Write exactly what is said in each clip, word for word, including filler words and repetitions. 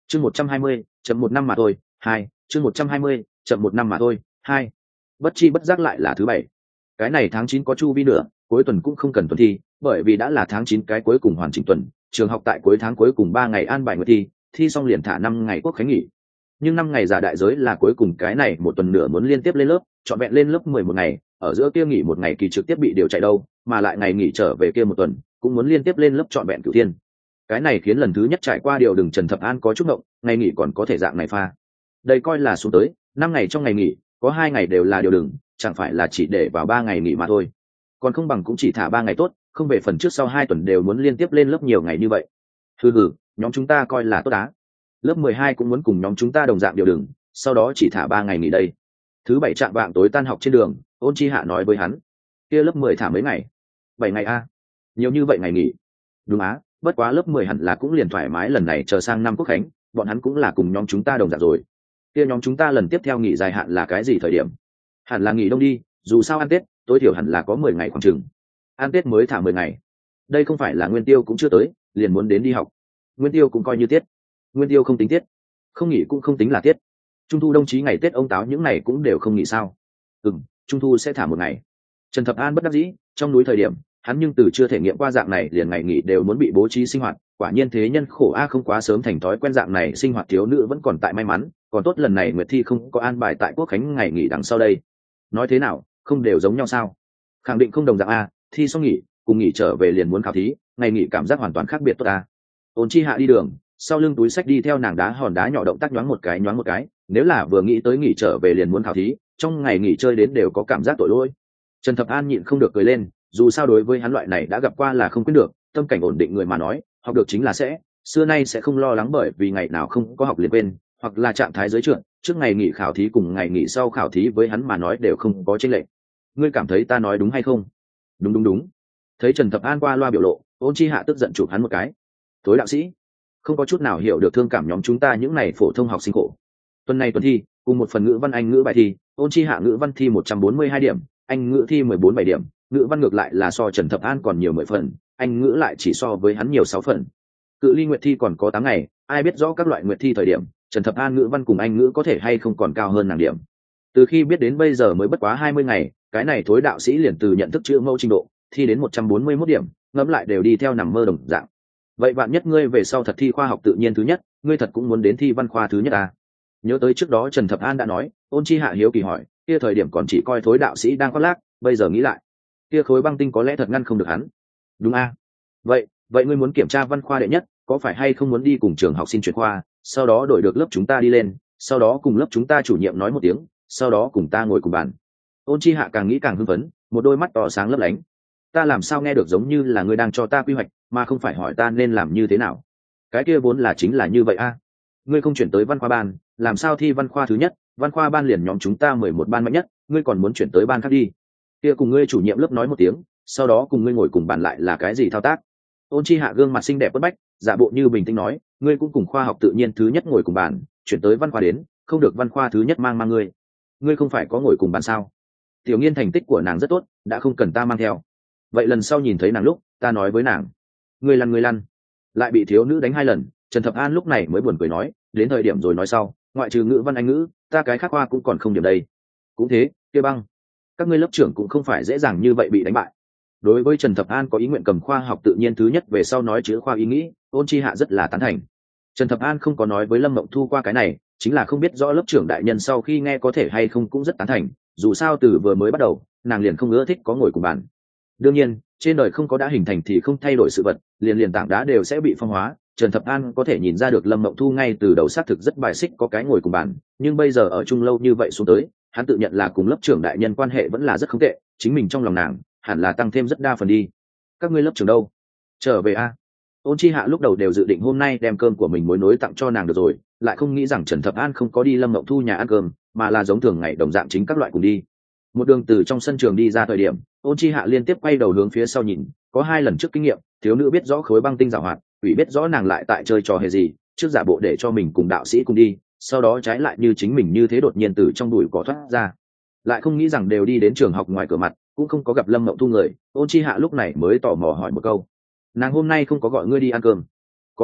chương một trăm hai mươi chậm một năm mà thôi hai chương một trăm hai mươi chậm một năm mà thôi hai bất chi bất giác lại là thứ bảy. Cái này tháng chín có chu vi nữa, cuối tuần cũng không cần tuần thi, bởi vì đã là tháng chín cái cuối cùng hoàn chỉnh tuần, trường học tại cuối tháng cuối cùng ba ngày an bài nguyệt thi, thi xong liền thả năm ngày quốc khánh nghỉ. Nhưng năm ngày giả đại giới là cuối cùng cái này một tuần nữa muốn liên tiếp lên lớp, chọn vẹn lên lớp mười một ngày, ở giữa kia nghỉ một ngày kỳ trực tiếp bị điều chạy đâu, mà lại ngày nghỉ trở về kia một tuần, cũng muốn liên tiếp lên lớp chọn vẹn cửu thiên. Cái này khiến lần thứ nhất trải qua điều đừng Trần Thập An có chút ngộng, ngày nghỉ còn có thể dạng này pha. Đây coi là xuống tới, năm ngày trong ngày nghỉ, có hai ngày đều là điều đừng, chẳng phải là chỉ để vào ba ngày nghỉ mà thôi. Còn không bằng cũng chỉ thả ba ngày tốt, không về phần trước sau hai tuần đều muốn liên tiếp lên lớp nhiều ngày như vậy. Hừ hừ, nhóm chúng ta coi là tốt á. Lớp mười hai cũng muốn cùng nhóm chúng ta đồng dạng điều đừng, sau đó chỉ thả ba ngày nghỉ đây. Thứ bảy trạng vạng tối tan học trên đường, Ôn Chi Hạ nói với hắn, kia lớp mười thả mấy ngày? Bảy ngày a. Nhiều như vậy ngày nghỉ. Đúng á, bất quá lớp mười hẳn là cũng liền thoải mái lần này chờ sang năm quốc khánh, bọn hắn cũng là cùng nhóm chúng ta đồng dạng rồi. Kia nhóm chúng ta lần tiếp theo nghỉ dài hạn là cái gì thời điểm? Hẳn là nghỉ đông đi, dù sao ăn Tết, tối thiểu hẳn là có mười ngày khoảng chừng. Ăn Tết mới thả mười ngày. Đây không phải là Nguyên Tiêu cũng chưa tới, liền muốn đến đi học. Nguyên Tiêu cũng coi như tiết. Nguyên Tiêu không tính tiết, không nghỉ cũng không tính là tiết. Trung thu đồng chí ngày Tết ông táo những này cũng đều không nghỉ sao? Ừm, Trung thu sẽ thả một ngày. Trần Thập An bất đắc dĩ, trong núi thời điểm, hắn nhưng từ chưa thể nghiệm qua dạng này liền ngày nghỉ đều muốn bị bố trí sinh hoạt, quả nhiên thế nhân khổ a, không quá sớm thành thói quen dạng này sinh hoạt thiếu nữ vẫn còn tại may mắn, còn tốt lần này Nguyệt thi không có an bài tại quốc khánh ngày nghỉ đằng sau đây. Nói thế nào, không đều giống nhau sao? Khẳng định không đồng dạng a, thi xong nghỉ, cùng nghỉ trở về liền muốn khảo thí, ngày nghỉ cảm giác hoàn toàn khác biệt tốt a. Ôn Chi Hạ đi đường, sau lưng túi sách đi theo nàng đá hòn đá nhỏ động tác nhoáng một cái nhoáng một cái, nếu là vừa nghĩ tới nghỉ trở về liền muốn khảo thí, trong ngày nghỉ chơi đến đều có cảm giác tội lỗi. Trần Thập An nhịn không được cười lên, dù sao đối với hắn loại này đã gặp qua là không quên được, tâm cảnh ổn định người mà nói, học được chính là sẽ, xưa nay sẽ không lo lắng bởi vì ngày nào không có học liền quên, hoặc là trạng thái giới trượt, trước ngày nghỉ khảo thí cùng ngày nghỉ sau khảo thí với hắn mà nói đều không có chênh lệch. Ngươi cảm thấy ta nói đúng hay không? Đúng đúng đúng. Thấy Trần Thập An qua loa biểu lộ, Ôn Chi Hạ tức giận chụp hắn một cái. Tối đạo sĩ, không có chút nào hiểu được thương cảm nhóm chúng ta những này phổ thông học sinh khổ. Tuần này tuần thi, cùng một phần ngữ văn Anh ngữ bài thi, Ôn Chi Hạ ngữ văn thi một trăm bốn mươi hai điểm, Anh ngữ thi mười bốn bảy điểm, ngữ văn ngược lại là so Trần Thập An còn nhiều mười phần, Anh ngữ lại chỉ so với hắn nhiều sáu phần. Cự ly nguyệt thi còn có tám ngày, ai biết rõ các loại nguyệt thi thời điểm, Trần Thập An ngữ văn cùng Anh ngữ có thể hay không còn cao hơn nàng điểm. Từ khi biết đến bây giờ mới bất quá hai mươi ngày, cái này thối đạo sĩ liền từ nhận thức chữ mẫu trình độ, thi đến một trăm bốn mươi mốt điểm, ngẫm lại đều đi theo nằm mơ đồng dạng. Vậy bạn nhất ngươi về sau thật thi khoa học tự nhiên thứ nhất, ngươi thật cũng muốn đến thi văn khoa thứ nhất à? Nhớ tới trước đó Trần Thập An đã nói, Ôn Chi Hạ hiếu kỳ hỏi, kia thời điểm còn chỉ coi thối đạo sĩ đang khoác lác, bây giờ nghĩ lại, kia khối băng tinh có lẽ thật ngăn không được hắn. Đúng a. Vậy, vậy ngươi muốn kiểm tra văn khoa đệ nhất, có phải hay không muốn đi cùng trường học xin chuyển khoa, sau đó đổi được lớp chúng ta đi lên, sau đó cùng lớp chúng ta chủ nhiệm nói một tiếng, sau đó cùng ta ngồi cùng bàn. Ôn Chi Hạ càng nghĩ càng hưng phấn, một đôi mắt to sáng lấp lánh. Ta làm sao nghe được giống như là ngươi đang cho ta quy hoạch, mà không phải hỏi ta nên làm như thế nào? Cái kia vốn là chính là như vậy a. Ngươi không chuyển tới văn khoa ban, làm sao thi văn khoa thứ nhất, văn khoa ban liền nhóm chúng ta mười một ban mạnh nhất, ngươi còn muốn chuyển tới ban khác đi. Kia cùng ngươi chủ nhiệm lớp nói một tiếng, sau đó cùng ngươi ngồi cùng bàn lại là cái gì thao tác? Ôn Chi Hạ gương mặt xinh đẹp bất bách, giả bộ như bình tĩnh nói, ngươi cũng cùng khoa học tự nhiên thứ nhất ngồi cùng bàn, chuyển tới văn khoa đến, không được văn khoa thứ nhất mang mang ngươi. Ngươi không phải có ngồi cùng bàn sao? Tiểu Nghiên thành tích của nàng rất tốt, đã không cần ta mang theo. Vậy lần sau nhìn thấy nàng lúc, ta nói với nàng, ngươi lăn ngươi lăn. Lại bị thiếu nữ đánh hai lần, Trần Thập An lúc này mới buồn cười nói, đến thời điểm rồi nói sau, ngoại trừ ngữ văn Anh ngữ, ta cái khác khoa cũng còn không điểm đây. Cũng thế, kia băng, các ngươi lớp trưởng cũng không phải dễ dàng như vậy bị đánh bại. Đối với Trần Thập An có ý nguyện cầm khoa học tự nhiên thứ nhất về sau nói chữ khoa ý nghĩ, Ôn Chi Hạ rất là tán thành. Trần Thập An không có nói với Lâm Mộng Thu qua cái này, chính là không biết rõ lớp trưởng đại nhân sau khi nghe có thể hay không cũng rất tán thành, dù sao từ vừa mới bắt đầu, nàng liền không ưa thích có ngồi cùng bàn. Đương nhiên, trên đời không có đã hình thành thì không thay đổi sự vật, liền liền tảng đá đều sẽ bị phong hóa. Trần Thập An có thể nhìn ra được Lâm Mộng Thu ngay từ đầu xác thực rất bài xích có cái ngồi cùng bàn, nhưng bây giờ ở chung lâu như vậy xuống tới, hắn tự nhận là cùng lớp trưởng đại nhân quan hệ vẫn là rất không tệ, chính mình trong lòng nàng hẳn là tăng thêm rất đa phần đi. Các ngươi lớp trưởng đâu? Trở về a? Ôn Chi Hạ lúc đầu đều dự định hôm nay đem cơm của mình mối nối tặng cho nàng được rồi, lại không nghĩ rằng Trần Thập An không có đi Lâm Mộng Thu nhà ăn cơm, mà là giống thường ngày đồng dạng chính các loại cùng đi. Một đường từ trong sân trường đi ra thời điểm, Ôn Chi Hạ liên tiếp quay đầu hướng phía sau nhìn, có hai lần trước kinh nghiệm, thiếu nữ biết rõ khối băng tinh giảo hoạt, ủy biết rõ nàng lại tại chơi trò hề gì, trước giả bộ để cho mình cùng đạo sĩ cùng đi, sau đó trái lại như chính mình như thế đột nhiên từ trong bụi cỏ thoát ra. Lại không nghĩ rằng đều đi đến trường học ngoài cửa mặt, cũng không có gặp Lâm Mộng Thu người. Ôn Chi Hạ lúc này mới tò mò hỏi một câu, nàng hôm nay không có gọi ngươi đi ăn cơm? Có a,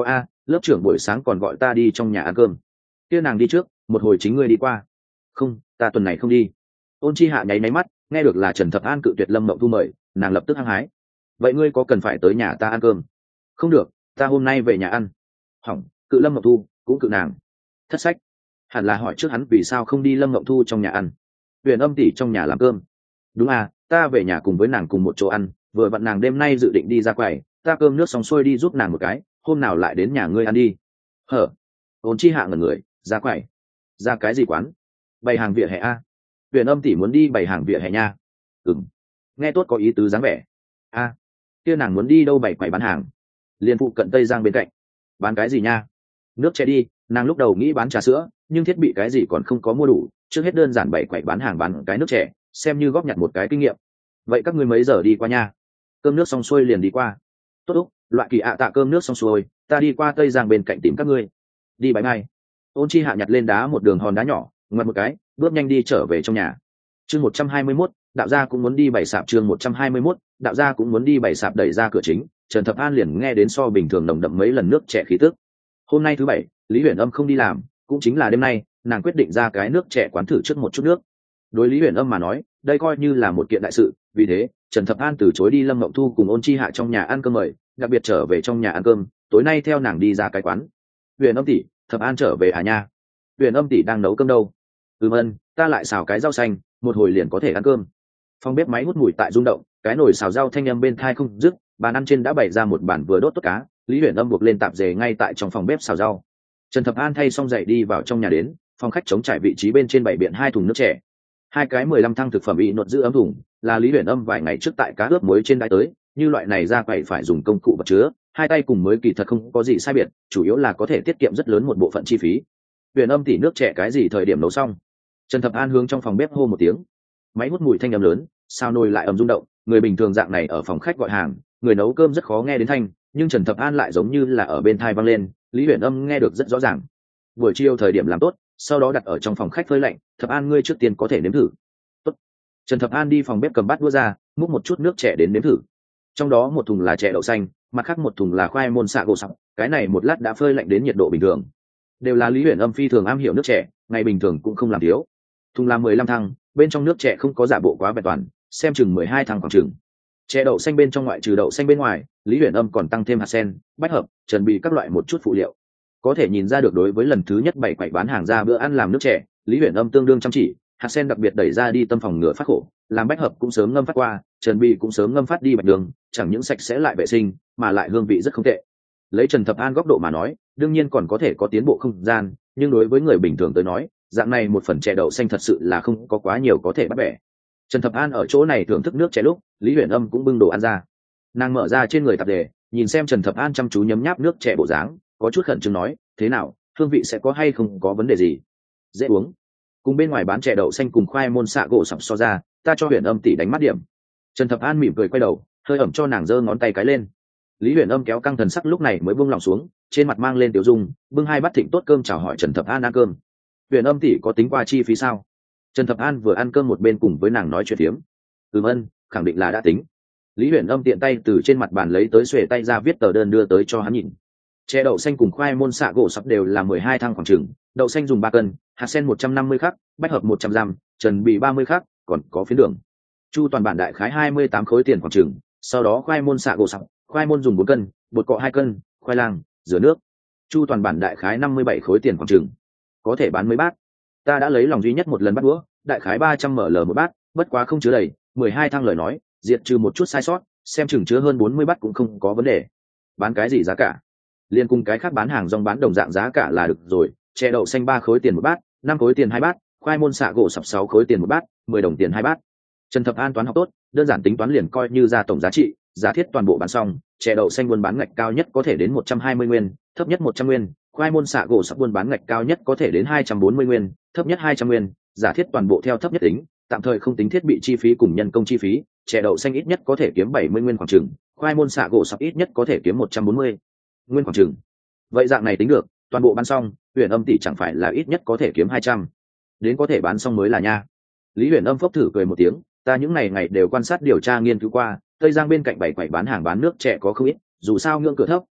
lớp trưởng buổi sáng còn gọi ta đi trong nhà ăn cơm. Kia nàng đi trước, một hồi chính ngươi đi qua. Không, ta tuần này không đi. Ôn Chi Hạ nháy máy mắt, nghe được là Trần Thập An cự tuyệt Lâm Mộng Thu mời, nàng lập tức hăng hái. Vậy ngươi có cần phải tới nhà ta ăn cơm? Không được, ta hôm nay về nhà ăn. Hỏng, cự Lâm Mộng Thu cũng cự nàng. Thất sách, hẳn là hỏi trước hắn vì sao không đi Lâm Mộng Thu trong nhà ăn. Huyền Âm tỷ trong nhà làm cơm. Đúng à, ta về nhà cùng với nàng cùng một chỗ ăn, vừa vặn nàng đêm nay dự định đi ra quầy, ta cơm nước xong xuôi đi giúp nàng một cái, hôm nào lại đến nhà ngươi ăn đi. Hở? Ôn Chi Hạ ngẩn người, ra quầy. Ra cái gì quán? Bày hàng vỉa hè a? Huyền Âm tỷ muốn đi bày hàng vỉa hè nha. Ừm, nghe tốt có ý tứ dáng vẻ. A, kia nàng muốn đi đâu bày quầy bán hàng? Liên phụ cận Tây Giang bên cạnh. Bán cái gì nha? Nước chè đi, nàng lúc đầu nghĩ bán trà sữa, nhưng thiết bị cái gì còn không có mua đủ, trước hết đơn giản bày quầy bán hàng bán cái nước chè, xem như góp nhặt một cái kinh nghiệm. Vậy các ngươi mấy giờ đi qua nha? Cơm nước xong xuôi liền đi qua. Tốt úc, loại kỳ ạ tạ cơm nước xong xuôi, ta đi qua Tây Giang bên cạnh tìm các ngươi. Đi bãi mai. Ôn Chi Hạ nhặt lên đá một đường hòn đá nhỏ, ngoặt một cái, bước nhanh đi trở về trong nhà. Chương một trăm hai mươi mốt, đạo gia cũng muốn đi bày sạp. Chương một trăm hai mươi mốt, đạo gia cũng muốn đi bày sạp. Đẩy ra cửa chính, Trần Thập An liền nghe đến so bình thường nồng đậm mấy lần nước chè khí tức. Hôm nay thứ bảy, Lý Huyền Âm không đi làm, cũng chính là đêm nay, nàng quyết định ra cái nước chè quán thử trước một chút nước. Đối Lý Huyền Âm mà nói, đây coi như là một kiện đại sự, vì thế Trần Thập An từ chối đi Lâm Mộng Thu cùng Ôn Chi Hạ trong nhà ăn cơm mời, đặc biệt trở về trong nhà ăn cơm, tối nay theo nàng đi ra cái quán. Huyền Âm tỷ, Thập An trở về à nha? Huyền Âm tỷ đang nấu cơm đâu? Ừm ân, ta lại xào cái rau xanh, một hồi liền có thể ăn cơm. Phòng bếp máy hút mùi tại rung động, cái nồi xào rau thanh âm bên thai không dứt, bàn ăn trên đã bày ra một bàn vừa đốt tốt cá, Lý Huyền Âm buộc lên tạp dề ngay tại trong phòng bếp xào rau. Trần Thập An thay xong giày đi vào trong nhà đến, phòng khách chống trải vị trí bên trên bày biện hai thùng nước chè, hai cái mười lăm thăng thực phẩm bị nột giữ ấm thùng, là Lý Huyền Âm vài ngày trước tại cá ướp muối trên đáy tới, như loại này ra quầy phải dùng công cụ vật chứa, hai tay cùng mới kỳ thật không có gì sai biệt, chủ yếu là có thể tiết kiệm rất lớn một bộ phận chi phí. Huyền Âm tỉ nước chè cái gì thời điểm nấu xong? Trần Thập An hướng trong phòng bếp hô một tiếng. Máy hút mùi thanh âm lớn, sao nồi lại ầm rung động, người bình thường dạng này ở phòng khách gọi hàng, người nấu cơm rất khó nghe đến thanh, nhưng Trần Thập An lại giống như là ở bên tai vang lên, Lý Huyền Âm nghe được rất rõ ràng. Buổi chiều thời điểm làm tốt, sau đó đặt ở trong phòng khách phơi lạnh, Thập An ngươi trước tiên có thể nếm thử. Tốt. Trần Thập An đi phòng bếp cầm bát đũa ra, múc một chút nước chè đến nếm thử. Trong đó một thùng là chè đậu xanh, mặt khác một thùng là khoai môn xạ gỗ sặc, cái này một lát đã phơi lạnh đến nhiệt độ bình thường. Đều là Lý Huyền Âm phi thường am hiểu nước chè, ngày bình thường cũng không làm thiếu. Thùng là mười lăm thăng, bên trong nước chè không có giả bộ quá vẹn toàn, xem chừng mười hai thăng khoảng chừng. Chè đậu xanh bên trong ngoại trừ đậu xanh bên ngoài, Lý Huyền Âm còn tăng thêm hạt sen, bách hợp, chuẩn bị các loại một chút phụ liệu. Có thể nhìn ra được đối với lần thứ nhất bảy quậy bán hàng ra bữa ăn làm nước chè, Lý Huyền Âm tương đương chăm chỉ, hạt sen đặc biệt đẩy ra đi tâm phòng ngừa phát khổ, làm bách hợp cũng sớm ngâm phát qua, chuẩn bị cũng sớm ngâm phát đi bạch đường, chẳng những sạch sẽ lại vệ sinh, mà lại hương vị rất không tệ. Lấy Trần Thập An góc độ mà nói, đương nhiên còn có thể có tiến bộ không gian, nhưng đối với người bình thường tới nói, dạng này một phần chè đậu xanh thật sự là không có quá nhiều có thể bắt bẻ. Trần Thập An ở chỗ này thưởng thức nước chè lúc, Lý Huyền Âm cũng bưng đồ ăn ra. Nàng mở ra trên người tạp đề, nhìn xem Trần Thập An chăm chú nhấm nháp nước chè bộ dáng, có chút khẩn trương nói, thế nào, hương vị sẽ có hay không có vấn đề gì? Dễ uống. Cùng bên ngoài bán chè đậu xanh cùng khoai môn xạ gỗ sập so ra, ta cho Huyền Âm tỷ đánh mắt điểm. Trần Thập An mỉm cười quay đầu, hơi ẩm cho nàng giơ ngón tay cái lên. Lý Huyền Âm kéo căng thần sắc lúc này mới buông lòng xuống, trên mặt mang lên tiểu dung, bưng hai bát thịnh tốt cơm chào hỏi Trần Thập An ăn cơm. Huyền Âm tỷ có tính qua chi phí sao? Trần Thập An vừa ăn cơm một bên cùng với nàng nói chuyện phiếm. Ừm ân, khẳng định là đã tính. Lý Huyền Âm tiện tay từ trên mặt bàn lấy tới xuề tay ra viết tờ đơn đưa tới cho hắn nhìn. Chè đậu xanh cùng khoai môn xạ gỗ sập đều là mười hai thăng khoảng chừng, đậu xanh dùng ba cân, hạt sen một trăm năm mươi khắc, bách hợp một trăm gram, trần bị ba mươi khắc, còn có phiến đường. Chu toàn bản đại khái hai mươi tám khối tiền khoảng chừng, sau đó khoai môn xạ gỗ sập, khoai môn dùng bốn cân, bột cọ hai cân, khoai lang, rửa nước. Chu toàn bản đại khái năm mươi bảy khối tiền khoảng chừng. Có thể bán mấy bát. Ta đã lấy lòng duy nhất một lần bắt đũa, đại khái ba trăm ml một bát, bất quá không chứa đầy, mười hai thăng lời nói, diệt trừ một chút sai sót, xem chừng chứa hơn bốn mươi bát cũng không có vấn đề. Bán cái gì giá cả? Liên cùng cái khác bán hàng rong bán đồng dạng giá cả là được rồi, chè đậu xanh ba khối tiền một bát, năm khối tiền hai bát, khoai môn xạ gỗ sập sáu khối tiền một bát, mười đồng tiền hai bát. Trần Thập An toán học tốt, đơn giản tính toán liền coi như ra tổng giá trị, giá thiết toàn bộ bán xong, chè đậu xanh buôn bán ngạch cao nhất có thể đến một trăm hai mươi nguyên, thấp nhất một trăm nguyên, khoai môn xạ gỗ sập buôn bán ngạch cao nhất có thể đến hai trăm bốn mươi nguyên, thấp nhất hai trăm nguyên, giá thiết toàn bộ theo thấp nhất tính, tạm thời không tính thiết bị chi phí cùng nhân công chi phí, chè đậu xanh ít nhất có thể kiếm bảy mươi nguyên khoảng chừng, khoai môn xạ gỗ sập ít nhất có thể kiếm một trăm bốn mươi nguyên khoảng chừng. Vậy dạng này tính được, toàn bộ bán xong, Huyền Âm tỷ chẳng phải là ít nhất có thể kiếm hai trăm, đến có thể bán xong mới là nha. Lý Huyền Âm phốc thử cười một tiếng, ta những ngày ngày đều quan sát điều tra nghiên cứu qua, Tây Giang bên cạnh bảy quầy bán hàng bán nước chè có không ít, dù sao ngưỡng cửa thấp,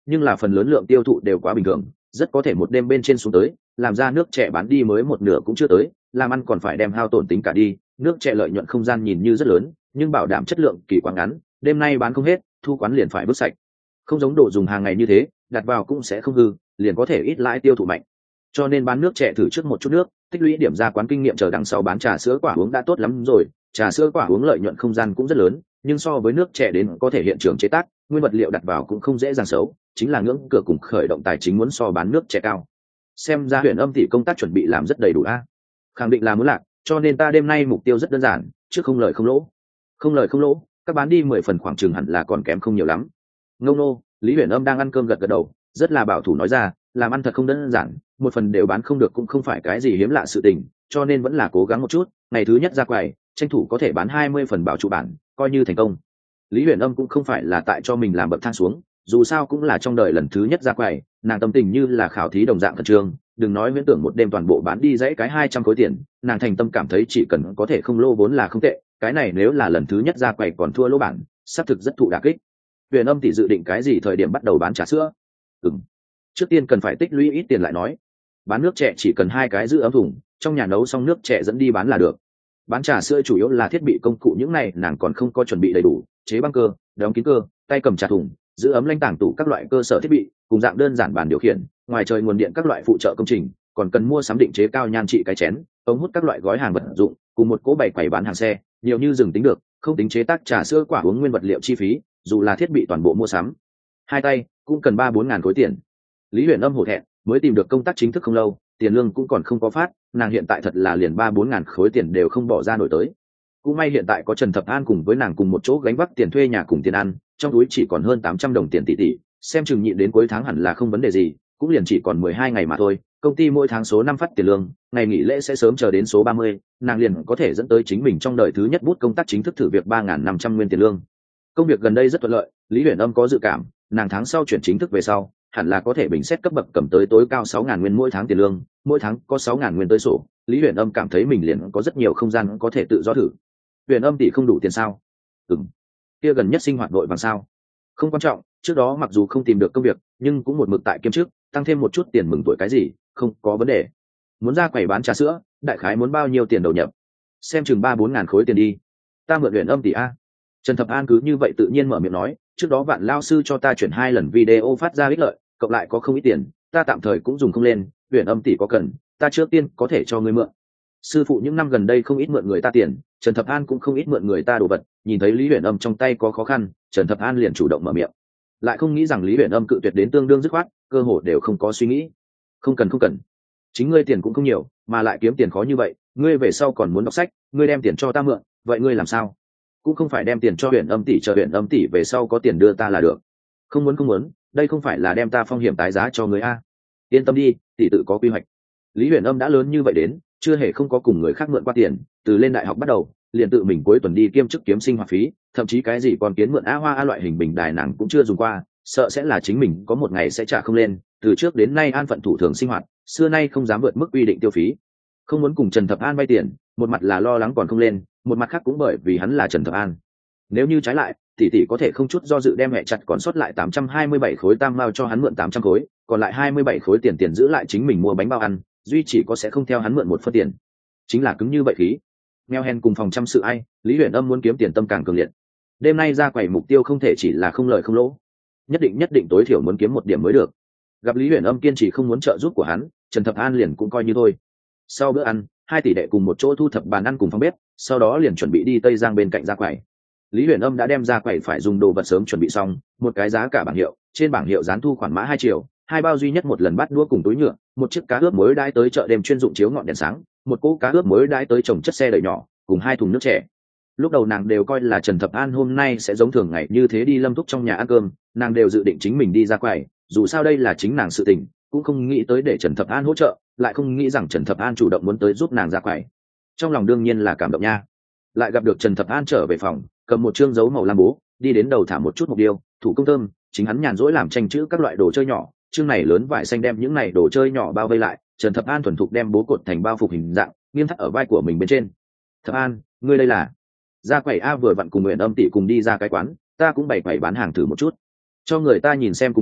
nhưng là phần lớn lượng tiêu thụ đều quá bình thường, rất có thể một đêm bên trên xuống tới làm ra nước chè bán đi mới một nửa cũng chưa tới, làm ăn còn phải đem hao tổn tính cả đi. Nước chè lợi nhuận không gian nhìn như rất lớn, nhưng bảo đảm chất lượng kỳ quá ngắn, đêm nay bán không hết thu quán liền phải vứt sạch. Không giống đồ dùng hàng ngày như thế đặt vào cũng sẽ không hư, liền có thể ít lãi tiêu thụ mạnh. Cho nên bán nước chè thử trước một chút nước, tích lũy điểm ra quán kinh nghiệm, chờ đằng sau bán trà sữa quả uống đã tốt lắm rồi. Trà sữa quả uống lợi nhuận không gian cũng rất lớn, nhưng so với nước chè đến có thể hiện trường chế tác, nguyên vật liệu đặt vào cũng không dễ dàng xấu, chính là ngưỡng cửa cùng khởi động tài chính muốn so bán nước chè cao. Xem ra Huyền Âm tỷ công tác chuẩn bị làm rất đầy đủ a. Khẳng định là muốn lạc, cho nên ta đêm nay mục tiêu rất đơn giản, chứ không lời không lỗ. Không lời không lỗ, các bán đi mười phần khoảng chừng hẳn là còn kém không nhiều lắm. Ngông nô, Lý Huyền Âm đang ăn cơm gật gật đầu, rất là bảo thủ nói ra, làm ăn thật không đơn giản, một phần đều bán không được cũng không phải cái gì hiếm lạ sự tình, cho nên vẫn là cố gắng một chút, ngày thứ nhất ra quầy, tranh thủ có thể bán hai mươi phần bảo trụ bản, coi như thành công. Lý Huyền Âm cũng không phải là tại cho mình làm bậc thang xuống, dù sao cũng là trong đời lần thứ nhất ra quầy, nàng tâm tình như là khảo thí đồng dạng khẩn trương, đừng nói viễn tưởng một đêm toàn bộ bán đi dãy cái hai trăm khối tiền, nàng thành tâm cảm thấy chỉ cần có thể không lỗ vốn là không tệ, cái này nếu là lần thứ nhất ra quầy còn thua lỗ bản, xác thực rất thụ đả kích. Huyền Âm tỷ dự định cái gì thời điểm bắt đầu bán trà sữa? Ừm, trước tiên cần phải tích lũy ít tiền lại nói. Bán nước chè chỉ cần hai cái giữ ấm thùng, trong nhà nấu xong nước chè dẫn đi bán là được. Bán trà sữa chủ yếu là thiết bị công cụ, những này nàng còn không có chuẩn bị đầy đủ, chế băng cơ, đóng kín cơ, tay cầm trà thùng, giữ ấm lanh tảng tủ các loại cơ sở thiết bị, cùng dạng đơn giản bàn điều khiển, ngoài trời nguồn điện các loại phụ trợ công trình, còn cần mua sắm định chế cao nhan trị cái chén, ống hút các loại gói hàng vật dụng, cùng một cỗ bày quầy bán hàng xe, nhiều như dừng tính được, không tính chế tác trà sữa quả uống nguyên vật liệu chi phí, dù là thiết bị toàn bộ mua sắm hai tay cũng cần ba bốn ngàn khối tiền. Lý Huyền Âm hổ thẹn, mới tìm được công tác chính thức không lâu, tiền lương cũng còn không có phát, nàng hiện tại thật là liền ba bốn ngàn khối tiền đều không bỏ ra nổi tới. Cũng may hiện tại có Trần Thập An cùng với nàng cùng một chỗ gánh vác tiền thuê nhà cùng tiền ăn, trong túi chỉ còn hơn tám trăm đồng tiền tỷ tỷ, xem chừng nhịn đến cuối tháng hẳn là không vấn đề gì, cũng liền chỉ còn mười hai ngày mà thôi. Công ty mỗi tháng số năm phát tiền lương, ngày nghỉ lễ sẽ sớm chờ đến số ba mươi, nàng liền có thể dẫn tới chính mình trong đời thứ nhất bút công tác chính thức thử việc ba ngàn năm trăm nguyên tiền lương. Công việc gần đây rất thuận lợi, Lý Huyền Âm có dự cảm, nàng tháng sau chuyển chính thức về sau, hẳn là có thể bình xét cấp bậc cầm tới tối cao sáu ngàn nguyên mỗi tháng tiền lương, mỗi tháng có sáu ngàn nguyên tới sổ. Lý Huyền Âm cảm thấy mình liền có rất nhiều không gian có thể tự do thử. Huyền Âm tỷ không đủ tiền sao? Ừm. Kia gần nhất sinh hoạt đội bằng sao? Không quan trọng, trước đó mặc dù không tìm được công việc, nhưng cũng một mực tại kiêm chức, tăng thêm một chút tiền mừng tuổi cái gì, không có vấn đề. Muốn ra quầy bán trà sữa, đại khái muốn bao nhiêu tiền đầu nhập? Xem chừng ba bốn ngàn khối tiền đi. Ta mượn Huyền Âm tỷ a. Trần Thập An cứ như vậy tự nhiên mở miệng nói, trước đó Vạn lao sư cho ta chuyển hai lần video phát ra ích lợi, cộng lại có không ít tiền, ta tạm thời cũng dùng không lên, Huyền Âm tỷ có cần, ta trước tiên có thể cho ngươi mượn. Sư phụ những năm gần đây không ít mượn người ta tiền, Trần Thập An cũng không ít mượn người ta đồ vật, nhìn thấy Lý Huyền Âm trong tay có khó khăn, Trần Thập An liền chủ động mở miệng. Lại không nghĩ rằng Lý Huyền Âm cự tuyệt đến tương đương dứt khoát, cơ hội đều không có suy nghĩ. Không cần không cần, chính ngươi tiền cũng không nhiều, mà lại kiếm tiền khó như vậy, ngươi về sau còn muốn đọc sách, ngươi đem tiền cho ta mượn, vậy ngươi làm sao? Cũng không phải đem tiền cho Huyền Âm tỷ, chờ Huyền Âm tỷ về sau có tiền đưa ta là được. Không muốn không muốn, đây không phải là đem ta phong hiểm tái giá cho người a. Yên tâm đi, tỷ tự có quy hoạch. Lý Huyền Âm đã lớn như vậy đến, chưa hề không có cùng người khác mượn qua tiền, từ lên đại học bắt đầu, liền tự mình cuối tuần đi kiêm chức kiếm sinh hoạt phí, thậm chí cái gì còn kiến mượn a hoa a loại hình bình đài nàng cũng chưa dùng qua, sợ sẽ là chính mình có một ngày sẽ trả không lên, từ trước đến nay an phận thủ thường sinh hoạt, xưa nay không dám vượt mức quy định tiêu phí. Không muốn cùng Trần Thập An vay tiền, một mặt là lo lắng còn không lên, một mặt khác cũng bởi vì hắn là Trần Thập An. Nếu như trái lại, tỷ tỷ có thể không chút do dự đem mẹ chặt còn sót lại tám trăm hai mươi bảy khối tam mao cho hắn mượn tám trăm khối, còn lại hai mươi bảy khối tiền tiền giữ lại chính mình mua bánh bao ăn, duy chỉ có sẽ không theo hắn mượn một phân tiền. Chính là cứng như vậy khí. Nghèo hèn cùng phòng chăm sự ai, Lý Huyền Âm muốn kiếm tiền tâm càng cường liệt. Đêm nay ra quầy mục tiêu không thể chỉ là không lợi không lỗ, nhất định nhất định tối thiểu muốn kiếm một điểm mới được. Gặp Lý Huyền Âm kiên trì không muốn trợ giúp của hắn, Trần Thập An liền cũng coi như thôi. Sau bữa ăn, hai tỷ đệ cùng một chỗ thu thập bàn ăn cùng phòng bếp, sau đó liền chuẩn bị đi Tây Giang bên cạnh ra quầy. Lý Huyền Âm đã đem ra quầy phải dùng đồ vật sớm chuẩn bị xong, một cái giá cả bảng hiệu, trên bảng hiệu dán thu khoản mã hai triệu, hai bao duy nhất một lần bắt đũa cùng túi nhựa, một chiếc cá ướp muối đãi tới chợ đêm chuyên dụng chiếu ngọn đèn sáng, một cỗ cá ướp muối đãi tới trồng chất xe đẩy nhỏ, cùng hai thùng nước trẻ. Lúc đầu nàng đều coi là Trần Thập An hôm nay sẽ giống thường ngày như thế đi Lâm Thúc trong nhà ăn cơm, nàng đều dự định chính mình đi ra quầy, dù sao đây là chính nàng sự tình, cũng không nghĩ tới để Trần Thập An hỗ trợ, lại không nghĩ rằng Trần Thập An chủ động muốn tới giúp nàng ra quầy. Trong lòng đương nhiên là cảm động nha. Lại gặp được Trần Thập An trở về phòng, cầm một trương dấu màu lam bố, đi đến đầu thả một chút mục điêu, thủ công thơm, chính hắn nhàn rỗi làm tranh chữ các loại đồ chơi nhỏ, chương này lớn vải xanh đem những này đồ chơi nhỏ bao vây lại, Trần Thập An thuần thục đem bố cột thành bao phục hình dạng, nghiêng thắt ở vai của mình bên trên. Thập An, ngươi đây là? Ra quầy a vừa vặn cùng Huyền Âm tỷ cùng đi ra cái quán, ta cũng bày quầy bán hàng thử một chút, cho người ta nhìn xem cùng nhau,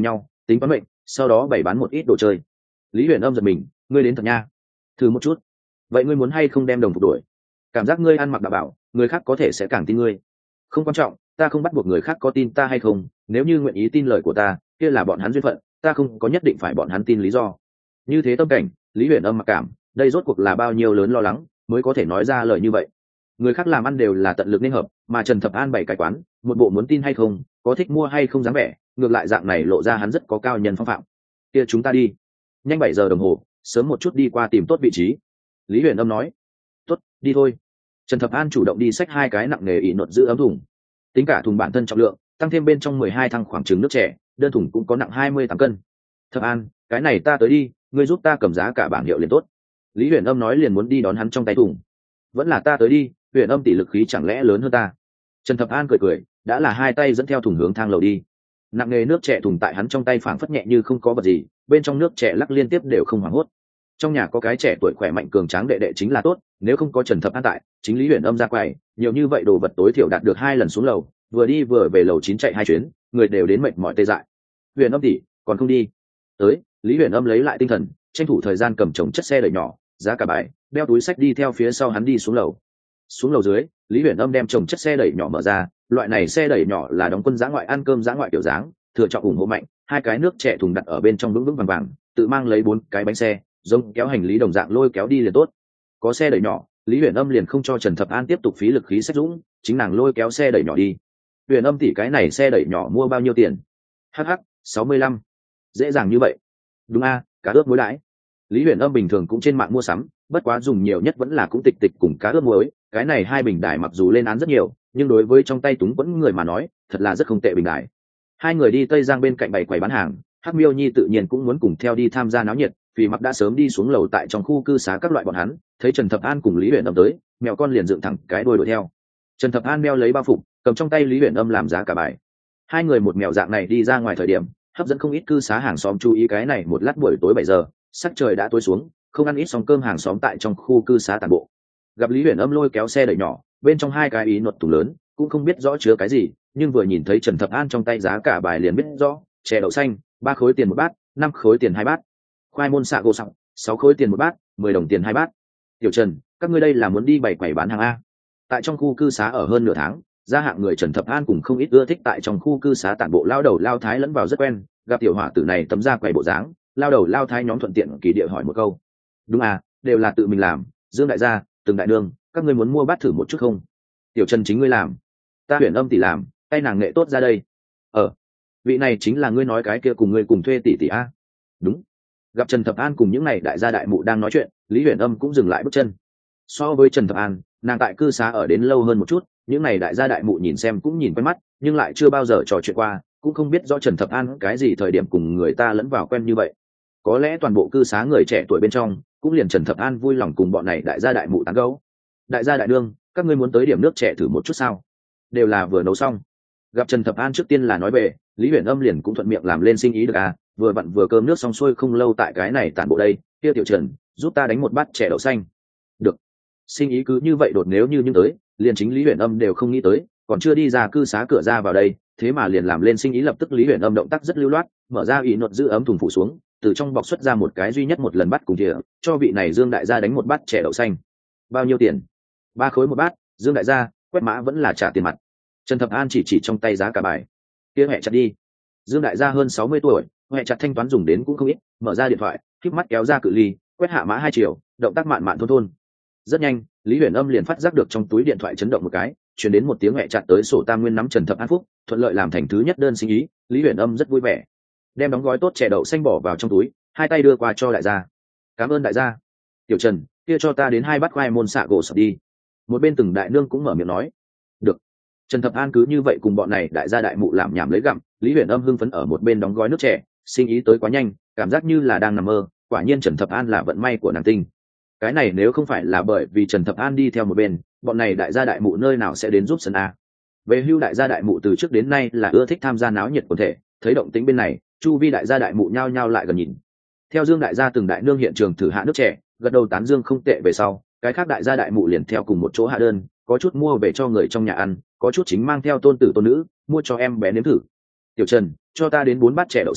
tính toán mệnh, sau đó bày bán một ít đồ chơi. Lý Huyền Âm giật mình, ngươi đến thật nha. Thử một chút. Vậy ngươi muốn hay không đem đồng phục đuổi? Cảm giác ngươi ăn mặc đảm bảo, người khác có thể sẽ càng tin ngươi. Không quan trọng, ta không bắt buộc người khác có tin ta hay không, nếu như nguyện ý tin lời của ta, kia là bọn hắn duyên phận, ta không có nhất định phải bọn hắn tin lý do. Như thế tâm cảnh, Lý Huyền Âm mặc cảm, đây rốt cuộc là bao nhiêu lớn lo lắng mới có thể nói ra lời như vậy. Người khác làm ăn đều là tận lực nên hợp, mà Trần Thập An bày cái quán, một bộ muốn tin hay không, có thích mua hay không dáng vẻ, ngược lại dạng này lộ ra hắn rất có cao nhân phong phạm. Kia chúng ta đi. Nhanh bảy giờ đồng hồ, sớm một chút đi qua tìm tốt vị trí. Lý Huyền Âm nói. Tốt, đi thôi. Trần Thập An chủ động đi xách hai cái nặng nề ỉ nột giữ ấm thùng. Tính cả thùng bản thân trọng lượng, tăng thêm bên trong mười hai thăng khoảng trứng nước trẻ, đơn thùng cũng có nặng hai mươi tám cân. Thập An, cái này ta tới đi, ngươi giúp ta cầm giá cả bảng hiệu liền tốt. Lý Huyền Âm nói liền muốn đi đón hắn trong tay thùng. Vẫn là ta tới đi, Huyền Âm tỷ lực khí chẳng lẽ lớn hơn ta. Trần Thập An cười cười, đã là hai tay dẫn theo thùng hướng thang lầu đi. Nặng nề nước trẻ thùng tại hắn trong tay phảng phất nhẹ như không có vật gì, bên trong nước trẻ lắc liên tiếp đều không hoảng hốt. Trong nhà có cái trẻ tuổi khỏe mạnh cường tráng đệ đệ chính là tốt, nếu không có Trần Thập An tại, chính Lý Huyền Âm ra quầy, nhiều như vậy đồ vật tối thiểu đạt được hai lần xuống lầu, vừa đi vừa về lầu chín chạy hai chuyến, người đều đến mệt mỏi tê dại. Huyền Âm tỷ, còn không đi? Tới, Lý Huyền Âm lấy lại tinh thần, tranh thủ thời gian cầm chồng chất xe đẩy nhỏ, giá cả bài, đeo túi sách đi theo phía sau hắn đi xuống lầu. Xuống lầu dưới, Lý Huyền Âm đem chồng chất xe đẩy nhỏ mở ra, loại này xe đẩy nhỏ là đóng quân giã ngoại ăn cơm giã ngoại kiểu dáng, thừa trọng ủng hộ mạnh, hai cái nước trẻ thùng đặt ở bên trong vững vững vàng vàng, tự mang lấy bốn cái bánh xe, giống kéo hành lý đồng dạng lôi kéo đi liền tốt. Có xe đẩy nhỏ, Lý Huyền Âm liền không cho Trần Thập An tiếp tục phí lực khí sách dũng, chính nàng lôi kéo xe đẩy nhỏ đi. Huyền Âm tỷ cái này xe đẩy nhỏ mua bao nhiêu tiền? Hh, sáu mươi lăm. Dễ dàng như vậy? Đúng a, cá ướp muối đãi. Lý Huyền Âm bình thường cũng trên mạng mua sắm, bất quá dùng nhiều nhất vẫn là cũng tịch tịch cùng cá ướp muối, cái này hai bình đài mặc dù lên án rất nhiều, nhưng đối với trong tay túng quẫn người mà nói, thật là rất không tệ bình đài. Hai người đi Tây Giang bên cạnh bày quầy bán hàng, Hắc Miêu Nhi tự nhiên cũng muốn cùng theo đi tham gia náo nhiệt, vì mặc đã sớm đi xuống lầu tại trong khu cư xá các loại bọn hắn, thấy Trần Thập An cùng Lý Huyền Âm tới, mèo con liền dựng thẳng cái đuôi đuổi theo. Trần Thập An meo lấy bao phục, cầm trong tay Lý Huyền Âm làm giá cả bài. Hai người một mèo dạng này đi ra ngoài thời điểm, hấp dẫn không ít cư xá hàng xóm chú ý cái này một lát buổi tối bảy giờ, sắc trời đã tối xuống, không ăn ít xong cơm hàng xóm tại trong khu cư xá tản bộ. Gặp Lý Huyền Âm lôi kéo xe đẩy nhỏ, bên trong hai cái ý nột tủ lớn, cũng không biết rõ chứa cái gì, nhưng vừa nhìn thấy Trần Thập An trong tay giá cả bài liền biết rõ, chè đậu xanh, ba khối tiền một bát, năm khối tiền hai bát. Khoai môn xạ gỗ sọng, sáu khối tiền một bát, mười đồng tiền hai bát. Tiểu Trần, các ngươi đây là muốn đi bày quầy bán hàng a? Tại trong khu cư xá ở hơn nửa tháng, gia hạng người Trần Thập An cùng không ít ưa thích tại trong khu cư xá tản bộ lao đầu lao thái lẫn vào rất quen, gặp tiểu hỏa tử này tấm ra quầy bộ dáng, lao đầu lao thái nhóm thuận tiện kỳ địa hỏi một câu. Đúng à, đều là tự mình làm, Dương đại gia, Từng đại đương, các ngươi muốn mua bát thử một chút không? Tiểu Trần chính ngươi làm. Ta Huyền Âm tỷ làm, tay nàng nghệ tốt ra đây. Ờ, vị này chính là ngươi nói cái kia cùng ngươi cùng thuê tỷ tỷ a? Đúng. Gặp Trần Thập An cùng những này đại gia đại mụ đang nói chuyện, Lý Huyền Âm cũng dừng lại bước chân. So với Trần Thập An, nàng tại cư xá ở đến lâu hơn một chút, những này đại gia đại mụ nhìn xem cũng nhìn quen mắt, nhưng lại chưa bao giờ trò chuyện qua, cũng không biết rõ Trần Thập An cái gì thời điểm cùng người ta lẫn vào quen như vậy. Có lẽ toàn bộ cư xá người trẻ tuổi bên trong, cũng liền Trần Thập An vui lòng cùng bọn này đại gia đại mụ tán gẫu. Đại gia đại đương, các ngươi muốn tới điểm nước trẻ thử một chút sao? Đều là vừa nấu xong. Gặp Trần Thập An trước tiên là nói về, Lý Huyền Âm liền cũng thuận miệng làm lên sinh ý được à, vừa vặn vừa cơm nước xong xuôi không lâu tại cái này tản bộ đây, kia Tiểu Trần, giúp ta đánh một bát chè đậu xanh. Được. Sinh ý cứ như vậy đột nếu như những tới, liền chính Lý Huyền Âm đều không nghĩ tới, còn chưa đi ra cư xá cửa ra vào đây, thế mà liền làm lên sinh ý. Lập tức Lý Huyền Âm động tác rất lưu loát, mở ra ý nột giữ ấm thùng phủ xuống, từ trong bọc xuất ra một cái duy nhất một lần bắt cùng thìa, cho vị này Dương đại gia đánh một bát chè đậu xanh. Bao nhiêu tiền? Ba khối một bát. Dương đại gia, quét mã vẫn là trả tiền mặt. Trần Thập An chỉ chỉ trong tay giá cả bài. Kia hẹ chặt đi. Dương đại gia hơn sáu mươi tuổi, hẹ chặt thanh toán dùng đến cũng không ít, mở ra điện thoại, khép mắt kéo ra cự ly, quét hạ mã hai triệu, động tác mạn mạn thôn thôn. Rất nhanh, Lý Huyền Âm liền phát giác được trong túi điện thoại chấn động một cái, truyền đến một tiếng hẹ chặt tới sổ Tam Nguyên nắm Trần Thập An phúc, thuận lợi làm thành thứ nhất đơn sinh ý. Lý Huyền Âm rất vui vẻ, đem đóng gói tốt chè đậu xanh bỏ vào trong túi, hai tay đưa qua cho đại gia. Cảm ơn đại gia. Tiểu Trần, kia cho ta đến hai bát khoai môn xạ gỗ sập đi. Một bên Từng đại nương cũng mở miệng nói. Được. Trần Thập An cứ như vậy cùng bọn này đại gia đại mụ làm nhảm lấy gặm, Lý Huyền Âm hưng phấn ở một bên đóng gói nước chè, sinh ý tới quá nhanh, cảm giác như là đang nằm mơ. Quả nhiên Trần Thập An là vận may của nàng tinh. Cái này nếu không phải là bởi vì Trần Thập An đi theo một bên, bọn này đại gia đại mụ nơi nào sẽ đến giúp sân a? Về hưu đại gia đại mụ từ trước đến nay là ưa thích tham gia náo nhiệt quần thể, thấy động tĩnh bên này, chu vi đại gia đại mụ nhao nhao lại gần nhìn. Theo Dương đại gia Từng đại nương hiện trường thử hạ nước chè, gật đầu tán dương không tệ về sau, cái khác đại gia đại mụ liền theo cùng một chỗ hạ đơn, có chút mua về cho người trong nhà ăn, có chút chính mang theo tôn tử tôn nữ mua cho em bé nếm thử. Tiểu Trần, cho ta đến bốn bát chè đậu xanh,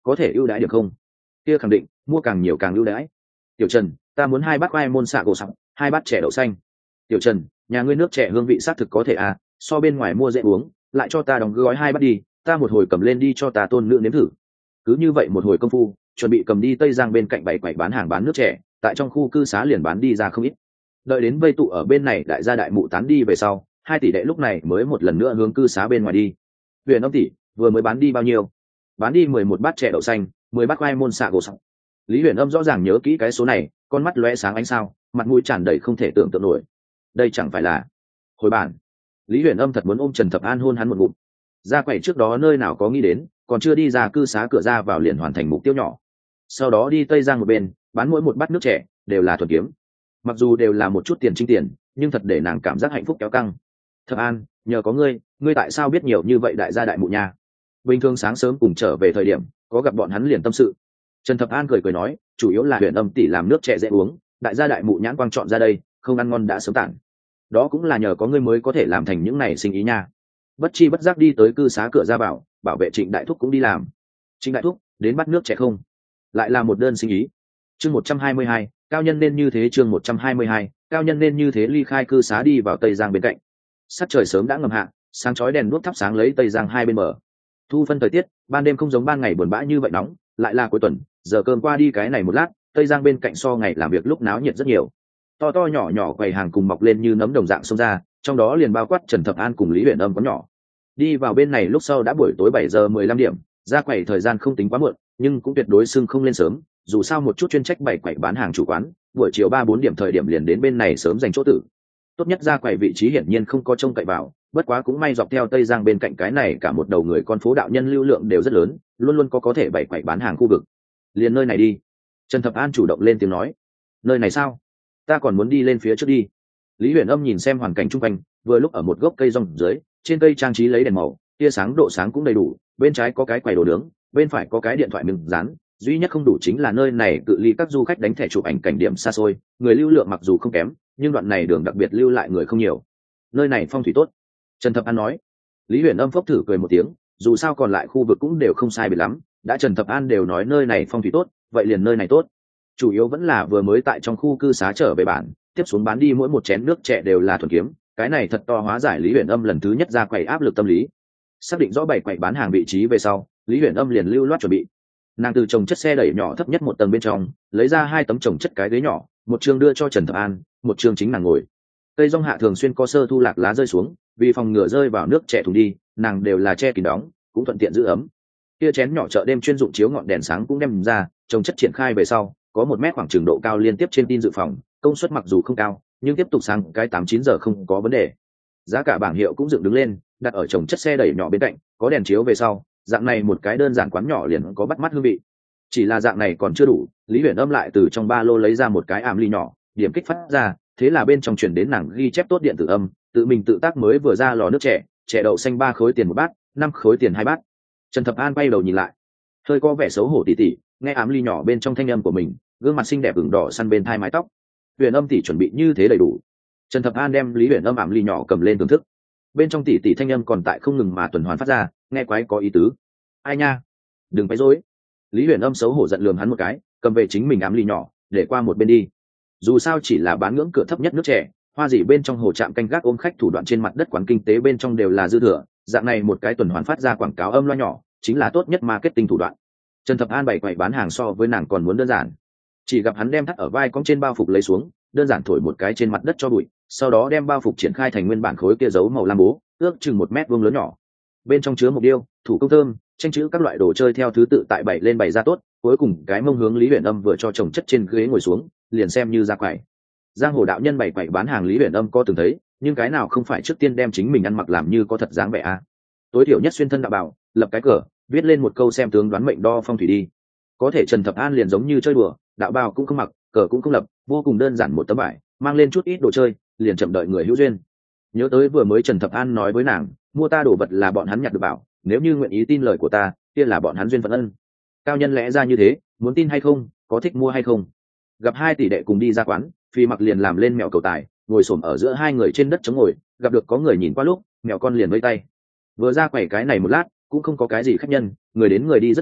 có thể ưu đãi được không? Kia khẳng định, mua càng nhiều càng ưu đãi. Tiểu Trần, ta muốn hai bát khoai môn xạ gỗ sẵn, hai bát chè đậu xanh. Tiểu Trần, nhà ngươi nước chè hương vị xác thực có thể à, so bên ngoài mua dễ uống, lại cho ta đóng gói hai bát đi, ta một hồi cầm lên đi cho ta tôn nữ nếm thử. Cứ như vậy một hồi công phu, chuẩn bị cầm đi Tây Giang bên cạnh bảy quầy bán hàng bán nước chè, tại trong khu cư xá liền bán đi ra không ít. Đợi đến vây tụ ở bên này đại gia đại mụ tán đi về sau, hai tỷ đệ lúc này mới một lần nữa hướng cư xá bên ngoài đi. Huyền Âm tỷ, vừa mới bán đi bao nhiêu? Bán đi mười một bát chè đậu xanh, mười bát khoai môn xạ gỗ sẵn. Lý Huyền Âm rõ ràng nhớ kỹ cái số này, con mắt lóe sáng ánh sao, mặt mũi tràn đầy không thể tưởng tượng nổi. Đây chẳng phải là hồi bản. Lý Huyền Âm thật muốn ôm Trần Thập An hôn hắn một ngụm. Ra quầy trước đó nơi nào có nghĩ đến, còn chưa đi ra cư xá cửa ra vào liền hoàn thành mục tiêu nhỏ. Sau đó đi Tây Giang một bên, bán mỗi một bát nước chè đều là thuần kiếm. Mặc dù đều là một chút tiền trinh tiền, nhưng thật để nàng cảm giác hạnh phúc kéo căng. Thập An, nhờ có ngươi, ngươi tại sao biết nhiều như vậy đại gia đại mụ nha? Bình thường sáng sớm cùng trở về thời điểm, có gặp bọn hắn liền tâm sự. Trần Thập An cười cười nói, chủ yếu là Huyền Âm tỷ làm nước chè dễ uống, đại gia đại mụ nhãn quang chọn ra đây, không ăn ngon đã sớm tản. Đó cũng là nhờ có ngươi mới có thể làm thành những này sinh ý nha. Bất chi bất giác đi tới cư xá cửa ra bảo, bảo vệ Trịnh Đại Thúc cũng đi làm. Trịnh Đại Thúc, đến bắt nước chè không? Lại là một đơn sinh ý. Chương một trăm hai mươi hai, cao nhân nên như thế chương một trăm hai mươi hai, cao nhân nên như thế ly khai cư xá đi vào Tây Giang bên cạnh. Sắc trời sớm đã ngầm hạ, sáng chói đèn đuốc thắp sáng lấy Tây Giang hai bên bờ. Thu phân thời tiết, ban đêm không giống ban ngày buồn bã như vậy nóng, lại là cuối tuần, giờ cơm qua đi cái này một lát, Tây Giang bên cạnh so ngày làm việc lúc náo nhiệt rất nhiều. To to nhỏ nhỏ quầy hàng cùng mọc lên như nấm đồng dạng xông ra, trong đó liền bao quát Trần Thập An cùng Lý Huyền Âm có nhỏ. Đi vào bên này lúc sau đã buổi tối bảy giờ mười lăm điểm, ra quầy thời gian không tính quá muộn, nhưng cũng tuyệt đối xưng không lên sớm, dù sao một chút chuyên trách bày quầy bán hàng chủ quán, buổi chiều ba bốn điểm thời điểm liền đến bên này sớm dành chỗ tử. Tốt nhất ra quầy vị trí hiển nhiên không có trông cậy vào, bất quá cũng may dọc theo Tây Giang bên cạnh cái này cả một đầu người con phố đạo nhân lưu lượng đều rất lớn, luôn luôn có có thể bày quầy bán hàng khu vực. Liền nơi này đi. Trần Thập An chủ động lên tiếng nói. Nơi này sao? Ta còn muốn đi lên phía trước đi. Lý Huyền Âm nhìn xem hoàn cảnh chung quanh, vừa lúc ở một gốc cây rong dưới, trên cây trang trí lấy đèn màu, tia sáng độ sáng cũng đầy đủ, bên trái có cái quầy đồ nướng, bên phải có cái điện thoại miếng dán, duy nhất không đủ chính là nơi này cự ly các du khách đánh thẻ chụp ảnh cảnh điểm xa xôi, người lưu lượng mặc dù không kém, nhưng đoạn này đường đặc biệt lưu lại người không nhiều. Nơi này phong thủy tốt. Trần Thập An nói. Lý Huyền Âm phốc thử cười một tiếng, dù sao còn lại khu vực cũng đều không sai biệt lắm, đã Trần Thập An đều nói nơi này phong thủy tốt, vậy liền nơi này tốt. Chủ yếu vẫn là vừa mới tại trong khu cư xá trở về bản, tiếp xuống bán đi mỗi một chén nước chè đều là thuần kiếm, cái này thật to hóa giải Lý Huyền Âm lần thứ nhất ra quầy áp lực tâm lý. Xác định rõ bảy quầy bán hàng vị trí về sau, Lý Huyền Âm liền lưu loát chuẩn bị. Nàng từ chồng chất xe đẩy nhỏ thấp nhất một tầng bên trong, lấy ra hai tấm chồng chất cái ghế nhỏ, một chương đưa cho Trần Thập An, một chương chính nàng ngồi. Cây rong hạ thường xuyên có sơ thu lạc lá rơi xuống, vì phòng ngừa rơi vào nước chè thùng đi, nàng đều là che kín đóng, cũng thuận tiện giữ ấm. Kia chén nhỏ chợ đêm chuyên dụng chiếu ngọn đèn sáng cũng đem ra, chồng chất triển khai về sau, có một mét khoảng trường độ cao liên tiếp trên tin dự phòng, công suất mặc dù không cao, nhưng tiếp tục sáng cái tám chín giờ không có vấn đề. Giá cả bảng hiệu cũng dựng đứng lên, đặt ở chồng chất xe đẩy nhỏ bên cạnh, có đèn chiếu về sau, dạng này một cái đơn giản quán nhỏ liền có bắt mắt hương vị. Chỉ là dạng này còn chưa đủ, Lý Huyền Âm lại từ trong ba lô lấy ra một cái ảm ly nhỏ, điểm kích phát ra, thế là bên trong truyền đến nàng ghi chép tốt điện tử âm, tự mình tự tác mới vừa ra lò nước chè, chè đậu xanh ba khối tiền một bát, năm khối tiền hai bát. Trần Thập An bay đầu nhìn lại, hơi có vẻ xấu hổ tỉ tỉ, nghe ảm ly nhỏ bên trong thanh âm của mình, gương mặt xinh đẹp ửng đỏ săn bên thai mái tóc. Huyền Âm tỉ chuẩn bị như thế đầy đủ. Trần Thập An đem Lý Huyền Âm ảm ly nhỏ cầm lên thưởng thức. Bên trong tỉ tỉ thanh âm còn tại không ngừng mà tuần hoàn phát ra, nghe quái có ý tứ. Ai nha, đừng quấy rối. Lý Huyền Âm xấu hổ giận lườm hắn một cái, cầm về chính mình ám ly nhỏ, để qua một bên đi. Dù sao chỉ là bán ngưỡng cửa thấp nhất nước chè, hoa gì bên trong hồ trạm canh gác ôm khách thủ đoạn trên mặt đất quán kinh tế bên trong đều là dư thừa, dạng này một cái tuần hoàn phát ra quảng cáo âm loa nhỏ, chính là tốt nhất marketing thủ đoạn. Trần Thập An bày quầy bán hàng so với nàng còn muốn đơn giản. Chỉ gặp hắn đem thắt ở vai cong trên bao phục lấy xuống, đơn giản thổi một cái trên mặt đất cho bụi, sau đó đem bao phục triển khai thành nguyên bản khối kia dấu màu lam bố, ước chừng một mét vuông lớn nhỏ. Bên trong chứa một điêu, thủ công thơm, tranh chữ các loại đồ chơi theo thứ tự tại bảy lên bày ra tốt, cuối cùng cái mông hướng Lý Huyền Âm vừa cho chồng chất trên ghế ngồi xuống, liền xem như ra quầy. Giang hồ đạo nhân bày quầy bán hàng Lý Huyền Âm có từng thấy, nhưng cái nào không phải trước tiên đem chính mình ăn mặc làm như có thật dáng vẻ a. À. Tối thiểu nhất xuyên thân đạo bảo, lập cái cờ, viết lên một câu xem tướng đoán mệnh đo phong thủy đi. Có thể Trần Thập An liền giống như chơi đùa, đạo bào cũng không mặc, cờ cũng không lập, vô cùng đơn giản một tấm bài, mang lên chút ít đồ chơi, liền chậm đợi người hữu duyên. Nhớ tới vừa mới Trần Thập An nói với nàng, mua ta đồ vật là bọn hắn nhặt được bảo, nếu như nguyện ý tin lời của ta, kia là bọn hắn duyên phận ân. Cao nhân lẽ ra như thế, muốn tin hay không, có thích mua hay không. Gặp hai tỷ đệ cùng đi ra quán, Phi Mặc liền làm lên mèo cầu tài, ngồi xổm ở giữa hai người trên đất chống ngồi, gặp được có người nhìn qua lúc, mèo con liền vẫy tay. Vừa ra quầy cái này một lát, cũng không có cái gì khách nhân, người đến người đi rất nhiều,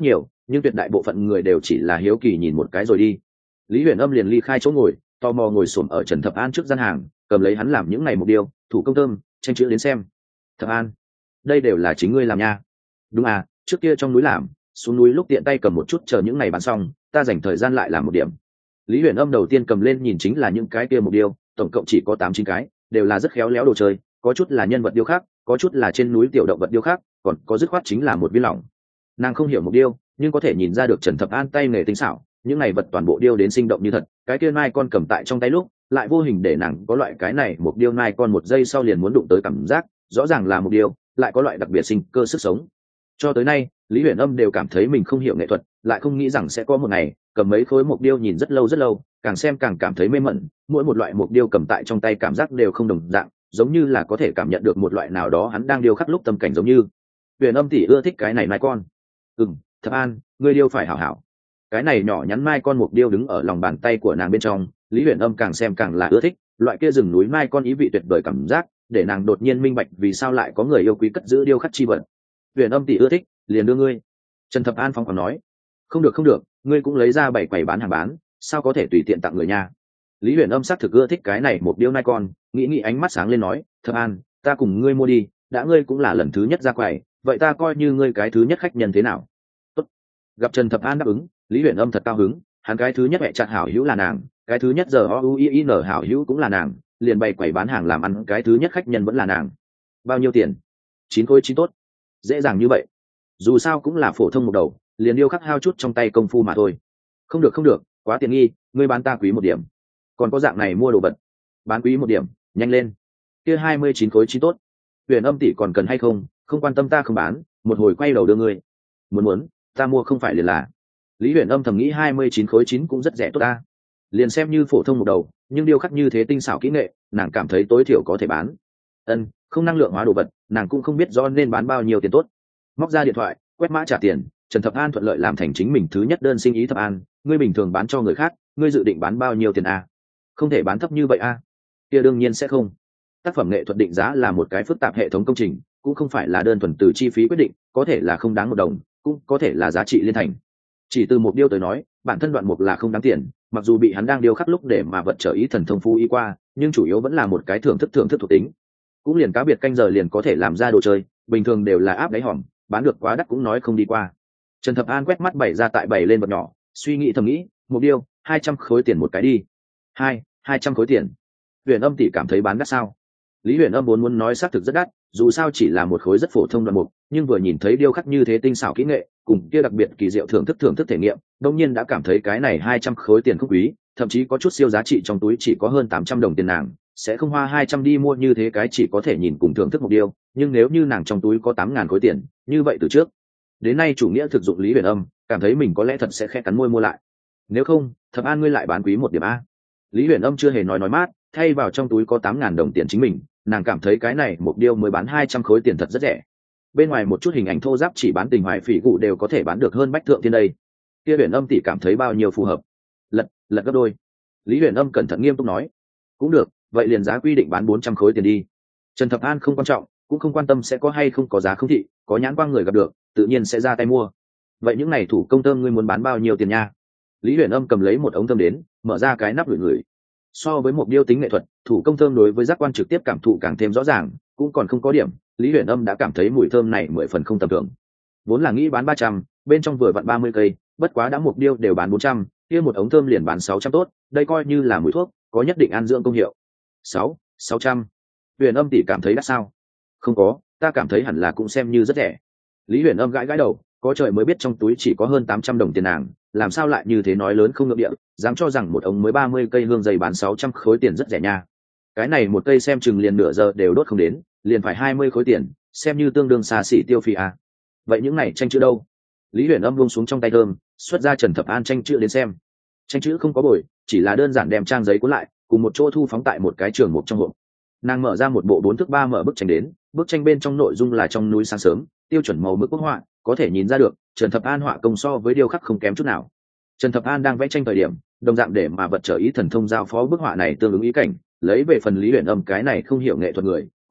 nhưng tuyệt đại bộ phận người đều chỉ là hiếu kỳ nhìn một cái rồi đi. Lý Huyền Âm liền ly khai chỗ ngồi, tò mò ngồi xổm ở Trần Thập An trước gian hàng, cầm lấy hắn làm những ngày mục điêu, thủ công thơm, tranh chữ đến xem. Thập An, đây đều là chính ngươi làm nha? Đúng à, trước kia trong núi làm, xuống núi lúc tiện tay cầm một chút chờ những ngày bán xong, ta dành thời gian lại làm một điểm. Lý Huyền Âm đầu tiên cầm lên nhìn chính là những cái kia mục điêu, tổng cộng chỉ có tám chín cái, đều là rất khéo léo đồ chơi, có chút là nhân vật điêu khác, có chút là trên núi tiểu động vật điêu khác, còn có dứt khoát chính là một viên lỏng. Nàng không hiểu mục điêu, nhưng có thể nhìn ra được Trần Thập An tay nghề tinh xảo, những này vật toàn bộ điêu đến sinh động như thật. Cái kia nai con cầm tại trong tay lúc, lại vô hình để nàng có loại cái này một điêu nai con một giây sau liền muốn đụng tới cảm giác, rõ ràng là một điêu, lại có loại đặc biệt sinh cơ sức sống. Cho tới nay, Lý Huyền Âm đều cảm thấy mình không hiểu nghệ thuật, lại không nghĩ rằng sẽ có một ngày cầm mấy khối mộc điêu nhìn rất lâu rất lâu, càng xem càng cảm thấy mê mẩn. Mỗi một loại mộc điêu cầm tại trong tay cảm giác đều không đồng dạng, giống như là có thể cảm nhận được một loại nào đó hắn đang điêu khắc lúc tâm cảnh giống như. Huyền Âm tỷ ưa thích cái này mai con. Ừm, Thập An, ngươi điêu phải hảo hảo. Cái này nhỏ nhắn mai con mộc điêu đứng ở lòng bàn tay của nàng bên trong, Lý Huyền Âm càng xem càng là ưa thích, loại kia rừng núi mai con ý vị tuyệt vời cảm giác, để nàng đột nhiên minh bạch vì sao lại có người yêu quý cất giữ điêu khắc chi vật. Huyền Âm tỷ ưa thích, liền đưa ngươi. Trần Thập An phong còn nói, không được không được, ngươi cũng lấy ra bảy quầy bán hàng bán, sao có thể tùy tiện tặng người nha. Lý Huyền Âm xác thực ưa thích cái này một điêu nai con, nghĩ nghĩ ánh mắt sáng lên nói, Thập An, ta cùng ngươi mua đi, đã ngươi cũng là lần thứ nhất ra quầy, vậy ta coi như ngươi cái thứ nhất khách nhân thế nào. Tốt. Gặp Trần Thập An đáp ứng, Lý Huyền Âm thật cao hứng, hắn cái thứ nhất mẹ chặt hảo hữu là nàng, cái thứ nhất giờ o u i n hảo hữu cũng là nàng, liền bày quầy bán hàng làm ăn cái thứ nhất khách nhân vẫn là nàng. Bao nhiêu tiền? Chín khối chín tốt. Dễ dàng như vậy. Dù sao cũng là phổ thông một đầu, liền điêu khắc hao chút trong tay công phu mà thôi. Không được không được, quá tiện nghi, ngươi bán ta quý một điểm. Còn có dạng này mua đồ vật, bán quý một điểm, nhanh lên. Kia hai mươi chín khối chín tốt. Huyền Âm tỷ còn cần hay không, không quan tâm ta không bán, một hồi quay đầu đưa ngươi. Muốn muốn, ta mua không phải liền là. Lý Huyền Âm thầm nghĩ hai mươi chín khối chín cũng rất rẻ tốt ta. Liền xem như phổ thông một đầu, nhưng điêu khắc như thế tinh xảo kỹ nghệ, nàng cảm thấy tối thiểu có thể bán. Ân, không năng lượng hóa đồ vật, nàng cũng không biết do nên bán bao nhiêu tiền tốt. Móc ra điện thoại, quét mã trả tiền, Trần Thập An thuận lợi làm thành chính mình thứ nhất đơn sinh ý. Thập An, ngươi bình thường bán cho người khác, ngươi dự định bán bao nhiêu tiền a? Không thể bán thấp như vậy a. Kia đương nhiên sẽ không. Tác phẩm nghệ thuật định giá là một cái phức tạp hệ thống công trình, cũng không phải là đơn thuần từ chi phí quyết định, có thể là không đáng một đồng, cũng có thể là giá trị liên thành. Chỉ từ một điêu tới nói, bản thân đoạn mục là không đáng tiền, mặc dù bị hắn đang điêu khắc lúc để mà vật trở ý thần thông phu y qua, nhưng chủ yếu vẫn là một cái thưởng thức thưởng thức thuộc tính. Cũng liền cá biệt canh giờ liền có thể làm ra đồ chơi, bình thường đều là áp đáy hòm, bán được quá đắt cũng nói không đi qua. Trần Thập An quét mắt bày ra tại bày lên bậc nhỏ, suy nghĩ thầm nghĩ, một điêu hai trăm khối tiền một cái đi. Hai, hai trăm khối tiền. Huyền Âm tỷ cảm thấy bán đắt sao? Lý Huyền Âm muốn muốn nói xác thực rất đắt, dù sao chỉ là một khối rất phổ thông đoạn mục, nhưng vừa nhìn thấy điêu khắc như thế tinh xảo kỹ nghệ, cùng kia đặc biệt kỳ diệu thưởng thức thưởng thức thể nghiệm, đương nhiên đã cảm thấy cái này hai trăm khối tiền không quý, thậm chí có chút siêu giá trị, trong túi chỉ có hơn tám trăm đồng tiền nàng sẽ không hoa hai trăm đi mua như thế cái chỉ có thể nhìn cùng thưởng thức một điêu, nhưng nếu như nàng trong túi có tám ngàn khối tiền, như vậy từ trước đến nay chủ nghĩa thực dụng Lý Huyền Âm cảm thấy mình có lẽ thật sẽ khẽ cắn môi mua lại. Nếu không, Thập An ngươi lại bán quý một điểm a. Lý Huyền Âm chưa hề nói nói mát, thay vào trong túi có tám ngàn đồng tiền chính mình, nàng cảm thấy cái này một điêu mới bán hai trăm khối tiền thật rất rẻ. Bên ngoài một chút hình ảnh thô ráp chỉ bán tình hoài phỉ cụ đều có thể bán được hơn bách thượng thiên đây. Kia Huyền Âm tỷ cảm thấy bao nhiêu phù hợp? Lật, lật gấp đôi. Lý Huyền Âm cẩn thận nghiêm túc nói, cũng được, vậy liền giá quy định bán bốn trăm khối tiền đi. Trần Thập An không quan trọng, cũng không quan tâm sẽ có hay không có giá không thị, có nhãn quang người gặp được, tự nhiên sẽ ra tay mua. Vậy những này thủ công thơm ngươi muốn bán bao nhiêu tiền nha? Lý Huyền Âm cầm lấy một ống thơm đến, mở ra cái nắp ngửi ngửi. So với một điêu tính nghệ thuật, thủ công thơm đối với giác quan trực tiếp cảm thụ càng thêm rõ ràng, cũng còn không có điểm, Lý Huyền Âm đã cảm thấy mùi thơm này mười phần không tầm thường. Vốn là nghĩ bán ba trăm, bên trong vừa vặn ba mươi cây, bất quá đã một điêu đều bán bốn trăm, kia một ống thơm liền bán sáu trăm tốt, đây coi như là mùi thuốc, có nhất định an dưỡng công hiệu. Sáu, sáu trăm. Huyền Âm tỷ cảm thấy đắt sao? Không có, ta cảm thấy hẳn là cũng xem như rất rẻ. Lý Huyền Âm gãi gãi đầu, có trời mới biết trong túi chỉ có hơn tám trăm đồng tiền nàng, làm sao lại như thế nói lớn không ngượng địa, dám cho rằng một ống mới ba mươi cây hương dây bán sáu trăm khối tiền rất rẻ nha. Cái này một cây xem chừng liền nửa giờ đều đốt không đến, liền phải hai mươi khối tiền, xem như tương đương xa xỉ tiêu phí à. Vậy những này tranh chữ đâu? Lý Huyền Âm buông xuống trong tay thơm, xuất ra Trần Thập An tranh chữ đến xem. Tranh chữ không có bồi, chỉ là đơn giản đem trang giấy cuốn lại, cùng một chỗ thu phóng tại một cái trường mục trong hộp. Nàng mở ra một bộ bốn thước ba mở bức tranh đến, bức tranh bên trong nội dung là trong núi sáng sớm, tiêu chuẩn màu mực quốc họa, có thể nhìn ra được Trần Thập An họa công so với điêu khắc không kém chút nào. Trần Thập An đang vẽ tranh thời điểm, đồng dạng để mà vật trở ý thần thông giao phó bức họa này tương ứng ý cảnh, lấy về phần Lý Huyền Âm cái này không hiểu nghệ thuật người,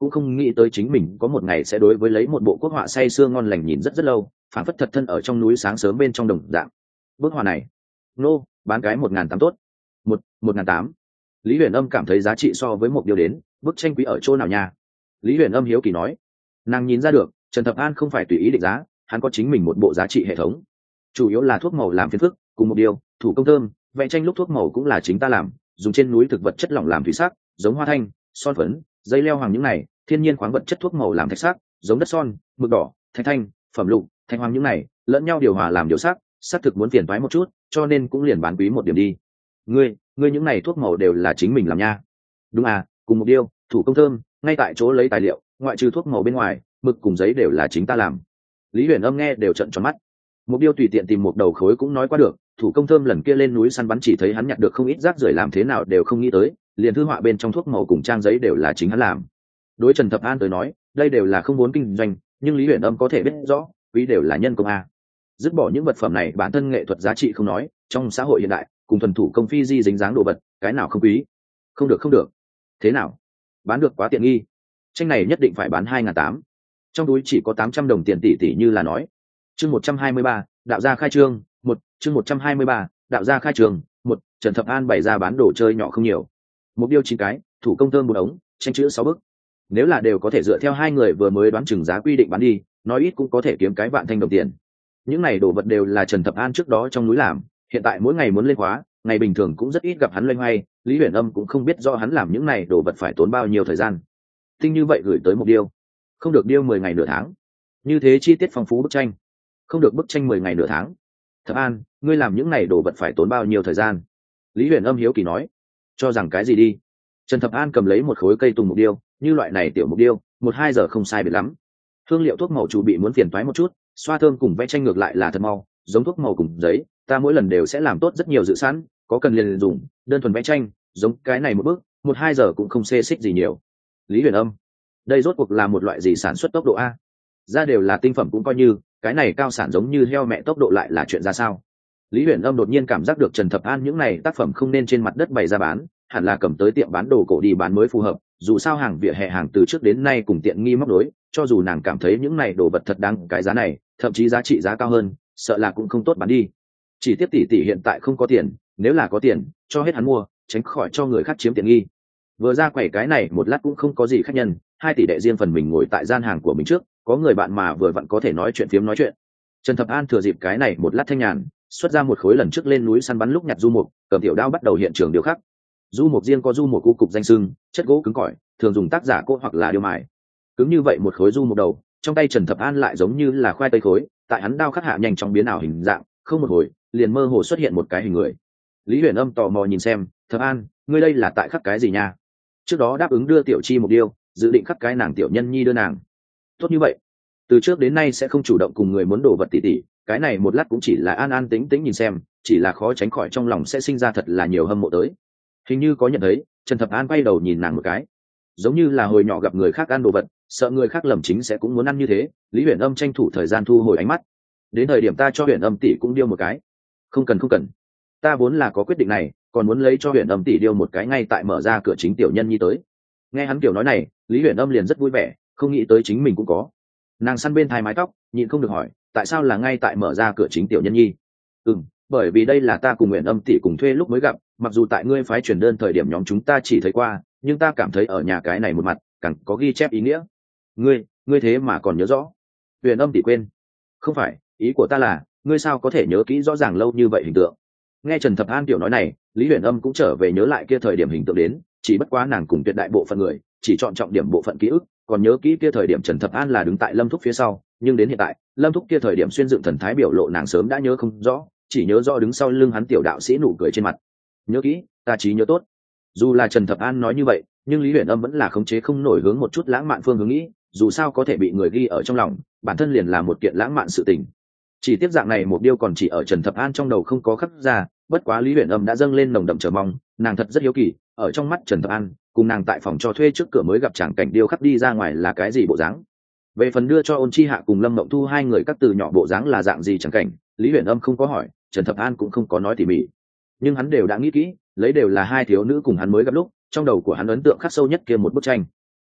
cũng không nghĩ tới chính mình có một ngày sẽ đối với lấy một bộ quốc họa say sưa ngon lành nhìn rất rất lâu, phản phất thật thân ở trong núi sáng sớm bên trong đồng dạng. Bức họa này nô bán cái một ngàn tám tốt. một một ngàn tám. Lý Huyền Âm cảm thấy giá trị so với một điều đến, bức tranh quý ở chỗ nào nha? Lý Huyền Âm hiếu kỳ nói. Nàng nhìn ra được Trần Thập An không phải tùy ý định giá, hắn có chính mình một bộ giá trị hệ thống, chủ yếu là thuốc màu làm phiền phức, cùng một điều thủ công thơm, vẽ tranh lúc thuốc màu cũng là chính ta làm, dùng trên núi thực vật chất lỏng làm thủy sắc, giống hoa thanh, son phấn, dây leo hoàng những này, thiên nhiên khoáng vật chất thuốc màu làm thạch sắc, giống đất son, mực đỏ, thạch thanh, phẩm lục, thanh hoàng những này, lẫn nhau điều hòa làm điều sắc, sắc thực muốn phiền toái một chút, cho nên cũng liền bán quý một điểm đi. Ngươi, ngươi những này thuốc màu đều là chính mình làm nha? Đúng à, cùng một điều thủ công thơm, ngay tại chỗ lấy tài liệu, ngoại trừ thuốc màu bên ngoài, mực cùng giấy đều là chính ta làm. Lý Huyền Âm nghe đều trợn tròn mắt. Một điêu tùy tiện tìm một đầu khối cũng nói qua được, thủ công thơm lần kia lên núi săn bắn chỉ thấy hắn nhặt được không ít rác rưởi làm thế nào đều không nghĩ tới, liền thư họa bên trong thuốc màu cùng trang giấy đều là chính hắn làm. Đối Trần Thập An tới nói, đây đều là không muốn kinh doanh, nhưng Lý Huyền Âm có thể biết rõ, quý đều là nhân công a. Dứt bỏ những vật phẩm này bản thân nghệ thuật giá trị không nói, trong xã hội hiện đại, cùng thuần thủ công phi di dính dáng đồ vật, cái nào không quý? Không được không được. Thế nào? Bán được quá tiện nghi. Tranh này nhất định phải bán hai ngàn tám. Trong túi chỉ có tám trăm đồng tiền tỷ tỷ như là nói. Chương một trăm hai mươi ba, đạo gia khai trương, một, chương một trăm hai mươi ba, đạo gia khai trương, một, Trần Thập An bày ra bán đồ chơi nhỏ không nhiều. Một điêu chín cái, thủ công thơm một ống, tranh chữ sáu bức. Nếu là đều có thể dựa theo hai người vừa mới đoán chừng giá quy định bán đi, nói ít cũng có thể kiếm cái vạn thanh đồng tiền. Những này đồ vật đều là Trần Thập An trước đó trong núi làm, hiện tại mỗi ngày muốn lên khóa, ngày bình thường cũng rất ít gặp hắn loay hoay, Lý Huyền Âm cũng không biết do hắn làm những này đồ vật phải tốn bao nhiêu thời gian. Tinh như vậy gửi tới một điêu, không được điêu mười ngày nửa tháng. Như thế chi tiết phong phú bức tranh, không được bức tranh mười ngày nửa tháng. Thập An, ngươi làm những này đồ vật phải tốn bao nhiêu thời gian? Lý Huyền Âm hiếu kỳ nói. Cho rằng cái gì đi? Trần Thập An cầm lấy một khối cây tùng mục điêu, như loại này tiểu mục điêu, một hai giờ không sai biệt lắm. Hương liệu thuốc màu chủ bị muốn phiền toái một chút, xoa thơm cùng vẽ tranh ngược lại là thật mau, giống thuốc màu cùng giấy, ta mỗi lần đều sẽ làm tốt rất nhiều dự sẵn, có cần liền, liền dùng, đơn thuần vẽ tranh, giống cái này một bước, một hai giờ cũng không xê xích gì nhiều. Lý Huyền Âm, đây rốt cuộc là một loại gì sản xuất tốc độ a? Ra đều là tinh phẩm cũng coi như, cái này cao sản giống như heo mẹ tốc độ lại là chuyện ra sao? Lý Huyền Âm đột nhiên cảm giác được Trần Thập An những này tác phẩm không nên trên mặt đất bày ra bán, hẳn là cầm tới tiệm bán đồ cổ đi bán mới phù hợp, dù sao hàng vỉa hè hàng từ trước đến nay cùng tiện nghi móc đối, cho dù nàng cảm thấy những này đồ vật thật đáng cái giá này, thậm chí giá trị giá cao hơn, sợ là cũng không tốt bán đi. Chỉ tiếc tỷ tỷ hiện tại không có tiền, nếu là có tiền, cho hết hắn mua, tránh khỏi cho người khác chiếm tiện nghi. Vừa ra quầy cái này một lát cũng không có gì khách nhân, hai tỷ đệ riêng phần mình ngồi tại gian hàng của mình trước, có người bạn mà vừa vặn có thể nói chuyện phiếm nói chuyện. Trần Thập An thừa dịp cái này một lát thanh nhàn, xuất ra một khối lần trước lên núi săn bắn lúc nhặt du mục, cầm tiểu đao bắt đầu hiện trường điều khắc. Du mục riêng có du mục cu cục danh sưng, chất gỗ cứng cỏi, thường dùng tác giả cốt hoặc là điêu mài. Cứng như vậy một khối du mục đầu, trong tay Trần Thập An lại giống như là khoai tây khối, tại hắn đao khắc hạ nhanh chóng biến ảo hình dạng, không một hồi, liền mơ hồ xuất hiện một cái hình người. Lý Huyền Âm tò mò nhìn xem, Thập An, ngươi đây là tại khắc cái gì nha? Trước đó đáp ứng đưa tiểu chi một điêu, dự định khắc cái nàng tiểu nhân nhi đưa nàng. Tốt như vậy, từ trước đến nay sẽ không chủ động cùng người muốn đồ vật tỉ tỉ, cái này một lát cũng chỉ là an an tĩnh tĩnh nhìn xem, chỉ là khó tránh khỏi trong lòng sẽ sinh ra thật là nhiều hâm mộ tới. Hình như có nhận thấy, Trần Thập An quay đầu nhìn nàng một cái, giống như là hồi nhỏ gặp người khác ăn đồ vật, sợ người khác lầm chính sẽ cũng muốn ăn như thế. Lý Huyền Âm tranh thủ thời gian thu hồi ánh mắt, đến thời điểm ta cho Huyền Âm tỷ cũng điêu một cái. Không cần không cần, ta vốn là có quyết định này, còn muốn lấy cho Huyền Âm tỷ điêu một cái ngay tại mở ra cửa chính tiểu nhân nhi tới. Nghe hắn kiểu nói này, Lý Huyền Âm liền rất vui vẻ, không nghĩ tới chính mình cũng có. Nàng săn bên thai mái tóc, nhịn không được hỏi, tại sao là ngay tại mở ra cửa chính tiểu nhân nhi? Ừ, bởi vì đây là ta cùng Huyền Âm tỷ cùng thuê lúc mới gặp, mặc dù tại ngươi phái truyền đơn thời điểm nhóm chúng ta chỉ thấy qua, nhưng ta cảm thấy ở nhà cái này một mặt càng có ghi chép ý nghĩa. Ngươi, ngươi thế mà còn nhớ rõ? Huyền Âm tỷ quên? Không phải, ý của ta là, ngươi sao có thể nhớ kỹ rõ ràng lâu như vậy hình tượng? Nghe Trần Thập An tiểu nói này, Lý Huyền Âm cũng trở về nhớ lại kia thời điểm hình tượng đến, chỉ bất quá nàng cùng tuyệt đại bộ phận người chỉ chọn trọng điểm bộ phận ký ức, còn nhớ kỹ kia thời điểm Trần Thập An là đứng tại Lâm Thúc phía sau, nhưng đến hiện tại, Lâm Thúc kia thời điểm xuyên dựng thần thái biểu lộ nàng sớm đã nhớ không rõ, chỉ nhớ rõ đứng sau lưng hắn tiểu đạo sĩ nụ cười trên mặt. Nhớ kỹ, ta trí nhớ tốt. Dù là Trần Thập An nói như vậy, nhưng Lý Huyền Âm vẫn là khống chế không nổi hướng một chút lãng mạn phương hướng nghĩ, dù sao có thể bị người ghi ở trong lòng, bản thân liền là một kiện lãng mạn sự tình. Chỉ tiếp dạng này một điều còn chỉ ở Trần Thập An trong đầu không có khắc ra, bất quá Lý Huyền Âm đã dâng lên nồng đậm chờ mong, nàng thật rất hiếu kỳ, ở trong mắt Trần Thập An, cùng nàng tại phòng cho thuê trước cửa mới gặp tràng cảnh điêu khắc đi ra ngoài là cái gì bộ dáng. Về phần đưa cho Ôn Chi Hạ cùng Lâm Mộng Thu hai người các từ nhỏ bộ dáng là dạng gì chẳng cảnh, Lý Huyền Âm không có hỏi, Trần Thập An cũng không có nói tỉ mỉ, nhưng hắn đều đã nghĩ kỹ, lấy đều là hai thiếu nữ cùng hắn mới gặp lúc, trong đầu của hắn ấn tượng khắc sâu nhất kia một bức tranh.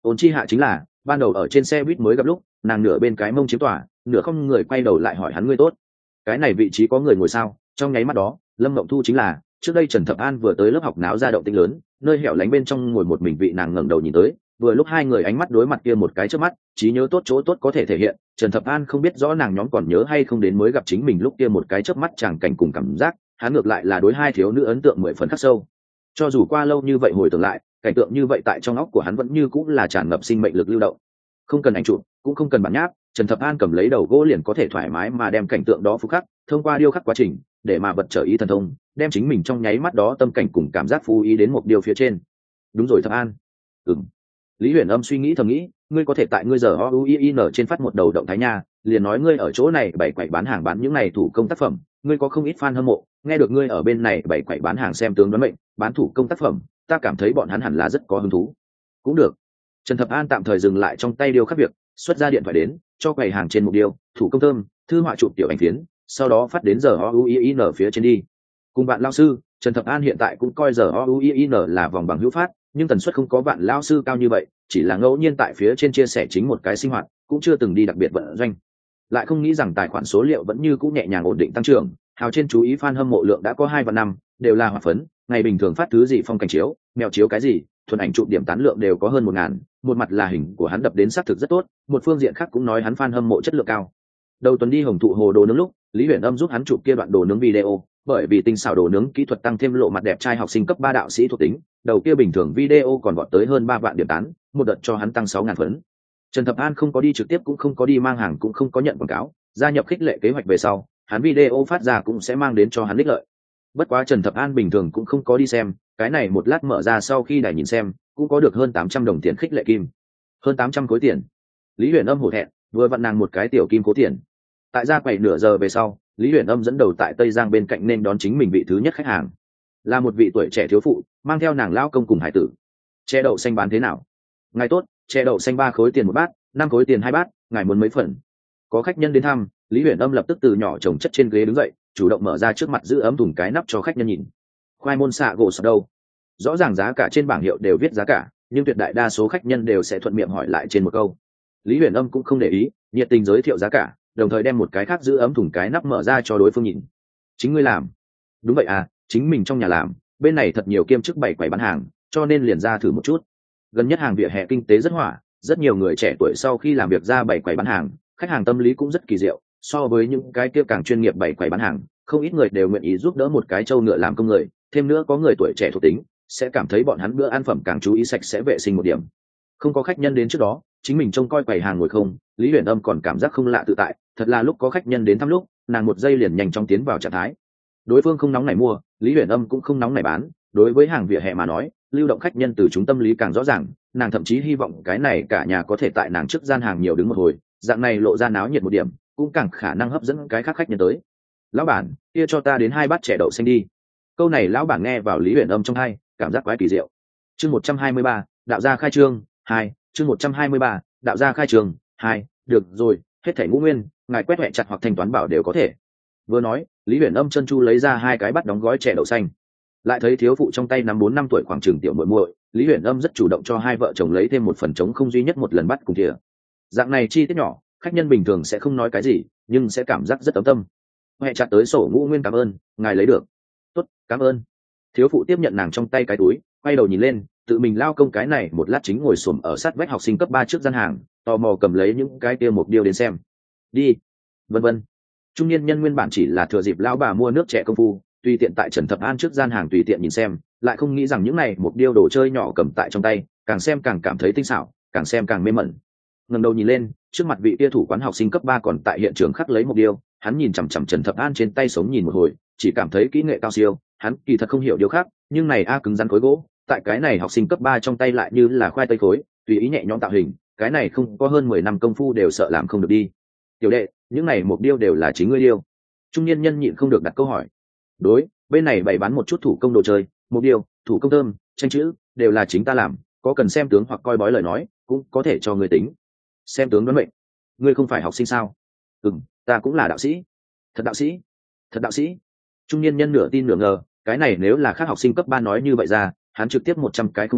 ôn chi hạ chính là ban đầu ở trên xe buýt mới gặp lúc nàng nửa bên cái mông chiếm tỏa nửa không người quay đầu lại hỏi hắn ngươi tốt, cái này vị trí có người ngồi sao? Trong nháy mắt đó Lâm Mộng Thu chính là trước đây Trần Thập An vừa tới lớp học náo ra động tĩnh lớn, nơi hẻo lánh bên trong ngồi một mình vị nàng ngẩng đầu nhìn tới, vừa lúc hai người ánh mắt đối mặt kia một cái trước mắt, trí nhớ tốt chỗ tốt có thể thể hiện. Trần Thập An không biết rõ nàng nhóm còn nhớ hay không đến mới gặp chính mình lúc kia một cái chớp mắt chẳng cảnh cùng cảm giác, hắn ngược lại là đối hai thiếu nữ ấn tượng mười phần khắc sâu. Cho dù qua lâu như vậy hồi tưởng lại, cảnh tượng như vậy tại trong óc của hắn vẫn như cũng là tràn ngập sinh mệnh lực lưu động. Không cần ảnh chụp, cũng không cần bản nháp, Trần Thập An cầm lấy đầu gỗ liền có thể thoải mái mà đem cảnh tượng đó phục khắc, thông qua điêu khắc quá trình, để mà vật trở ý thần thông, đem chính mình trong nháy mắt đó tâm cảnh cùng cảm giác phú ý đến một điều phía trên. Đúng rồi Thập An. Ừm. Lý Huyền Âm suy nghĩ thầm nghĩ, ngươi có thể tại ngươi giờ o u i n trên phát một đầu động thái nha, liền nói ngươi ở chỗ này bày quậy bán hàng bán những này thủ công tác phẩm, ngươi có không ít fan hâm mộ, nghe được ngươi ở bên này bày quậy bán hàng xem tướng đoán mệnh, bán thủ công tác phẩm, ta cảm thấy bọn hắn hẳn là rất có hứng thú. Cũng được. Trần Thập An tạm thời dừng lại trong tay điêu khắc việc, xuất ra điện thoại đến, cho quầy hàng trên một điêu, thủ công thơm, thư họa chụp tiểu ảnh phiến, sau đó phát đến giờ o u i n phía trên đi. Cùng bạn lao sư, Trần Thập An hiện tại cũng coi giờ o u i n là vòng bằng hữu phát, nhưng tần suất không có bạn lao sư cao như vậy, chỉ là ngẫu nhiên tại phía trên chia sẻ chính một cái sinh hoạt, cũng chưa từng đi đặc biệt vận doanh. Lại không nghĩ rằng tài khoản số liệu vẫn như cũng nhẹ nhàng ổn định tăng trưởng, hào trên chú ý fan hâm mộ lượng đã có hai vạn năm, đều là hoạt phấn, ngày bình thường phát thứ gì phong cảnh chiếu, mèo chiếu cái gì, thuần ảnh chụp điểm tán lượng đều có hơn một ngàn, một mặt là hình của hắn đập đến xác thực rất tốt, một phương diện khác cũng nói hắn fan hâm mộ chất lượng cao. Đầu tuần đi Hồng Thụ Hồ đồ nướng lúc, Lý Huyền Âm giúp hắn chụp kia đoạn đồ nướng video, bởi vì tinh xảo đồ nướng kỹ thuật tăng thêm lộ mặt đẹp trai học sinh cấp ba đạo sĩ thuộc tính, đầu kia bình thường video còn vọt tới hơn ba vạn điểm tán, một đợt cho hắn tăng sáu ngàn phấn. Trần Thập An không có đi trực tiếp cũng không có đi mang hàng cũng không có nhận quảng cáo, gia nhập khích lệ kế hoạch về sau, hắn video phát ra cũng sẽ mang đến cho hắn ích lợi. Bất quá Trần Thập An bình thường cũng không có đi xem, cái này một lát mở ra sau khi đài nhìn xem, cũng có được hơn tám trăm đồng tiền khích lệ kim. Hơn tám trăm khối tiền. Lý Huyền Âm hổ thẹn, vừa vặn nàng một cái tiểu kim cố tiền. Tại ra quầy nửa giờ về sau, Lý Huyền Âm dẫn đầu tại Tây Giang bên cạnh nên đón chính mình vị thứ nhất khách hàng. Là một vị tuổi trẻ thiếu phụ, mang theo nàng lão công cùng hải tử. Chè đậu xanh bán thế nào? Ngài tốt, chè đậu xanh ba khối tiền một bát, năm khối tiền hai bát, ngài muốn mấy phần? Có khách nhân đến thăm, Lý Huyền Âm lập tức từ nhỏ chồng chất trên ghế đứng dậy, chủ động mở ra trước mặt giữ ấm thùng cái nắp cho khách nhân nhìn. Khoai môn xạ gỗ sọt đâu? Rõ ràng giá cả trên bảng hiệu đều viết giá cả, nhưng tuyệt đại đa số khách nhân đều sẽ thuận miệng hỏi lại trên một câu. Lý Huyền Âm cũng không để ý, nhiệt tình giới thiệu giá cả, đồng thời đem một cái khác giữ ấm thùng cái nắp mở ra cho đối phương nhìn. Chính ngươi làm? Đúng vậy à, chính mình trong nhà làm, bên này thật nhiều kiêm chức bày quầy bán hàng, cho nên liền ra thử một chút. Gần nhất hàng vỉa hè kinh tế rất hỏa, rất nhiều người trẻ tuổi sau khi làm việc ra bày quầy bán hàng, khách hàng tâm lý cũng rất kỳ diệu, so với những cái kia càng chuyên nghiệp bày quầy bán hàng, không ít người đều nguyện ý giúp đỡ một cái trâu ngựa làm công người, thêm nữa có người tuổi trẻ thuộc tính, sẽ cảm thấy bọn hắn bữa ăn phẩm càng chú ý sạch sẽ vệ sinh một điểm. Không có khách nhân đến trước đó, chính mình trông coi quầy hàng ngồi không, Lý Huyền Âm còn cảm giác không lạ tự tại, thật là lúc có khách nhân đến thăm lúc, nàng một giây liền nhanh chóng tiến vào trạng thái. Đối phương không nóng nảy mua, Lý Huyền Âm cũng không nóng nảy bán, đối với hàng vỉa hè mà nói, lưu động khách nhân từ chúng tâm lý càng rõ ràng, nàng thậm chí hy vọng cái này cả nhà có thể tại nàng trước gian hàng nhiều đứng một hồi, dạng này lộ ra náo nhiệt một điểm, cũng càng khả năng hấp dẫn cái khác khách nhân tới. Lão bản, kia cho ta đến hai bát chè đậu xanh đi. Câu này lão bản nghe vào Lý Huyền Âm trong tai, cảm giác quái kỳ diệu. Chương một trăm hai mươi ba, đạo gia khai trương hai, chương một trăm hai mươi ba, đạo gia khai trương hai, được rồi, hết thảy ngũ nguyên, ngài quét huệ chặt hoặc thanh toán bảo đều có thể. Vừa nói, Lý Huyền Âm chân chu lấy ra hai cái bát đóng gói chè đậu xanh. Lại thấy thiếu phụ trong tay nắm bốn năm tuổi khoảng trường tiểu muội muội, Lý Huyền Âm rất chủ động cho hai vợ chồng lấy thêm một phần trống không duy nhất một lần bắt cùng thìa. Dạng này chi tiết nhỏ, khách nhân bình thường sẽ không nói cái gì, nhưng sẽ cảm giác rất ấm tâm. Huệ chặt tới sổ ngũ nguyên cảm ơn, ngài lấy được. Tốt, cảm ơn. Thiếu phụ tiếp nhận nàng trong tay cái túi, quay đầu nhìn lên, tự mình lao công cái này một lát chính ngồi xổm ở sát vách học sinh cấp ba trước gian hàng, tò mò cầm lấy những cái kia một điều đến xem. Đi. Vân vân. Trung niên nhân nguyên bản chỉ là thừa dịp lão bà mua nước trẻ công phu, tùy tiện tại Trần Thập An trước gian hàng tùy tiện nhìn xem, lại không nghĩ rằng những này một điêu đồ chơi nhỏ cầm tại trong tay, càng xem càng cảm thấy tinh xảo, càng xem càng mê mẩn. Ngẩng đầu nhìn lên, trước mặt vị kia thủ quán học sinh cấp ba còn tại hiện trường khắc lấy một điêu, hắn nhìn chằm chằm Trần Thập An trên tay sống nhìn một hồi, chỉ cảm thấy kỹ nghệ cao siêu, hắn kỳ thật không hiểu điều khác, nhưng này a cứng rắn khối gỗ, tại cái này học sinh cấp ba trong tay lại như là khoai tây khối, tùy ý nhẹ nhõm tạo hình, cái này không có hơn mười năm công phu đều sợ làm không được đi. Tiểu đệ, những này một điêu đều là chính ngươi điêu? Trung niên nhân nhịn không được đặt câu hỏi. Đối, bên này bày bán một chút thủ công đồ chơi, một điêu, thủ công thơm, tranh chữ, đều là chính ta làm, có cần xem tướng hoặc coi bói lời nói, cũng có thể cho người tính. Xem tướng đoán mệnh. Ngươi không phải học sinh sao? Ừm, ta cũng là đạo sĩ. Thật đạo sĩ? Thật đạo sĩ? Trung niên nhân nửa tin nửa ngờ, cái này nếu là khác học sinh cấp ba nói như vậy ra, hắn trực tiếp một trăm cái không tin,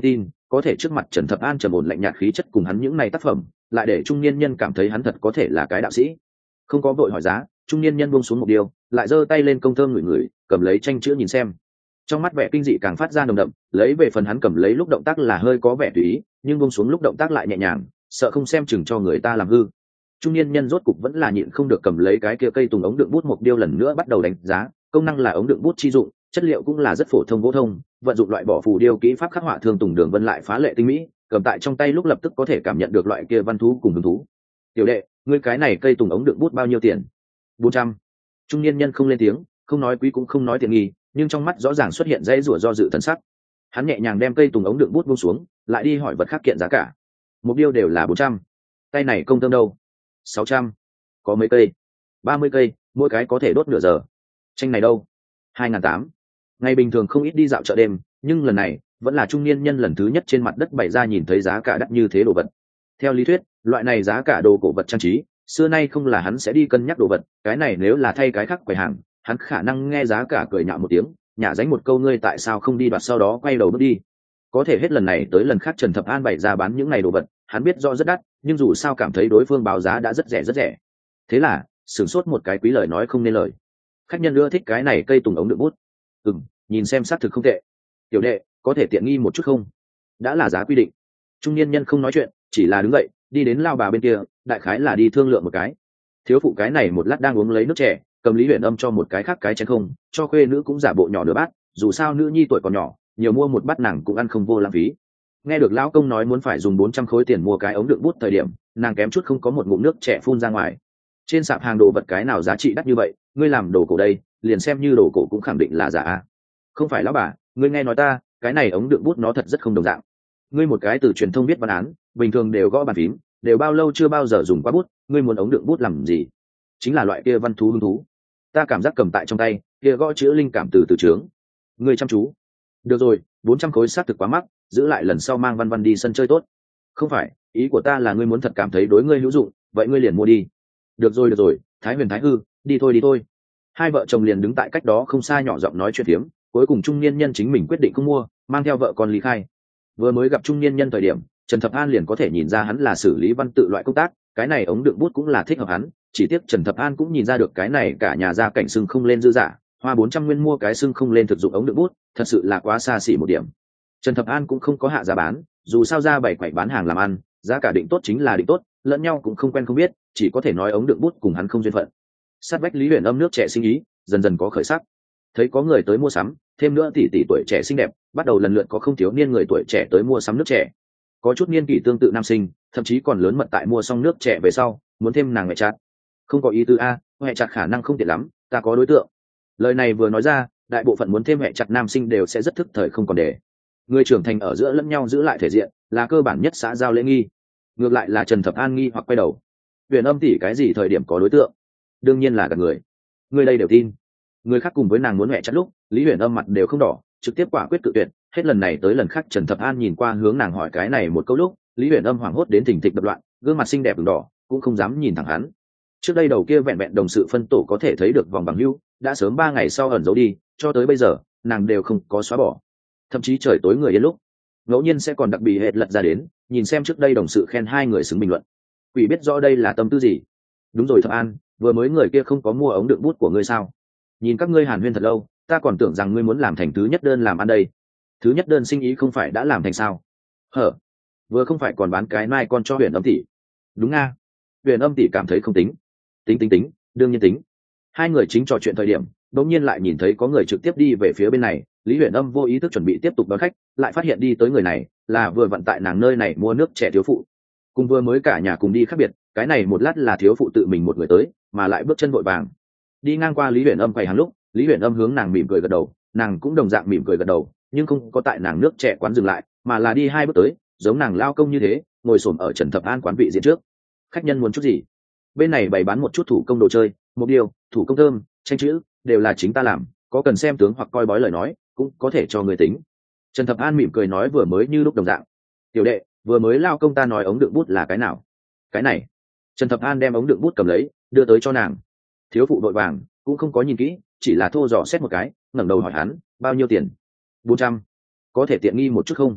có thể trước mặt Trần Thập An trầm ổn lạnh nhạt khí chất cùng hắn những này tác phẩm lại để trung niên nhân cảm thấy hắn thật có thể là cái đạo sĩ. Không có vội hỏi giá, trung niên nhân buông xuống một điều, lại giơ tay lên công thơm ngửi ngửi, cầm lấy tranh chữ nhìn xem. Trong mắt vẻ kinh dị càng phát ra nồng đậm, lấy về phần hắn cầm lấy lúc động tác là hơi có vẻ tùy ý, nhưng buông xuống lúc động tác lại nhẹ nhàng, sợ không xem chừng cho người ta làm hư. Trung niên nhân rốt cục vẫn là nhịn không được cầm lấy cái kia cây tùng ống đựng bút mục điêu lần nữa bắt đầu đánh giá, công năng là ống đựng bút chi dụng, chất liệu cũng là rất phổ thông gỗ thông, vận dụng loại bỏ phù điêu kỹ pháp khắc họa thương tùng đường vân lại phá lệ tinh mỹ, cầm tại trong tay lúc lập tức có thể cảm nhận được loại kia văn thú cùng hứng thú. Tiểu đệ, ngươi cái này cây tùng ống đựng bút bao nhiêu tiền? Bốn trăm. Trung niên nhân không lên tiếng, không nói quý cũng không nói tiện nghi, nhưng trong mắt rõ ràng xuất hiện dãy rủa do dự thần sắc. Hắn nhẹ nhàng đem cây tùng ống đựng bút buông xuống, lại đi hỏi vật khác kiện giá cả. Mục điêu đều là bốn trăm. Tay này công thơm đâu? Sáu trăm. Có mấy cây? Ba mươi cây, mỗi cái có thể đốt nửa giờ. Tranh này đâu? Hai ngàn tám. Ngày bình thường không ít đi dạo chợ đêm, nhưng lần này vẫn là trung niên nhân lần thứ nhất trên mặt đất bày ra nhìn thấy giá cả đắt như thế đồ vật. Theo lý thuyết, loại này giá cả đồ cổ vật trang trí, xưa nay không là hắn sẽ đi cân nhắc đồ vật, cái này nếu là thay cái khác quầy hàng, hắn khả năng nghe giá cả cười nhạo một tiếng, nhả dánh một câu ngươi tại sao không đi đoạt sau đó quay đầu bước đi. Có thể hết lần này tới lần khác Trần Thập An bày ra bán những này đồ vật, hắn biết rõ rất đắt, nhưng dù sao cảm thấy đối phương báo giá đã rất rẻ rất rẻ. Thế là, sửng sốt một cái quý lời nói không nên lời. Khách nhân ưa thích cái này cây tùng ống đựng bút. Ừm, nhìn xem xác thực không tệ. Tiểu đệ, có thể tiện nghi một chút không? Đã là giá quy định. Trung niên nhân không nói chuyện, chỉ là đứng dậy, đi đến lao bà bên kia, đại khái là đi thương lượng một cái. Thiếu phụ cái này một lát đang uống lấy nước trẻ, cầm Lý Huyền Âm cho một cái khác cái chén không, cho khuê nữ cũng giả bộ nhỏ nửa bát, dù sao nữ nhi tuổi còn nhỏ, nhiều mua một bát nàng cũng ăn không vô lãng phí. Nghe được lão công nói muốn phải dùng bốn trăm khối tiền mua cái ống đựng bút thời điểm, nàng kém chút không có một ngụm nước trẻ phun ra ngoài. Trên sạp hàng đồ vật cái nào giá trị đắt như vậy, ngươi làm đồ cổ đây, liền xem như đồ cổ cũng khẳng định là giả. Không phải lão bà, ngươi nghe nói ta, cái này ống đựng bút nó thật rất không đồng dạng. Ngươi một cái từ truyền thông viết văn án, bình thường đều gõ bàn phím, đều bao lâu chưa bao giờ dùng qua bút, ngươi muốn ống đựng bút làm gì? Chính là loại kia văn thú hứng thú. Ta cảm giác cầm tại trong tay, kia gõ chữ linh cảm từ từ trướng. Ngươi chăm chú. Được rồi, bốn trăm khối xác thực quá mắc, giữ lại lần sau mang Văn Văn đi sân chơi tốt. Không phải, ý của ta là ngươi muốn thật cảm thấy đối ngươi hữu dụng, vậy ngươi liền mua đi. Được rồi được rồi, Thái Huyền Thái Hư, đi thôi đi thôi. Hai vợ chồng liền đứng tại cách đó không xa nhỏ giọng nói chuyện phiếm, cuối cùng trung niên nhân chính mình quyết định không mua, mang theo vợ con lý khai. Vừa mới gặp trung niên nhân thời điểm, Trần Thập An liền có thể nhìn ra hắn là xử lý văn tự loại công tác, cái này ống đựng bút cũng là thích hợp hắn, chỉ tiếc Trần Thập An cũng nhìn ra được cái này cả nhà gia cảnh sưng không lên dư giả, hoa bốn trăm nguyên mua cái sưng không lên thực dụng ống đựng bút, thật sự là quá xa xỉ một điểm. Trần Thập An cũng không có hạ giá bán, dù sao ra bảy quầy bán hàng làm ăn, giá cả định tốt chính là định tốt, lẫn nhau cũng không quen không biết, chỉ có thể nói ống đựng bút cùng hắn không duyên phận. Sát vách Lý Huyền Âm nước trẻ sinh ý dần dần có khởi sắc, thấy có người tới mua sắm, thêm nữa tỷ tỷ tuổi trẻ xinh đẹp, bắt đầu lần lượt có không thiếu niên người tuổi trẻ tới mua sắm nước trẻ. Có chút niên kỷ tương tự nam sinh, thậm chí còn lớn mật tại mua xong nước trẻ về sau, muốn thêm nàng mẹ chặt. Không có ý tứ a, mẹ chặt khả năng không tiện lắm, ta có đối tượng. Lời này vừa nói ra, đại bộ phận muốn thêm mẹ chặt nam sinh đều sẽ rất thức thời không còn để. Người trưởng thành ở giữa lẫn nhau giữ lại thể diện, là cơ bản nhất xã giao lễ nghi. Ngược lại là Trần Thập An nghi hoặc quay đầu. Huyền Âm tỷ cái gì thời điểm có đối tượng? Đương nhiên là gạt người. Người đây đều tin. Người khác cùng với nàng muốn mẹ chặt lúc, Lý Huyền Âm mặt đều không đỏ, trực tiếp quả quyết tự tuyệt. Hết lần này tới lần khác Trần Thập An nhìn qua hướng nàng hỏi cái này một câu lúc, Lý Huyền Âm hoảng hốt đến thình thịch đập loạn, gương mặt xinh đẹp ửng đỏ, cũng không dám nhìn thẳng hắn. Trước đây đầu kia vẹn vẹn đồng sự phân tổ có thể thấy được vòng bằng hưu, đã sớm ba ngày sau ẩn giấu đi, cho tới bây giờ nàng đều không có xóa bỏ. Thậm chí trời tối người yên lúc, ngẫu nhiên sẽ còn đặc biệt hệt lật ra đến, nhìn xem trước đây đồng sự khen hai người xứng bình luận. Quỷ biết rõ đây là tâm tư gì. Đúng rồi Thập An, vừa mới người kia không có mua ống đựng bút của ngươi sao? Nhìn các ngươi hàn huyên thật lâu, ta còn tưởng rằng ngươi muốn làm thành thứ nhất đơn làm ăn đây. Thứ nhất đơn sinh ý không phải đã làm thành sao? Hở, vừa không phải còn bán cái mai con cho Huyền Âm tỷ. Đúng nga. Huyền Âm tỷ cảm thấy không tính. Tính tính tính, đương nhiên tính. Hai người chính trò chuyện thời điểm, đột nhiên lại nhìn thấy có người trực tiếp đi về phía bên này, Lý Huyền Âm vô ý thức chuẩn bị tiếp tục đón khách, lại phát hiện đi tới người này là vừa vận tại nàng nơi này mua nước trẻ thiếu phụ. Cùng vừa mới cả nhà cùng đi khác biệt, cái này một lát là thiếu phụ tự mình một người tới, mà lại bước chân vội vàng. Đi ngang qua Lý Huyền Âm quầy hàng lúc, Lý Huyền Âm hướng nàng mỉm cười gật đầu, nàng cũng đồng dạng mỉm cười gật đầu, nhưng không có tại nàng nước trẻ quán dừng lại, mà là đi hai bước tới, giống nàng lao công như thế, ngồi xổm ở Trần Thập An quán vị diện trước. Khách nhân muốn chút gì? Bên này bày bán một chút thủ công đồ chơi, một điều, thủ công thơm, tranh chữ, đều là chính ta làm, có cần xem tướng hoặc coi bói lời nói, cũng có thể cho người tính. Trần Thập An mỉm cười nói vừa mới như lúc đồng dạng. Tiểu đệ, vừa mới lao công ta nói ống đựng bút là cái nào? Cái này. Trần Thập An đem ống đựng bút cầm lấy, đưa tới cho nàng. Thiếu phụ vội vàng, cũng không có nhìn kỹ, chỉ là thô dò xét một cái, ngẩng đầu hỏi hắn, bao nhiêu tiền? Bốn trăm. Có thể tiện nghi một chút không?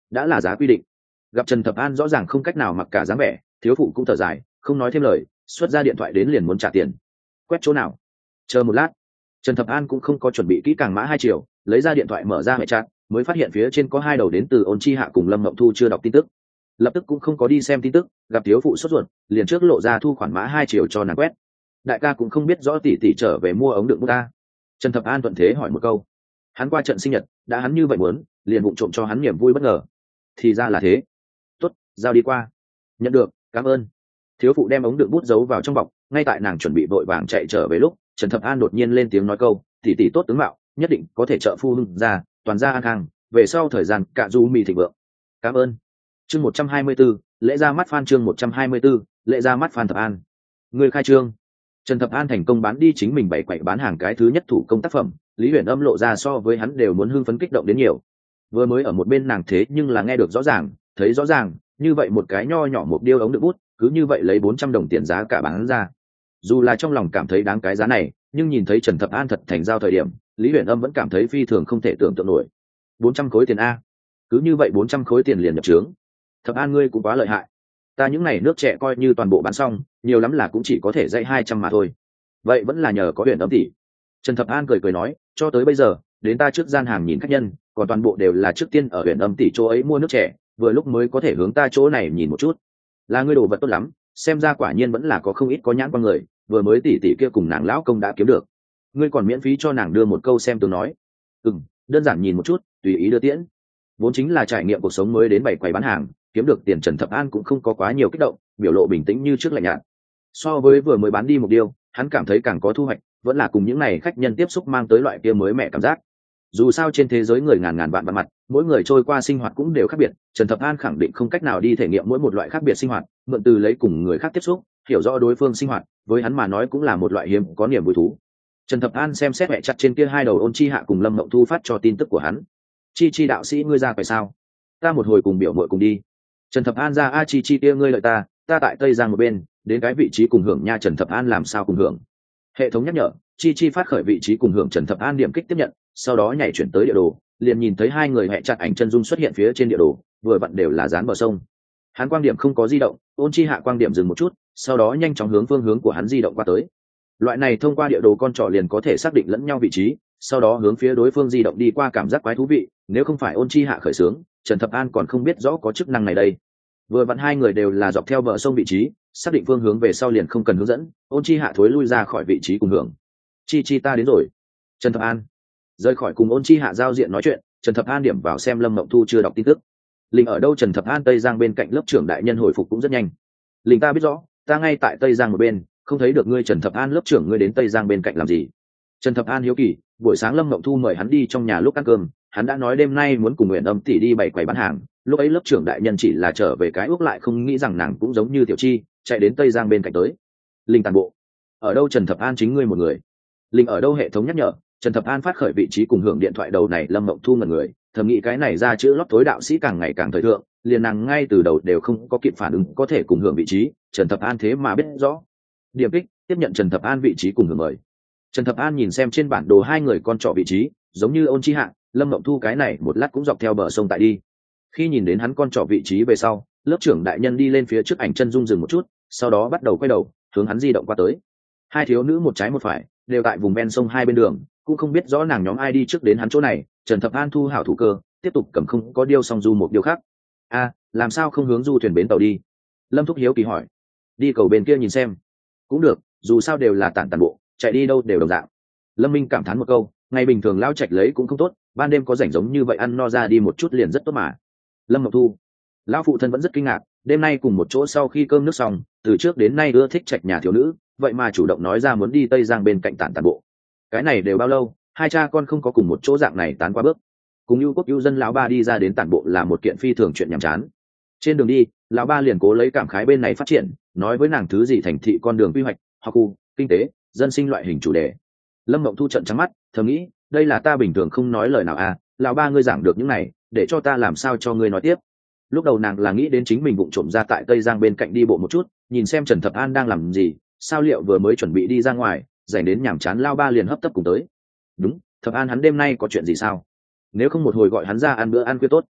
đã là giá quy định. Gặp Trần Thập An rõ ràng không cách nào mặc cả dáng vẻ, thiếu phụ cũng thở dài, không nói thêm lời, xuất ra điện thoại đến liền muốn trả tiền. Quét chỗ nào? Chờ một lát. Trần Thập An cũng không có chuẩn bị kỹ càng mã hai triệu, lấy ra điện thoại mở ra hệ chat, mới phát hiện phía trên có hai đầu đến từ Ôn Chi Hạ cùng Lâm Mộng Thu chưa đọc tin tức. Lập tức cũng không có đi xem tin tức, gặp thiếu phụ sốt ruột, liền trước lộ ra thu khoản mã hai triệu cho nàng quét. Đại ca cũng không biết rõ tỷ tỷ trở về mua ống đựng bút ta. Trần Thập An thuận thế hỏi một câu. Hắn qua trận sinh nhật, đã hắn như vậy muốn, liền vụng trộm cho hắn niềm vui bất ngờ. Thì ra là thế. Tốt, giao đi qua. Nhận được, cảm ơn. Thiếu phụ đem ống đựng bút giấu vào trong bọc, ngay tại nàng chuẩn bị vội vàng chạy trở về lúc, Trần Thập An đột nhiên lên tiếng nói câu, tỷ tỷ tốt tướng mạo, nhất định có thể trợ phu hưng ra, toàn gia an khang, về sau thời gian cả du mì thịnh vượng. Cảm ơn. Chương một trăm hai mươi 124, lễ ra mắt Phan chương một trăm hai mươi 124, lễ ra mắt Phan Thập An. Người khai trương. Trần Thập An thành công bán đi chính mình bảy quậy bán hàng cái thứ nhất thủ công tác phẩm, Lý Huyền Âm lộ ra so với hắn đều muốn hưng phấn kích động đến nhiều. Vừa mới ở một bên nàng thế nhưng là nghe được rõ ràng, thấy rõ ràng, như vậy một cái nho nhỏ một điêu ống đựng bút, cứ như vậy lấy bốn trăm đồng tiền giá cả bán ra. Dù là trong lòng cảm thấy đáng cái giá này, nhưng nhìn thấy Trần Thập An thật thành giao thời điểm, Lý Huyền Âm vẫn cảm thấy phi thường không thể tưởng tượng nổi. bốn trăm khối tiền a. Cứ như vậy bốn trăm khối tiền liền nhập trướng. Thập An ngươi cũng quá lợi hại. Ta những này nước trẻ coi như toàn bộ bán xong, nhiều lắm là cũng chỉ có thể dạy hai trăm mà thôi. Vậy vẫn là nhờ có Huyền Âm tỷ. Trần Thập An cười cười nói, cho tới bây giờ, đến ta trước gian hàng nhìn khách nhân, còn toàn bộ đều là trước tiên ở Huyền Âm tỷ chỗ ấy mua nước trẻ, vừa lúc mới có thể hướng ta chỗ này nhìn một chút. Là ngươi đồ vật tốt lắm, xem ra quả nhiên vẫn là có không ít có nhãn con người, vừa mới tỷ tỷ kia cùng nàng lão công đã kiếm được. Ngươi còn miễn phí cho nàng đưa một câu xem tướng nói. Ừm, đơn giản nhìn một chút, tùy ý đưa tiễn. Vốn chính là trải nghiệm cuộc sống mới đến bảy quầy bán hàng, kiếm được tiền, Trần Thập An cũng không có quá nhiều kích động, biểu lộ bình tĩnh như trước lạnh nhạt. So với vừa mới bán đi một điều, hắn cảm thấy càng có thu hoạch, vẫn là cùng những này khách nhân tiếp xúc mang tới loại kia mới mẻ cảm giác. Dù sao trên thế giới người ngàn ngàn vạn vạn mặt, mỗi người trôi qua sinh hoạt cũng đều khác biệt, Trần Thập An khẳng định không cách nào đi thể nghiệm mỗi một loại khác biệt sinh hoạt, mượn từ lấy cùng người khác tiếp xúc, hiểu rõ đối phương sinh hoạt, với hắn mà nói cũng là một loại hiếm có niềm vui thú. Trần Thập An xem xét mẹ chặt trên kia hai đầu Ôn Chi Hạ cùng Lâm Mộng Thu phát cho tin tức của hắn. Chi Chi đạo sĩ ngươi ra phải sao? Ta một hồi cùng biểu muội cùng đi. Trần Thập An ra a Chi Chi kia ngươi lợi ta, ta tại Tây Giang một bên, đến cái vị trí cùng hưởng nha. Trần Thập An làm sao cùng hưởng? Hệ thống nhắc nhở, Chi Chi phát khởi vị trí cùng hưởng. Trần Thập An điểm kích tiếp nhận, sau đó nhảy chuyển tới địa đồ, liền nhìn thấy hai người hẹ chặt ảnh chân dung xuất hiện phía trên địa đồ, vừa vặn đều là dán bờ sông. Hắn quang điểm không có di động, Ôn Chi Hạ quang điểm dừng một chút, sau đó nhanh chóng hướng phương hướng của hắn di động qua tới. Loại này thông qua địa đồ con trỏ liền có thể xác định lẫn nhau vị trí, sau đó hướng phía đối phương di động đi qua, cảm giác quái thú vị. Nếu không phải Ôn Chi Hạ khởi xướng, Trần Thập An còn không biết rõ có chức năng này đây. Vừa vặn hai người đều là dọc theo bờ sông vị trí, xác định phương hướng về sau liền không cần hướng dẫn, Ôn Chi Hạ thối lui ra khỏi vị trí cùng hưởng. Chi Chi ta đến rồi. Trần Thập An rời khỏi cùng Ôn Chi Hạ giao diện nói chuyện, Trần Thập An điểm vào xem Lâm Mộng Thu chưa đọc tin tức. Linh ở đâu? Trần Thập An Tây Giang bên cạnh lớp trưởng đại nhân hồi phục cũng rất nhanh. Linh ta biết rõ, ta ngay tại Tây Giang một bên, không thấy được ngươi. Trần Thập An lớp trưởng ngươi đến Tây Giang bên cạnh làm gì? Trần Thập An hiếu kỳ, buổi sáng Lâm Mộng Thu mời hắn đi trong nhà lúc ăn cơm, hắn đã nói đêm nay muốn cùng Nguyện Âm tỷ đi bảy quầy bán hàng, lúc ấy lớp trưởng đại nhân chỉ là trở về cái ước, lại không nghĩ rằng nàng cũng giống như Tiểu Chi, chạy đến Tây Giang bên cạnh tới. Linh tàn bộ. Ở đâu? Trần Thập An chính ngươi một người. Linh ở đâu? Hệ thống nhắc nhở, Trần Thập An phát khởi vị trí cùng hưởng điện thoại đầu này. Lâm Mộng Thu ngẩn người, thầm nghĩ cái này ra chữ lót tối đạo sĩ càng ngày càng thời thượng, liền nàng ngay từ đầu đều không có kịp phản ứng có thể cùng hưởng vị trí, Trần Thập An thế mà biết rõ. Điểm kích tiếp nhận Trần Thập An vị trí cùng hưởng mời. Trần Thập An nhìn xem trên bản đồ hai người con trọ vị trí, giống như Ôn Chi Hạ, Lâm Mộng Thu cái này một lát cũng dọc theo bờ sông tại đi. Khi nhìn đến hắn con trọ vị trí về sau, lớp trưởng đại nhân đi lên phía trước ảnh chân dung dừng một chút, sau đó bắt đầu quay đầu hướng hắn di động qua tới. Hai thiếu nữ một trái một phải, đều tại vùng ven sông hai bên đường, cũng không biết rõ nàng nhóm ai đi trước đến hắn chỗ này. Trần Thập An thu hảo thủ cơ, tiếp tục cầm không có điêu xong du một điêu khác. A, làm sao không hướng du thuyền bến tàu đi? Lâm Thúc hiếu kỳ hỏi. Đi cầu bên kia nhìn xem. Cũng được, dù sao đều là tản tản bộ, chạy đi đâu đều đồng dạng. Lâm Minh cảm thán một câu, ngày bình thường lao chạch lấy cũng không tốt, ban đêm có rảnh giống như vậy ăn no ra đi một chút liền rất tốt mà. Lâm Mộng Thu, lão phụ thân vẫn rất kinh ngạc, đêm nay cùng một chỗ sau khi cơm nước xong, từ trước đến nay ưa thích trạch nhà thiếu nữ, vậy mà chủ động nói ra muốn đi Tây Giang bên cạnh tản tản bộ. Cái này đều bao lâu, hai cha con không có cùng một chỗ dạng này tán qua bước. Cùng ưu quốc ưu dân lão ba đi ra đến tản bộ là một kiện phi thường chuyện nhàm chán. Trên đường đi, lão ba liền cố lấy cảm khái bên này phát triển, nói với nàng thứ gì thành thị con đường quy hoạch, học khu, kinh tế, dân sinh loại hình chủ đề. Lâm Mộng Thu trận trắng mắt, thầm nghĩ, đây là ta bình thường không nói lời nào à, lão ba ngươi giảng được những này, để cho ta làm sao cho ngươi nói tiếp. Lúc đầu nàng là nghĩ đến chính mình vụng trộm ra tại Tây Giang bên cạnh đi bộ một chút, nhìn xem Trần Thập An đang làm gì, sao liệu vừa mới chuẩn bị đi ra ngoài, dành đến nhàm chán lao ba liền hấp tấp cùng tới. Đúng, Thập An hắn đêm nay có chuyện gì sao? Nếu không một hồi gọi hắn ra ăn bữa ăn khuya tốt.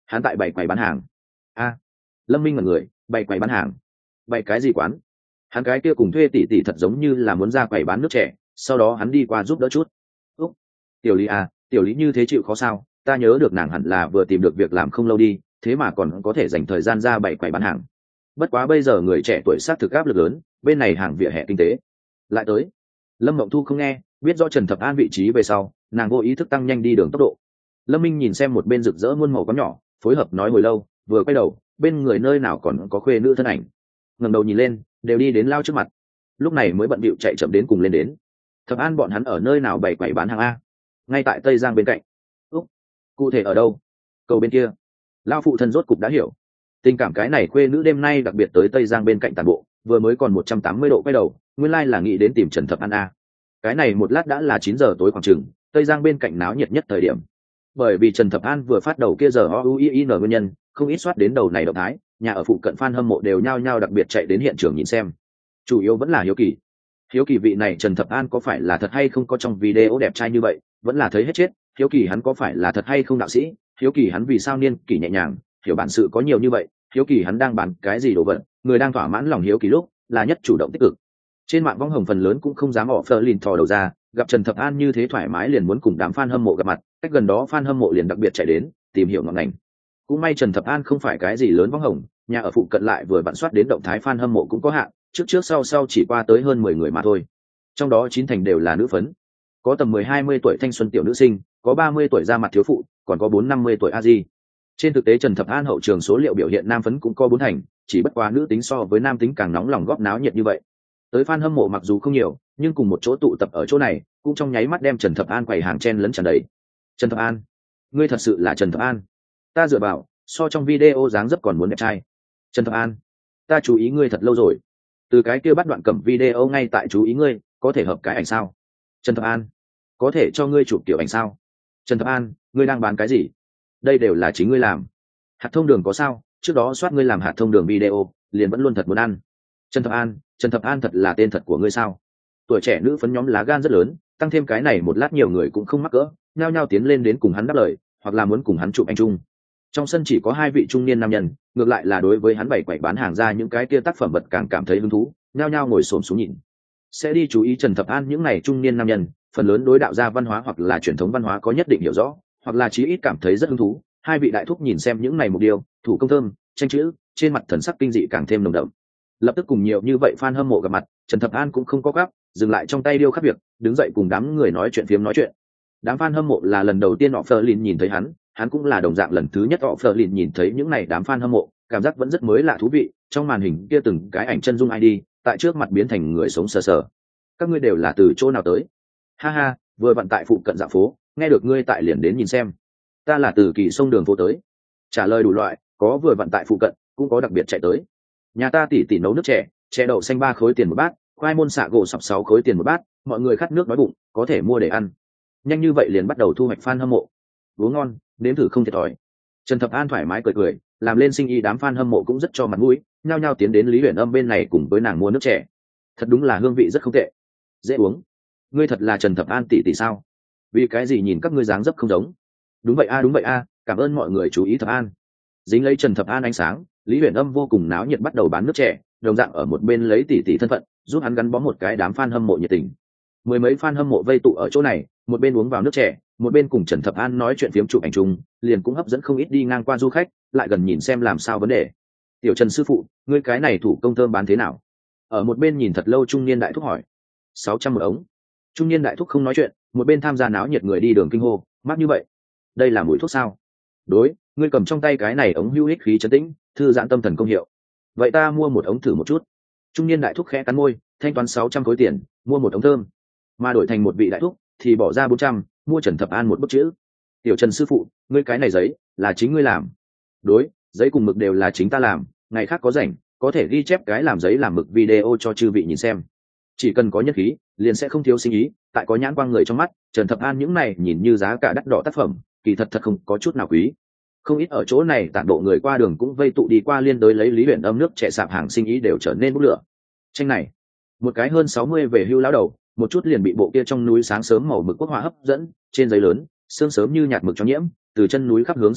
hắn tại bảy quầy bán hàng. A, Lâm Minh là người bảy quầy bán hàng, bảy cái gì quán? Hắn cái kia cùng thuê tỷ tỷ thật giống như là muốn ra quầy bán nước trẻ, sau đó hắn đi qua giúp đỡ chút. Úc, tiểu lý à, tiểu lý như thế chịu khó sao? Ta nhớ được nàng hẳn là vừa tìm được việc làm không lâu đi, thế mà còn có thể dành thời gian ra bảy quầy bán hàng. Bất quá bây giờ người trẻ tuổi sát thực áp lực lớn, bên này hàng vỉa hè kinh tế lại tới. Lâm Mộng Thu không nghe, biết rõ Trần Thập An vị trí về sau, nàng vô ý thức tăng nhanh đi đường tốc độ. Lâm Minh nhìn xem một bên rực rỡ muôn màu quán nhỏ, phối hợp nói hồi lâu, vừa quay đầu, bên người nơi nào còn có khuê nữ thân ảnh. Ngẩng đầu nhìn lên, đều đi đến lao trước mặt. Lúc này mới bận bịu chạy chậm đến cùng lên đến. Thập An bọn hắn ở nơi nào bày quầy bán hàng a? Ngay tại Tây Giang bên cạnh. Úc, cụ thể ở đâu? Cầu bên kia. Lao phụ thân rốt cục đã hiểu. Tình cảm cái này khuê nữ đêm nay đặc biệt tới Tây Giang bên cạnh tàn bộ, vừa mới còn một trăm tám mươi độ quay đầu, nguyên lai là nghĩ đến tìm Trần Thập An a. Cái này một lát đã là chín giờ tối khoảng chừng, Tây Giang bên cạnh náo nhiệt nhất thời điểm. Bởi vì Trần Thập An vừa phát đầu kia giờ o u i n nguyên nhân, không ít soát đến đầu này động thái, nhà ở phụ cận fan hâm mộ đều nhao nhao đặc biệt chạy đến hiện trường nhìn xem. Chủ yếu vẫn là hiếu kỳ. Hiếu kỳ vị này Trần Thập An có phải là thật hay không có trong video đẹp trai như vậy, vẫn là thấy hết chết, hiếu kỳ hắn có phải là thật hay không đạo sĩ, hiếu kỳ hắn vì sao niên kỷ nhẹ nhàng, hiểu bản sự có nhiều như vậy, hiếu kỳ hắn đang bán cái gì đồ vật, người đang thỏa mãn lòng hiếu kỳ lúc là nhất chủ động tích cực. Trên mạng võng hồng phần lớn cũng không dám offer lìn thò đầu ra, gặp Trần Thập An như thế thoải mái liền muốn cùng đám fan hâm mộ gặp mặt, cách gần đó fan hâm mộ liền đặc biệt chạy đến tìm hiểu ngọn ngành. Cũng may Trần Thập An không phải cái gì lớn võng hồng, nhà ở phụ cận lại vừa vặn soát đến động thái fan hâm mộ cũng có hạn, trước trước sau sau chỉ qua tới hơn mười người mà thôi. Trong đó chín thành đều là nữ phấn, có tầm mười hai mươi tuổi thanh xuân tiểu nữ sinh, có ba mươi tuổi ra mặt thiếu phụ, còn có bốn năm mươi tuổi a di. Trên thực tế Trần Thập An hậu trường số liệu biểu hiện nam phấn cũng có bốn thành, chỉ bất quá nữ tính so với nam tính càng nóng lòng góp náo nhiệt như vậy. Tới fan hâm mộ mặc dù không nhiều, nhưng cùng một chỗ tụ tập ở chỗ này, cũng trong nháy mắt đem Trần Thập An quầy hàng chen lấn tràn đầy. Trần Thập An, ngươi thật sự là Trần Thập An? Ta dựa vào, so trong video dáng dấp còn muốn đẹp trai. Trần Thập An, ta chú ý ngươi thật lâu rồi. Từ cái kia bắt đoạn cầm video ngay tại chú ý ngươi, có thể hợp cái ảnh sao? Trần Thập An, có thể cho ngươi chụp kiểu ảnh sao? Trần Thập An, ngươi đang bán cái gì? Đây đều là chính ngươi làm. Hạt thông đường có sao? Trước đó soát ngươi làm hạt thông đường video, liền vẫn luôn thật muốn ăn. Trần Thập An, Trần Thập An thật là tên thật của ngươi sao? Tuổi trẻ nữ phấn nhóm lá gan rất lớn, tăng thêm cái này một lát nhiều người cũng không mắc cỡ, nhao nhao tiến lên đến cùng hắn đáp lời, hoặc là muốn cùng hắn chụp anh chung. Trong sân chỉ có hai vị trung niên nam nhân, ngược lại là đối với hắn bảy quậy bán hàng ra những cái kia tác phẩm vật càng cảm thấy hứng thú, nhao nhao ngồi xổm xuống nhìn. Sẽ đi chú ý Trần Thập An những này trung niên nam nhân, phần lớn đối đạo gia văn hóa hoặc là truyền thống văn hóa có nhất định hiểu rõ, hoặc là chí ít cảm thấy rất hứng thú. Hai vị đại thúc nhìn xem những này một điều, thủ công thơm, tranh chữ, trên mặt thần sắc kinh dị càng thêm nồng đậm. Lập tức cùng nhiều như vậy fan hâm mộ gặp mặt, Trần Thập An cũng không có gấp, dừng lại trong tay điêu khắc việc, đứng dậy cùng đám người nói chuyện phiếm nói chuyện. Đám fan hâm mộ là lần đầu tiên họ Ferlin nhìn thấy hắn, hắn cũng là đồng dạng lần thứ nhất họ Ferlin nhìn thấy những này đám fan hâm mộ, cảm giác vẫn rất mới lạ thú vị. Trong màn hình kia từng cái ảnh chân dung i đê, tại trước mặt biến thành người sống sờ sờ. Các ngươi đều là từ chỗ nào tới? Ha ha, vừa vặn tại phụ cận dạo phố, nghe được ngươi tại liền đến nhìn xem. Ta là từ Kỳ Sông đường phố tới. Trả lời đủ loại, có vừa vặn tại phụ cận, cũng có đặc biệt chạy tới. Nhà ta tỉ tỉ nấu nước chè, chè đậu xanh ba khối tiền một bát, khoai môn xạ gỗ sọc sáu khối tiền một bát, mọi người khát nước đói bụng, có thể mua để ăn. Nhanh như vậy liền bắt đầu thu hoạch fan hâm mộ. Uống ngon, nếm thử không thiệt thòi. Trần Thập An thoải mái cười cười, làm lên sinh ý đám fan hâm mộ cũng rất cho mặt mũi, nhao nhao tiến đến Lý Huyền Âm bên này cùng với nàng mua nước chè. Thật đúng là hương vị rất không tệ, dễ uống. Ngươi thật là Trần Thập An tỷ tỷ sao? Vì cái gì nhìn các ngươi dáng dấp không giống? Đúng vậy a, đúng vậy a, cảm ơn mọi người chú ý Thập An. Dính lấy Trần Thập An ánh sáng, Lý Huyền Âm vô cùng náo nhiệt bắt đầu bán nước chè, đồng dạng ở một bên lấy tỷ tỷ thân phận, giúp hắn gắn bó một cái đám fan hâm mộ nhiệt tình. Mười mấy fan hâm mộ vây tụ ở chỗ này, một bên uống vào nước chè, một bên cùng Trần Thập An nói chuyện phiếm chụp ảnh chung, liền cũng hấp dẫn không ít đi ngang qua du khách, lại gần nhìn xem làm sao vấn đề. Tiểu Trần sư phụ, ngươi cái này thủ công thơm bán thế nào? Ở một bên nhìn thật lâu trung niên đại thúc hỏi. Sáu trăm một ống. Trung niên đại thúc không nói chuyện, một bên tham gia náo nhiệt người đi đường kinh hô, mắc như vậy, đây là mùi thuốc sao? Đối, ngươi cầm trong tay cái này ống hữu ích khí trấn tĩnh, thư giãn tâm thần công hiệu. Vậy ta mua một ống thử một chút. Trung niên đại thúc khẽ cắn môi, thanh toán sáu trăm khối tiền, mua một ống thơm. Mà đổi thành một vị đại thúc thì bỏ ra bốn trăm, mua Trần Thập An một bức chữ. Tiểu Trần sư phụ, ngươi cái này giấy là chính ngươi làm? Đối, giấy cùng mực đều là chính ta làm, ngày khác có rảnh có thể ghi chép cái làm giấy làm mực video cho chư vị nhìn xem. Chỉ cần có nhân khí, liền sẽ không thiếu sinh ý, tại có nhãn quang người trong mắt, Trần Thập An những này nhìn như giá cả đắt đỏ tác phẩm, kỳ thật thật không có chút nào quý. Không ít ở chỗ này tản bộ người qua đường cũng vây tụ đi qua liên đối lấy Lý Huyền Âm nước trẻ sạp hàng sinh ý đều trở nên bốc lửa. Tranh này, một cái hơn sáu mươi về hưu lão đầu, một chút liền bị bộ kia trong núi sáng sớm màu mực quốc họa hấp dẫn, trên giấy lớn, sương sớm như nhạt mực cho nhiễm, từ chân núi khắp hướng sân yêu,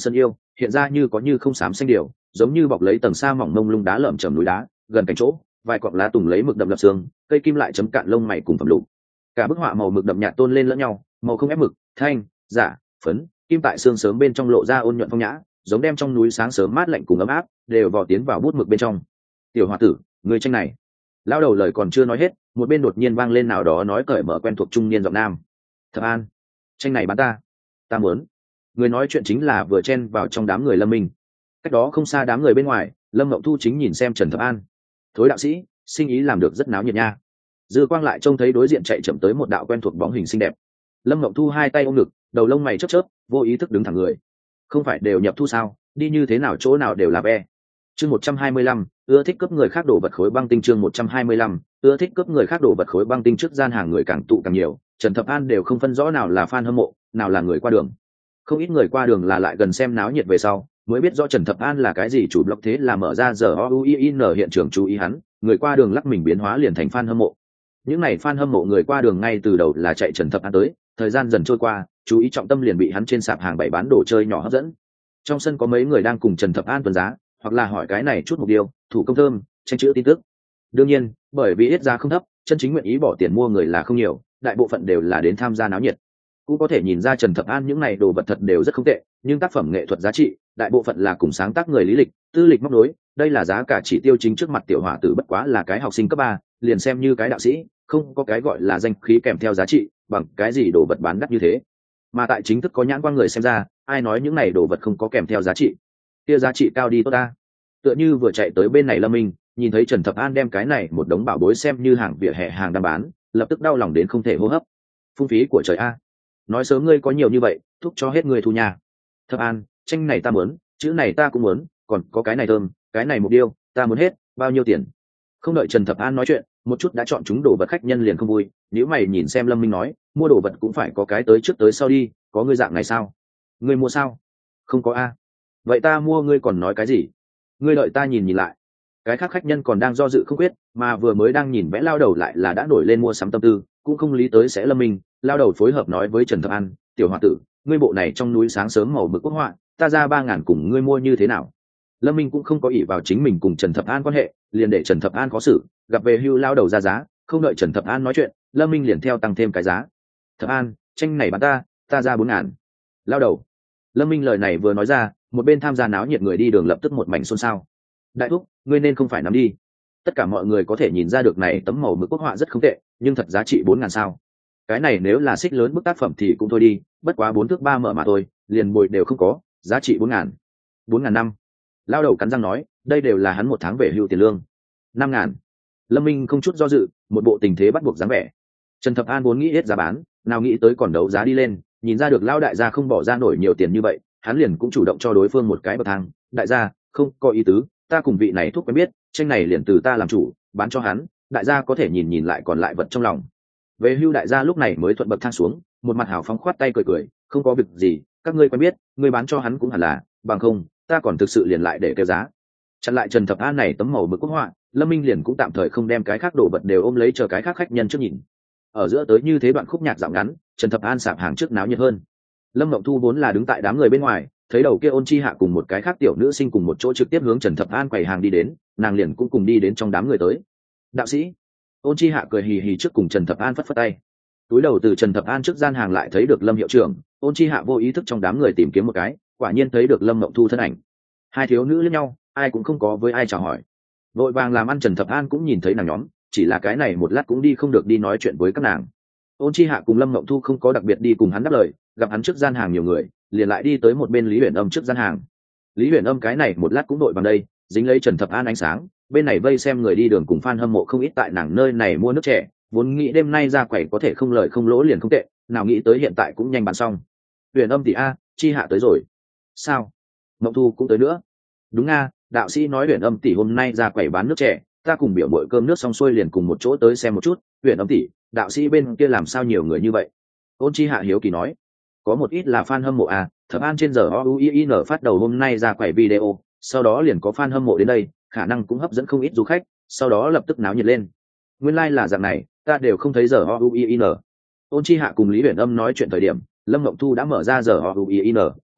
hiện ra như có như không xám xanh điều, giống như bọc lấy tầng sa mỏng mông lung đá lởm chởm núi đá, gần cạnh chỗ vài cọng lá tùng lấy mực đậm lập xương, cây kim lại chấm cạn lông mày cùng phẩm lục. Cả bức họa màu mực đậm nhạt tôn lên lẫn nhau, màu không ép mực, thanh, giả, phấn, kim tại xương sớm bên trong lộ ra ôn nhuận phong nhã, giống đem trong núi sáng sớm mát lạnh cùng ấm áp đều vò tiến vào bút mực bên trong. Tiểu hòa tử, người tranh này. Lao đầu lời còn chưa nói hết, một bên đột nhiên vang lên nào đó nói cởi mở quen thuộc trung niên giọng nam. Thập An, tranh này bán ta, ta muốn. Người nói chuyện chính là vừa chen vào trong đám người Lâm Minh. Cách đó không xa đám người bên ngoài, Lâm Ngộng Thu chính nhìn xem Trần Thập An. Thối đạo sĩ, sinh ý làm được rất náo nhiệt nha. Dư Quang lại trông thấy đối diện chạy chậm tới một đạo quen thuộc bóng hình xinh đẹp. Lâm Ngộng Thu hai tay ôm ngực, đầu lông mày chớp chớp, vô ý thức đứng thẳng người. Không phải đều nhập thu sao, đi như thế nào chỗ nào đều là ve. Chương một trăm hai mươi lăm, ưa thích cướp người khác đổ vật khối băng tinh. Chương một trăm hai mươi lăm, ưa thích cướp người khác đổ vật khối băng tinh. Trước gian hàng người càng tụ càng nhiều, Trần Thập An đều không phân rõ nào là fan hâm mộ, nào là người qua đường. Không ít người qua đường là lại gần xem náo nhiệt về sau, mới biết rõ Trần Thập An là cái gì chủ blog, thế là mở ra giờ o u i n hiện trường chú ý hắn, người qua đường lắc mình biến hóa liền thành fan hâm mộ. Những này fan hâm mộ người qua đường ngay từ đầu là chạy Trần Thập An tới, thời gian dần trôi qua, chú ý trọng tâm liền bị hắn trên sạp hàng bày bán đồ chơi nhỏ hấp dẫn. Trong sân có mấy người đang cùng Trần Thập An tuần giá, hoặc là hỏi cái này chút mục tiêu, thủ công thơm, tranh chữ tin tức. Đương nhiên, bởi vì ít giá không thấp, chân chính nguyện ý bỏ tiền mua người là không nhiều, đại bộ phận đều là đến tham gia náo nhiệt. Cũng có thể nhìn ra Trần Thập An những này đồ vật thật đều rất không tệ, nhưng tác phẩm nghệ thuật giá trị, đại bộ phận là cùng sáng tác người lý lịch, tư lịch móc nối, đây là giá cả chỉ tiêu chính trước mặt tiểu hỏa tử bất quá là cái học sinh cấp ba, liền xem như cái đạo sĩ, không có cái gọi là danh khí kèm theo giá trị, bằng cái gì đồ vật bán đắt như thế. Mà tại chính thức có nhãn quan người xem ra, ai nói những này đồ vật không có kèm theo giá trị, kia giá trị cao đi tốt ta. Tựa như vừa chạy tới bên này Lâm Minh, nhìn thấy Trần Thập An đem cái này một đống bảo bối xem như hàng vỉa hè hàng đang bán, lập tức đau lòng đến không thể hô hấp. Phung phí của trời a, nói sớm ngươi có nhiều như vậy, thúc cho hết ngươi thu nhà. Thập An, tranh này ta muốn, chữ này ta cũng muốn, còn có cái này thơm, cái này một điêu, ta muốn hết, bao nhiêu tiền? Không đợi Trần Thập An nói chuyện, một chút đã chọn chúng đồ vật khách nhân liền không vui, nếu mày nhìn xem Lâm Minh nói, mua đồ vật cũng phải có cái tới trước tới sau đi, có ngươi dạng này sao? Ngươi mua sao? Không có a. Vậy ta mua ngươi còn nói cái gì? Ngươi đợi ta nhìn nhìn lại. Cái khác khách nhân còn đang do dự không quyết, mà vừa mới đang nhìn vẽ lao đầu lại là đã nổi lên mua sắm tâm tư, cũng không lý tới sẽ Lâm Minh, lao đầu phối hợp nói với Trần Thập An, tiểu hòa tử, ngươi bộ này trong núi sáng sớm màu mực quốc họa, ta ra ba ngàn cùng ngươi mua như thế nào? Lâm Minh cũng không có ỷ vào chính mình cùng Trần Thập An quan hệ, liền để Trần Thập An khó xử, gặp về hưu lao đầu ra giá, không đợi Trần Thập An nói chuyện, Lâm Minh liền theo tăng thêm cái giá. Thập An, tranh này bán ta, ta ra bốn ngàn. Lao đầu. Lâm Minh lời này vừa nói ra, một bên tham gia náo nhiệt người đi đường lập tức một mảnh xôn xao. Đại thúc, ngươi nên không phải nắm đi. Tất cả mọi người có thể nhìn ra được này tấm màu mực quốc họa rất không tệ, nhưng thật giá trị bốn ngàn sao? Cái này nếu là xích lớn bức tác phẩm thì cũng thôi đi, bất quá bốn thước ba mở mà thôi, liền bồi đều không có, giá trị bốn ngàn. Bốn ngàn năm. Lao đầu cắn răng nói, đây đều là hắn một tháng về hưu tiền lương. Năm ngàn. Lâm Minh không chút do dự, một bộ tình thế bắt buộc dáng vẻ. Trần Thập An vốn nghĩ hết giá bán, nào nghĩ tới còn đấu giá đi lên, nhìn ra được Lao đại gia không bỏ ra nổi nhiều tiền như vậy, hắn liền cũng chủ động cho đối phương một cái bậc thang. Đại gia, không có ý tứ, ta cùng vị này thuốc quen biết, tranh này liền từ ta làm chủ, bán cho hắn, đại gia có thể nhìn nhìn lại còn lại vật trong lòng. Về hưu đại gia lúc này mới thuận bậc thang xuống, một mặt hào phóng khoát tay cười cười, không có việc gì, các ngươi quen biết, ngươi bán cho hắn cũng hẳn là, bằng không, ta còn thực sự liền lại để kêu giá. Chặn lại Trần Thập An này tấm màu mực quốc họa, Lâm Minh liền cũng tạm thời không đem cái khác đồ vật đều ôm lấy chờ cái khác khách nhân trước nhìn. Ở giữa tới như thế đoạn khúc nhạc dạo ngắn, Trần Thập An sạp hàng trước náo nhiệt hơn. Lâm Mộng Thu vốn là đứng tại đám người bên ngoài, thấy đầu kia Ôn Chi Hạ cùng một cái khác tiểu nữ sinh cùng một chỗ trực tiếp hướng Trần Thập An quầy hàng đi đến, nàng liền cũng cùng đi đến trong đám người tới. Đạo sĩ. Ôn Chi Hạ cười hì hì trước cùng Trần Thập An phất phất tay. Túi đầu từ Trần Thập An trước gian hàng lại thấy được Lâm hiệu trưởng, Ôn Chi Hạ vô ý thức trong đám người tìm kiếm một cái, quả nhiên thấy được Lâm Mộng Thu thân ảnh. Hai thiếu nữ liếc nhau, ai cũng không có với ai chào hỏi. Vội vàng làm ăn Trần Thập An cũng nhìn thấy nàng nhóm, chỉ là cái này một lát cũng đi không được đi nói chuyện với các nàng. Ôn Chi Hạ cùng Lâm Mộng Thu không có đặc biệt đi cùng hắn đáp lời, gặp hắn trước gian hàng nhiều người, liền lại đi tới một bên Lý Huyền Âm trước gian hàng. Lý Huyền Âm cái này một lát cũng đội bằng đây, dính lấy Trần Thập An ánh sáng, bên này vây xem người đi đường cùng fan hâm mộ không ít tại nàng nơi này mua nước trẻ, vốn nghĩ đêm nay ra quầy có thể không lời không lỗ liền không tệ, nào nghĩ tới hiện tại cũng nhanh bán xong. Huyền Âm tỷ a, Chi Hạ tới rồi. Sao? Mộng Thu cũng tới nữa. Đúng a, đạo sĩ nói Huyền Âm tỷ hôm nay ra quầy bán nước trẻ, ta cùng biểu muội cơm nước xong xuôi liền cùng một chỗ tới xem một chút. Huyền Âm tỷ, đạo sĩ bên kia làm sao nhiều người như vậy? Ôn Chi Hạ hiếu kỳ nói. Có một ít là fan hâm mộ à, Thập An trên giờ o u i n phát đầu hôm nay ra quầy video, sau đó liền có fan hâm mộ đến đây, khả năng cũng hấp dẫn không ít du khách, sau đó lập tức náo nhiệt lên. Nguyên lai like là dạng này, ta đều không thấy giờ o u i n. Ôn Chi Hạ cùng Lý Huyền Âm nói chuyện thời điểm, Lâm Mộng Thu đã mở ra giờ o u i n,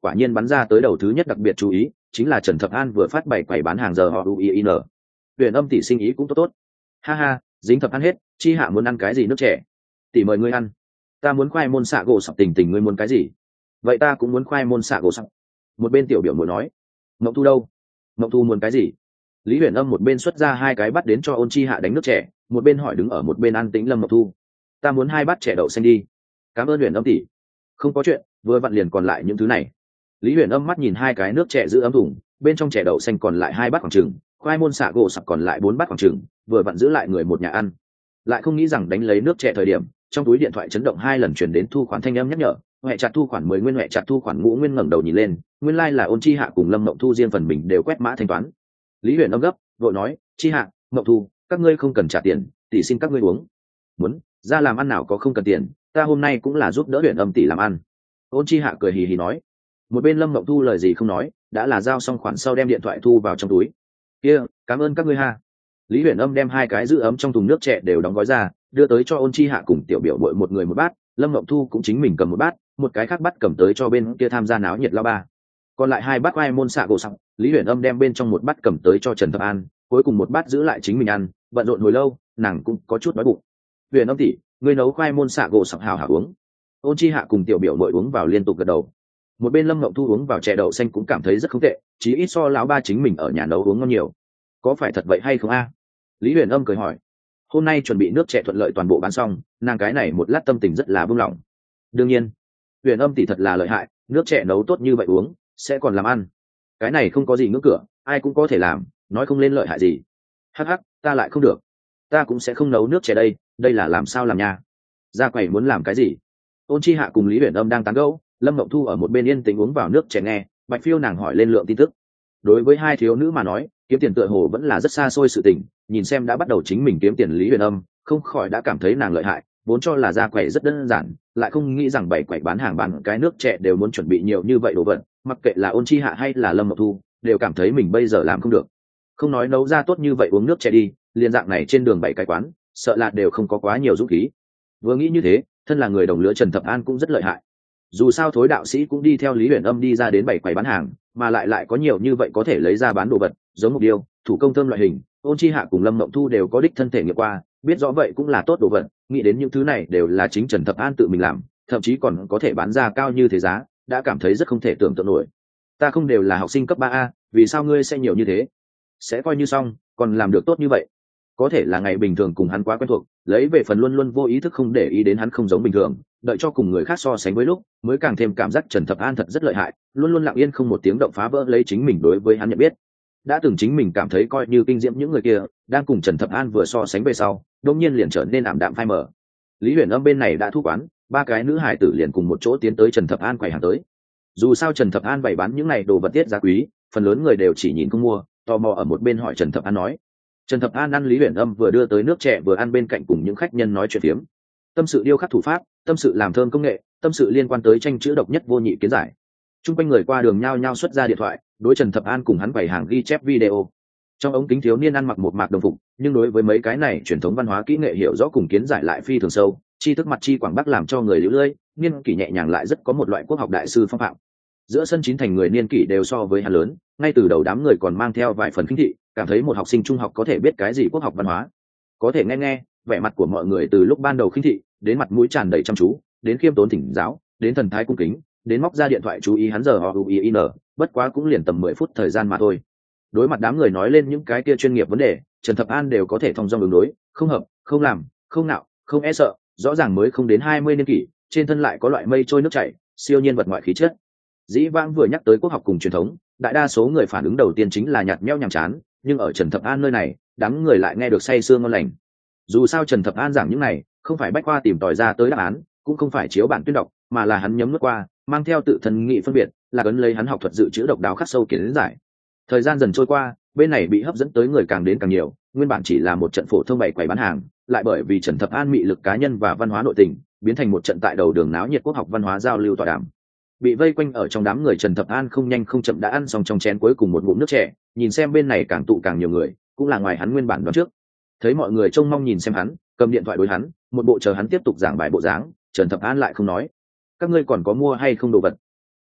quả nhiên bắn ra tới đầu thứ nhất đặc biệt chú ý chính là Trần Thập An vừa phát bày quầy bán hàng giờ họ u i n. Huyền Âm tỷ sinh ý cũng tốt tốt. Ha ha, dính Thập An hết, chi hạ muốn ăn cái gì nước trẻ? Tỷ mời ngươi ăn. Ta muốn khoai môn xạ gỗ sọc, Tình Tình ngươi muốn cái gì? Vậy ta cũng muốn khoai môn xạ gỗ sọc. Một bên tiểu biểu muội nói. Ngộng Thu đâu? Ngộng Thu muốn cái gì? Lý Huyền Âm một bên xuất ra hai cái bắt đến cho Ôn Chi Hạ đánh nước trẻ, một bên hỏi đứng ở một bên an tĩnh Lâm Ngộng Thu. Ta muốn hai bát trẻ đậu xanh đi. Cảm ơn Huyền Âm tỷ. Không có chuyện, vừa vặn liền còn lại những thứ này. Lý Huyền Âm mắt nhìn hai cái nước trẻ giữ ấm thùng, bên trong trẻ đậu xanh còn lại hai bát khoảng chừng, khoai môn xạ gỗ sọc còn lại bốn bát khoảng chừng, vừa vặn giữ lại người một nhà ăn. Lại không nghĩ rằng đánh lấy nước trẻ thời điểm, trong túi điện thoại chấn động hai lần truyền đến thu khoản thanh âm nhắc nhở, huệ chặt thu khoản mười nguyên, huệ chặt thu khoản ngũ nguyên. Ngẩng đầu nhìn lên, nguyên lai like là Ôn Chi Hạ cùng Lâm Ngộng Thu riêng phần mình đều quét mã thanh toán. Lý Huyền Âm gấp vội nói, Chi Hạ, Ngộng Thu, các ngươi không cần trả tiền, tỷ xin các ngươi uống. Muốn ra làm ăn nào có không cần tiền, ta hôm nay cũng là giúp đỡ Huyền Âm tỷ làm ăn. Ôn Chi Hạ cười hì hì nói. Một bên Lâm Ngộng Thu lời gì không nói, đã là giao xong khoản sau đem điện thoại thu vào trong túi. Kia, cảm ơn các ngươi ha. Lý Huyền Âm đem hai cái giữ ấm trong thùng nước trẻ đều đóng gói ra, đưa tới cho Ôn Chi Hạ cùng tiểu biểu bội một người một bát, Lâm Ngộng Thu cũng chính mình cầm một bát, một cái khác bắt cầm tới cho bên kia tham gia náo nhiệt lao ba. Còn lại hai bát khoai môn xạ gỗ sọc, Lý Huyền Âm đem bên trong một bát cầm tới cho Trần Thập An, cuối cùng một bát giữ lại chính mình ăn, bận rộn hồi lâu, nàng cũng có chút đói bụng. Huyền Âm tỷ, ngươi nấu khoai môn xạ gỗ sọc hào hào uống. Ôn Chi Hạ cùng tiểu biểu bội uống vào liên tục gật đầu. Một bên Lâm Ngộng Thu uống vào chè đậu xanh cũng cảm thấy rất không tệ, chí ít so lão ba chính mình ở nhà nấu uống ngon nhiều. Có phải thật vậy hay không a? Lý Huyền Âm cười hỏi. Hôm nay chuẩn bị nước chè thuận lợi toàn bộ bán xong, nàng cái này một lát tâm tình rất là buông lỏng. Đương nhiên, Huyền Âm tỷ thật là lợi hại, nước chè nấu tốt như vậy uống, sẽ còn làm ăn. Cái này không có gì ngưỡng cửa, ai cũng có thể làm, nói không lên lợi hại gì. Hắc hắc, ta lại không được. Ta cũng sẽ không nấu nước chè đây, đây là làm sao làm nha? Ra quầy muốn làm cái gì? Ôn Chi Hạ cùng Lý Huyền Âm đang tán gẫu, Lâm Ngộng Thu ở một bên yên tĩnh uống vào nước chè nghe, Bạch Phiêu nàng hỏi lên lượng tin tức. Đối với hai thiếu nữ mà nói, kiếm tiền tựa hồ vẫn là rất xa xôi sự tình, nhìn xem đã bắt đầu chính mình kiếm tiền Lý Huyền Âm, không khỏi đã cảm thấy nàng lợi hại, vốn cho là ra quầy rất đơn giản, lại không nghĩ rằng bảy quầy bán hàng bán cái nước chè đều muốn chuẩn bị nhiều như vậy đồ vật, mặc kệ là Ôn Chi Hạ hay là Lâm Ngộng Thu, đều cảm thấy mình bây giờ làm không được. Không nói nấu ra tốt như vậy uống nước chè đi, liền dạng này trên đường bảy cái quán, sợ là đều không có quá nhiều dũng khí. Vừa nghĩ như thế, thân là người đồng lứa Trần Thập An cũng rất lợi hại. Dù sao thối đạo sĩ cũng đi theo Lý Huyền Âm đi ra đến bảy quầy bán hàng, mà lại lại có nhiều như vậy có thể lấy ra bán đồ vật, giống mục điêu, thủ công thơm loại hình, Ôn Chi Hạ cùng Lâm Ngộng Thu đều có đích thân thể nghiệm qua, biết rõ vậy cũng là tốt đồ vật, nghĩ đến những thứ này đều là chính Trần Thập An tự mình làm, thậm chí còn có thể bán ra cao như thế giá, đã cảm thấy rất không thể tưởng tượng nổi. Ta không đều là học sinh cấp ba a, vì sao ngươi sẽ nhiều như thế? Sẽ coi như xong, còn làm được tốt như vậy. Có thể là ngày bình thường cùng hắn quá quen thuộc, lấy về phần luôn luôn vô ý thức không để ý đến hắn không giống bình thường, đợi cho cùng người khác so sánh với lúc, mới càng thêm cảm giác Trần Thập An thật rất lợi hại, luôn luôn lặng yên không một tiếng động phá vỡ lấy chính mình đối với hắn nhận biết. Đã từng chính mình cảm thấy coi như kinh diễm những người kia, đang cùng Trần Thập An vừa so sánh về sau, đột nhiên liền trở nên ảm đạm phai mờ. Lý Huyền Âm bên này đã thu quán, ba cái nữ hải tử liền cùng một chỗ tiến tới Trần Thập An quầy hàng tới. Dù sao Trần Thập An bày bán những này đồ vật tiết giá quý, phần lớn người đều chỉ nhìn không mua, tò mò ở một bên hỏi Trần Thập An nói. Trần Thập An ăn Lý Huyền Âm vừa đưa tới nước chè vừa ăn bên cạnh cùng những khách nhân nói chuyện phiếm. Tâm sự điêu khắc thủ pháp, tâm sự làm thơm công nghệ, tâm sự liên quan tới tranh chữ độc nhất vô nhị kiến giải. Trung quanh người qua đường nhao nhao xuất ra điện thoại, đối Trần Thập An cùng hắn bày hàng ghi chép video. Trong ống kính thiếu niên ăn mặc một mạc đồng phục, nhưng đối với mấy cái này truyền thống văn hóa kỹ nghệ hiểu rõ cùng kiến giải lại phi thường sâu, tri thức mặt chi quảng bắc làm cho người liễu lơi, niên kỷ nhẹ nhàng lại rất có một loại quốc học đại sư phong phạm. Giữa sân chín thành người niên kỷ đều so với hắn lớn, ngay từ đầu đám người còn mang theo vài phần khinh thị, cảm thấy một học sinh trung học có thể biết cái gì quốc học văn hóa. Có thể nghe nghe, vẻ mặt của mọi người từ lúc ban đầu khinh thị, đến mặt mũi tràn đầy chăm chú, đến khiêm tốn thỉnh giáo, đến thần thái cung kính, đến móc ra điện thoại chú ý hắn giờ họ u i n, bất quá cũng liền tầm mười phút thời gian mà thôi. Đối mặt đám người nói lên những cái kia chuyên nghiệp vấn đề, Trần Thập An đều có thể thong dong ứng đối, không hợp, không làm, không nạo, không e sợ, rõ ràng mới không đến hai mươi niên kỷ, trên thân lại có loại mây trôi nước chảy, siêu nhiên vật ngoại khí chất. Dĩ vãng vừa nhắc tới quốc học cùng truyền thống, đại đa số người phản ứng đầu tiên chính là nhạt nhẽo nhàm chán, nhưng ở Trần Thập An nơi này, đám người lại nghe được say sưa ngon lành. Dù sao Trần Thập An giảng những này, không phải bách khoa tìm tòi ra tới đáp án, cũng không phải chiếu bản tuyên đọc, mà là hắn nhấm nuốt qua, mang theo tự thân nghị phân biệt, là ấn lấy hắn học thuật dự trữ độc đáo khắc sâu kiến giải. Thời gian dần trôi qua, bên này bị hấp dẫn tới người càng đến càng nhiều, nguyên bản chỉ là một trận phổ thông bày quầy bán hàng, lại bởi vì Trần Thập An mị lực cá nhân và văn hóa nội tình, biến thành một trận tại đầu đường náo nhiệt quốc học văn hóa giao lưu tọa đàm. Bị vây quanh ở trong đám người, Trần Thập An không nhanh không chậm đã ăn xong trong chén cuối cùng một ngụm nước chè, nhìn xem bên này càng tụ càng nhiều người, cũng là ngoài hắn nguyên bản đoán trước. Thấy mọi người trông mong nhìn xem hắn, cầm điện thoại đối hắn, một bộ chờ hắn tiếp tục giảng bài bộ dáng, Trần Thập An lại không nói. Các ngươi còn có mua hay không đồ vật?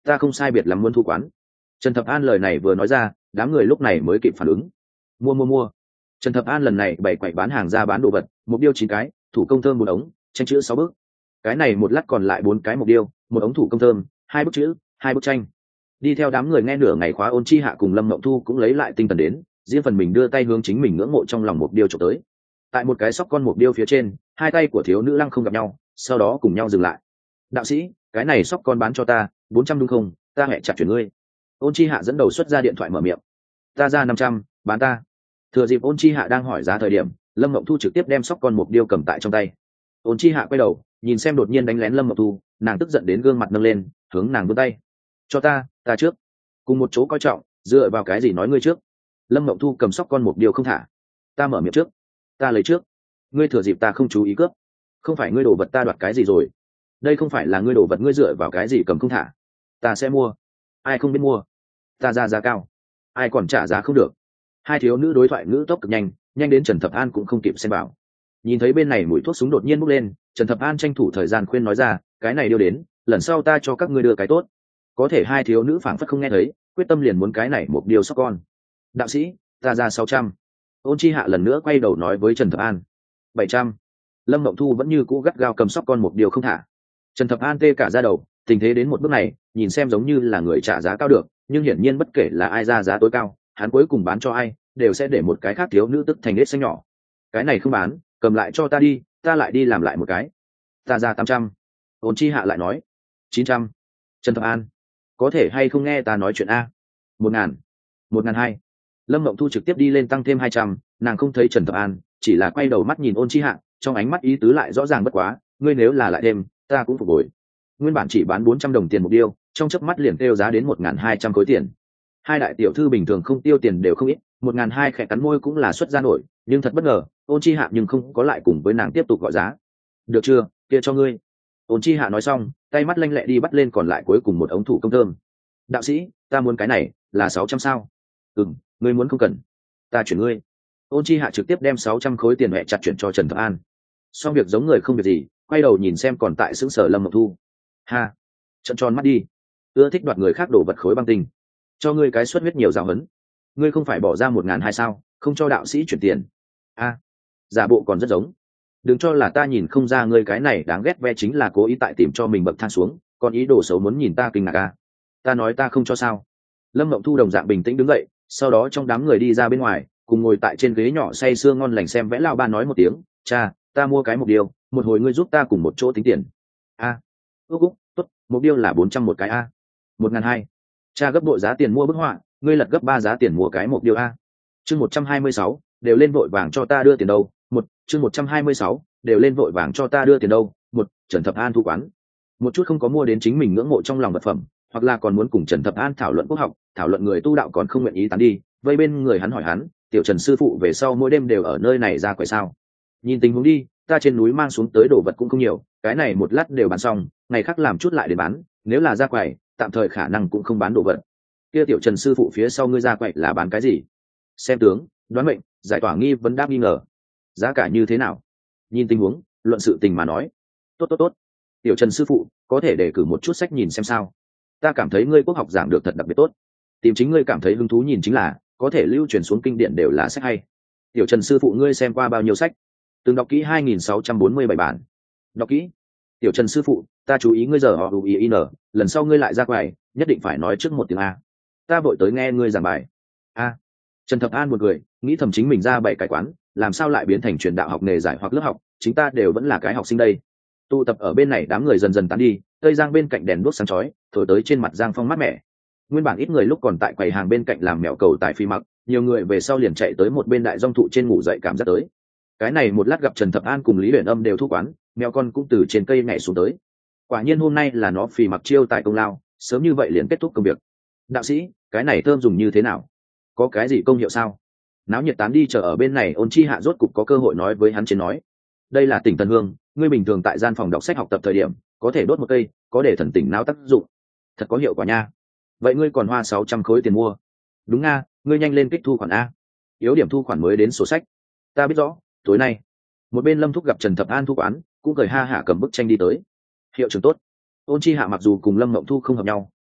ta không sai biệt lắm muốn thu quán. Trần Thập An lời này vừa nói ra, đám người lúc này mới kịp phản ứng. Mua mua mua. Trần Thập An lần này bày quậy bán hàng ra bán đồ vật, một điêu chín cái, thủ công thơm một ống, tranh chữ sáu bước. Cái này một lát còn lại bốn cái một điêu, một ống thủ công thơm, hai bức chữ, hai bức tranh. Đi theo đám người nghe nửa ngày khóa Ôn Chi Hạ cùng Lâm Mộng Thu cũng lấy lại tinh thần đến, riêng phần mình đưa tay hướng chính mình ngưỡng mộ trong lòng một điêu chụp tới. Tại một cái sóc con một điêu phía trên, hai tay của thiếu nữ lăng không gặp nhau, sau đó cùng nhau dừng lại. Đạo sĩ, cái này sóc con bán cho ta, bốn trăm đúng không? Ta hẹ chặt chuyển ngươi. Ôn Chi Hạ dẫn đầu xuất ra điện thoại mở miệng. Ta ra năm trăm, bán ta. Thừa dịp Ôn Chi Hạ đang hỏi giá thời điểm, Lâm Mộng Thu trực tiếp đem sóc con một điêu cầm tại trong tay. Ôn Chi Hạ quay đầu, nhìn xem đột nhiên đánh lén Lâm Mộng Thu, nàng tức giận đến gương mặt nâng lên, hướng nàng vươn tay. Cho ta, ta trước. Cùng một chỗ coi trọng, dựa vào cái gì nói ngươi trước? Lâm Mộng Thu cầm sóc con một điêu không thả. Ta mở miệng trước, ta lấy trước. Ngươi thừa dịp ta không chú ý cướp. Không phải ngươi đổ vật ta đoạt cái gì rồi? Đây không phải là ngươi đổ vật ngươi dựa vào cái gì cầm không thả? Ta sẽ mua. Ai không biết mua? Ta ra giá cao. Ai còn trả giá không được? Hai thiếu nữ đối thoại ngữ tốc cực nhanh, nhanh đến Trần Thập An cũng không kịp xem bảo. Nhìn thấy bên này mùi thuốc súng đột nhiên bốc lên, Trần Thập An tranh thủ thời gian khuyên nói ra, cái này điêu đến, lần sau ta cho các ngươi đưa cái tốt. Có thể hai thiếu nữ phảng phất không nghe thấy, quyết tâm liền muốn cái này một điều sóc con. Đạo sĩ, ta ra sáu trăm. Ôn Chi Hạ lần nữa quay đầu nói với Trần Thập An. Bảy trăm. Lâm Mộng Thu vẫn như cũ gắt gao cầm sóc con một điều không thả. Trần Thập An tê cả ra đầu, tình thế đến một bước này, nhìn xem giống như là người trả giá cao được, nhưng hiển nhiên bất kể là ai ra giá tối cao, hắn cuối cùng bán cho ai, đều sẽ để một cái khác thiếu nữ tức thành nết xanh nhỏ. Cái này không bán, cầm lại cho ta đi, ta lại đi làm lại một cái. Ta ra tám trăm. Ôn Chi Hạ lại nói. Chín trăm. Trần Thập An, có thể hay không nghe ta nói chuyện a? Một ngàn. Một ngàn hai. Lâm Mộng Thu trực tiếp đi lên tăng thêm hai trăm, nàng không thấy Trần Thập An, chỉ là quay đầu mắt nhìn Ôn Chi Hạ, trong ánh mắt ý tứ lại rõ ràng bất quá, ngươi nếu là lại thêm, ta cũng phục hồi. Nguyên bản chỉ bán bốn trăm đồng tiền một điêu, trong chớp mắt liền tiêu giá đến một ngàn hai trăm khối tiền. Hai đại tiểu thư bình thường không tiêu tiền đều không ít, một ngàn hai khẽ cắn môi cũng là xuất ra nổi, nhưng thật bất ngờ, Ôn Chi Hạ nhưng không có lại cùng với nàng tiếp tục gọi giá. Được chưa, kia cho ngươi. Ôn Chi Hạ nói xong, tay mắt lanh lẹ đi bắt lên còn lại cuối cùng một ống thủ công thơm. Đạo sĩ, ta muốn cái này, là sáu trăm sao? Ừm, ngươi muốn không cần, ta chuyển ngươi. Ôn Chi Hạ trực tiếp đem sáu trăm khối tiền mẹ chặt chuyển cho Trần Thập An. Xong việc giống người không việc gì, quay đầu nhìn xem còn tại xứng sở Lâm Mộng Thu. Ha, trợn tròn mắt đi, ưa thích đoạt người khác đổ vật khối băng tinh, cho ngươi cái suất huyết nhiều giáo hấn. Ngươi không phải bỏ ra một ngàn hai sao, không cho đạo sĩ chuyển tiền? A, giả bộ còn rất giống. Đừng cho là ta nhìn không ra ngươi cái này đáng ghét ve chính là cố ý tại tìm cho mình bậc thang xuống, còn ý đồ xấu muốn nhìn ta kinh ngạc a. Ta nói ta không cho sao? Lâm Mộng Thu đồng dạng bình tĩnh đứng dậy, sau đó trong đám người đi ra bên ngoài, cùng ngồi tại trên ghế nhỏ say sưa ngon lành xem vẽ lao ba nói một tiếng, cha, ta mua cái một điều, một hồi ngươi giúp ta cùng một chỗ tính tiền. A, ước úc, tốt, một điều là bốn trăm một cái a. Một ngàn hai. Cha gấp đội giá tiền mua bức họa, ngươi lật gấp ba giá tiền mua cái một điều a. Chương một trăm hai mươi sáu, đều lên vội vàng cho ta đưa tiền đâu. Một, chương một trăm hai mươi sáu, đều lên vội vàng cho ta đưa tiền đâu. Một, Trần Thập An thu quán. Một chút không có mua đến chính mình ngưỡng mộ trong lòng vật phẩm, hoặc là còn muốn cùng Trần Thập An thảo luận quốc học, thảo luận người tu đạo còn không nguyện ý tán đi, vây bên người hắn hỏi hắn, tiểu Trần sư phụ về sau mỗi đêm đều ở nơi này ra quậy sao? Nhìn tình huống đi, ta trên núi mang xuống tới đồ vật cũng không nhiều, cái này một lát đều bán xong, ngày khác làm chút lại để bán, nếu là ra quậy, tạm thời khả năng cũng không bán đồ vật. Kia tiểu Trần sư phụ phía sau ngươi ra quậy là bán cái gì? Xem tướng, đoán mệnh, giải tỏa nghi vấn đáp nghi ngờ. Giá cả như thế nào? Nhìn tình huống, luận sự tình mà nói. Tốt tốt tốt. Tiểu Trần sư phụ, có thể đề cử một chút sách nhìn xem sao? Ta cảm thấy ngươi quốc học giảng được thật đặc biệt tốt. Tìm chính ngươi cảm thấy hứng thú nhìn chính là, có thể lưu truyền xuống kinh điển đều là sách hay. Tiểu Trần sư phụ ngươi xem qua bao nhiêu sách? Từng đọc kỹ hai nghìn sáu trăm bốn mươi bảy bản. Đọc kỹ. Tiểu Trần sư phụ, ta chú ý ngươi giờ họ in, lần sau ngươi lại ra quầy, nhất định phải nói trước một tiếng a. Ta vội tới nghe ngươi giảng bài. A. Trần Thập An một người, nghĩ thầm chính mình ra bảy cái quán, làm sao lại biến thành truyền đạo học nghề giải hoặc lớp học, chính ta đều vẫn là cái học sinh đây. Tụ tập ở bên này đám người dần dần tán đi, tây giang bên cạnh đèn đuốc sáng chói, thổi tới trên mặt giang phong mát mẻ. Nguyên bản ít người lúc còn tại quầy hàng bên cạnh làm mèo cầu tại phi mặc, nhiều người về sau liền chạy tới một bên đại dong thụ trên ngủ dậy cảm giác tới. Cái này một lát gặp Trần Thập An cùng Lý Huyền Âm đều thu quán, mèo con cũng từ trên cây nhảy xuống tới. Quả nhiên hôm nay là nó phi mặc chiêu tại công lao, sớm như vậy liền kết thúc công việc. Đạo sĩ, cái này thơm dùng như thế nào? Có cái gì công hiệu sao? Náo nhiệt tán đi chờ ở bên này Ôn Chi Hạ rốt cục có cơ hội nói với hắn trên nói. Đây là tỉnh thần hương, ngươi bình thường tại gian phòng đọc sách học tập thời điểm, có thể đốt một cây, có để thần tỉnh não tác dụng. Thật có hiệu quả nha. Vậy ngươi còn hoa sáu trăm khối tiền mua? Đúng nga, ngươi nhanh lên kích thu khoản a. Yếu điểm thu khoản mới đến sổ sách. Ta biết rõ, tối nay. Một bên Lâm Thúc gặp Trần Thập An thu quán, cũng cười ha hả cầm bức tranh đi tới. Hiệu trưởng tốt. Ôn Chi Hạ mặc dù cùng Lâm Ngộng Thu không hợp nhau,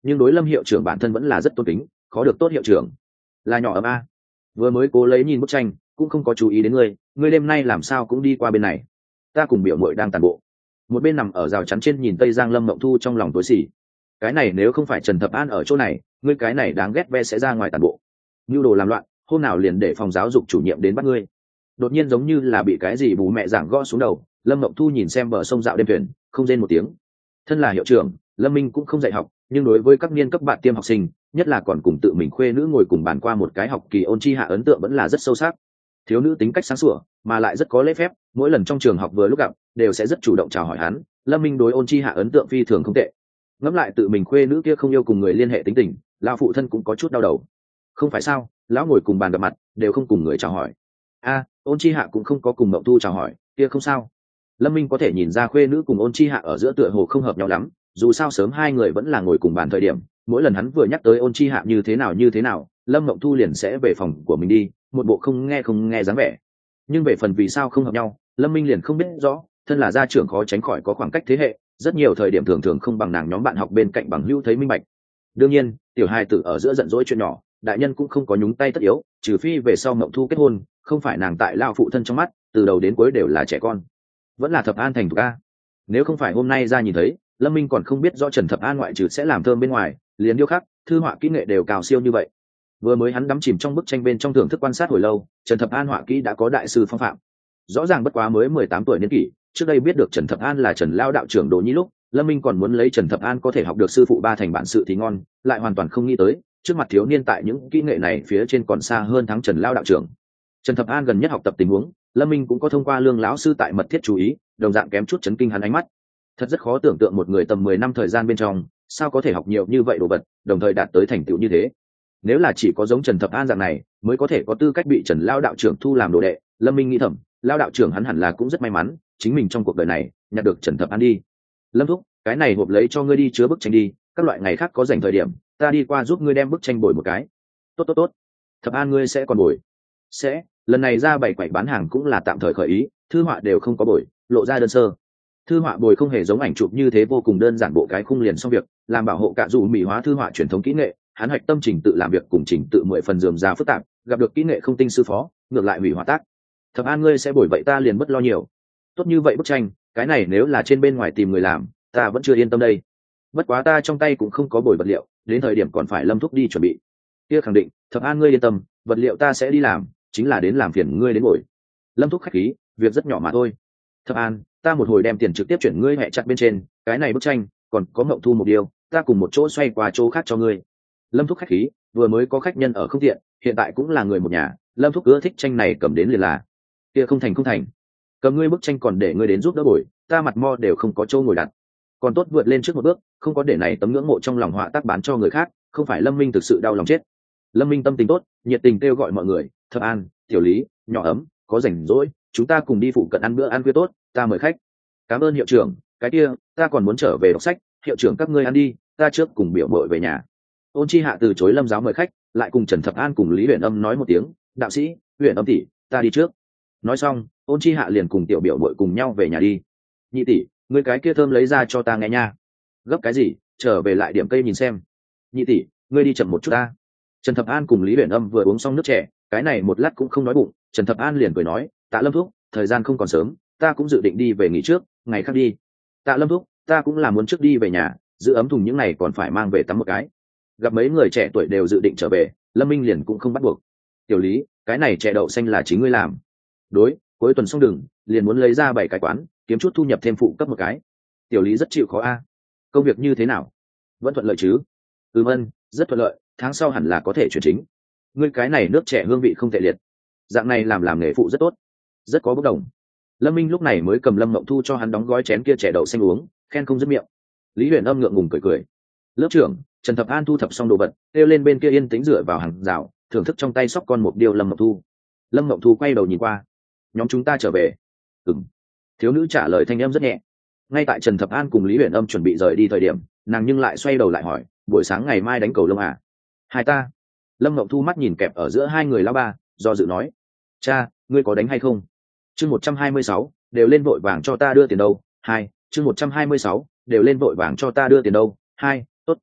nhưng đối Lâm hiệu trưởng bản thân vẫn là rất tôn kính, khó được tốt hiệu trưởng. Là nhỏ ấm a. Vừa mới cố lấy nhìn bức tranh, cũng không có chú ý đến ngươi, ngươi đêm nay làm sao cũng đi qua bên này. Ta cùng biểu muội đang tàn bộ. Một bên nằm ở rào chắn trên nhìn Tây Giang Lâm Mộng Thu trong lòng tối xỉ. Cái này nếu không phải Trần Thập An ở chỗ này, ngươi cái này đáng ghét ve sẽ ra ngoài tàn bộ. Nưu đồ làm loạn, hôm nào liền để phòng giáo dục chủ nhiệm đến bắt ngươi. Đột nhiên giống như là bị cái gì bù mẹ giảng gõ xuống đầu, Lâm Mộng Thu nhìn xem bờ sông dạo đêm thuyền, không rên một tiếng. Thân là hiệu trưởng, Lâm Minh cũng không dạy học, nhưng đối với các niên cấp bạn tiêm học sinh, nhất là còn cùng tự mình khuê nữ ngồi cùng bàn qua một cái học kỳ ôn chi hạ ấn tượng vẫn là rất sâu sắc. Thiếu nữ tính cách sáng sủa, mà lại rất có lễ phép, mỗi lần trong trường học vừa lúc gặp, đều sẽ rất chủ động chào hỏi hắn. Lâm Minh đối ôn chi hạ ấn tượng phi thường không tệ. Ngẫm lại tự mình khuê nữ kia không yêu cùng người liên hệ tính tình, lão phụ thân cũng có chút đau đầu. Không phải sao, lão ngồi cùng bàn gặp mặt, đều không cùng người chào hỏi. A, ôn chi hạ cũng không có cùng Mộng Thu chào hỏi, kia không sao. Lâm Minh có thể nhìn ra khuê nữ cùng ôn chi hạ ở giữa tựa hồ không hợp nhau lắm, dù sao sớm hai người vẫn là ngồi cùng bàn thời điểm, mỗi lần hắn vừa nhắc tới ôn chi hạ như thế nào như thế nào, Lâm Mộng Thu liền sẽ về phòng của mình đi, một bộ không nghe không nghe dáng vẻ. Nhưng về phần vì sao không hợp nhau, Lâm Minh liền không biết rõ, thân là gia trưởng khó tránh khỏi có khoảng cách thế hệ, rất nhiều thời điểm thường thường không bằng nàng nhóm bạn học bên cạnh bằng hữu thấy minh bạch. Đương nhiên, tiểu hài tử ở giữa giận dỗi chuyện nhỏ, đại nhân cũng không có nhúng tay tất yếu, trừ phi về sau Mộng Thu kết hôn, không phải nàng tại lao phụ thân trong mắt, từ đầu đến cuối đều là trẻ con. Vẫn là Thập An thành thục a. Nếu không phải hôm nay ra nhìn thấy, Lâm Minh còn không biết rõ Trần Thập An ngoại trừ sẽ làm thơm bên ngoài, liền điêu khắc, thư họa kỹ nghệ đều cao siêu như vậy. Vừa mới hắn đắm chìm trong bức tranh bên trong thưởng thức quan sát hồi lâu, Trần Thập An họa kỹ đã có đại sư phong phạm. Rõ ràng bất quá mới mười tám tuổi niên kỷ, trước đây biết được Trần Thập An là Trần lao đạo trưởng Đồ Nhi lúc, Lâm Minh còn muốn lấy Trần Thập An có thể học được sư phụ ba thành bản sự thì ngon, lại hoàn toàn không nghĩ tới, trước mặt thiếu niên tại những kỹ nghệ này phía trên còn xa hơn thắng Trần lao đạo trưởng. Trần Thập An gần nhất học tập tình huống, Lâm Minh cũng có thông qua Lương lão sư tại mật thiết chú ý, đồng dạng kém chút chấn kinh hắn ánh mắt. Thật rất khó tưởng tượng một người tầm mười năm thời gian bên trong, sao có thể học nhiều như vậy đồ vật, đồng thời đạt tới thành tựu như thế. Nếu là chỉ có giống Trần Thập An dạng này, mới có thể có tư cách bị Trần lao đạo trưởng thu làm đồ đệ, Lâm Minh nghĩ thầm, lao đạo trưởng hắn hẳn là cũng rất may mắn, chính mình trong cuộc đời này nhặt được Trần Thập An đi. Lâm thúc, cái này hộp lấy cho ngươi đi chứa bức tranh đi, các loại ngày khác có dành thời điểm, ta đi qua giúp ngươi đem bức tranh bồi một cái. Tốt tốt tốt. Thập An ngươi sẽ còn bồi? Sẽ, lần này ra bảy quầy bán hàng cũng là tạm thời khởi ý, thư họa đều không có bồi, lộ ra đơn sơ. Thư họa bồi không hề giống ảnh chụp như thế vô cùng đơn giản, bộ cái khung liền xong việc, làm bảo hộ cả dù mỹ hóa thư họa truyền thống kỹ nghệ, hắn hoạch tâm trình tự làm việc cùng trình tự mười phần rườm rà phức tạp, gặp được kỹ nghệ không tinh sư phó, ngược lại hủy hòa tác. Thập An ngươi sẽ bồi vậy ta liền bất lo nhiều. Tốt như vậy bức tranh, cái này nếu là trên bên ngoài tìm người làm, ta vẫn chưa yên tâm đây. Bất quá ta trong tay cũng không có bồi vật liệu, đến thời điểm còn phải Lâm thúc đi chuẩn bị. Kia khẳng định, Thập An ngươi yên tâm, vật liệu ta sẽ đi làm, chính là đến làm phiền ngươi đến bồi. Lâm thúc khách khí, việc rất nhỏ mà thôi. Thập An, ta một hồi đem tiền trực tiếp chuyển ngươi hẹ chặt bên trên, cái này bức tranh, còn có Mộng Thu một điều, ta cùng một chỗ xoay qua chỗ khác cho ngươi. Lâm thúc khách khí, vừa mới có khách nhân ở không tiện, hiện tại cũng là người một nhà, Lâm thúc ưa thích tranh này cầm đến liền là. Kia không thành không thành, cầm ngươi bức tranh còn để ngươi đến giúp đỡ bồi, ta mặt mo đều không có chỗ ngồi đặt. Còn tốt vượt lên trước một bước, không có để này tấm ngưỡng mộ trong lòng họa tác bán cho người khác, không phải Lâm Minh thực sự đau lòng chết. Lâm Minh tâm tình tốt, nhiệt tình kêu gọi mọi người, Thập An, Tiểu Lý, Nhỏ Ấm, có rảnh rỗi, chúng ta cùng đi phụ cận ăn bữa ăn khuya tốt, ta mời khách. Cảm ơn hiệu trưởng, cái kia, ta còn muốn trở về đọc sách, hiệu trưởng các ngươi ăn đi, ta trước cùng biểu mội về nhà. Ôn Chi Hạ từ chối Lâm giáo mời khách, lại cùng Trần Thập An cùng Lý Huyền Âm nói một tiếng, đạo sĩ, Huyền Âm tỷ, ta đi trước. Nói xong, Ôn Chi Hạ liền cùng tiểu biểu mội cùng nhau về nhà đi. Nhị tỷ, ngươi cái kia thơm lấy ra cho ta nghe nha. Gấp cái gì, trở về lại điểm cây nhìn xem. Nhị tỷ, ngươi đi chậm một chút ta. Trần Thập An cùng Lý Huyền Âm vừa uống xong nước trẻ, cái này một lát cũng không nói bụng, Trần Thập An liền cười nói, Tạ Lâm thúc, thời gian không còn sớm, ta cũng dự định đi về nghỉ trước, ngày khác đi. Tạ Lâm thúc, ta cũng là muốn trước đi về nhà, giữ ấm thùng những này còn phải mang về tắm một cái. Gặp mấy người trẻ tuổi đều dự định trở về, Lâm Minh liền cũng không bắt buộc. Tiểu Lý, cái này chè đậu xanh là chính ngươi làm. Đối, cuối tuần xong đừng, liền muốn lấy ra bảy cái quán, kiếm chút thu nhập thêm phụ cấp một cái. Tiểu Lý rất chịu khó a. Công việc như thế nào? Vẫn thuận lợi chứ? Ừm ân, rất thuận lợi, tháng sau hẳn là có thể chuyển chính. Ngươi cái này nước trẻ hương vị không tệ liệt, dạng này làm làm nghề phụ rất tốt, rất có bất đồng. Lâm Minh lúc này mới cầm Lâm Mộng Thu cho hắn đóng gói chén kia chè đậu xanh uống, khen không dứt miệng. Lý Huyền Âm ngượng ngùng cười cười. Lớp trưởng Trần Thập An thu thập xong đồ vật, kêu lên bên kia yên tĩnh dựa vào hàng rào, thưởng thức trong tay sóc con một điều Lâm Mộng Thu. Lâm Mộng Thu quay đầu nhìn qua, nhóm chúng ta trở về. Ừm. Thiếu nữ trả lời thanh âm rất nhẹ. Ngay tại Trần Thập An cùng Lý Huyền Âm chuẩn bị rời đi thời điểm, nàng nhưng lại xoay đầu lại hỏi, buổi sáng ngày mai đánh cầu lông à? Hai ta. Lâm Mộng Thu mắt nhìn kẹp ở giữa hai người lão ba, do dự nói, cha, ngươi có đánh hay không? Chương một trăm hai mươi sáu, đều lên vội vàng cho ta đưa tiền đâu. Hai, chương một trăm hai mươi sáu, đều lên vội vàng cho ta đưa tiền đâu. Hai, tốt.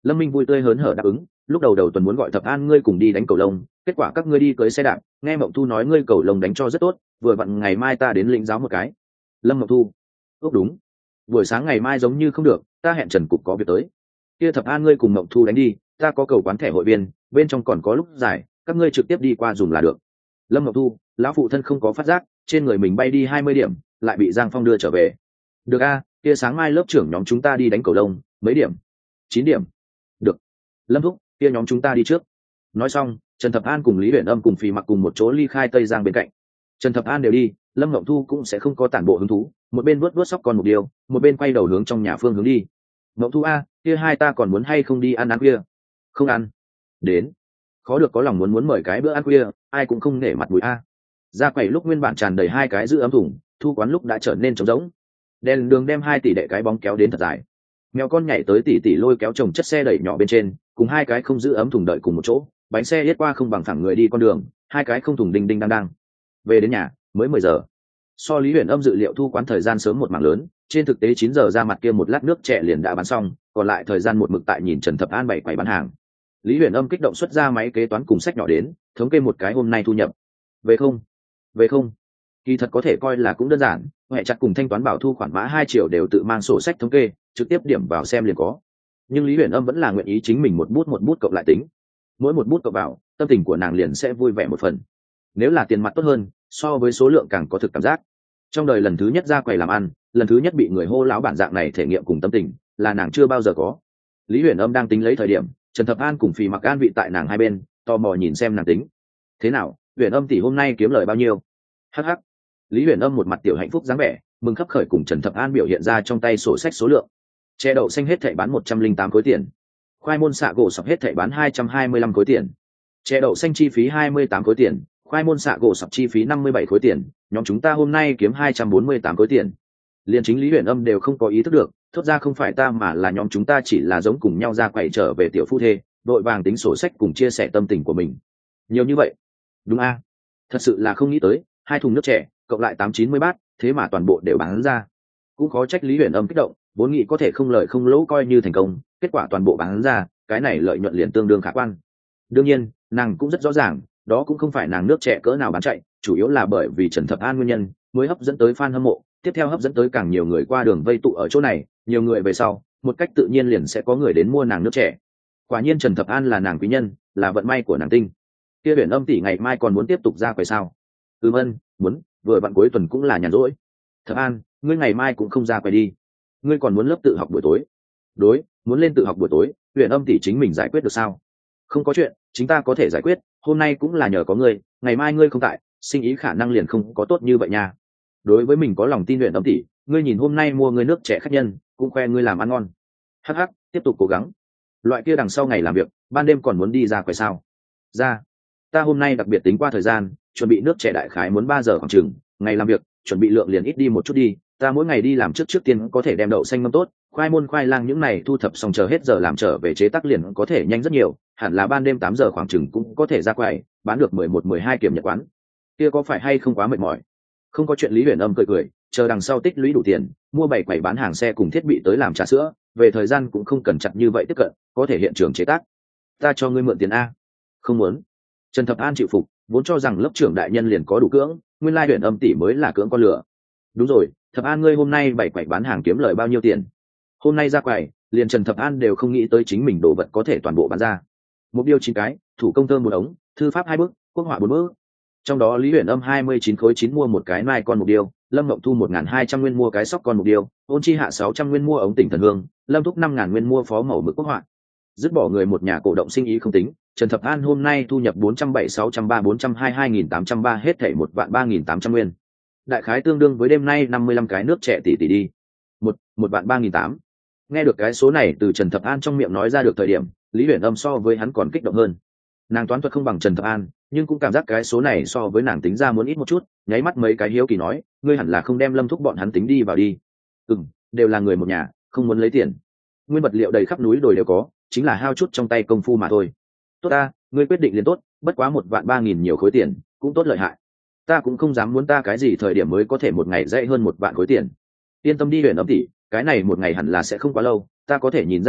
Lâm Minh vui tươi hớn hở đáp ứng. Lúc đầu đầu tuần muốn gọi Thập An ngươi cùng đi đánh cầu lông, kết quả các ngươi đi cưới xe đạp, nghe Mộng Thu nói ngươi cầu lông đánh cho rất tốt, vừa vặn ngày mai ta đến lĩnh giáo một cái. Lâm Mộng Thu: ước đúng, buổi sáng ngày mai giống như không được, ta hẹn Trần cục có việc tới. Kia Thập An ngươi cùng Mộng Thu đánh đi, ta có cầu quán thẻ hội viên, bên trong còn có lúc giải, các ngươi trực tiếp đi qua dùng là được. Lâm Mộng Thu: lão phụ thân không có phát giác, trên người mình bay đi hai mươi điểm, lại bị Giang Phong đưa trở về. Được a, kia sáng mai lớp trưởng nhóm chúng ta đi đánh cầu lông, mấy điểm? Chín điểm. Được. Lâm thúc, kia nhóm chúng ta đi trước. Nói xong, Trần Thập An cùng Lý Huyền Âm cùng Phì Mặc cùng một chỗ ly khai Tây Giang bên cạnh. Trần Thập An đều đi, Lâm Ngộng Thu cũng sẽ không có tản bộ hứng thú, một bên vuốt vuốt sóc con một điều, một bên quay đầu hướng trong nhà phương hướng đi. Ngộng Thu a, kia hai ta còn muốn hay không đi ăn ăn khuya? Không ăn. Đến. Khó được có lòng muốn muốn mời cái bữa ăn khuya, ai cũng không nể mặt mũi a. Ra quầy lúc nguyên bản tràn đầy hai cái giữ ấm thùng, thu quán lúc đã trở nên trống rỗng. Đèn đường đem hai tỷ đệ cái bóng kéo đến thật dài. Mèo con nhảy tới tỷ tỷ lôi kéo chồng chất xe đẩy nhỏ bên trên, cùng hai cái không giữ ấm thùng đợi cùng một chỗ, bánh xe yết qua không bằng thẳng người đi con đường, hai cái không thùng đinh đinh đang đang. Về đến nhà mới mười giờ. So Lý Huyền Âm dự liệu thu quán thời gian sớm một mảng lớn, trên thực tế chín giờ ra mặt kia một lát nước trẻ liền đã bán xong, còn lại thời gian một mực tại nhìn Trần Thập An bày quầy bán hàng. Lý Huyền Âm kích động xuất ra máy kế toán cùng sách nhỏ đến, thống kê một cái hôm nay thu nhập. Về không? Về không? Kỳ thật có thể coi là cũng đơn giản, hệ chặt cùng thanh toán bảo thu khoản mã hai triệu đều tự mang sổ sách thống kê, trực tiếp điểm vào xem liền có. Nhưng Lý Huyền Âm vẫn là nguyện ý chính mình một bút một bút cộng lại tính. Mỗi một bút cộng vào, tâm tình của nàng liền sẽ vui vẻ một phần. Nếu là tiền mặt tốt hơn, so với số lượng càng có thực cảm giác. Trong đời lần thứ nhất ra quầy làm ăn, lần thứ nhất bị người hô lão bản dạng này thể nghiệm cùng tâm tình, là nàng chưa bao giờ có. Lý Huyền Âm đang tính lấy thời điểm, Trần Thập An cùng Phì Mặc an vị tại nàng hai bên, tò mò nhìn xem nàng tính. Thế nào, Huyền Âm tỷ hôm nay kiếm lời bao nhiêu? Hắc hắc. Lý Huyền Âm một mặt tiểu hạnh phúc dáng vẻ, mừng khấp khởi cùng Trần Thập An biểu hiện ra trong tay sổ sách số lượng. Chè đậu xanh hết thảy bán một trăm linh tám khối tiền. Khoai môn xạ gỗ sọc hết thảy bán hai trăm hai mươi lăm khối tiền. Chè đậu xanh chi phí hai mươi tám khối tiền, khoai môn xạ gỗ sọc chi phí năm mươi bảy khối tiền, nhóm chúng ta hôm nay kiếm hai trăm bốn mươi tám khối tiền. Liên chính Lý Huyền Âm đều không có ý thức được, thốt ra không phải ta mà là nhóm chúng ta chỉ là giống cùng nhau ra quầy trở về tiểu phu thê, đội vàng tính sổ sách cùng chia sẻ tâm tình của mình. Nhiều như vậy. Đúng a. Thật sự là không nghĩ tới, hai thùng nước trẻ, cộng lại tám chín mươi bát, thế mà toàn bộ đều bán ra. Cũng khó trách Lý Huyền Âm kích động, vốn nghĩ có thể không lợi không lỗ coi như thành công, kết quả toàn bộ bán ra, cái này lợi nhuận liền tương đương khả quan. Đương nhiên, nàng cũng rất rõ ràng, đó cũng không phải nàng nước trẻ cỡ nào bán chạy, chủ yếu là bởi vì Trần Thập An nguyên nhân, mới hấp dẫn tới fan hâm mộ, tiếp theo hấp dẫn tới càng nhiều người qua đường vây tụ ở chỗ này, nhiều người về sau, một cách tự nhiên liền sẽ có người đến mua nàng nước trẻ. Quả nhiên Trần Thập An là nàng quý nhân, là vận may của nàng tinh. Kia Huyền Âm tỷ ngày mai còn muốn tiếp tục ra quầy sao? Ừm ân, muốn, vừa vặn cuối tuần cũng là nhàn rỗi. Thập An, ngươi ngày mai cũng không ra quầy đi. Ngươi còn muốn lớp tự học buổi tối? Đối, muốn lên tự học buổi tối, Huyền Âm tỷ chính mình giải quyết được sao? Không có chuyện, chúng ta có thể giải quyết, hôm nay cũng là nhờ có ngươi, ngày mai ngươi không tại, sinh ý khả năng liền không có tốt như vậy nha. Đối với mình có lòng tin Huyền Âm tỷ, ngươi nhìn hôm nay mua ngươi nước trẻ khách nhân, cũng khoe ngươi làm ăn ngon. Hắc hắc, tiếp tục cố gắng. Loại kia đằng sau ngày làm việc, ban đêm còn muốn đi ra quầy sao? Ra. Ta hôm nay đặc biệt tính qua thời gian, chuẩn bị nước trẻ đại khái muốn ba giờ khoảng chừng, ngày làm việc, chuẩn bị lượng liền ít đi một chút đi, ta mỗi ngày đi làm trước trước tiên có thể đem đậu xanh ngâm tốt, khoai môn khoai lang những này thu thập xong chờ hết giờ làm trở về chế tác liền có thể nhanh rất nhiều, hẳn là ban đêm tám giờ khoảng chừng cũng có thể ra quầy, bán được mười một mười hai kiểm nhật quán. Kia có phải hay không quá mệt mỏi? Không có chuyện. Lý Huyền Âm cười cười, chờ đằng sau tích lũy đủ tiền, mua bảy quầy bán hàng xe cùng thiết bị tới làm trà sữa, về thời gian cũng không cần chặt như vậy tiếp cận, có thể hiện trường chế tác. Ta cho ngươi mượn tiền a. Không muốn. Trần Thập An chịu phục, vốn cho rằng lớp trưởng đại nhân liền có đủ cưỡng, nguyên lai Huyền Âm tỷ mới là cưỡng con lửa. Đúng rồi, Thập An ngươi hôm nay bảy quầy bán hàng kiếm lời bao nhiêu tiền? Hôm nay ra quầy, liền Trần Thập An đều không nghĩ tới chính mình đồ vật có thể toàn bộ bán ra. Một điêu chín cái, thủ công thơm một ống, thư pháp hai bức, quốc họa bốn bức. Trong đó Lý Huyền Âm hai mươi chín khối chín mua một cái mai con một điêu, Lâm Mộng Thu một nghìn hai trăm nguyên mua cái sóc con một điêu, Ôn Chi Hạ sáu trăm nguyên mua ống tỉnh thần hương, Lâm Thúc năm nghìn nguyên mua phó mẫu mực quốc họa. Dứt bỏ người một nhà cổ động sinh ý không tính, Trần Thập An hôm nay thu nhập bốn trăm bảy sáu trăm ba bốn trăm hai hai nghìn tám trăm ba hết thảy một vạn ba nghìn tám trăm nguyên. Đại khái tương đương với đêm nay năm mươi lăm cái nước trẻ tỷ tỷ đi. Một, một vạn ba nghìn tám. Nghe được cái số này từ Trần Thập An trong miệng nói ra được thời điểm, Lý Huyền Âm so với hắn còn kích động hơn. Nàng toán thuật không bằng Trần Thập An, nhưng cũng cảm giác cái số này so với nàng tính ra muốn ít một chút, nháy mắt mấy cái hiếu kỳ nói, ngươi hẳn là không đem Lâm Thúc bọn hắn tính đi vào đi. Ừm, đều là người một nhà, không muốn lấy tiền. Nguyên vật liệu đầy khắp núi đồi đều có, chính là hao chút trong tay công phu mà thôi. Tốt ta, ngươi quyết định liền tốt, bất quá một vạn ba nghìn nhiều khối tiền, cũng tốt lợi hại. Ta cũng không dám muốn ta cái gì thời điểm mới có thể một ngày dạy hơn một vạn khối tiền. Yên tâm đi Huyền Âm tỷ, cái này một ngày hẳn là sẽ không quá lâu, ta có thể nhìn ra được,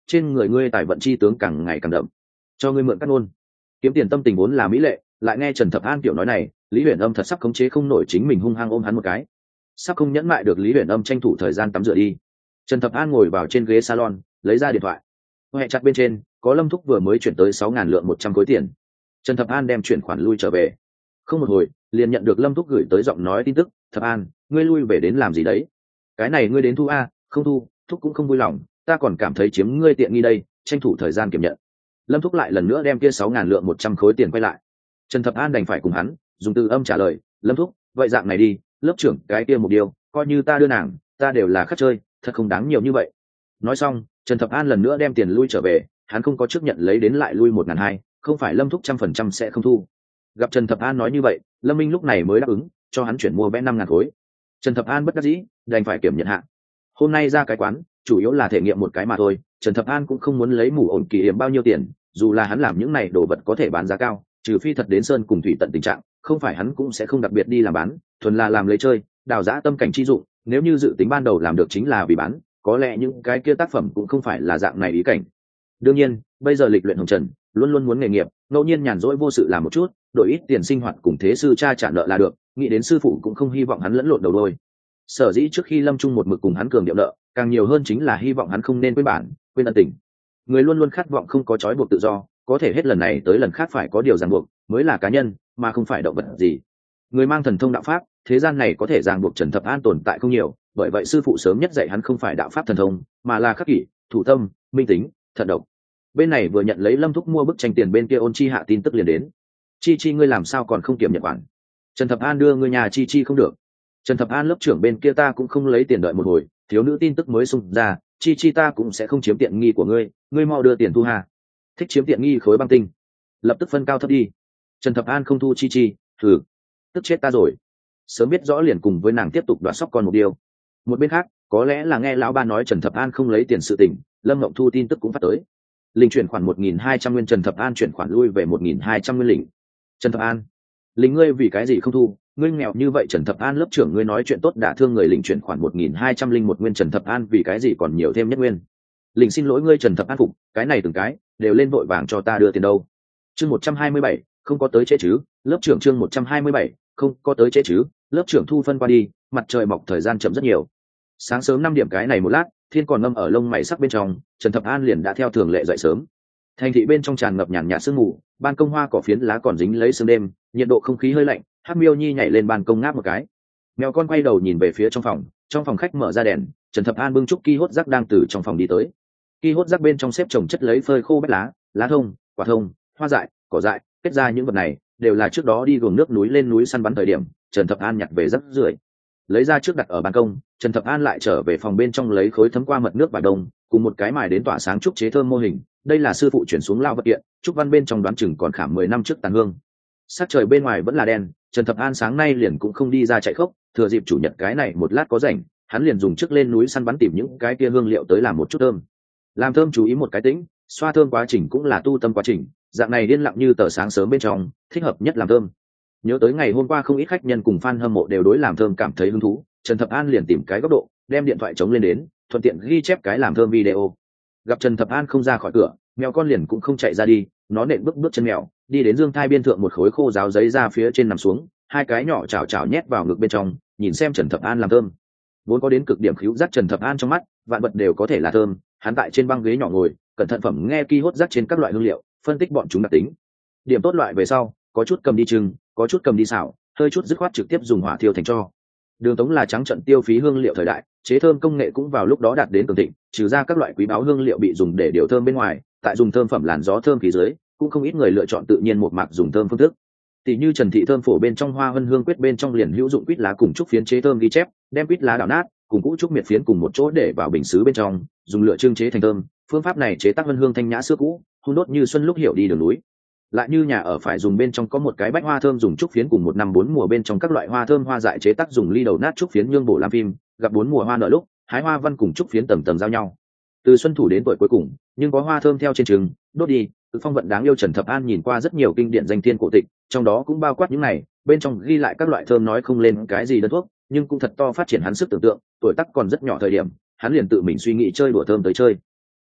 trên người ngươi tài vận chi tướng càng ngày càng đậm, cho ngươi mượn cắt ngôn. Kiếm tiền tâm tình vốn là mỹ lệ, lại nghe Trần Thập An kiểu nói này, Lý Huyền Âm thật sắp khống chế không nổi chính mình, hung hăng ôm hắn một cái. Sắp không nhẫn mại được, Lý Huyền Âm tranh thủ thời gian tắm rửa đi. Trần Thập An ngồi vào trên ghế salon, lấy ra điện thoại. Hệ chặt bên trên có Lâm Thúc vừa mới chuyển tới sáu ngàn lượng một trăm khối tiền. Trần Thập An đem chuyển khoản lui trở về. Không một hồi, liền nhận được Lâm Thúc gửi tới giọng nói tin tức, "Thập An, ngươi lui về đến làm gì đấy? Cái này ngươi đến thu a, không thu, Thúc cũng không vui lòng, ta còn cảm thấy chiếm ngươi tiện nghi đây, tranh thủ thời gian kiểm nhận." Lâm Thúc lại lần nữa đem kia sáu ngàn lượng một trăm khối tiền quay lại. Trần Thập An đành phải cùng hắn dùng từ âm trả lời, "Lâm Thúc, vậy dạng này đi, lớp trưởng cái kia một điều, coi như ta đưa nàng, ta đều là khách chơi, thật không đáng nhiều như vậy." Nói xong, Trần Thập An lần nữa đem tiền lui trở về, hắn không có chấp nhận lấy đến lại lui một ngàn hai, không phải Lâm Thúc trăm phần trăm sẽ không thu. Gặp Trần Thập An nói như vậy, Lâm Minh lúc này mới đáp ứng cho hắn chuyển mua vé năm ngàn khối. Trần Thập An bất đắc dĩ, đành phải kiểm nhận hạ. Hôm nay ra cái quán, chủ yếu là thể nghiệm một cái mà thôi, Trần Thập An cũng không muốn lấy mủ ổn kỳ hiểm bao nhiêu tiền, dù là hắn làm những này đồ vật có thể bán giá cao, trừ phi thật đến sơn cùng thủy tận tình trạng, không phải hắn cũng sẽ không đặc biệt đi làm bán, thuần là làm lấy chơi, đào giã tâm cảnh chi dụng. Nếu như dự tính ban đầu làm được chính là vì bán, có lẽ những cái kia tác phẩm cũng không phải là dạng này ý cảnh. Đương nhiên, bây giờ lịch luyện hồng trần, luôn luôn muốn nghề nghiệp, ngẫu nhiên nhàn rỗi vô sự làm một chút, đổi ít tiền sinh hoạt cùng thế sư cha trả nợ là được, nghĩ đến sư phụ cũng không hy vọng hắn lẫn lộn đầu đôi. Sở dĩ trước khi Lâm Trung một mực cùng hắn cường điệu nợ, càng nhiều hơn chính là hy vọng hắn không nên quên bản, quên ân tình. Người luôn luôn khát vọng không có trói buộc tự do, có thể hết lần này tới lần khác phải có điều ràng buộc, mới là cá nhân, mà không phải động vật gì. Người mang thần thông đạo pháp, thế gian này có thể ràng buộc Trần Thập An tồn tại không nhiều, bởi vậy sư phụ sớm nhất dạy hắn không phải đạo pháp thần thông, mà là khắc kỷ, thủ tâm, minh tính, thận độc. Bên này vừa nhận lấy Lâm Thúc mua bức tranh tiền, bên kia Ôn Chi hạ tin tức liền đến. "Chi Chi, ngươi làm sao còn không kiểm nhận khoản? Trần Thập An đưa ngươi nhà Chi Chi không được." Trần Thập An lớp trưởng bên kia ta cũng không lấy tiền, đợi một hồi, thiếu nữ tin tức mới xung ra, "Chi Chi ta cũng sẽ không chiếm tiện nghi của ngươi, ngươi mau đưa tiền thu hà." Thích chiếm tiện nghi khối băng tinh, lập tức phân cao thấp đi. Trần Thập An không thu Chi Chi, thử, tức chết ta rồi. Sớm biết rõ liền cùng với nàng tiếp tục đoạt sóc con một điều. Một bên khác, có lẽ là nghe lão ba nói Trần Thập An không lấy tiền sự tình, Lâm Ngộng Thu tin tức cũng phát tới. Linh chuyển khoản một nghìn hai trăm nguyên, Trần Thập An chuyển khoản lui về một nghìn hai trăm nguyên lĩnh. Trần Thập An, linh ngươi vì cái gì không thu? Ngươi nghèo như vậy. Trần Thập An lớp trưởng ngươi nói chuyện tốt đả thương người. Linh chuyển khoản một nghìn hai trăm linh một nguyên, Trần Thập An vì cái gì còn nhiều thêm nhất nguyên? Linh xin lỗi ngươi. Trần Thập An phục, cái này từng cái đều lên vội vàng cho ta đưa tiền đâu. Chương một trăm hai mươi bảy, không có tới trễ chứ? Lớp trưởng chương một trăm hai mươi bảy, không có tới trễ chứ? Lớp trưởng thu phân qua đi, mặt trời mọc thời gian chậm rất nhiều. Sáng sớm năm điểm cái này một lát, thiên còn ngâm ở lông mày sắc bên trong, Trần Thập An liền đã theo thường lệ dậy sớm. Thành thị bên trong tràn ngập nhàn nhạt sương mù, ban công hoa cỏ phiến lá còn dính lấy sương đêm, nhiệt độ không khí hơi lạnh. Hắc Miêu Nhi nhảy lên ban công ngáp một cái, mèo con quay đầu nhìn về phía trong phòng. Trong phòng khách mở ra đèn, Trần Thập An bưng chúc ki hốt rác đang từ trong phòng đi tới. Ki hốt rác bên trong xếp chồng chất lấy phơi khô bách lá, lá thông, quả thông, hoa dại, cỏ dại, kết ra những vật này đều là trước đó đi gồm nước núi lên núi săn bắn thời điểm Trần Thập An nhặt về rất rưởi, lấy ra trước đặt ở ban công. Trần Thập An lại trở về phòng bên trong lấy khối thấm qua mật nước và đông cùng một cái mài đến tỏa sáng trúc chế thơm mô hình. Đây là sư phụ chuyển xuống lao vật kiện, trúc văn bên trong đoán chừng còn khảm mười năm trước tàn hương. Sát trời bên ngoài vẫn là đen, Trần Thập An sáng nay liền cũng không đi ra chạy khốc, thừa dịp chủ nhật cái này một lát có rảnh, hắn liền dùng trước lên núi săn bắn tìm những cái kia hương liệu tới làm một chút thơm. Làm thơm chú ý một cái tĩnh, xoa thơm quá trình cũng là tu tâm quá trình, dạng này điên lặng như tờ sáng sớm bên trong, thích hợp nhất làm thơm. Nhớ tới ngày hôm qua không ít khách nhân cùng fan hâm mộ đều đối làm thơm cảm thấy hứng thú, Trần Thập An liền tìm cái góc độ, đem điện thoại chống lên đến, thuận tiện ghi chép cái làm thơm video. Gặp Trần Thập An không ra khỏi cửa, mèo con liền cũng không chạy ra đi, nó nện bước bước chân mèo, đi đến dương thai biên thượng một khối khô ráo giấy ra phía trên nằm xuống, hai cái nhỏ chảo chảo nhét vào ngực bên trong, nhìn xem Trần Thập An làm thơm. Vốn có đến cực điểm khíu giác Trần Thập An trong mắt, vạn vật đều có thể là thơm, hắn tại trên băng ghế nhỏ ngồi, cẩn thận phẩm nghe ki hốt rác trên các loại hương liệu, phân tích bọn chúng đặc tính. Điểm tốt loại về sau, có chút cầm đi trưng, có chút cầm đi xào, hơi chút dứt khoát trực tiếp dùng hỏa thiêu thành cho. Đường Tống là trắng trận tiêu phí hương liệu thời đại, chế thơm công nghệ cũng vào lúc đó đạt đến cường thịnh, trừ ra các loại quý báu hương liệu bị dùng để điều thơm bên ngoài, tại dùng thơm phẩm làn gió thơm khí dưới, cũng không ít người lựa chọn tự nhiên một mạc dùng thơm phương thức. Tỷ như Trần Thị thơm phổ bên trong hoa hân hương quyết bên trong liền hữu dụng quýt lá cùng trúc phiến chế thơm ghi chép, đem quýt lá đảo nát, cùng cũ trúc miệt phiến cùng một chỗ để vào bình sứ bên trong, dùng lửa trưng chế thành thơm. Phương pháp này chế tác hân hương thanh nhã xưa cũ, hun đốt như xuân lúc hiểu đi đường núi. Lại như nhà ở phải dùng bên trong có một cái bách hoa thơm dùng trúc phiến cùng một năm bốn mùa bên trong các loại hoa thơm hoa dại chế tác dùng ly đầu nát trúc phiến nhương bổ làm phim, gặp bốn mùa hoa nở lúc, hái hoa văn cùng trúc phiến tầm tầm giao nhau. Từ xuân thủ đến tuổi cuối cùng, nhưng có hoa thơm theo trên trường, đốt đi, từ phong vận đáng yêu. Trần Thập An nhìn qua rất nhiều kinh điển danh thiên cổ tịch, trong đó cũng bao quát những này, bên trong ghi lại các loại thơm nói không lên cái gì đơn thuốc, nhưng cũng thật to phát triển hắn sức tưởng tượng. Tuổi tác còn rất nhỏ thời điểm, hắn liền tự mình suy nghĩ chơi đùa thơm tới chơi.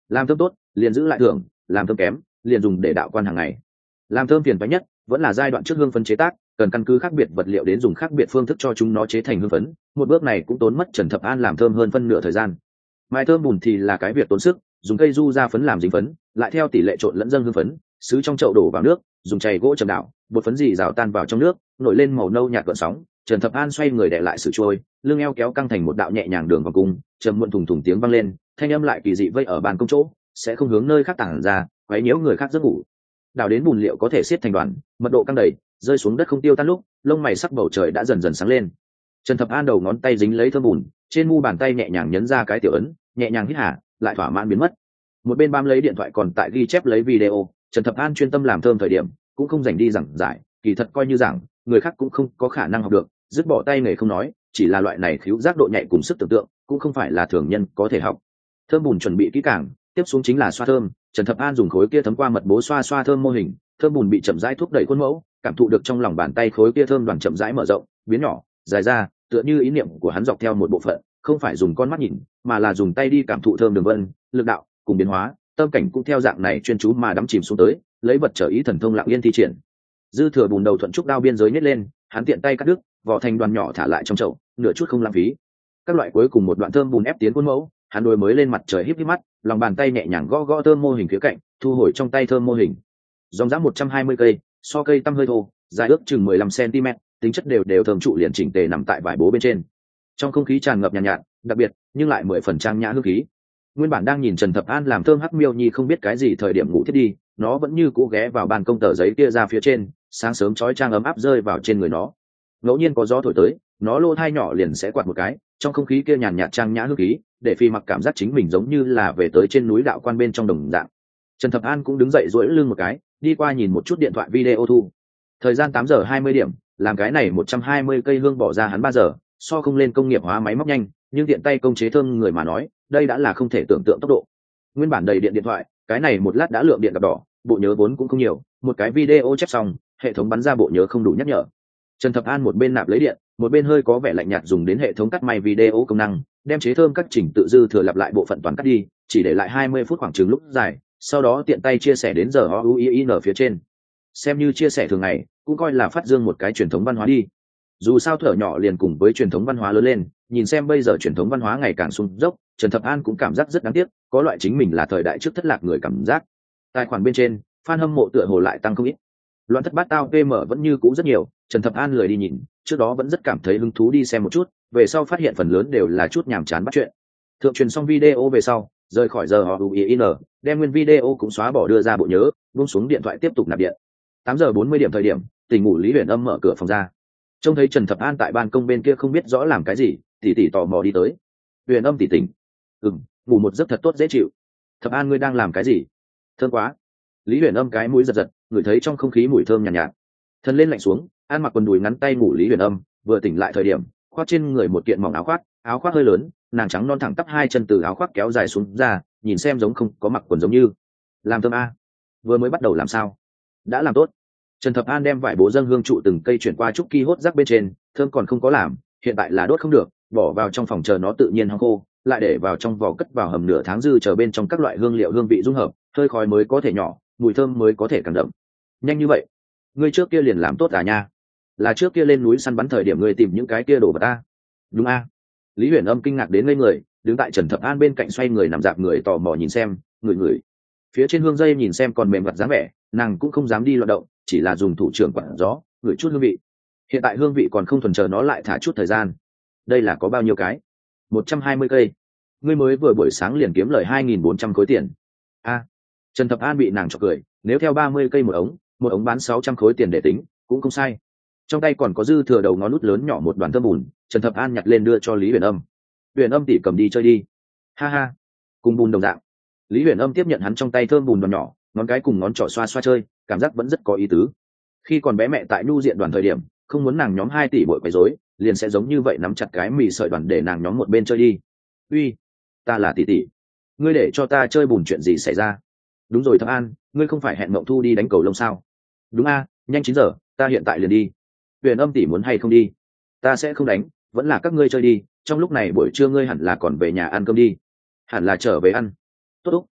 làm thơm tốt liền giữ lại thưởng, làm thơm kém liền dùng để đạo quan hàng ngày. Làm thơm phiền toái nhất vẫn là giai đoạn trước hương phấn chế tác, cần căn cứ khác biệt vật liệu đến dùng khác biệt phương thức cho chúng nó chế thành hương phấn, một bước này cũng tốn mất Trần Thập An làm thơm hơn phân nửa thời gian. Mai thơm bùn thì là cái việc tốn sức, dùng cây du ra phấn làm dính phấn, lại theo tỷ lệ trộn lẫn dâng hương phấn, sứ trong chậu đổ vào nước, dùng chày gỗ chầm đảo, bột phấn dì rào tan vào trong nước, nổi lên màu nâu nhạt gợn sóng. Trần Thập An xoay người đè lại sử trôi, lưng eo kéo căng thành một đạo nhẹ nhàng đường vòng cung, trầm muộn thùng thùng tiếng vang lên, thanh âm lại kỳ dị vây ở bàn công chỗ, sẽ không hướng nơi khác tản ra, quấy nhiễu người khác giấc ngủ. Đào đến bùn liệu có thể xiết thành đoàn, mật độ căng đầy, rơi xuống đất không tiêu tan lúc, lông mày sắc bầu trời đã dần dần sáng lên. Trần Thập An đầu ngón tay dính lấy thơm bùn, trên mu bàn tay nhẹ nhàng nhấn ra cái tiểu ấn, nhẹ nhàng hít hà, lại thỏa mãn biến mất. Một bên bám lấy điện thoại còn tại ghi chép lấy video, Trần Thập An chuyên tâm làm thơm thời điểm, cũng không dành đi giảng giải, kỳ thật coi như giảng, người khác cũng không có khả năng học được, dứt bỏ tay nghề không nói, chỉ là loại này khiếu giác độ nhạy cùng sức tưởng tượng, cũng không phải là thường nhân có thể học. Thơm bùn chuẩn bị kỹ càng, tiếp xuống chính là xoa thơm. Trần Thập An dùng khối kia thấm qua mật bố xoa xoa thơm mô hình, thơm bùn bị chậm rãi thúc đẩy khuôn mẫu, cảm thụ được trong lòng bàn tay khối kia thơm đoàn chậm rãi mở rộng, biến nhỏ, dài ra, tựa như ý niệm của hắn dọc theo một bộ phận, không phải dùng con mắt nhìn, mà là dùng tay đi cảm thụ thơm đường vân, lực đạo cùng biến hóa, tâm cảnh cũng theo dạng này chuyên chú mà đắm chìm xuống tới, lấy vật trở ý thần thông lặng yên thi triển. Dư thừa bùn đầu thuận trúc đao biên giới nhét lên, hắn tiện tay cắt đứt, vỏ thành đoàn nhỏ thả lại trong chậu, nửa chút không lãng phí. Các loại cuối cùng một đoạn thơm bùn ép tiến khuôn mẫu, hắn đôi mới lên mặt trời híp híp mắt, lòng bàn tay nhẹ nhàng gõ gõ thơm mô hình phía cạnh, thu hồi trong tay thơm mô hình. Dòng dã một trăm hai mươi cây, so cây tăm hơi thô, dài ước chừng mười lăm xăng-ti-mét, tính chất đều đều thơm trụ liền chỉnh tề nằm tại vải bố bên trên. Trong không khí tràn ngập nhàn nhạt, nhạt, đặc biệt, nhưng lại mười phần trang nhã hương khí. Nguyên bản đang nhìn Trần Thập An làm thơm Hắc Miêu Nhi không biết cái gì thời điểm ngủ thiết đi, nó vẫn như cũ ghé vào bàn công tờ giấy kia ra phía trên, sáng sớm chói chang ấm áp rơi vào trên người nó. Ngẫu nhiên có gió thổi tới, nó lô thai nhỏ liền sẽ quạt một cái, trong không khí kia nhàn nhạt trang nhã hương khí, để Phi Mặc cảm giác chính mình giống như là về tới trên núi đạo quan bên trong đồng dạng. Trần Thập An cũng đứng dậy duỗi lưng một cái, đi qua nhìn một chút điện thoại video thu. Thời gian tám giờ hai mươi điểm, làm cái này một trăm hai mươi cây hương bỏ ra hắn ba giờ, so không lên công nghiệp hóa máy móc nhanh, nhưng tiện tay công chế thơm người mà nói, đây đã là không thể tưởng tượng tốc độ. Nguyên bản đầy điện điện thoại, cái này một lát đã lượng điện gặp đỏ, bộ nhớ vốn cũng không nhiều, một cái video chép xong, hệ thống bắn ra bộ nhớ không đủ nhắc nhở. Trần Thập An một bên nạp lấy điện, một bên hơi có vẻ lạnh nhạt dùng đến hệ thống cắt may video công năng, đem chế thơm các chỉnh tự dư thừa lặp lại bộ phận toàn cắt đi, chỉ để lại hai mươi phút khoảng chừng lúc dài, sau đó tiện tay chia sẻ đến giờ o u i n phía trên. Xem như chia sẻ thường ngày, cũng coi là phát dương một cái truyền thống văn hóa đi. Dù sao thở nhỏ liền cùng với truyền thống văn hóa lớn lên, nhìn xem bây giờ truyền thống văn hóa ngày càng sung dốc, Trần Thập An cũng cảm giác rất đáng tiếc, có loại chính mình là thời đại trước thất lạc người cảm giác. Tài khoản bên trên, fan hâm mộ tựa hồ lại tăng không ít. Loạn thất bát tao pê em vẫn như cũ rất nhiều, Trần Thập An lười đi nhìn, trước đó vẫn rất cảm thấy hứng thú đi xem một chút, về sau phát hiện phần lớn đều là chút nhàm chán bắt chuyện. Thượng truyền xong video về sau, rời khỏi giờ o u i n, đem nguyên video cũng xóa bỏ đưa ra bộ nhớ, buông xuống điện thoại tiếp tục nạp điện. Tám giờ bốn mươi điểm thời điểm, tỉnh ngủ Lý Huyền Âm mở cửa phòng ra, trông thấy Trần Thập An tại ban công bên kia không biết rõ làm cái gì, tỉ tỉ tò mò đi tới. Huyền Âm tỉ tỉnh, ừm, ngủ một giấc thật tốt dễ chịu. Thập An ngươi đang làm cái gì? Thơm quá. Lý Huyền Âm cái mũi giật giật, ngửi thấy trong không khí mùi thơm nhàn nhạt, nhạt. Thân lên lạnh xuống, An mặc quần đùi ngắn tay ngủ Lý Huyền Âm, vừa tỉnh lại thời điểm, khoác trên người một kiện mỏng áo khoác, áo khoác hơi lớn, nàng trắng non thẳng tắp hai chân từ áo khoác kéo dài xuống ra, nhìn xem giống không có mặc quần giống như. Làm thơm a? Vừa mới bắt đầu làm sao? Đã làm tốt. Trần Thập An đem vải bố dâng hương trụ từng cây chuyển qua trúc ki hốt rác bên trên, thơm còn không có làm, hiện tại là đốt không được, bỏ vào trong phòng chờ nó tự nhiên hong khô, lại để vào trong vỏ cất vào hầm nửa tháng dư chờ bên trong các loại hương liệu hương vị dung hợp, hơi khói mới có thể nhỏ, mùi thơm mới có thể càng đậm. Nhanh như vậy, ngươi trước kia liền làm tốt à nha? Là trước kia lên núi săn bắn thời điểm ngươi tìm những cái kia đồ vật ta? Đúng a? Lý Huyền Âm kinh ngạc đến ngây người, đứng tại Trần Thập An bên cạnh xoay người nằm dạp người tò mò nhìn xem, người người. Phía trên hương dây nhìn xem còn mềm mặt dáng vẻ, nàng cũng không dám đi loạn động, chỉ là dùng thủ trưởng quản gió, ngửi chút hương vị. Hiện tại hương vị còn không thuần chờ nó lại thả chút thời gian. Đây là có bao nhiêu cái? Một trăm hai mươi cây. Ngươi mới vừa buổi sáng liền kiếm lời hai nghìn bốn trăm khối tiền. A, Trần Thập An bị nàng chọc cười, nếu theo ba mươi cây một ống, một ống bán sáu trăm khối tiền để tính, cũng không sai. Trong tay còn có dư thừa đầu ngón nút lớn nhỏ một đoàn thơm bùn, Trần Thập An nhặt lên đưa cho Lý Huyền Âm. Huyền Âm tỉ cầm đi chơi đi. Ha ha, cùng bùn đồng dạng. Lý Huyền Âm tiếp nhận hắn trong tay thơm bùn đoàn nhỏ, ngón cái cùng ngón trỏ xoa xoa chơi, cảm giác vẫn rất có ý tứ. Khi còn bé mẹ tại nhu diện đoàn thời điểm, không muốn nàng nhóm hai tỷ bội quấy rối, liền sẽ giống như vậy nắm chặt cái mì sợi đoàn để nàng nhóm một bên chơi đi. Uy, ta là tỷ tỷ, ngươi để cho ta chơi bùn chuyện gì xảy ra? Đúng rồi Thập An, ngươi không phải hẹn Mộng Thu đi đánh cầu lông sao? Đúng a, nhanh chín giờ, ta hiện tại liền đi. Huyền Âm tỷ muốn hay không đi? Ta sẽ không đánh, vẫn là các ngươi chơi đi, trong lúc này buổi trưa ngươi hẳn là còn về nhà ăn cơm đi. Hẳn là trở về ăn. Tốt úc,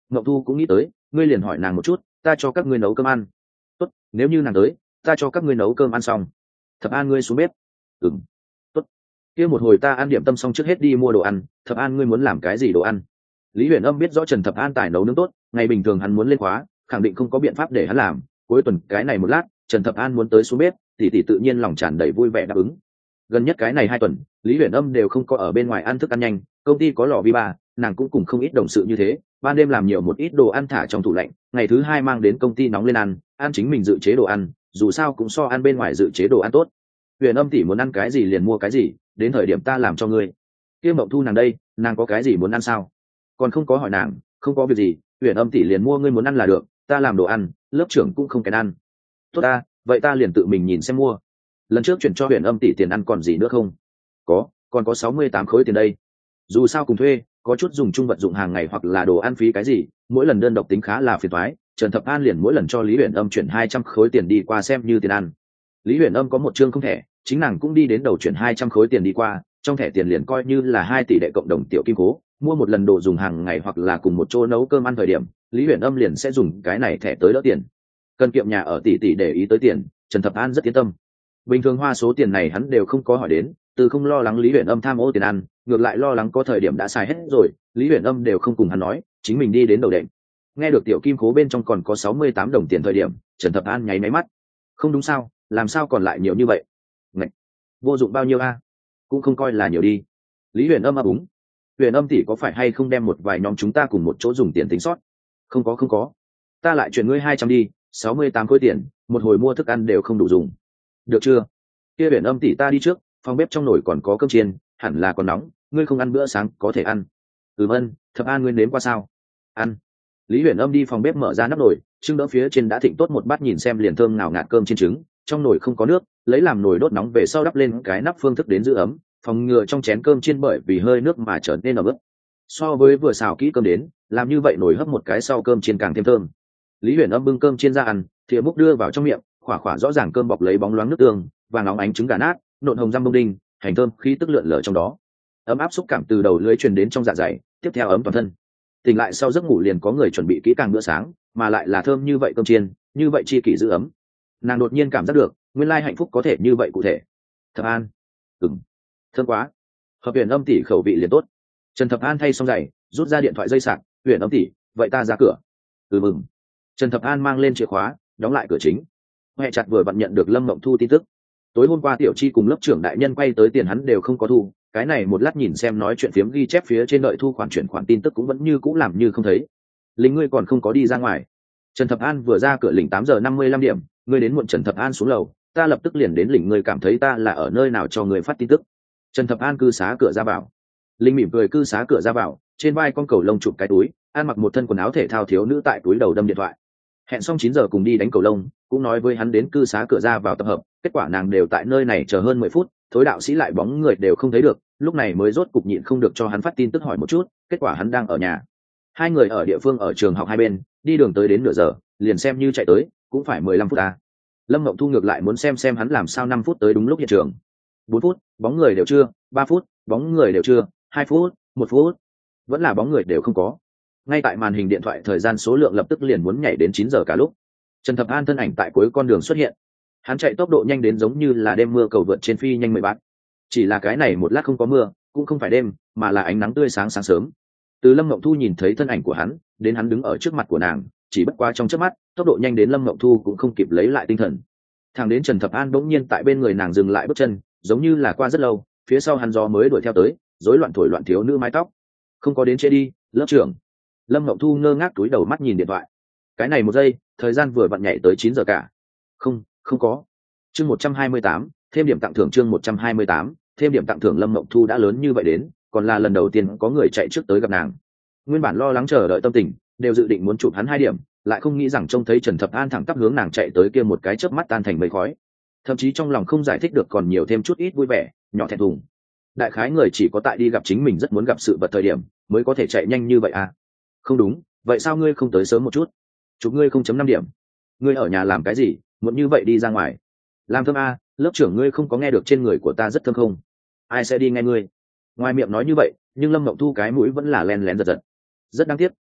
Ngọc Thu cũng nghĩ tới, ngươi liền hỏi nàng một chút, ta cho các ngươi nấu cơm ăn. Tốt, nếu như nàng tới, ta cho các ngươi nấu cơm ăn xong. Thập An ngươi xuống bếp. Ừm. Tốt. Kia một hồi ta ăn điểm tâm xong trước hết đi mua đồ ăn, Thập An ngươi muốn làm cái gì đồ ăn? Lý Huyền Âm biết rõ Trần Thập An tài nấu nướng tốt, ngày bình thường hắn muốn lên khóa, khẳng định không có biện pháp để hắn làm. Cuối tuần cái này một lát, Trần Thập An muốn tới xuống bếp, tỷ tỷ tự nhiên lòng tràn đầy vui vẻ đáp ứng. Gần nhất cái này hai tuần, Lý Huyền Âm đều không có ở bên ngoài ăn thức ăn nhanh, công ty có lò vi ba, nàng cũng cùng không ít đồng sự như thế, ban đêm làm nhiều một ít đồ ăn thả trong tủ lạnh, ngày thứ hai mang đến công ty nóng lên ăn, ăn chính mình dự chế đồ ăn, dù sao cũng so ăn bên ngoài dự chế đồ ăn tốt. Huyền Âm tỷ muốn ăn cái gì liền mua cái gì, đến thời điểm ta làm cho ngươi. Kia Mộng Thu nàng đây, nàng có cái gì muốn ăn sao? Còn không có hỏi nàng, không có việc gì, Huyền Âm tỷ liền mua ngươi muốn ăn là được, ta làm đồ ăn, lớp trưởng cũng không kén ăn. Tốt ta, vậy ta liền tự mình nhìn xem mua. Lần trước chuyển cho Huyền Âm tỷ tiền ăn còn gì nữa không? Có, còn có sáu mươi tám khối tiền đây. Dù sao cùng thuê, có chút dùng chung vật dụng hàng ngày hoặc là đồ ăn phí cái gì, mỗi lần đơn độc tính khá là phiền toái. Trần Thập An liền mỗi lần cho Lý Huyền Âm chuyển hai trăm khối tiền đi qua xem như tiền ăn. Lý Huyền Âm có một chương không thẻ, chính nàng cũng đi đến đầu chuyển hai trăm khối tiền đi qua, trong thẻ tiền liền coi như là hai tỷ đệ cộng đồng tiểu kim cố, mua một lần đồ dùng hàng ngày hoặc là cùng một chỗ nấu cơm ăn thời điểm, Lý Huyền Âm liền sẽ dùng cái này thẻ tới đỡ tiền. Cần kiệm nhà ở tỷ tỷ để ý tới tiền, Trần Thập An rất yên tâm. Bình thường hoa số tiền này hắn đều không có hỏi đến, từ không lo lắng Lý Huyền Âm tham ô tiền ăn, ngược lại lo lắng có thời điểm đã xài hết rồi, Lý Huyền Âm đều không cùng hắn nói, chính mình đi đến đầu đệm. Nghe được tiểu kim cố bên trong còn có sáu mươi tám đồng tiền thời điểm, Trần Thập An nháy máy mắt. Không đúng sao, làm sao còn lại nhiều như vậy? Ngạch, vô dụng bao nhiêu a? Cũng không coi là nhiều đi. Lý Huyền Âm ấp úng. Huyền Âm tỷ có phải hay không đem một vài nhóm chúng ta cùng một chỗ dùng tiền tính sót? Không có không có. Ta lại chuyển ngươi hai trăm đi, sáu mươi tám khối tiền, một hồi mua thức ăn đều không đủ dùng. Được chưa? Kia Huyền Âm tỷ ta đi trước, phòng bếp trong nồi còn có cơm chiên, hẳn là còn nóng, ngươi không ăn bữa sáng có thể ăn. Ừm ân, Thập An ngươi nếm qua sao? Ăn. Lý Huyền Âm đi phòng bếp mở ra nắp nồi, trưng đỡ phía trên đã thịnh tốt một bát nhìn xem liền thơm ngào ngạt cơm chiên trứng, trong nồi không có nước, lấy làm nồi đốt nóng về sau đắp lên cái nắp phương thức đến giữ ấm, phòng ngừa trong chén cơm chiên bởi vì hơi nước mà trở nên ẩm ướt. So với vừa xào kỹ cơm đến, làm như vậy nồi hấp một cái sau cơm chiên càng thêm thơm. Lý Huyền Âm bưng cơm chiên ra ăn, thìa múc đưa vào trong miệng, khỏa khỏa rõ ràng cơm bọc lấy bóng loáng nước tương, vàng óng ánh trứng gà nát, nộn hồng răm bông đinh, hành thơm khí tức lượn lờ trong đó. Ấm áp xúc cảm từ đầu lưỡi truyền đến trong dạ dày, tiếp theo ấm toàn thân. Tỉnh lại sau giấc ngủ liền có người chuẩn bị kỹ càng bữa sáng, mà lại là thơm như vậy cơm chiên, như vậy chi kỷ giữ ấm. Nàng đột nhiên cảm giác được, nguyên lai hạnh phúc có thể như vậy cụ thể. Thập An, ừm, thơm quá. Hợp Huyền Âm tỷ khẩu vị liền tốt. Trần Thập An thay xong giày, rút ra điện thoại dây sạc, Huyền Âm tỷ, vậy ta ra cửa. Ừ mừng. Trần Thập An mang lên chìa khóa, đóng lại cửa chính. Hệ chặt vừa vặn nhận được Lâm Mộng Thu tin tức. Tối hôm qua Tiểu Chi cùng lớp trưởng đại nhân quay tới tiền hắn đều không có thu, cái này một lát nhìn xem nói chuyện phiếm ghi chép phía trên đợi thu khoản chuyển khoản tin tức cũng vẫn như cũng làm như không thấy. Lính ngươi còn không có đi ra ngoài. Trần Thập An vừa ra cửa lĩnh tám giờ năm mươi lăm điểm, ngươi đến muộn. Trần Thập An xuống lầu, ta lập tức liền đến lĩnh ngươi cảm thấy ta là ở nơi nào cho ngươi phát tin tức. Trần Thập An cư xá cửa ra vào. Linh mỉm cười cư xá cửa ra vào, trên vai con cầu lông chụp cái túi, ăn mặc một thân quần áo thể thao thiếu nữ tại túi đầu đâm điện thoại. Hẹn xong chín giờ cùng đi đánh cầu lông, cũng nói với hắn đến cư xá cửa ra vào tập hợp, kết quả nàng đều tại nơi này chờ hơn mười phút, thối đạo sĩ lại bóng người đều không thấy được, lúc này mới rốt cục nhịn không được cho hắn phát tin tức hỏi một chút, kết quả hắn đang ở nhà. Hai người ở địa phương ở trường học hai bên, đi đường tới đến nửa giờ, liền xem như chạy tới, cũng phải mười lăm phút à. Lâm Mộng Thu ngược lại muốn xem xem hắn làm sao năm phút tới đúng lúc hiện trường. Bốn phút, bóng người đều chưa, ba phút, bóng người đều chưa, hai phút, một phút, vẫn là bóng người đều không có. Ngay tại màn hình điện thoại thời gian số lượng lập tức liền muốn nhảy đến chín giờ cả lúc. Trần Thập An thân ảnh tại cuối con đường xuất hiện. Hắn chạy tốc độ nhanh đến giống như là đêm mưa cầu vượt trên phi nhanh mười bát. Chỉ là cái này một lát không có mưa, cũng không phải đêm, mà là ánh nắng tươi sáng sáng sớm. Từ Lâm Mộng Thu nhìn thấy thân ảnh của hắn, đến hắn đứng ở trước mặt của nàng, chỉ bất quá trong chớp mắt, tốc độ nhanh đến Lâm Mộng Thu cũng không kịp lấy lại tinh thần. Thằng đến Trần Thập An bỗng nhiên tại bên người nàng dừng lại bước chân, giống như là qua rất lâu, phía sau hắn gió mới đuổi theo tới, rối loạn thổi loạn thiếu nữ mái tóc. Không có đến trễ đi, lớp trưởng. Lâm Mộng Thu ngơ ngác túi đầu mắt nhìn điện thoại. Cái này một giây, thời gian vừa vặn nhảy tới chín giờ cả. Không, không có. Chương một trăm hai mươi tám, thêm điểm tặng thưởng. Chương một trăm hai mươi tám, thêm điểm tặng thưởng. Lâm Mộng Thu đã lớn như vậy đến, còn là lần đầu tiên có người chạy trước tới gặp nàng. Nguyên bản lo lắng chờ đợi tâm tình, đều dự định muốn chụp hắn hai điểm, lại không nghĩ rằng trông thấy Trần Thập An thẳng tắp hướng nàng chạy tới kia một cái chớp mắt tan thành mây khói. Thậm chí trong lòng không giải thích được còn nhiều thêm chút ít vui vẻ, nhỏ thẹn thùng. Đại khái người chỉ có tại đi gặp chính mình rất muốn gặp sự vật thời điểm, mới có thể chạy nhanh như vậy à? Không đúng, vậy sao ngươi không tới sớm một chút? Chụp ngươi không chấm năm điểm. Ngươi ở nhà làm cái gì, muộn như vậy đi ra ngoài? Làm thơm a, lớp trưởng ngươi không có nghe được trên người của ta rất thơm không? Ai sẽ đi nghe ngươi? Ngoài miệng nói như vậy, nhưng Lâm Mộng Thu cái mũi vẫn là len lén giật giật. Rất đáng tiếc,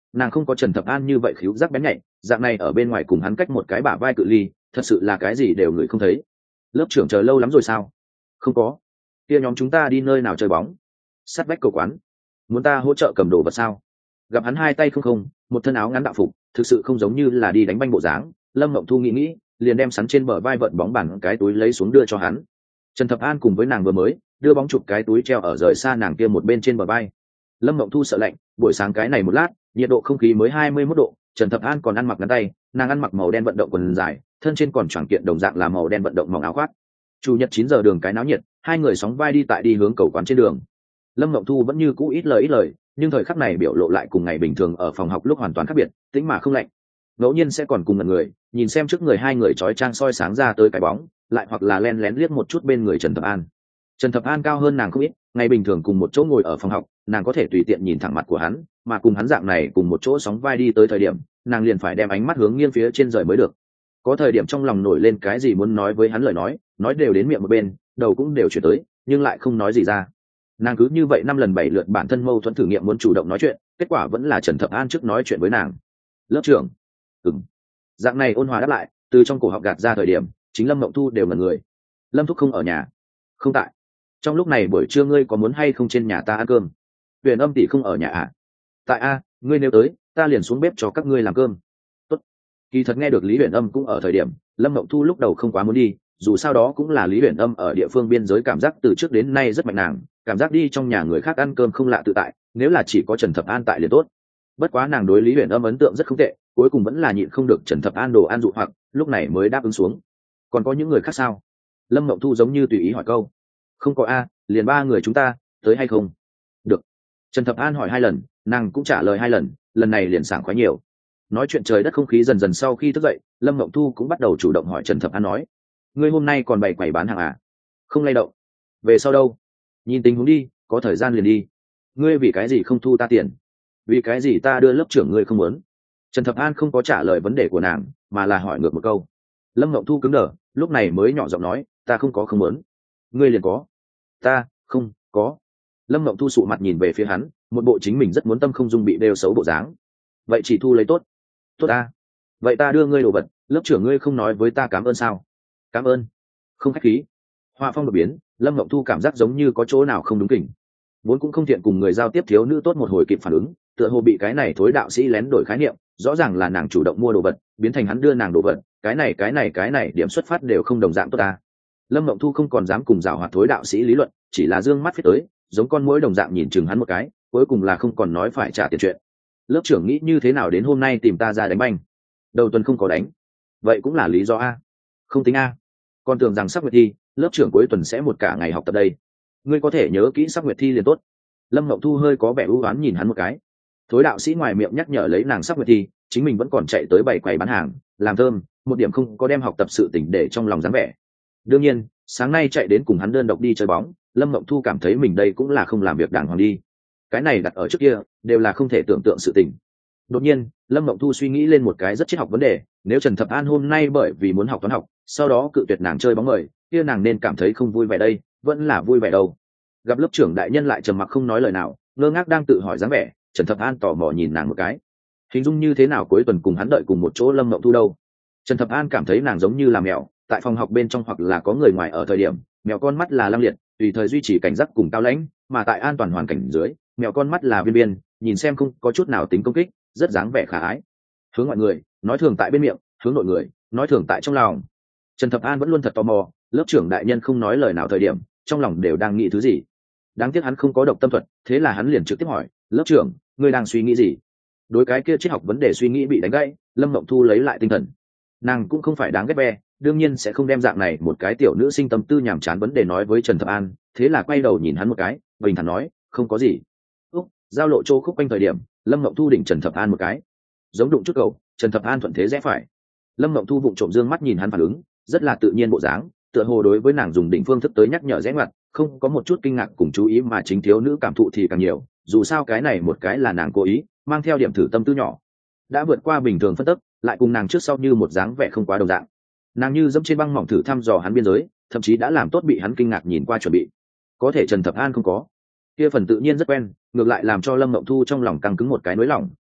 nàng không có Trần Thập An như vậy khíu giác bén nhạy, dạng này ở bên ngoài cùng hắn cách một cái bả vai cự ly, thật sự là cái gì đều ngửi không thấy. Lớp trưởng chờ lâu lắm rồi sao? Không có. Kia nhóm chúng ta đi nơi nào chơi bóng? Sát vách cầu quán. Muốn ta hỗ trợ cầm đồ vật sao? Gặp hắn hai tay không không, một thân áo ngắn đạo phục, thực sự không giống như là đi đánh banh bộ dáng. Lâm Mộng Thu nghĩ nghĩ, liền đem sắn trên bờ vai vận bóng bàn cái túi lấy xuống đưa cho hắn. Trần Thập An cùng với nàng vừa mới đưa bóng chụp cái túi treo ở rời xa nàng kia một bên trên bờ vai. Lâm Mộng Thu sợ lạnh, buổi sáng cái này một lát, nhiệt độ không khí mới hai mươi mốt độ, Trần Thập An còn ăn mặc ngắn tay, nàng ăn mặc màu đen vận động quần dài, thân trên còn choàng kiện đồng dạng là màu đen vận động mỏng áo khoác. Chủ nhật chín giờ đường cái náo nhiệt, hai người sóng vai đi tại đi hướng cầu quán trên đường. Lâm Mộng Thu vẫn như cũ ít lời ít lời, nhưng thời khắc này biểu lộ lại cùng ngày bình thường ở phòng học lúc hoàn toàn khác biệt, tĩnh mà không lạnh. Ngẫu nhiên sẽ còn cùng ngẩn người, nhìn xem trước người hai người chói chang soi sáng ra tới cái bóng, lại hoặc là len lén liếc một chút bên người Trần Thập An. Trần Thập An cao hơn nàng không ít, ngày bình thường cùng một chỗ ngồi ở phòng học, nàng có thể tùy tiện nhìn thẳng mặt của hắn, mà cùng hắn dạng này cùng một chỗ sóng vai đi tới thời điểm, nàng liền phải đem ánh mắt hướng nghiêng phía trên rời mới được. Có thời điểm trong lòng nổi lên cái gì muốn nói với hắn lời nói, nói đều đến miệng một bên, đầu cũng đều chuyển tới, nhưng lại không nói gì ra. Nàng cứ như vậy năm lần bảy lượt bản thân mâu thuẫn thử nghiệm muốn chủ động nói chuyện, kết quả vẫn là Trần Thập An trước nói chuyện với nàng. Lớp trưởng. Ừm. Dạng này ôn hòa đáp lại, từ trong cổ họng gạt ra thời điểm, chính Lâm Mộng Thu đều ngẩn người. Lâm Thúc không ở nhà. Không tại. Trong lúc này buổi trưa ngươi có muốn hay không trên nhà ta ăn cơm? Huyền Âm tỷ không ở nhà à? Tại a, ngươi nếu tới, ta liền xuống bếp cho các ngươi làm cơm. Tốt. Kỳ thật nghe được Lý Huyền Âm cũng ở thời điểm, Lâm Mộng Thu lúc đầu không quá muốn đi, dù sao đó cũng là Lý Huyền Âm ở địa phương biên giới, cảm giác từ trước đến nay rất mạnh nàng, cảm giác đi trong nhà người khác ăn cơm không lạ tự tại, nếu là chỉ có Trần Thập An tại liền tốt. Bất quá nàng đối Lý Huyền Âm ấn tượng rất không tệ, cuối cùng vẫn là nhịn không được Trần Thập An đồ ăn dụ hoặc, lúc này mới đáp ứng xuống. Còn có những người khác sao? Lâm Mộng Thu giống như tùy ý hỏi câu. Không có a, liền ba người chúng ta, tới hay không? Được. Trần Thập An hỏi hai lần, nàng cũng trả lời hai lần, lần này liền sảng khoái nhiều. Nói chuyện trời đất không khí dần dần sau khi thức dậy, Lâm Mộng Thu cũng bắt đầu chủ động hỏi Trần Thập An nói: ngươi hôm nay còn bày quầy bán hàng à? Không lay động. Về sau đâu? Nhìn tình huống đi, có thời gian liền đi. Ngươi vì cái gì không thu ta tiền? Vì cái gì ta đưa lớp trưởng ngươi không muốn? Trần Thập An không có trả lời vấn đề của nàng, mà là hỏi ngược một câu. Lâm Mộng Thu cứng đờ, lúc này mới nhỏ giọng nói: ta không có không muốn. Ngươi liền có. Ta không có. Lâm Mộng Thu sụ mặt nhìn về phía hắn, một bộ chính mình rất muốn tâm không dung bị đeo xấu bộ dáng. Vậy chỉ thu lấy tốt. Tốt ta. Vậy ta đưa ngươi đồ vật, lớp trưởng ngươi không nói với ta cảm ơn sao? Cảm ơn. Không khách khí. Họa phong đột biến, Lâm Mộng Thu cảm giác giống như có chỗ nào không đúng kỉnh. Vốn cũng không thiện cùng người giao tiếp thiếu nữ tốt một hồi kịp phản ứng, tựa hồ bị cái này thối đạo sĩ lén đổi khái niệm, rõ ràng là nàng chủ động mua đồ vật, biến thành hắn đưa nàng đồ vật, cái này cái này cái này điểm xuất phát đều không đồng dạng tốt ta. Lâm Mộng Thu không còn dám cùng giảo hoạt thối đạo sĩ lý luận, chỉ là dương mắt phía tới, giống con muỗi đồng dạng nhìn chừng hắn một cái, cuối cùng là không còn nói phải trả tiền chuyện. Lớp trưởng nghĩ như thế nào đến hôm nay tìm ta ra đánh banh? Đầu tuần không có đánh. Vậy cũng là lý do a. Không tính a. Còn tưởng rằng sắp nguyệt thi, lớp trưởng cuối tuần sẽ một cả ngày học tập đây. Ngươi có thể nhớ kỹ sắp nguyệt thi liền tốt. Lâm Mộng Thu hơi có vẻ ưu oán nhìn hắn một cái. Thối đạo sĩ ngoài miệng nhắc nhở lấy nàng sắp nguyệt thi, chính mình vẫn còn chạy tới bày quầy bán hàng, làm thơm, một điểm không có đem học tập sự tỉnh để trong lòng dáng vẻ. Đương nhiên, sáng nay chạy đến cùng hắn đơn độc đi chơi bóng, Lâm Mộng Thu cảm thấy mình đây cũng là không làm việc đàng hoàng đi. Cái này đặt ở trước kia, đều là không thể tưởng tượng sự tình. Đột nhiên, Lâm Mộng Thu suy nghĩ lên một cái rất triết học vấn đề, nếu Trần Thập An hôm nay bởi vì muốn học toán học, sau đó cự tuyệt nàng chơi bóng mời, kia nàng nên cảm thấy không vui vẻ đây, vẫn là vui vẻ đâu. Gặp lớp trưởng đại nhân lại trầm mặc không nói lời nào, ngơ ngác đang tự hỏi dáng vẻ, Trần Thập An tò mò nhìn nàng một cái. Hình dung như thế nào cuối tuần cùng hắn đợi cùng một chỗ Lâm Mộng Thu đâu? Trần Thập An cảm thấy nàng giống như là mèo, tại phòng học bên trong hoặc là có người ngoài ở thời điểm, mèo con mắt là lăng liệt, tùy thời duy trì cảnh giác cùng cao lãnh, mà tại an toàn hoàn cảnh dưới, mèo con mắt là viên biên, nhìn xem không có chút nào tính công kích, rất dáng vẻ khả ái. Hướng ngoại người, nói thường tại bên miệng, hướng nội người, nói thường tại trong lòng. Trần Thập An vẫn luôn thật tò mò, lớp trưởng đại nhân không nói lời nào thời điểm, trong lòng đều đang nghĩ thứ gì. Đáng tiếc hắn không có độc tâm thuật, thế là hắn liền trực tiếp hỏi, lớp trưởng, ngươi đang suy nghĩ gì? Đối cái kia triết học vấn đề suy nghĩ bị đánh gãy, Lâm Mộng Thu lấy lại tinh thần. Nàng cũng không phải đáng ghét be, đương nhiên sẽ không đem dạng này một cái tiểu nữ sinh tâm tư nhàm chán vấn đề nói với Trần Thập An, thế là quay đầu nhìn hắn một cái, bình thản nói, không có gì. Úc, giao lộ chỗ khúc quanh thời điểm, Lâm Mộng Thu đỉnh Trần Thập An một cái, giống đụng chút cầu, Trần Thập An thuận thế rẽ phải. Lâm Mộng Thu vụng trộm dương mắt nhìn hắn phản ứng, rất là tự nhiên bộ dáng, tựa hồ đối với nàng dùng đỉnh phương thức tới nhắc nhở rẽ ngoặt, không có một chút kinh ngạc cùng chú ý, mà chính thiếu nữ cảm thụ thì càng nhiều, dù sao cái này một cái là nàng cố ý, mang theo điểm thử tâm tư nhỏ, đã vượt qua bình thường phân tích, lại cùng nàng trước sau như một dáng vẻ không quá đồng dạng. Nàng như dẫm trên băng mỏng thử thăm dò hắn biên giới, thậm chí đã làm tốt bị hắn kinh ngạc nhìn qua chuẩn bị. Có thể Trần Thập An không có, kia phần tự nhiên rất quen, ngược lại làm cho Lâm Mộng Thu trong lòng căng cứng một cái nỗi lòng,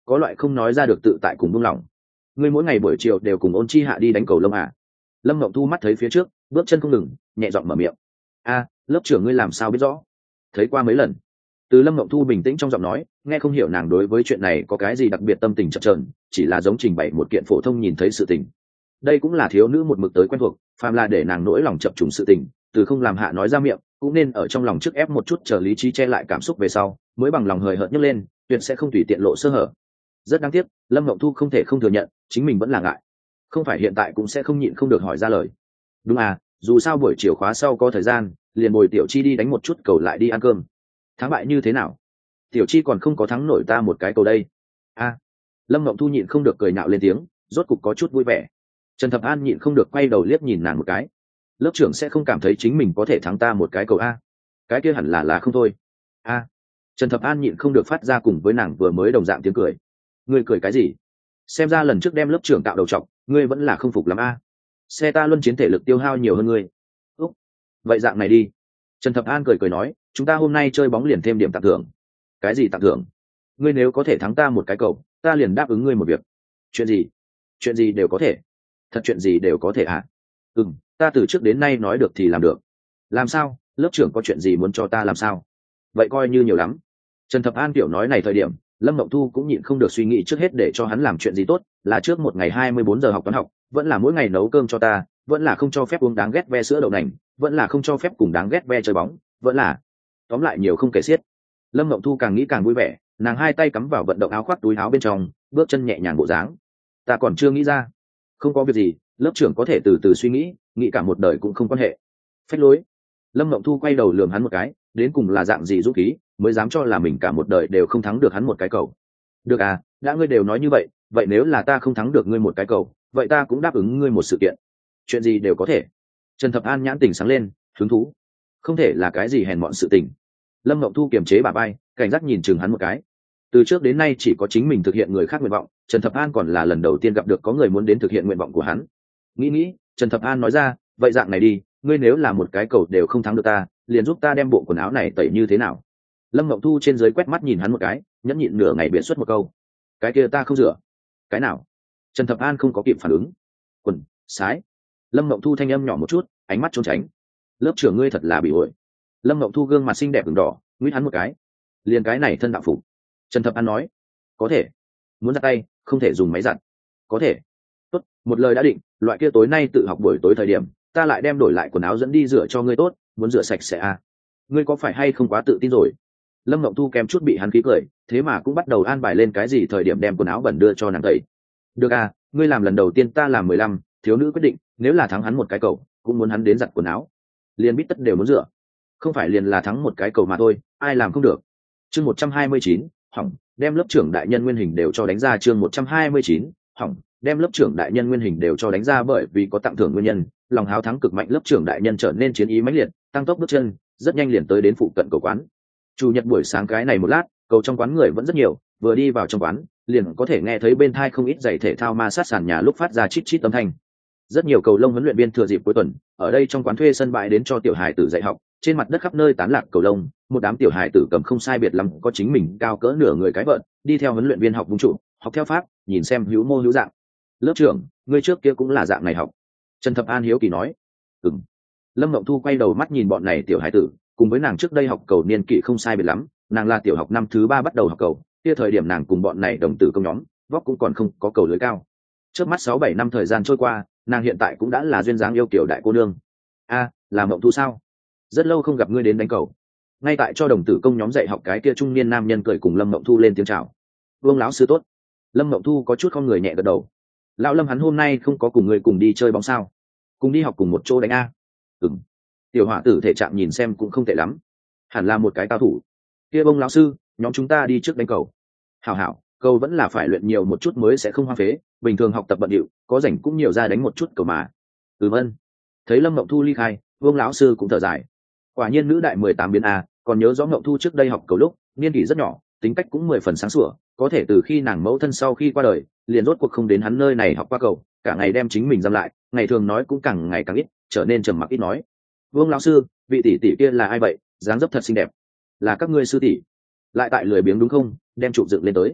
có loại không nói ra được tự tại cùng buông lỏng. Ngươi mỗi ngày buổi chiều đều cùng Ôn Chi Hạ đi đánh cầu lông à? Lâm Ngộng Thu mắt thấy phía trước, bước chân không ngừng, nhẹ giọng mở miệng. A, lớp trưởng ngươi làm sao biết rõ? Thấy qua mấy lần. Từ Lâm Ngộng Thu bình tĩnh trong giọng nói, nghe không hiểu nàng đối với chuyện này có cái gì đặc biệt tâm tình chập chờn, chỉ là giống trình bày một kiện phổ thông nhìn thấy sự tình. Đây cũng là thiếu nữ một mực tới quen thuộc, phàm là để nàng nỗi lòng chập trùng sự tình, từ không làm hạ nói ra miệng, cũng nên ở trong lòng trước ép một chút chờ lý trí che lại cảm xúc về sau, mới bằng lòng hời hợt nhấc lên, tuyệt sẽ không tùy tiện lộ sơ hở. Rất đáng tiếc, Lâm Ngộng Thu không thể không thừa nhận, chính mình vẫn là ngại. Không phải hiện tại cũng sẽ không nhịn không được hỏi ra lời. Đúng à, dù sao buổi chiều khóa sau có thời gian, liền bồi Tiểu Chi đi đánh một chút cầu lại đi ăn cơm. Thắng bại như thế nào? Tiểu Chi còn không có thắng nổi ta một cái cầu đây. A, Lâm Ngộng Thu nhịn không được cười nhạo lên tiếng, rốt cục có chút vui vẻ. Trần Thập An nhịn không được quay đầu liếc nhìn nàng một cái. Lớp trưởng sẽ không cảm thấy chính mình có thể thắng ta một cái cầu a? Cái kia hẳn là là không thôi. A. Trần Thập An nhịn không được phát ra cùng với nàng vừa mới đồng dạng tiếng cười. Ngươi cười cái gì? Xem ra lần trước đem lớp trưởng tạo đầu trọc, ngươi vẫn là không phục lắm a. Xe ta luân chiến thể lực tiêu hao nhiều hơn ngươi. Úc. Vậy dạng này đi. Trần Thập An cười cười nói, chúng ta hôm nay chơi bóng liền thêm điểm tặng thưởng. Cái gì tặng thưởng? Ngươi nếu có thể thắng ta một cái cầu, ta liền đáp ứng ngươi một việc. Chuyện gì? Chuyện gì đều có thể. Thật chuyện gì đều có thể hả? Ừ, ta từ trước đến nay nói được thì làm được. Làm sao? Lớp trưởng có chuyện gì muốn cho ta làm sao? Vậy coi như nhiều lắm. Trần Thập An kiểu nói này thời điểm, Lâm Mộng Thu cũng nhịn không được suy nghĩ trước hết để cho hắn làm chuyện gì tốt, là trước một ngày hai mươi bốn giờ học toán học, vẫn là mỗi ngày nấu cơm cho ta, vẫn là không cho phép uống đáng ghét ve sữa đậu nành, vẫn là không cho phép cùng đáng ghét ve chơi bóng, vẫn là tóm lại nhiều không kể xiết. Lâm Mộng Thu càng nghĩ càng vui vẻ, nàng hai tay cắm vào vận động áo khoác túi áo bên trong, bước chân nhẹ nhàng bộ dáng. Ta còn chưa nghĩ ra. Không có việc gì, lớp trưởng có thể từ từ suy nghĩ, nghĩ cả một đời cũng không quan hệ. Phách lối. Lâm Mộng Thu quay đầu lườm hắn một cái, đến cùng là dạng gì dũng khí mới dám cho là mình cả một đời đều không thắng được hắn một cái cầu. Được à, đã ngươi đều nói như vậy, vậy nếu là ta không thắng được ngươi một cái cầu, vậy ta cũng đáp ứng ngươi một sự kiện. Chuyện gì đều có thể. Trần Thập An nhãn tình sáng lên, hứng thú. Không thể là cái gì hèn mọn sự tình. Lâm Mộng Thu kiềm chế bà bay, cảnh giác nhìn chừng hắn một cái. Từ trước đến nay chỉ có chính mình thực hiện người khác nguyện vọng, Trần Thập An còn là lần đầu tiên gặp được có người muốn đến thực hiện nguyện vọng của hắn. Nghĩ nghĩ, Trần Thập An nói ra, vậy dạng này đi, ngươi nếu là một cái cầu đều không thắng được ta, liền giúp ta đem bộ quần áo này tẩy như thế nào? Lâm Mộng Thu trên dưới quét mắt nhìn hắn một cái, nhẫn nhịn nửa ngày biện xuất một câu. Cái kia ta không rửa. Cái nào? Trần Thập An không có kịp phản ứng. Quần, sái. Lâm Mộng Thu thanh âm nhỏ một chút, ánh mắt trốn tránh. Lớp trưởng ngươi thật là bị ổi. Lâm Mộng Thu gương mặt xinh đẹp ửng đỏ, nguyết hắn một cái. Liền cái này thân đạo phục. Trần Thập An nói, có thể. Muốn giặt tay, không thể dùng máy giặt. Có thể. Tốt, một lời đã định, loại kia tối nay tự học buổi tối thời điểm, ta lại đem đổi lại quần áo dẫn đi rửa cho ngươi tốt, muốn rửa sạch sẽ à? Ngươi có phải hay không quá tự tin rồi? Lâm Mộng Thu kèm chút bị hắn khí cười, thế mà cũng bắt đầu an bài lên cái gì thời điểm đem quần áo bẩn đưa cho nàng tẩy. Được à, ngươi làm lần đầu tiên ta làm mười lăm, thiếu nữ quyết định, nếu là thắng hắn một cái cầu, cũng muốn hắn đến giặt quần áo. Liền bít tất đều muốn rửa. Không phải liền là thắng một cái cầu mà thôi, ai làm không được. Chương một trăm hai mươi chín, hỏng, đem lớp trưởng đại nhân nguyên hình đều cho đánh ra. Chương một trăm hai mươi chín, hỏng, đem lớp trưởng đại nhân nguyên hình đều cho đánh ra. Bởi vì có tặng thưởng nguyên nhân, lòng háo thắng cực mạnh lớp trưởng đại nhân trở nên chiến ý mãnh liệt, tăng tốc bước chân, rất nhanh liền tới đến phụ cận cầu quán. Chủ nhật buổi sáng cái này một lát, cầu trong quán người vẫn rất nhiều, vừa đi vào trong quán, liền có thể nghe thấy bên thai không ít giày thể thao ma sát sàn nhà lúc phát ra chít chít âm thanh. Rất nhiều cầu lông huấn luyện viên thừa dịp cuối tuần, ở đây trong quán thuê sân bãi đến cho tiểu hài tử dạy học, trên mặt đất khắp nơi tán lạc cầu lông, một đám tiểu hài tử cầm không sai biệt lắm, có chính mình cao cỡ nửa người cái vợn, đi theo huấn luyện viên học vung trụ, học theo pháp, nhìn xem hữu mô hữu dạng. Lớp trưởng, ngươi trước kia cũng là dạng này học. Trần Thập An hiếu kỳ nói. Ừm. Lâm Mộng Thu quay đầu mắt nhìn bọn này tiểu hài tử, cùng với nàng trước đây học cầu niên kỷ không sai biệt lắm, nàng là tiểu học năm thứ ba bắt đầu học cầu, kia thời điểm nàng cùng bọn này đồng tử công nhóm, vóc cũng còn không có cầu lưới cao. Trước mắt sáu bảy năm thời gian trôi qua, nàng hiện tại cũng đã là duyên dáng yêu kiểu đại cô nương. A, là Mộng Thu sao? Rất lâu không gặp ngươi đến đánh cầu. Ngay tại cho đồng tử công nhóm dạy học cái kia trung niên nam nhân cười cùng Lâm Mộng Thu lên tiếng chào. Vương lão sư tốt. Lâm Mộng Thu có chút không người nhẹ gật đầu. Lão Lâm hắn hôm nay không có cùng người cùng đi chơi bóng sao? Cùng đi học cùng một chỗ đánh a? Ừm. Tiểu hỏa tử thể trạng nhìn xem cũng không tệ lắm, hẳn là một cái cao thủ. Kia bông lão sư, nhóm chúng ta đi trước đánh cầu. Hảo hảo, cầu vẫn là phải luyện nhiều một chút mới sẽ không hoang phế, bình thường học tập bận điệu, có rảnh cũng nhiều ra đánh một chút cầu mà. Ừm ân. Thấy Lâm Mộng Thu ly khai, Vương lão sư cũng thở dài. Quả nhiên nữ đại mười tám biến a, còn nhớ rõ Mộng Thu trước đây học cầu lúc, niên kỷ rất nhỏ, tính cách cũng mười phần sáng sủa, có thể từ khi nàng mẫu thân sau khi qua đời, liền rốt cuộc không đến hắn nơi này học qua cầu, cả ngày đem chính mình giam lại, ngày thường nói cũng càng ngày càng ít, trở nên trầm mặc ít nói. Vương lão sư, vị tỷ tỷ kia là ai vậy? Dáng dấp thật xinh đẹp. Là các ngươi sư tỷ. Lại tại lười biếng đúng không? Đem chụp dựng lên tới.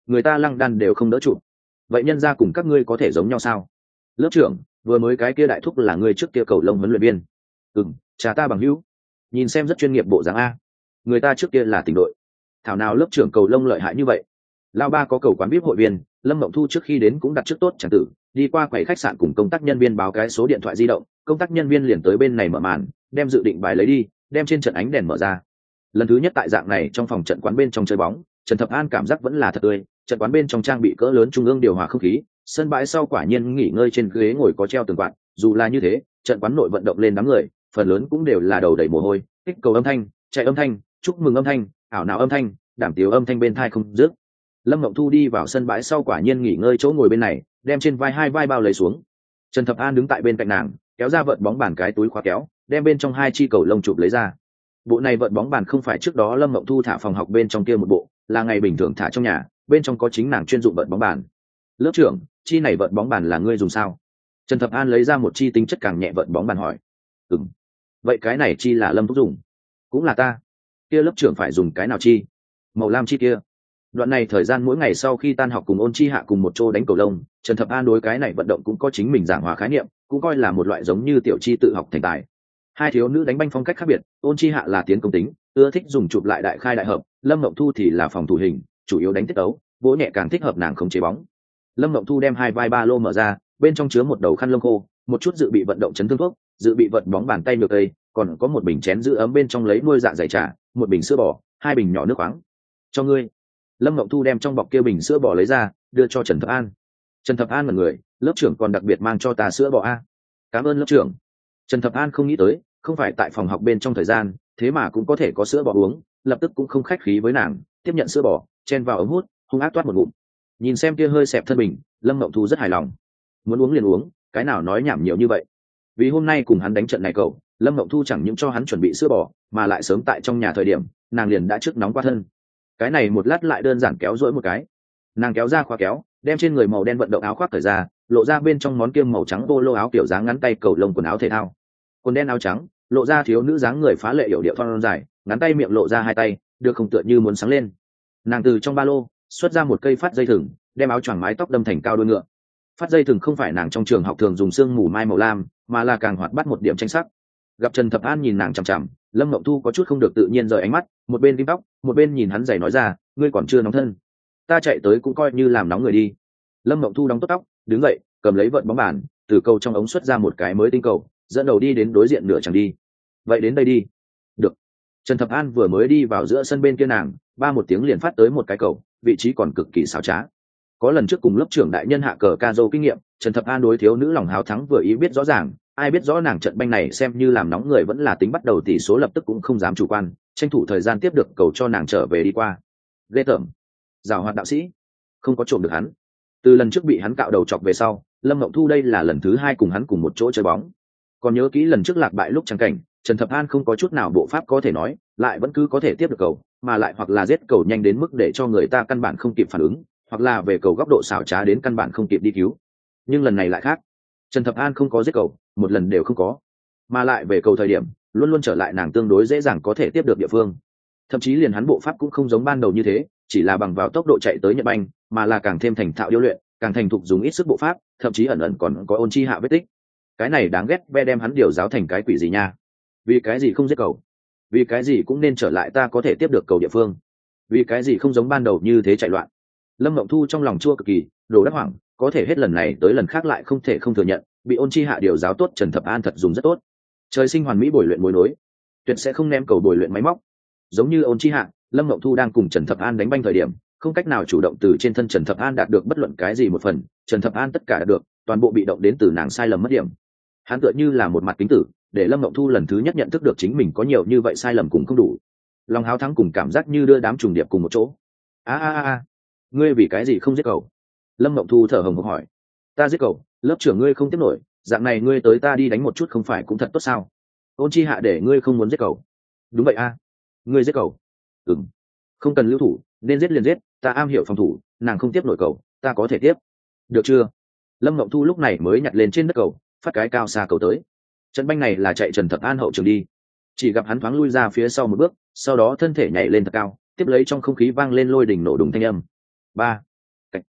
người ta lăng đan đều không đỡ chụp, vậy nhân ra cùng các ngươi có thể giống nhau sao? Lớp trưởng, vừa mới cái kia đại thúc là người trước kia cầu lông huấn luyện viên. Ừ, cha ta bằng hữu, nhìn xem rất chuyên nghiệp bộ dáng a. Người ta trước kia là tỉnh đội, thảo nào lớp trưởng cầu lông lợi hại như vậy. Lao ba có cầu quán vip hội viên, Lâm Mộng Thu trước khi đến cũng đặt trước tốt chẳng tử, đi qua quầy khách sạn cùng công tác nhân viên báo cái số điện thoại di động, công tác nhân viên liền tới bên này mở màn, đem dự định bài lấy đi, đem trên trận ánh đèn mở ra. Lần thứ nhất tại dạng này trong phòng trận quán bên trong chơi bóng, Trần Thập An cảm giác vẫn là thật tươi, trận quán bên trong trang bị cỡ lớn trung ương điều hòa không khí, sân bãi sau quả nhiên nghỉ ngơi trên ghế ngồi có treo tường quạt, dù là như thế, trận quán nội vận động lên đám người, phần lớn cũng đều là đầu đầy mồ hôi, kích cầu âm thanh, chạy âm thanh, chúc mừng âm thanh, ảo não âm thanh, đảm tiếu âm thanh bên tai không dứt. Lâm Mộng Thu đi vào sân bãi sau quả nhiên nghỉ ngơi chỗ ngồi bên này, đem trên vai hai vai bao lấy xuống. Trần Thập An đứng tại bên cạnh nàng, kéo ra vợt bóng bàn cái túi khóa kéo, đem bên trong hai chi cầu lông chụp lấy ra. Bộ này vợt bóng bàn không phải trước đó Lâm Mộng Thu thả phòng học bên trong kia một bộ, là ngày bình thường thả trong nhà, bên trong có chính nàng chuyên dụng vợt bóng bàn. Lớp trưởng, chi này vợt bóng bàn là ngươi dùng sao? Trần Thập An lấy ra một chi tính chất càng nhẹ vợt bóng bàn hỏi. Ừm. Vậy cái này chi là Lâm Thúc dùng? Cũng là ta. Kia lớp trưởng phải dùng cái nào chi? Màu lam chi kia. Đoạn này thời gian mỗi ngày sau khi tan học cùng Ôn Chi Hạ cùng một chỗ đánh cầu lông, Trần Thập An đối cái này vận động cũng có chính mình giảng hòa khái niệm, cũng coi là một loại giống như tiểu chi tự học thành tài. Hai thiếu nữ đánh banh phong cách khác biệt, Ôn Chi Hạ là tiến công tính, ưa thích dùng chụp lại đại khai đại hợp, Lâm Mộng Thu thì là phòng thủ hình, chủ yếu đánh tiết tấu, vỗ nhẹ càng thích hợp nàng không chế bóng. Lâm Mộng Thu đem hai vai ba lô mở ra, bên trong chứa một đầu khăn lông khô, một chút dự bị vận động chấn thương thuốc, dự bị vận bóng bàn tay được đây, còn có một bình chén giữ ấm bên trong lấy nuôi dạ dày trà, một bình sữa bò, hai bình nhỏ nước khoáng. Cho ngươi. Lâm Mộng Thu đem trong bọc kia bình sữa bò lấy ra, đưa cho Trần Thập An. Trần Thập An là người, lớp trưởng còn đặc biệt mang cho ta sữa bò a. Cảm ơn lớp trưởng. Trần Thập An không nghĩ tới, không phải tại phòng học bên trong thời gian, thế mà cũng có thể có sữa bò uống, lập tức cũng không khách khí với nàng, tiếp nhận sữa bò, chen vào ống hút, hung ác toát một ngụm. Nhìn xem kia hơi xẹp thân mình, Lâm Mộng Thu rất hài lòng. Muốn uống liền uống, cái nào nói nhảm nhiều như vậy. Vì hôm nay cùng hắn đánh trận này cậu, Lâm Mộng Thu chẳng những cho hắn chuẩn bị sữa bò, mà lại sớm tại trong nhà thời điểm, nàng liền đã trước nóng qua thân. Cái này một lát lại đơn giản kéo rỗi một cái, nàng kéo ra khóa kéo, đem trên người màu đen vận động áo khoác cởi ra, lộ ra bên trong món kiêm màu trắng polo áo kiểu dáng ngắn tay cầu lông quần áo thể thao, quần đen áo trắng, lộ ra thiếu nữ dáng người phá lệ hiểu điệu thon dài, ngắn tay miệng lộ ra hai tay, được không tựa như muốn sáng lên. Nàng từ trong ba lô xuất ra một cây phát dây thừng, đem áo choàng mái tóc đâm thành cao đuôi ngựa. Phát dây thừng không phải nàng trong trường học thường dùng xương mù mai màu lam, mà là càng hoạt bát một điểm tranh sắc. Gặp Trần Thập An nhìn nàng chằm chằm, Lâm Mộng Thu có chút không được tự nhiên rời ánh mắt, một bên kim tóc, một bên nhìn hắn giày nói ra, ngươi còn chưa nóng thân, ta chạy tới cũng coi như làm nóng người đi. Lâm Mộng Thu đóng tốt tóc, đứng dậy, cầm lấy vợt bóng bàn, từ cầu trong ống xuất ra một cái mới tinh cầu, dẫn đầu đi đến đối diện nửa chẳng đi. Vậy đến đây đi. Được. Trần Thập An vừa mới đi vào giữa sân bên kia nàng, ba một tiếng liền phát tới một cái cầu, vị trí còn cực kỳ xảo trá. Có lần trước cùng lớp trưởng đại nhân hạ cờ ca dô kinh nghiệm, Trần Thập An đối thiếu nữ lòng háo thắng vừa ý biết rõ ràng, ai biết rõ nàng trận banh này xem như làm nóng người vẫn là tính bắt đầu tỷ số lập tức cũng không dám chủ quan, tranh thủ thời gian tiếp được cầu cho nàng trở về đi qua. Ghê tởm. Giảo hoạt đạo sĩ, không có trộm được hắn. Từ lần trước bị hắn cạo đầu chọc về sau, Lâm Mộng Thu đây là lần thứ hai cùng hắn cùng một chỗ chơi bóng. Còn nhớ kỹ lần trước lạc bại lúc chẳng cảnh, Trần Thập An không có chút nào bộ pháp có thể nói, lại vẫn cứ có thể tiếp được cầu, mà lại hoặc là giết cầu nhanh đến mức để cho người ta căn bản không kịp phản ứng, hoặc là về cầu góc độ xảo trá đến căn bản không kịp đi cứu. Nhưng lần này lại khác, Trần Thập An không có giết cầu, một lần đều không có, mà lại về cầu thời điểm luôn luôn trở lại nàng tương đối dễ dàng có thể tiếp được địa phương. Thậm chí liền hắn bộ pháp cũng không giống ban đầu như thế, chỉ là bằng vào tốc độ chạy tới nhận banh, mà là càng thêm thành thạo điêu luyện, càng thành thục dùng ít sức bộ pháp, thậm chí ẩn ẩn còn có Ôn Chi Hạ vết tích. Cái này đáng ghét, ve đem hắn điều giáo thành cái quỷ gì nha? Vì cái gì không giết cầu? Vì cái gì cũng nên trở lại ta có thể tiếp được cầu địa phương? Vì cái gì không giống ban đầu như thế chạy loạn? Lâm Mộng Thu trong lòng chua cực kỳ, đồ đắc hoảng, có thể hết lần này tới lần khác lại không thể không thừa nhận, bị Ôn Chi Hạ điều giáo tốt Trần Thập An thật dùng rất tốt. Trời sinh hoàn mỹ bồi luyện mối nối, tuyệt sẽ không ném cầu bồi luyện máy móc. Giống như Ôn Chi Hạ, Lâm Mộng Thu đang cùng Trần Thập An đánh banh thời điểm, không cách nào chủ động từ trên thân Trần Thập An đạt được bất luận cái gì một phần, Trần Thập An tất cả đạt được, toàn bộ bị động đến từ nàng sai lầm mất điểm. Hắn tựa như là một mặt kính tử, để Lâm Mộng Thu lần thứ nhất nhận thức được chính mình có nhiều như vậy sai lầm cũng không đủ. Lòng háo thắng cùng cảm giác như đưa đám trùng điệp cùng một chỗ. A a a, ngươi vì cái gì không giết cầu? Lâm Mộng Thu thở hồng hộc hỏi. Ta giết cầu, lớp trưởng ngươi không tiếp nổi, dạng này ngươi tới ta đi đánh một chút không phải cũng thật tốt sao? Ôn Chi Hạ để ngươi không muốn giết cầu. Đúng vậy a, ngươi giết cầu. Ừm, không cần lưu thủ, nên giết liền giết, ta am hiểu phòng thủ, nàng không tiếp nổi cầu, ta có thể tiếp. Được chưa? Lâm Mộng Thu lúc này mới nhặt lên trên đất cầu, phát cái cao xa cầu tới. Trận banh này là chạy Trần Thập An hậu trường đi, chỉ gặp hắn thoáng lui ra phía sau một bước, sau đó thân thể nhảy lên thật cao, tiếp lấy trong không khí vang lên lôi đình nổ đùng thanh âm. Ba,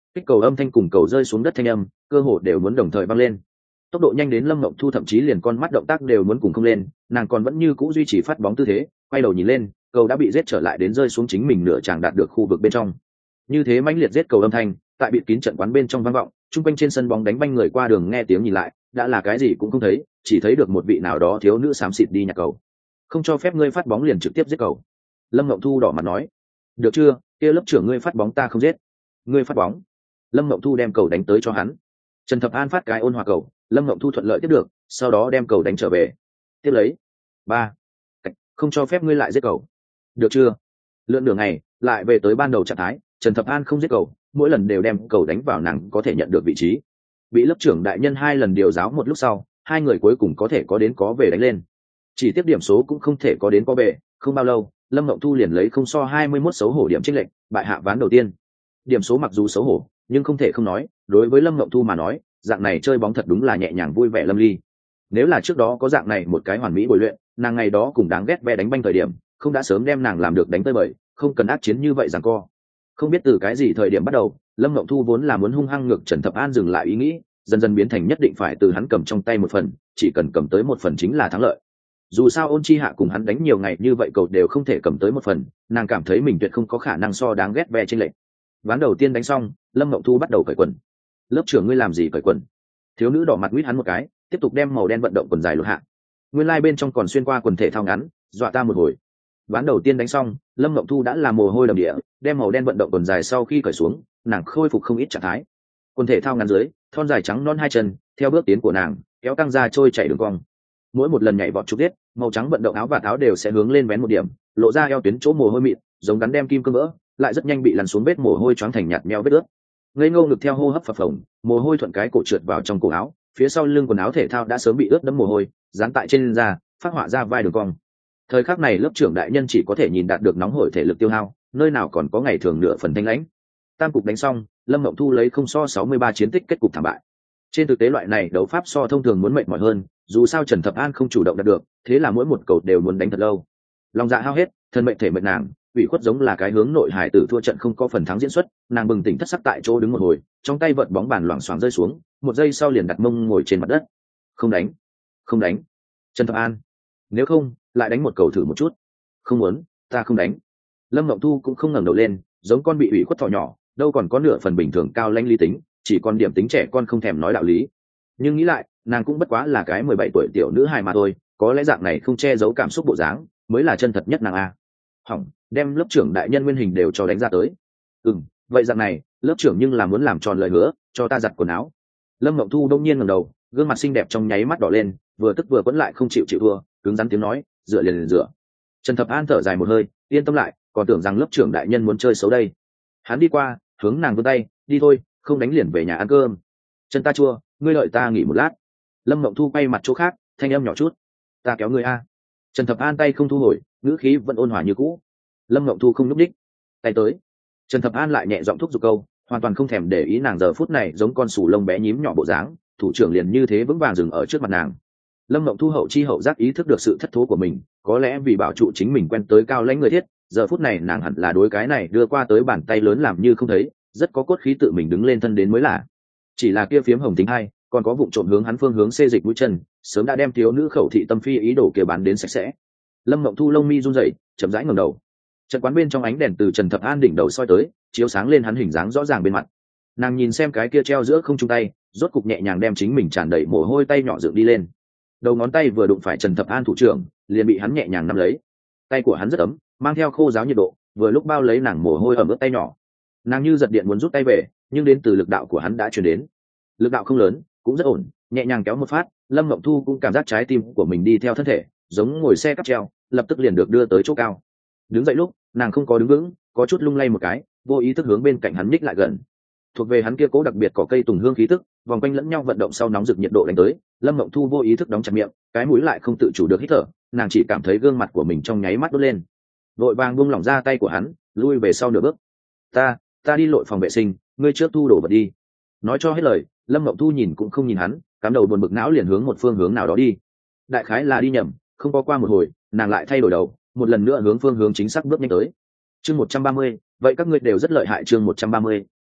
kích cầu âm thanh cùng cầu rơi xuống đất thanh âm cơ hồ đều muốn đồng thời vang lên. Tốc độ nhanh đến Lâm Mộng Thu thậm chí liền con mắt động tác đều muốn cùng không lên, nàng còn vẫn như cũ duy trì phát bóng tư thế, quay đầu nhìn lên, cầu đã bị giết trở lại đến rơi xuống chính mình nửa chàng đạt được khu vực bên trong. Như thế mãnh liệt giết cầu âm thanh, tại bịt kín trận quán bên trong vang vọng, trung quanh trên sân bóng đánh banh người qua đường nghe tiếng nhìn lại, đã là cái gì cũng không thấy, chỉ thấy được một vị nào đó thiếu nữ xám xịt đi nhặt cầu. Không cho phép ngươi phát bóng liền trực tiếp giết cầu. Lâm Mộng Thu đỏ mặt nói, được chưa, kia lớp trưởng ngươi phát bóng ta không giết. Ngươi phát bóng. Lâm Mộng Thu đem cầu đánh tới cho hắn. Trần Thập An phát cái ôn hòa cầu, Lâm Mộng Thu thuận lợi tiếp được, sau đó đem cầu đánh trở về. Tiếp lấy. Ba. Không cho phép ngươi lại giết cầu. Được chưa? Lượn đường này, lại về tới ban đầu trạng thái, Trần Thập An không giết cầu, mỗi lần đều đem cầu đánh vào nàng có thể nhận được vị trí. Bị lớp trưởng đại nhân hai lần điều giáo một lúc sau, hai người cuối cùng có thể có đến có về đánh lên. Chỉ tiếp điểm số cũng không thể có đến có về, không bao lâu, Lâm Mộng Thu liền lấy không so hai mươi mốt xấu hổ điểm chênh lệch, bại hạ ván đầu tiên. Điểm số mặc dù xấu hổ, nhưng không thể không nói, đối với Lâm Mộng Thu mà nói, dạng này chơi bóng thật đúng là nhẹ nhàng vui vẻ lâm ly. Nếu là trước đó có dạng này một cái hoàn mỹ bồi luyện, nàng ngày đó cùng đáng ghét ve đánh banh thời điểm, không đã sớm đem nàng làm được đánh tới bời, không cần ác chiến như vậy giằng co. Không biết từ cái gì thời điểm bắt đầu, Lâm Mộng Thu vốn là muốn hung hăng ngược Trần Thập An dừng lại ý nghĩ, dần dần biến thành nhất định phải từ hắn cầm trong tay một phần, chỉ cần cầm tới một phần chính là thắng lợi. Dù sao Ôn Chi Hạ cùng hắn đánh nhiều ngày như vậy cầu đều không thể cầm tới một phần, nàng cảm thấy mình tuyệt không có khả năng so đáng ghét ve trên lệnh. Ván đầu tiên đánh xong, Lâm Mộng Thu bắt đầu cởi quần. Lớp trưởng ngươi làm gì cởi quần? Thiếu nữ đỏ mặt quýt hắn một cái, tiếp tục đem màu đen vận động quần dài lột hạ. Nguyên lai like bên trong còn xuyên qua quần thể thao ngắn, dọa ta một hồi. Ván đầu tiên đánh xong, Lâm Mộng Thu đã làm mồ hôi đầm địa, đem màu đen vận động quần dài sau khi cởi xuống, nàng khôi phục không ít trạng thái. Quần thể thao ngắn dưới, thon dài trắng non hai chân, theo bước tiến của nàng, kéo căng ra trôi chảy đường cong. Mỗi một lần nhảy vọt trục tiết, màu trắng vận động áo và áo đều sẽ hướng lên vén một điểm, lộ ra eo tuyến chỗ mồ hôi mịn, giống gắn đem kim cương vỡ, lại rất nhanh bị lăn xuống vết mồ hôi choáng thành nhạt nhẽo vết ướt. Ngây ngô ngực theo hô hấp phập phồng, mồ hôi thuận cái cổ trượt vào trong cổ áo, phía sau lưng quần áo thể thao đã sớm bị ướt đẫm mồ hôi, dán tại trên da, phát họa ra vai đường cong. Thời khắc này lớp trưởng đại nhân chỉ có thể nhìn đạt được nóng hổi thể lực tiêu hao, nơi nào còn có ngày thường nửa phần thanh lãnh. Tam cục đánh xong, Lâm Mộng Thu lấy không so sáu mươi ba chiến tích kết cục thảm bại. Trên thực tế loại này đấu pháp so thông thường muốn mệt mỏi hơn, dù sao Trần Thập An không chủ động đạt được, thế là mỗi một cầu đều muốn đánh thật lâu. Lòng dạ hao hết, thân mệnh thể mệnh nàng, ủy khuất giống là cái hướng nội hải tử thua trận không có phần thắng diễn xuất, nàng bừng tỉnh thất sắc tại chỗ đứng một hồi, trong tay vợt bóng bàn loảng xoảng rơi xuống, một giây sau liền đặt mông ngồi trên mặt đất. Không đánh, không đánh. Trần Thập An, nếu không, lại đánh một cầu thử một chút. Không muốn, ta không đánh. Lâm Mộng Thu cũng không ngẩng đầu lên, giống con bị ủy khuất thỏ nhỏ, đâu còn có nửa phần bình thường cao lãnh lý tính, chỉ còn điểm tính trẻ con không thèm nói đạo lý. Nhưng nghĩ lại, nàng cũng bất quá là cái mười bảy tuổi tiểu nữ hài mà thôi, có lẽ dạng này không che giấu cảm xúc bộ dáng, mới là chân thật nhất nàng a. Hỏng, đem lớp trưởng đại nhân nguyên hình đều cho đánh ra tới. Ừm, vậy dạng này, lớp trưởng nhưng là muốn làm tròn lời hứa, cho ta giặt quần áo. Lâm Mộng Thu đông nhiên ngẩng đầu, gương mặt xinh đẹp trong nháy mắt đỏ lên, vừa tức vừa quẫn lại không chịu chịu thua, cứng rắn tiếng nói, dựa liền liền dựa. Trần Thập An thở dài một hơi, yên tâm lại, còn tưởng rằng lớp trưởng đại nhân muốn chơi xấu đây. Hắn đi qua, hướng nàng vươn tay, đi thôi, không đánh liền về nhà ăn cơm. Chân ta chua, ngươi đợi ta nghỉ một lát. Lâm Mộng Thu quay mặt chỗ khác, thanh âm nhỏ chút, ta kéo ngươi a. Trần Thập An tay không thu hồi, ngữ khí vẫn ôn hòa như cũ. Lâm Mộng Thu không nhúc đích, tay tới. Trần Thập An lại nhẹ giọng thúc giục câu, hoàn toàn không thèm để ý nàng giờ phút này giống con sù lông bé nhím nhỏ bộ dáng, thủ trưởng liền như thế vững vàng dừng ở trước mặt nàng. Lâm Mộng Thu hậu chi hậu giác ý thức được sự thất thố của mình, có lẽ vì bảo trụ chính mình quen tới cao lãnh người thiết, giờ phút này nàng hẳn là đối cái này đưa qua tới bàn tay lớn làm như không thấy, rất có cốt khí tự mình đứng lên thân đến mới là. Chỉ là kia phiếm hồng tính hai, còn có vụng trộm hướng hắn phương hướng xê dịch mũi chân, sớm đã đem thiếu nữ khẩu thị tâm phi ý đồ kia bán đến sạch sẽ. Lâm Mộng Thu lông mi run rẩy, chậm rãi ngẩng đầu. Trận quán bên trong ánh đèn từ Trần Thập An đỉnh đầu soi tới, chiếu sáng lên hắn hình dáng rõ ràng bên mặt. Nàng nhìn xem cái kia treo giữa không trung tay, rốt cục nhẹ nhàng đem chính mình tràn đầy mồ hôi tay nhỏ dựng đi lên. Đầu ngón tay vừa đụng phải Trần Thập An thủ trưởng, liền bị hắn nhẹ nhàng nắm lấy. Tay của hắn rất ấm, mang theo khô ráo nhiệt độ, vừa lúc bao lấy nàng mồ hôi ẩm ướt tay nhỏ. Nàng như giật điện muốn rút tay về, nhưng đến từ lực đạo của hắn đã truyền đến. Lực đạo không lớn, cũng rất ổn, nhẹ nhàng kéo một phát, Lâm Mộng Thu cũng cảm giác trái tim của mình đi theo thân thể, giống ngồi xe cáp treo, lập tức liền được đưa tới chỗ cao. Đứng dậy lúc, nàng không có đứng vững, có chút lung lay một cái, vô ý thức hướng bên cạnh hắn nhích lại gần. Thuộc về hắn kia cố đặc biệt cỏ cây tùng hương khí tức, vòng quanh lẫn nhau vận động sau nóng rực nhiệt độ đánh tới, Lâm Mộng Thu vô ý thức đóng chặt miệng, cái mũi lại không tự chủ được hít thở, nàng chỉ cảm thấy gương mặt của mình trong nháy mắt đốt lên. Vội vàng buông lỏng ra tay của hắn, lui về sau nửa bước. "Ta, ta đi lội phòng vệ sinh, ngươi trước thu đồ vật đi." Nói cho hết lời, Lâm Mộng Thu nhìn cũng không nhìn hắn, cắm đầu buồn bực não liền hướng một phương hướng nào đó đi. Đại khái là đi nhầm, không có qua một hồi, nàng lại thay đổi đầu, một lần nữa hướng phương hướng chính xác bước nhanh tới. Chương một trăm ba mươi, vậy các ngươi đều rất lợi hại. Chương một trăm ba mươi,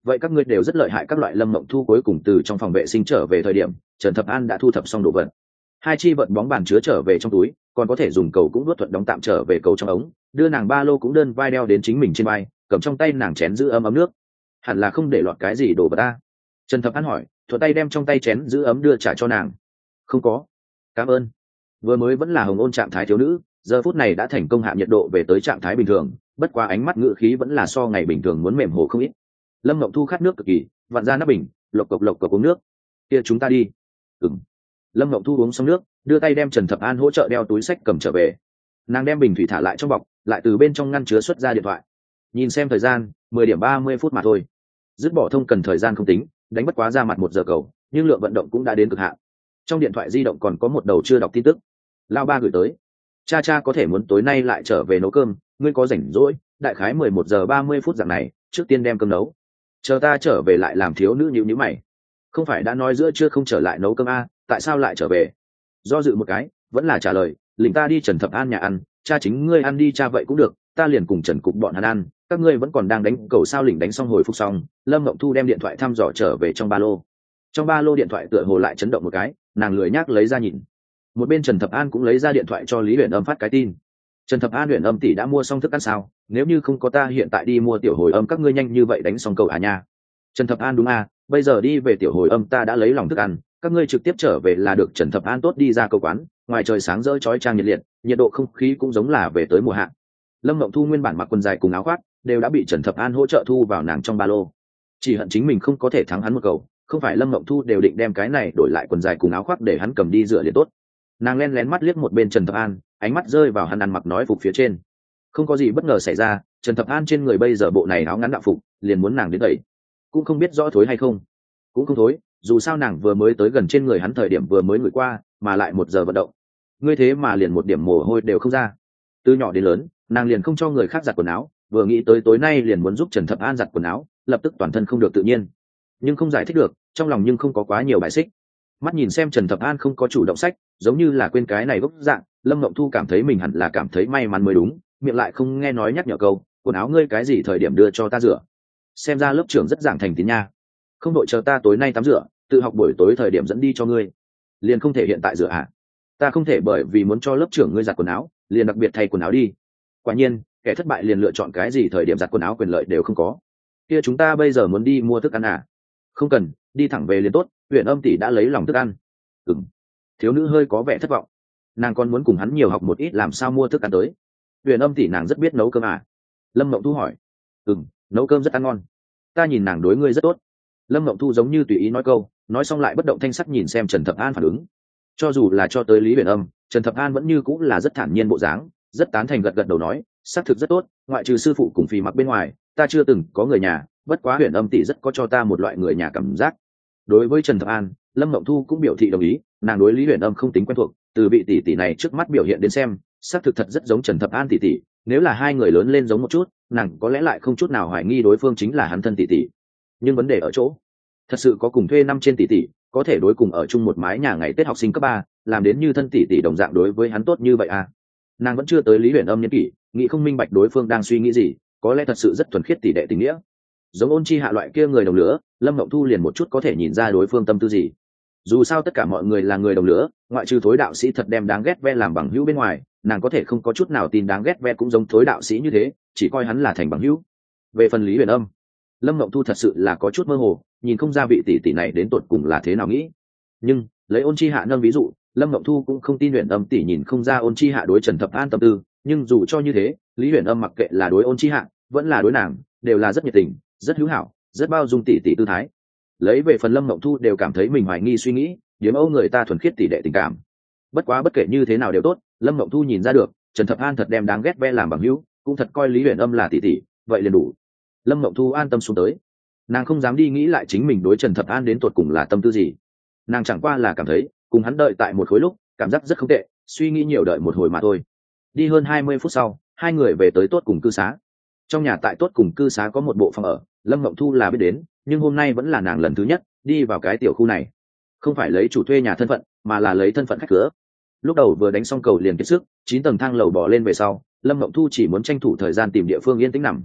vậy các ngươi đều rất lợi hại. Các loại Lâm Mộng Thu cuối cùng từ trong phòng vệ sinh trở về thời điểm, Trần Thập An đã thu thập xong đồ vật, hai chi vận bóng bàn chứa trở về trong túi, còn có thể dùng cầu cũng nuốt thuận đóng tạm trở về cầu trong ống, đưa nàng ba lô cũng đơn vai đeo đến chính mình trên vai, cầm trong tay nàng chén giữ ấm ấm nước, hẳn là không để lọt cái gì đồ vật ta. Trần Thập An hỏi, thuận tay đem trong tay chén giữ ấm đưa trả cho nàng. Không có, cảm ơn. Vừa mới vẫn là hồng ôn trạng thái thiếu nữ, giờ phút này đã thành công hạ nhiệt độ về tới trạng thái bình thường, bất quá ánh mắt ngữ khí vẫn là so ngày bình thường muốn mềm hồ không ít. Lâm Mộng Thu khát nước cực kỳ, vặn ra nắp bình, lộc cộc lộc cộc uống nước. Kia chúng ta đi. Ừm. Lâm Mộng Thu uống xong nước, đưa tay đem Trần Thập An hỗ trợ đeo túi sách cầm trở về. Nàng đem bình thủy thả lại trong bọc, lại từ bên trong ngăn chứa xuất ra điện thoại. Nhìn xem thời gian, mười điểm ba mươi phút mà thôi. Dứt bỏ thông cần thời gian không tính, đánh bất quá ra mặt một giờ cầu, nhưng lượng vận động cũng đã đến cực hạn. Trong điện thoại di động còn có một đầu chưa đọc tin tức. Lao ba gửi tới. Cha cha có thể muốn tối nay lại trở về nấu cơm, ngươi có rảnh rỗi, đại khái mười một giờ ba mươi phút dạng này, trước tiên đem cơm nấu. Chờ ta trở về lại làm. Thiếu nữ nhíu nhíu mày. Không phải đã nói giữa trưa không trở lại nấu cơm a, tại sao lại trở về? Do dự một cái, vẫn là trả lời, lĩnh ta đi Trần Thập An nhà ăn, cha chính ngươi ăn đi cha vậy cũng được, ta liền cùng Trần Cục bọn hắn ăn, các ngươi vẫn còn đang đánh cầu sao? Lĩnh đánh xong hồi phục xong, Lâm Mộng Thu đem điện thoại thăm dò trở về trong ba lô. Trong ba lô điện thoại tựa hồ lại chấn động một cái, nàng lười nhác lấy ra nhìn. Một bên Trần Thập An cũng lấy ra điện thoại cho Lý Huyền Âm phát cái tin. Trần Thập An, Huyền Âm tỷ đã mua xong thức ăn sao? Nếu như không có ta hiện tại đi mua tiểu hồi âm, các ngươi nhanh như vậy đánh xong cầu à nha. Trần Thập An, đúng à, bây giờ đi về tiểu hồi âm ta đã lấy lòng thức ăn, các ngươi trực tiếp trở về là được. Trần Thập An tốt đi ra cầu quán, ngoài trời sáng rỡ chói chang nhiệt liệt, nhiệt độ không khí cũng giống là về tới mùa hạ. Lâm Mộng Thu nguyên bản mặc quần dài cùng áo khoác đều đã bị Trần Thập An hỗ trợ thu vào nàng trong ba lô. Chỉ hận chính mình không có thể thắng hắn một cầu, không phải Lâm Mộng Thu đều định đem cái này đổi lại quần dài cùng áo khoác để hắn cầm đi rửa liền tốt. Nàng len lén mắt liếc một bên Trần Thập An, ánh mắt rơi vào hắn ăn mặc nói phục phía trên. Không có gì bất ngờ xảy ra, Trần Thập An trên người bây giờ bộ này áo ngắn đạo phục, liền muốn nàng đến tẩy. Cũng không biết rõ thối hay không. Cũng không thối, dù sao nàng vừa mới tới gần trên người hắn thời điểm vừa mới ngửi qua, mà lại một giờ vận động. Ngươi thế mà liền một điểm mồ hôi đều không ra. Từ nhỏ đến lớn, nàng liền không cho người khác giặt quần áo, vừa nghĩ tới tối nay liền muốn giúp Trần Thập An giặt quần áo, lập tức toàn thân không được tự nhiên. Nhưng không giải thích được, trong lòng nhưng không có quá nhiều bài xích. Mắt nhìn xem Trần Thập An không có chủ động sách, giống như là quên cái này gốc dạng, Lâm Mộng Thu cảm thấy mình hẳn là cảm thấy may mắn mới đúng, miệng lại không nghe nói nhắc nhở câu, quần áo ngươi cái gì thời điểm đưa cho ta rửa. Xem ra lớp trưởng rất giảng thành tín nha. Không đội chờ ta tối nay tắm rửa, tự học buổi tối thời điểm dẫn đi cho ngươi. Liền không thể hiện tại rửa à? Ta không thể bởi vì muốn cho lớp trưởng ngươi giặt quần áo, liền đặc biệt thay quần áo đi. Quả nhiên, kẻ thất bại liền lựa chọn cái gì thời điểm giặt quần áo quyền lợi đều không có. Kia chúng ta bây giờ muốn đi mua thức ăn à? Không cần, đi thẳng về liền tốt, Huyền Âm tỷ đã lấy lòng thức ăn. Ừm. Thiếu nữ hơi có vẻ thất vọng. Nàng còn muốn cùng hắn nhiều học một ít làm sao mua thức ăn tới. Huyền Âm tỷ nàng rất biết nấu cơm à? Lâm Mộng Thu hỏi. Ừm, nấu cơm rất ăn ngon. Ta nhìn nàng đối ngươi rất tốt. Lâm Mộng Thu giống như tùy ý nói câu, nói xong lại bất động thanh sắc nhìn xem Trần Thập An phản ứng. Cho dù là cho tới Lý Huyền Âm, Trần Thập An vẫn như cũng là rất thản nhiên bộ dáng, rất tán thành gật gật đầu nói, xác thực rất tốt, ngoại trừ sư phụ cùng Phì Mặc bên ngoài, ta chưa từng có người nhà, bất quá Huyền Âm tỷ rất có cho ta một loại người nhà cảm giác. Đối với Trần Thập An, Lâm Mộng Thu cũng biểu thị đồng ý, nàng đối Lý Huyền Âm không tính quen thuộc, từ vị tỷ tỷ này trước mắt biểu hiện đến xem, xác thực thật rất giống Trần Thập An tỷ tỷ, nếu là hai người lớn lên giống một chút, nàng có lẽ lại không chút nào hoài nghi đối phương chính là hắn thân tỷ tỷ. Nhưng vấn đề ở chỗ, thật sự có cùng thuê năm trên tỷ tỷ, có thể đối cùng ở chung một mái nhà ngày Tết học sinh cấp ba, làm đến như thân tỷ tỷ đồng dạng đối với hắn tốt như vậy à? Nàng vẫn chưa tới Lý Huyền Âm niên kỷ, nghĩ không minh bạch đối phương đang suy nghĩ gì, có lẽ thật sự rất thuần khiết tỷ đệ tình nghĩa. Giống Ôn Chi Hạ loại kia người đồng lứa, Lâm Mộng Thu liền một chút có thể nhìn ra đối phương tâm tư gì. Dù sao tất cả mọi người là người đồng lứa, ngoại trừ Thối đạo sĩ thật đem đáng ghét ve làm bằng hữu bên ngoài, nàng có thể không có chút nào tin đáng ghét ve cũng giống Thối đạo sĩ như thế, chỉ coi hắn là thành bằng hữu. Về phần Lý Huyền Âm, Lâm Mộng Thu thật sự là có chút mơ hồ, nhìn không ra vị tỷ tỷ này đến tột cùng là thế nào nghĩ. Nhưng lấy Ôn Chi Hạ nâng ví dụ, Lâm Mộng Thu cũng không tin Huyền Âm tỷ nhìn không ra Ôn Chi Hạ đối Trần Thập An tâm tư, nhưng dù cho như thế, Lý Huyền Âm mặc kệ là đối Ôn Chi Hạ, vẫn là đối nàng, đều là rất nhiệt tình, rất hữu hảo, rất bao dung tỷ tỷ tư thái. Lấy về phần Lâm Mộng Thu đều cảm thấy mình hoài nghi suy nghĩ, điểm âu người ta thuần khiết tỷ đệ tình cảm. Bất quá bất kể như thế nào đều tốt, Lâm Mộng Thu nhìn ra được, Trần Thập An thật đem đáng ghét ve làm bằng hữu, cũng thật coi Lý Huyền Âm là tỷ tỷ, vậy liền đủ. Lâm Mộng Thu an tâm xuống tới, nàng không dám đi nghĩ lại chính mình đối Trần Thập An đến tột cùng là tâm tư gì. Nàng chẳng qua là cảm thấy cùng hắn đợi tại một khối lúc cảm giác rất không tệ, suy nghĩ nhiều đợi một hồi mà thôi. Đi hơn hai mươi phút sau, hai người về tới Tốt Cùng cư xá. Trong nhà tại Tốt Cùng cư xá có một bộ phòng ở, Lâm Mộng Thu là biết đến, nhưng hôm nay vẫn là nàng lần thứ nhất đi vào cái tiểu khu này, không phải lấy chủ thuê nhà thân phận, mà là lấy thân phận khách cửa. Lúc đầu vừa đánh xong cầu liền kiệt sức, chín tầng thang lầu bò lên về sau, Lâm Mộng Thu chỉ muốn tranh thủ thời gian tìm địa phương yên tĩnh nằm.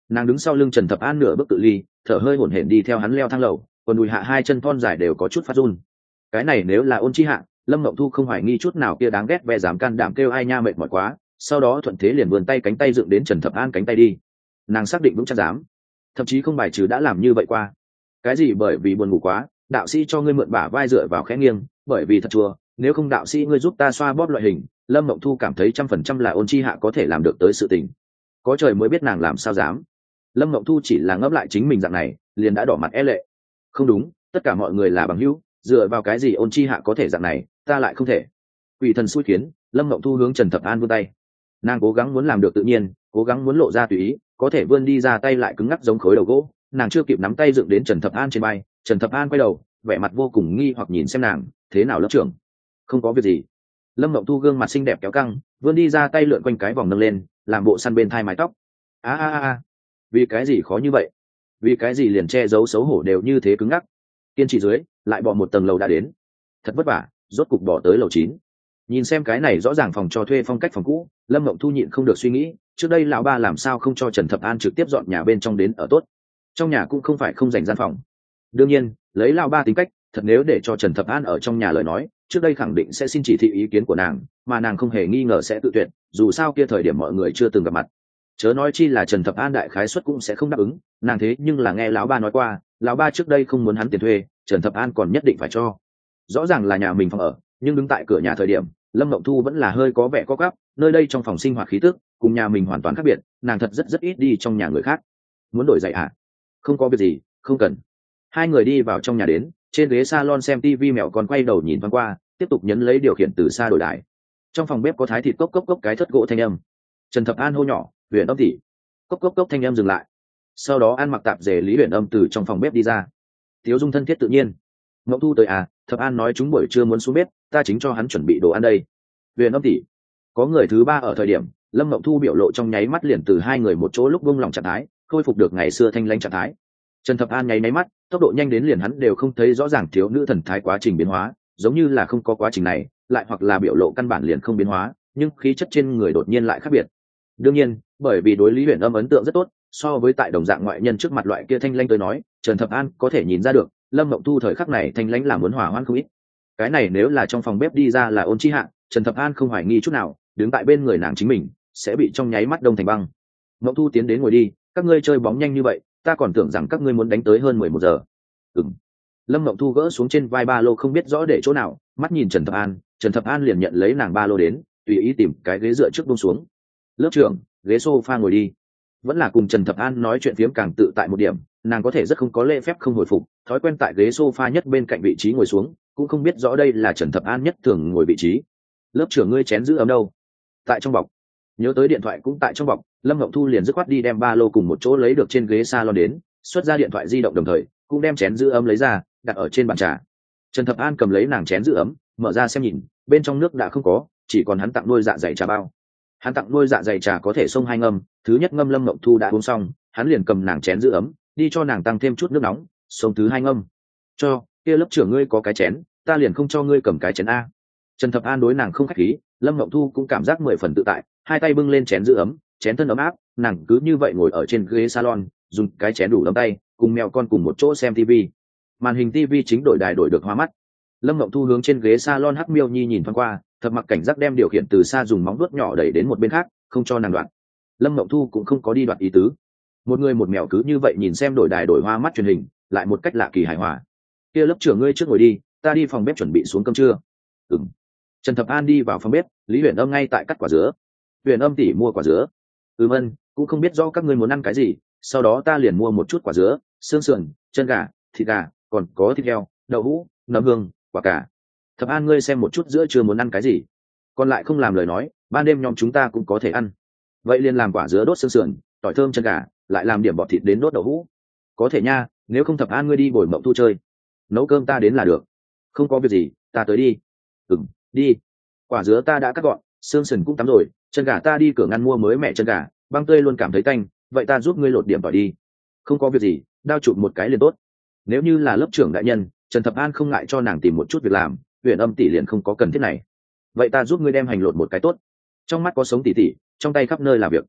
Nàng đứng sau lưng Trần Thập An nửa bước tự ly, thở hơi hổn hển đi theo hắn leo thang lầu, còn đùi hạ hai chân thon dài đều có chút phát run. Cái này nếu là Ôn Chi Hạ, Lâm Mộng Thu không hoài nghi chút nào kia đáng ghét ve dám can đảm kêu ai nha mệt mỏi quá, sau đó thuận thế liền vươn tay cánh tay dựng đến Trần Thập An cánh tay đi. Nàng xác định vững chắc dám, thậm chí không bài trừ đã làm như vậy qua. Cái gì bởi vì buồn ngủ quá, đạo sĩ cho ngươi mượn bả vai dựa vào khẽ nghiêng, bởi vì thật chua, nếu không đạo sĩ ngươi giúp ta xoa bóp loại hình. Lâm Mộng Thu cảm thấy trăm phần trăm là Ôn Chi Hạ có thể làm được tới sự tình. Có trời mới biết nàng làm sao dám. Lâm Mộng Thu chỉ là ngẫm lại chính mình dạng này, liền đã đỏ mặt e lệ. Không đúng, tất cả mọi người là bằng hữu, dựa vào cái gì Ôn Chi Hạ có thể dạng này, ta lại không thể. Quỷ thần xui khiến, Lâm Mộng Thu hướng Trần Thập An vươn tay. Nàng cố gắng muốn làm được tự nhiên, cố gắng muốn lộ ra tùy ý, có thể vươn đi ra tay lại cứng ngắc giống khối đầu gỗ. Nàng chưa kịp nắm tay dựng đến Trần Thập An trên vai, Trần Thập An quay đầu, vẻ mặt vô cùng nghi hoặc nhìn xem nàng, thế nào lớp trưởng? Không có việc gì. Lâm Mộng Thu gương mặt xinh đẹp kéo căng, vươn đi ra tay lượn quanh cái vòng nâng lên, làm bộ săn bên thai mái tóc. A a a, vì cái gì khó như vậy? Vì cái gì liền che giấu xấu hổ đều như thế cứng ngắc? Kiên trì dưới, lại bỏ một tầng lầu đã đến. Thật vất vả, rốt cục bỏ tới lầu chín. Nhìn xem cái này rõ ràng phòng cho thuê phong cách phòng cũ, Lâm Mộng Thu nhịn không được suy nghĩ, trước đây lão ba làm sao không cho Trần Thập An trực tiếp dọn nhà bên trong đến ở tốt. Trong nhà cũng không phải không dành gian phòng. Đương nhiên, lấy lão ba tính cách, thật nếu để cho Trần Thập An ở trong nhà lời nói, trước đây khẳng định sẽ xin chỉ thị ý kiến của nàng, mà nàng không hề nghi ngờ sẽ tự tuyệt, dù sao kia thời điểm mọi người chưa từng gặp mặt. Chớ nói chi là Trần Thập An đại khái suất cũng sẽ không đáp ứng, nàng thế nhưng là nghe lão ba nói qua, lão ba trước đây không muốn hắn tiền thuê, Trần Thập An còn nhất định phải cho. Rõ ràng là nhà mình phòng ở, nhưng đứng tại cửa nhà thời điểm, Lâm Mộng Thu vẫn là hơi có vẻ có gắp, nơi đây trong phòng sinh hoạt khí tức cùng nhà mình hoàn toàn khác biệt, nàng thật rất rất ít đi trong nhà người khác. Muốn đổi giày à? Không có việc gì, không cần. Hai người đi vào trong nhà đến, trên ghế salon xem tivi, mẹo còn quay đầu nhìn thoáng qua, tiếp tục nhấn lấy điều khiển từ xa đổi đài. Trong phòng bếp có thái thịt cốc cốc cốc cái thất gỗ thanh âm. Trần Thập An hô nhỏ, "Huyền Âm tỷ." Cốc cốc cốc thanh âm dừng lại. Sau đó ăn mặc tạp dề Lý Huyền Âm từ trong phòng bếp đi ra. Tiếu dung thân thiết tự nhiên. "Mộng Thu tới à, Thập An nói chúng buổi trưa muốn xuống bếp, ta chính cho hắn chuẩn bị đồ ăn đây." Huyền Âm tỷ. Có người thứ ba ở thời điểm, Lâm Mộng Thu biểu lộ trong nháy mắt liền từ hai người một chỗ lúc buông lỏng trạng thái, khôi phục được ngày xưa thanh lãnh trạng thái. Trần Thập An nháy máy mắt, tốc độ nhanh đến liền hắn đều không thấy rõ ràng thiếu nữ thần thái quá trình biến hóa, giống như là không có quá trình này, lại hoặc là biểu lộ căn bản liền không biến hóa, nhưng khí chất trên người đột nhiên lại khác biệt. Đương nhiên, bởi vì đối Lý Huyền Âm ấn tượng rất tốt, so với tại đồng dạng ngoại nhân trước mặt loại kia thanh lãnh tới nói, Trần Thập An có thể nhìn ra được, Lâm Mộng Thu thời khắc này thanh lãnh là muốn hòa hoãn không ít. Cái này nếu là trong phòng bếp đi ra là Ôn Chi Hạ, Trần Thập An không hoài nghi chút nào, đứng tại bên người nàng chính mình sẽ bị trong nháy mắt đông thành băng. Mộng Thu tiến đến ngồi đi, các ngươi chơi bóng nhanh như vậy, ta còn tưởng rằng các ngươi muốn đánh tới hơn mười một giờ. Ừm. Lâm Mộng Thu gỡ xuống trên vai ba lô không biết rõ để chỗ nào, mắt nhìn Trần Thập An, Trần Thập An liền nhận lấy nàng ba lô đến, tùy ý tìm cái ghế dựa trước buông xuống. "Lớp trưởng, ghế sofa ngồi đi." Vẫn là cùng Trần Thập An nói chuyện phiếm càng tự tại một điểm, nàng có thể rất không có lễ phép không hồi phục, thói quen tại ghế sofa nhất bên cạnh vị trí ngồi xuống, cũng không biết rõ đây là Trần Thập An nhất thường ngồi vị trí. "Lớp trưởng ngươi chén giữ ấm đâu?" "Tại trong bọc." Nhớ tới điện thoại cũng tại trong bọc, Lâm Ngộng Thu liền dứt khoát đi đem ba lô cùng một chỗ lấy được trên ghế salon đến, xuất ra điện thoại di động đồng thời cũng đem chén giữ ấm lấy ra, đặt ở trên bàn trà. Trần Thập An cầm lấy nàng chén giữ ấm, mở ra xem nhìn, bên trong nước đã không có, chỉ còn hắn tặng nuôi dạ dày trà bao. Hắn tặng nuôi dạ dày trà có thể xông hai ngâm, thứ nhất ngâm Lâm Ngộng Thu đã uống xong, hắn liền cầm nàng chén giữ ấm, đi cho nàng tăng thêm chút nước nóng, xông thứ hai ngâm. "Cho, kia lớp trưởng ngươi có cái chén, ta liền không cho ngươi cầm cái chén a." Trần Thập An đối nàng không khách khí, Lâm Ngộng Thu cũng cảm giác mười phần tự tại, hai tay bưng lên chén giữ ấm, chén thân ấm áp, nàng cứ như vậy ngồi ở trên ghế salon, dùng cái chén đủ ấm tay, cùng mèo con cùng một chỗ xem tivi. Màn hình tivi chính đổi đài đổi được hoa mắt. Lâm Ngộng Thu hướng trên ghế salon Hắc Miêu Nhi nhìn thoáng qua, Thập Mặc cảnh giác đem điều khiển từ xa dùng móng vuốt nhỏ đẩy đến một bên khác, không cho nàng đoạn. Lâm Ngộng Thu cũng không có đi đoạt ý tứ. Một người một mèo cứ như vậy nhìn xem đổi đài đổi hoa mắt truyền hình, lại một cách lạ kỳ hài hòa. "Kia lớp trưởng ngươi trước ngồi đi, ta đi phòng bếp chuẩn bị xuống cơm trưa." Ừm. Trần Thập An đi vào phòng bếp, Lý Huyền Âm ngay tại cắt quả dứa. "Huyền Âm tỷ mua quả dứa." "Ừm ân, cũng không biết rõ các ngươi muốn ăn cái gì, sau đó ta liền mua một chút quả dứa, xương sườn, chân gà, thịt gà, còn có thịt heo, đậu hũ, nấm hương, quả cà." "Thập An ngươi xem một chút giữa trưa muốn ăn cái gì, còn lại không làm lời nói, ban đêm nhóm chúng ta cũng có thể ăn." "Vậy liền làm quả dứa đốt xương sườn, tỏi thơm chân gà, lại làm điểm bọt thịt đến đốt đậu hũ." "Có thể nha, nếu không Thập An ngươi đi bồi Mộng Thu chơi." "Nấu cơm ta đến là được." "Không có việc gì, ta tới đi." "Ừm, đi." "Quả dứa ta đã cắt gọn, xương sườn cũng tắm rồi, chân gà ta đi cửa ngăn mua mới mẹ chân gà, băng tươi luôn cảm thấy tanh, vậy ta giúp ngươi lột điểm tỏi đi." "Không có việc gì, đao chụp một cái liền tốt." Nếu như là lớp trưởng đại nhân, Trần Thập An không ngại cho nàng tìm một chút việc làm, Huyền Âm tỷ liền không có cần thiết này. "Vậy ta giúp ngươi đem hành lột một cái tốt." Trong mắt có sống tỉ tỉ, trong tay khắp nơi là việc.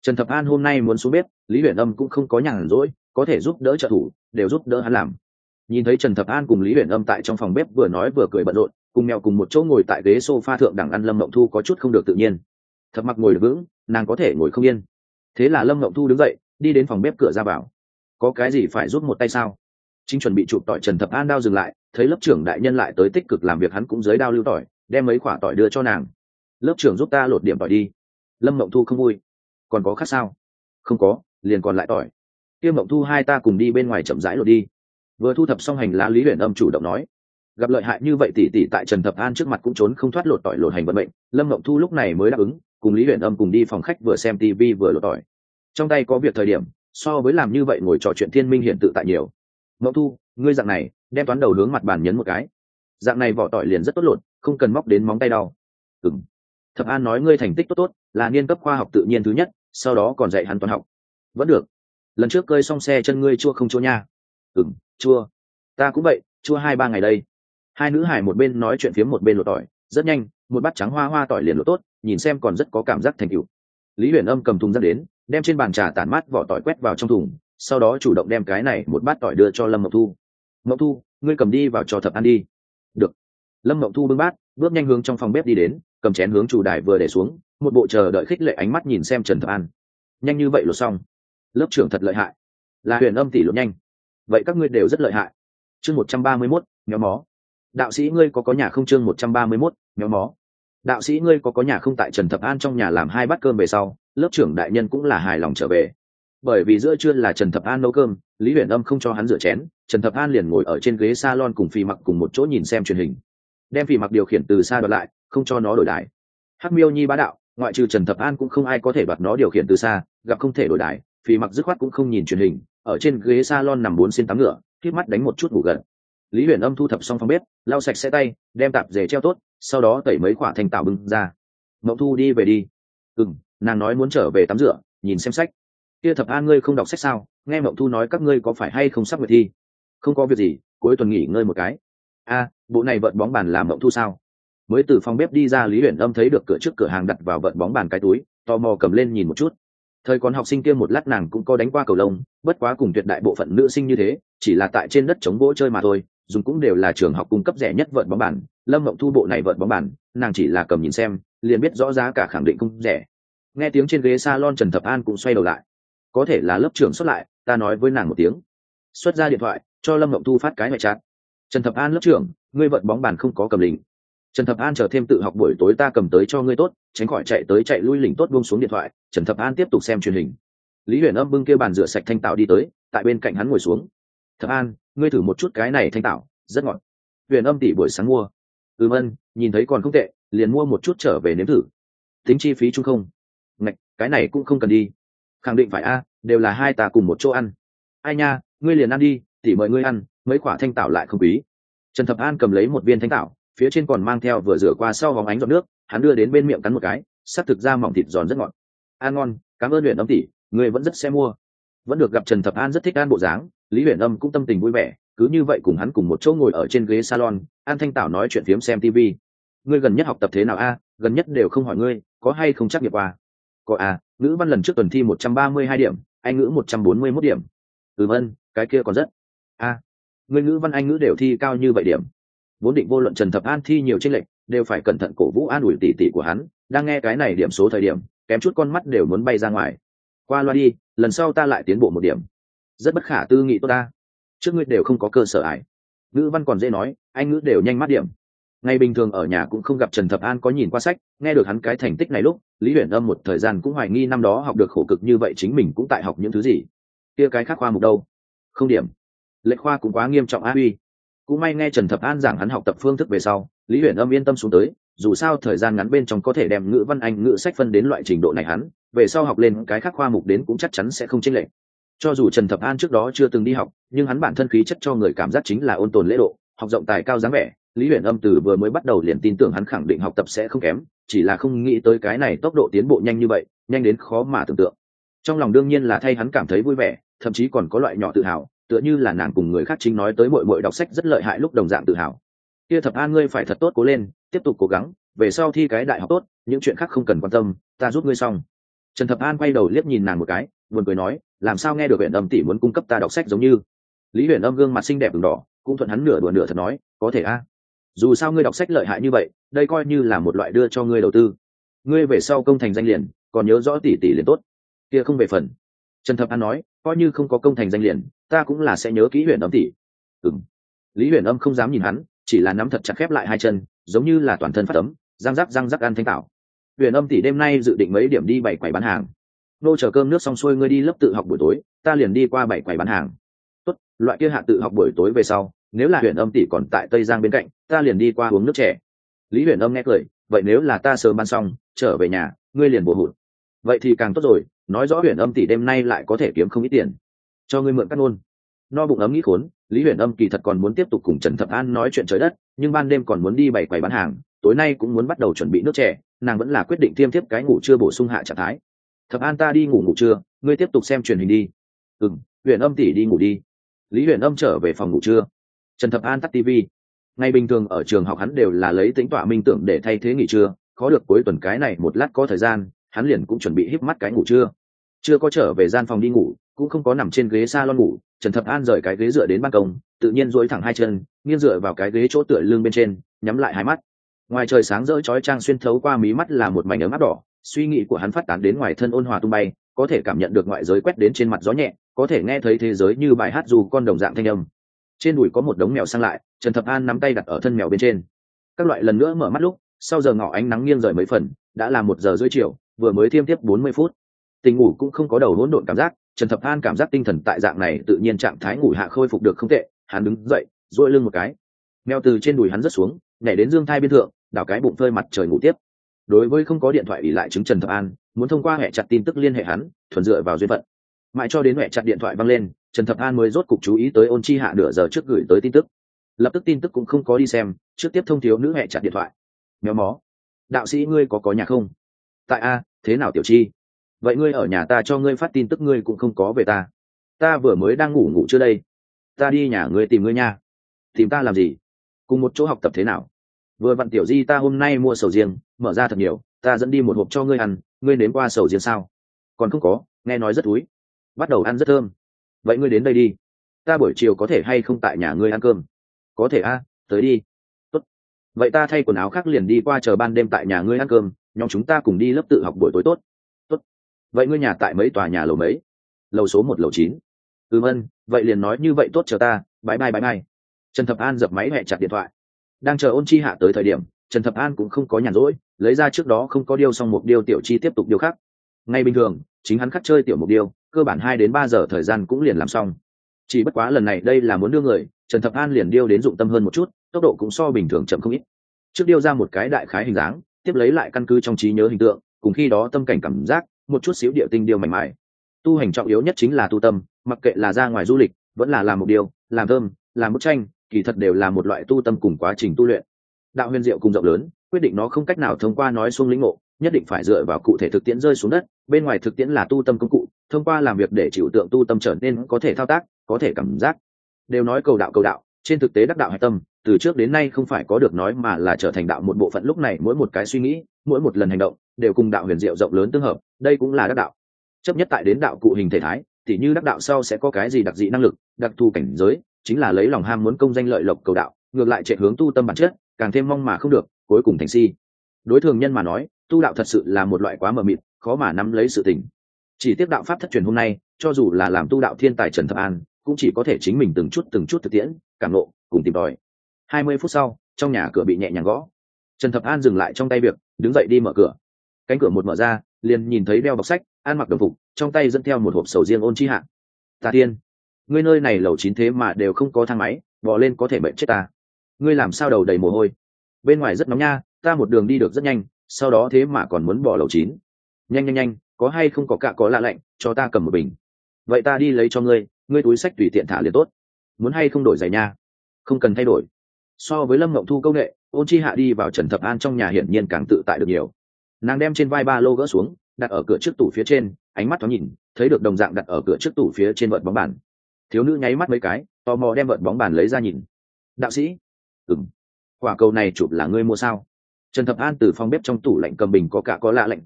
Trần Thập An hôm nay muốn xuống bếp, Lý Huyền Âm cũng không có nhàn rỗi, có thể giúp đỡ trợ thủ, đều giúp đỡ hắn làm. Nhìn thấy Trần Thập An cùng Lý Huyền Âm tại trong phòng bếp vừa nói vừa cười bận rộn, cùng mèo cùng một chỗ ngồi tại ghế sofa thượng đẳng ăn, Lâm Mộng Thu có chút không được tự nhiên. Thập Mặc ngồi được vững, nàng có thể ngồi không yên. Thế là Lâm Mộng Thu đứng dậy, đi đến phòng bếp cửa ra vào. Có cái gì phải giúp một tay sao? Chính chuẩn bị chụp tỏi, Trần Thập An đao dừng lại, thấy lớp trưởng đại nhân lại tới tích cực làm việc, hắn cũng dưới đao lưu tỏi, đem mấy quả tỏi đưa cho nàng. Lớp trưởng giúp ta lột điểm tỏi đi. Lâm Mộng Thu không vui. Còn có khác sao? Không có, liền còn lại tỏi. Kia Mộng Thu, hai ta cùng đi bên ngoài chậm rãi lột đi. Vừa thu thập xong hành lá, Lý Huyền Âm chủ động nói. Gặp lợi hại như vậy tỷ tỷ tại Trần Thập An trước mặt cũng trốn không thoát lột tỏi lột hành vận mệnh, Lâm Mộng Thu lúc này mới đáp ứng, cùng Lý Huyền Âm cùng đi phòng khách vừa xem tivi vừa lột tỏi. Trong tay có việc thời điểm, so với làm như vậy ngồi trò chuyện thiên minh hiện tự tại nhiều. Mộng Thu, ngươi dạng này, đem toán đầu hướng mặt bàn nhấn một cái. Dạng này vỏ tỏi liền rất tốt lột, không cần móc đến móng tay đau. Ừm. Thập An nói ngươi thành tích tốt tốt, là niên cấp khoa học tự nhiên thứ nhất, sau đó còn dạy hắn toán học. Vẫn được. Lần trước cơi xong xe chân ngươi chua không chua nha? Ừm, chua. Ta cũng vậy, chua hai ba ngày đây. Hai nữ hải một bên nói chuyện phiếm một bên lột tỏi, rất nhanh, một bát trắng hoa hoa tỏi liền lột tốt, nhìn xem còn rất có cảm giác thành tựu. Lý Huyền Âm cầm thùng rác đến, đem trên bàn trà tản mát vỏ tỏi quét vào trong thùng, sau đó chủ động đem cái này một bát tỏi đưa cho Lâm Mộng Thu. Mộng Thu, ngươi cầm đi vào cho Thập An đi. Được. Lâm Mộng Thu bưng bát, bước nhanh hướng trong phòng bếp đi đến, cầm chén hướng chủ đài vừa để xuống, một bộ chờ đợi khích lệ ánh mắt nhìn xem Trần Thập An. Nhanh như vậy lột xong. Lớp trưởng thật lợi hại. Là Huyền Âm tỷ lột nhanh. Vậy các ngươi đều rất lợi hại. Chương một trăm ba mươi mốt, méo mó. Đạo sĩ ngươi có có nhà không? Chương một trăm ba mươi mốt, méo mó. Đạo sĩ ngươi có có nhà không? Tại Trần Thập An trong nhà làm hai bát cơm về sau, lớp trưởng đại nhân cũng là hài lòng trở về. Bởi vì giữa trưa là Trần Thập An nấu cơm, Lý Huyền Âm không cho hắn rửa chén, Trần Thập An liền ngồi ở trên ghế salon cùng Phi Mặc cùng một chỗ nhìn xem truyền hình. Đem Phi Mặc điều khiển từ xa đoạt lại, không cho nó đổi đài. Hắc Miêu Nhi bá đạo, ngoại trừ Trần Thập An cũng không ai có thể đoạt nó điều khiển từ xa, gặp không thể đổi đài, Phi Mặc dứt khoát cũng không nhìn truyền hình, ở trên ghế salon nằm bốn xin tắm ngựa, khép mắt đánh một chút ngủ gần. Lý Huyền Âm thu thập xong phòng bếp, lau sạch sẽ tay, đem tạp dề treo tốt, sau đó tẩy mấy quả thanh tảo bưng ra. Mộng Thu đi về đi. Ừm, nàng nói muốn trở về tắm rửa, nhìn xem sách. Kia Thập An ngươi không đọc sách sao? Nghe Mộng Thu nói các ngươi có phải hay không sắp nguyệt thi? Không có việc gì, cuối tuần nghỉ ngơi một cái. A, bộ này vợt bóng bàn là Mộng Thu sao? Mới từ phòng bếp đi ra, Lý Huyền Âm thấy được cửa trước cửa hàng đặt vào vợt bóng bàn cái túi, tò mò cầm lên nhìn một chút. Thời còn học sinh kia một lát nàng cũng có đánh qua cầu lông, bất quá cùng tuyệt đại bộ phận nữ sinh như thế, chỉ là tại trên đất chống gỗ chơi mà thôi, dùng cũng đều là trường học cung cấp rẻ nhất vợt bóng bàn. Lâm Mộng Thu bộ này vợt bóng bàn, nàng chỉ là cầm nhìn xem, liền biết rõ giá cả, khẳng định không rẻ. Nghe tiếng trên ghế salon, Trần Thập An cũng xoay đầu lại. Có thể là lớp trưởng xuất lại, ta nói với nàng một tiếng. Xuất ra điện thoại, cho Lâm Mộng Thu phát cái ngoại chat. Trần Thập An lớp trưởng, ngươi vợt bóng bàn không có cầm lỉnh. Trần Thập An chờ thêm tự học buổi tối ta cầm tới cho ngươi tốt, tránh khỏi chạy tới chạy lui lỉnh tốt. Buông xuống điện thoại, Trần Thập An tiếp tục xem truyền hình. Lý Huyền Âm bưng kia bàn rửa sạch thanh tảo đi tới, tại bên cạnh hắn ngồi xuống. Thập An, ngươi thử một chút cái này thanh tảo, rất ngọt. Huyền Âm tỷ buổi sáng mua. Ừm ân, nhìn thấy còn không tệ, liền mua một chút trở về nếm thử. Tính chi phí chung không? Ngạch, cái này cũng không cần đi. Khẳng định phải a, đều là hai ta cùng một chỗ ăn. Ai nha, ngươi liền ăn đi, tỷ mời ngươi ăn, mấy quả thanh tảo lại không quý. Trần Thập An cầm lấy một viên thanh tảo, phía trên còn mang theo vừa rửa qua sau vòng ánh giọt nước, hắn đưa đến bên miệng cắn một cái, sắc thực ra mỏng thịt giòn rất ngọt. Ăn ngon, cảm ơn Huyền Âm tỷ, ngươi vẫn rất sẽ mua. Vẫn được gặp Trần Thập An rất thích ăn bộ dáng, Lý Huyền Âm cũng tâm tình vui vẻ, cứ như vậy cùng hắn cùng một chỗ ngồi ở trên ghế salon, ăn thanh tảo nói chuyện phiếm xem tivi. Ngươi gần nhất học tập thế nào a? Gần nhất đều không hỏi ngươi, có hay không trắc nghiệp qua? Có à, ngữ văn lần trước tuần thi một trăm ba mươi hai điểm, anh ngữ một trăm bốn mươi mốt điểm. Ừ vâng, cái kia còn rất. A, à, ngươi ngữ văn anh ngữ đều thi cao như vậy điểm. Vốn định vô luận Trần Thập An thi nhiều chênh lệch, đều phải cẩn thận cổ vũ an ủi tỷ tỷ của hắn, đang nghe cái này điểm số thời điểm, kém chút con mắt đều muốn bay ra ngoài. Qua loa đi, lần sau ta lại tiến bộ một điểm. Rất bất khả tư nghị tốt ta. Trước ngươi đều không có cơ sở ải. Ngữ văn còn dễ nói, anh ngữ đều nhanh mắt điểm. Ngày bình thường ở nhà cũng không gặp Trần Thập An có nhìn qua sách, nghe được hắn cái thành tích này lúc, Lý Huyền Âm một thời gian cũng hoài nghi năm đó học được khổ cực như vậy chính mình cũng tại học những thứ gì. Kia cái khác khoa mục đâu? Không điểm. Lệch khoa cũng quá nghiêm trọng a uy. Cũng may nghe Trần Thập An giảng hắn học tập phương thức về sau, Lý Huyền Âm yên tâm xuống tới, dù sao thời gian ngắn bên trong có thể đem ngữ văn anh ngữ sách phân đến loại trình độ này hắn, về sau học lên cái khác khoa mục đến cũng chắc chắn sẽ không chênh lệch. Cho dù Trần Thập An trước đó chưa từng đi học, nhưng hắn bản thân khí chất cho người cảm giác chính là ôn tồn lễ độ, học rộng tài cao dáng vẻ. Lý Huyền Âm từ vừa mới bắt đầu liền tin tưởng hắn khẳng định học tập sẽ không kém, chỉ là không nghĩ tới cái này tốc độ tiến bộ nhanh như vậy, nhanh đến khó mà tưởng tượng. Trong lòng đương nhiên là thay hắn cảm thấy vui vẻ, thậm chí còn có loại nhỏ tự hào, tựa như là nàng cùng người khác chính nói tới muội muội đọc sách rất lợi hại lúc đồng dạng tự hào. Kia Thập An ngươi phải thật tốt cố lên, tiếp tục cố gắng, về sau thi cái đại học tốt, những chuyện khác không cần quan tâm, ta giúp ngươi xong. Trần Thập An quay đầu liếc nhìn nàng một cái, buồn cười nói, làm sao nghe được Huyền Âm tỷ muốn cung cấp ta đọc sách giống như. Lý Huyền Âm gương mặt xinh đẹp ửng đỏ, cũng thuận hắn nửa đùa nửa thật nói, có thể a. Dù sao ngươi đọc sách lợi hại như vậy, đây coi như là một loại đưa cho ngươi đầu tư. Ngươi về sau công thành danh liền, còn nhớ rõ tỷ tỷ liền tốt. Kia không về phần. Trần Thập An nói, coi như không có công thành danh liền, ta cũng là sẽ nhớ kỹ Huyền Âm tỷ. Ừm. Lý Huyền Âm không dám nhìn hắn, chỉ là nắm thật chặt khép lại hai chân, giống như là toàn thân phát ấm, răng rắc răng rắc ăn thanh tảo. Huyền Âm tỷ đêm nay dự định mấy điểm đi bảy quầy bán hàng. Nô chờ cơm nước xong xuôi ngươi đi lớp tự học buổi tối, ta liền đi qua bảy quầy bán hàng. Tốt, loại kia hạ tự học buổi tối về sau, nếu là Huyền Âm tỷ còn tại Tây Giang bên cạnh, ta liền đi qua uống nước chè. Lý Huyền Âm nghe cười, vậy nếu là ta sớm bán xong, trở về nhà, ngươi liền bổ hụt. Vậy thì càng tốt rồi, nói rõ Huyền Âm tỷ đêm nay lại có thể kiếm không ít tiền. Cho ngươi mượn cắt ngôn. No bụng ấm nghĩ khốn, Lý Huyền Âm kỳ thật còn muốn tiếp tục cùng Trần Thập An nói chuyện trời đất, nhưng ban đêm còn muốn đi bảy quầy bán hàng, tối nay cũng muốn bắt đầu chuẩn bị nước chè, nàng vẫn là quyết định tiêm tiếp cái ngủ trưa bổ sung hạ trạng thái. Thập An ta đi ngủ ngủ trưa, ngươi tiếp tục xem truyền hình đi. Ừm, Huyền Âm tỷ đi ngủ đi. Lý Huyền Âm trở về phòng ngủ trưa. Trần Thập An tắt tivi. Ngày bình thường ở trường học hắn đều là lấy tính tọa minh tưởng để thay thế nghỉ trưa, khó được cuối tuần cái này một lát có thời gian, hắn liền cũng chuẩn bị híp mắt cái ngủ trưa. Chưa có trở về gian phòng đi ngủ, cũng không có nằm trên ghế salon ngủ, Trần Thập An rời cái ghế dựa đến ban công, tự nhiên duỗi thẳng hai chân, nghiêng dựa vào cái ghế chỗ tựa lưng bên trên, nhắm lại hai mắt. Ngoài trời sáng rỡ chói chang xuyên thấu qua mí mắt là một mảnh ấm áp đỏ, suy nghĩ của hắn phát tán đến ngoài thân ôn hòa tung bay, có thể cảm nhận được ngoại giới quét đến trên mặt gió nhẹ, có thể nghe thấy thế giới như bài hát dù con đồng dạng thanh âm. Trên đùi có một đống mèo sang lại, Trần Thập An nắm tay đặt ở thân mèo bên trên. Các loại lần nữa mở mắt lúc, sau giờ ngọ ánh nắng nghiêng rời mấy phần, đã là một giờ rưỡi chiều, vừa mới thiêm tiếp bốn mươi phút. Tình ngủ cũng không có đầu hỗn độn cảm giác, Trần Thập An cảm giác tinh thần tại dạng này tự nhiên trạng thái ngủ hạ khôi phục được không tệ, hắn đứng dậy, duỗi lưng một cái. Mèo từ trên đùi hắn rớt xuống, nhảy đến dương thai biên thượng, đảo cái bụng phơi mặt trời ngủ tiếp. Đối với không có điện thoại ỷ lại chứng Trần Thập An, muốn thông qua hệ chặt tin tức liên hệ hắn, thuần dựa vào duyên phận. Mãi cho đến hệ chặt điện thoại vang lên, Trần Thập An mới rốt cục chú ý tới Ôn Chi Hạ nửa giờ trước gửi tới tin tức. Lập tức tin tức cũng không có đi xem, trước tiếp thông thiếu nữ hệ chặt điện thoại. Méo mó, đạo sĩ ngươi có có nhà không? Tại a, thế nào tiểu chi? Vậy ngươi ở nhà ta cho ngươi phát tin tức ngươi cũng không có về ta. Ta vừa mới đang ngủ ngủ chưa đây. Ta đi nhà ngươi tìm ngươi nha. Tìm ta làm gì? Cùng một chỗ học tập thế nào? Vừa vặn tiểu di ta hôm nay mua sầu riêng, mở ra thật nhiều, ta dẫn đi một hộp cho ngươi ăn, ngươi nếm qua sầu riêng sao? Còn không có, nghe nói rất thúi. Bắt đầu ăn rất thơm. Vậy ngươi đến đây đi. Ta buổi chiều có thể hay không tại nhà ngươi ăn cơm? Có thể a, tới đi. Tốt. Vậy ta thay quần áo khác liền đi qua chờ ban đêm tại nhà ngươi ăn cơm, nhóm chúng ta cùng đi lớp tự học buổi tối tốt. Tốt. Vậy ngươi nhà tại mấy tòa nhà lầu mấy? Lầu số một lầu chín. Ừm ân, vậy liền nói như vậy tốt chờ ta, bye bye bye bye. Trần Thập An dập máy hẹ chặt điện thoại. Đang chờ Ôn Chi Hạ tới thời điểm, Trần Thập An cũng không có nhàn rỗi, lấy ra trước đó không có điêu xong một điêu tiểu chi tiếp tục điêu khắc. Ngay bình thường, chính hắn khắc chơi tiểu một điêu, cơ bản hai đến ba giờ thời gian cũng liền làm xong. Chỉ bất quá lần này đây là muốn đưa người, Trần Thập An liền điêu đến dụng tâm hơn một chút, tốc độ cũng so bình thường chậm không ít. Trước điêu ra một cái đại khái hình dáng, tiếp lấy lại căn cứ trong trí nhớ hình tượng, cùng khi đó tâm cảnh cảm giác, một chút xíu địa tinh điêu mảnh mại. Tu hành trọng yếu nhất chính là tu tâm, mặc kệ là ra ngoài du lịch, vẫn là làm một điều, làm thơm, làm bức tranh, kỳ thật đều là một loại tu tâm cùng quá trình tu luyện. Đạo huyền diệu cùng rộng lớn, quyết định nó không cách nào thông qua nói xuống lĩnh ngộ, nhất định phải dựa vào cụ thể thực tiễn rơi xuống đất, bên ngoài thực tiễn là tu tâm công cụ, thông qua làm việc để chịu tượng tu tâm trở nên có thể thao tác, có thể cảm giác. Đều nói cầu đạo cầu đạo, trên thực tế đắc đạo hay tâm, từ trước đến nay không phải có được nói mà là trở thành đạo một bộ phận, lúc này mỗi một cái suy nghĩ, mỗi một lần hành động, đều cùng đạo huyền diệu rộng lớn tương hợp, đây cũng là đắc đạo. Chấp nhất tại đến đạo cụ hình thể thái, tỉ như đắc đạo sau sẽ có cái gì đặc dị năng lực, đặc thù cảnh giới, chính là lấy lòng ham muốn công danh lợi lộc cầu đạo, ngược lại chạy hướng tu tâm bản chất, càng thêm mong mà không được, cuối cùng thành si. Đối thường nhân mà nói, tu đạo thật sự là một loại quá mờ mịt, khó mà nắm lấy sự tình. Chỉ tiếp đạo pháp thất truyền hôm nay, cho dù là làm tu đạo thiên tài Trần Thập An, cũng chỉ có thể chính mình từng chút từng chút thực tiễn, cảm ngộ, cùng tìm tòi. Hai mươi phút sau, trong nhà cửa bị nhẹ nhàng gõ. Trần Thập An dừng lại trong tay việc, đứng dậy đi mở cửa. Cánh cửa một mở ra, liền nhìn thấy đeo bọc sách, ăn mặc đồng phục, trong tay dẫn theo một hộp sầu riêng Ôn Chi Hạ. Ta tiên, ngươi nơi này lầu chín thế mà đều không có thang máy, bò lên có thể bệnh chết ta. Ngươi làm sao đầu đầy mồ hôi? Bên ngoài rất nóng nha, ta một đường đi được rất nhanh, sau đó thế mà còn muốn bỏ lầu chín. Nhanh nhanh nhanh, có hay không có cạ có lạ lạnh, cho ta cầm một bình. Vậy ta đi lấy cho ngươi, ngươi túi sách tùy tiện thả liền tốt. Muốn hay không đổi giày nha? Không cần thay đổi. So với Lâm Ngộng Thu công nghệ, Ôn Chi Hạ đi vào Trần Thập An trong nhà hiển nhiên càng tự tại được nhiều. Nàng đem trên vai ba lô gỡ xuống, đặt ở cửa trước tủ phía trên, ánh mắt thoáng nhìn, thấy được đồng dạng đặt ở cửa trước tủ phía trên vợt bóng bàn. Thiếu nữ nháy mắt mấy cái, tò mò đem vợt bóng bàn lấy ra nhìn. Đạo sĩ, ừm, quả cầu này chụp là ngươi mua sao? Trần Thập An từ phòng bếp trong tủ lạnh cầm bình có cả có lạ lạnh ra,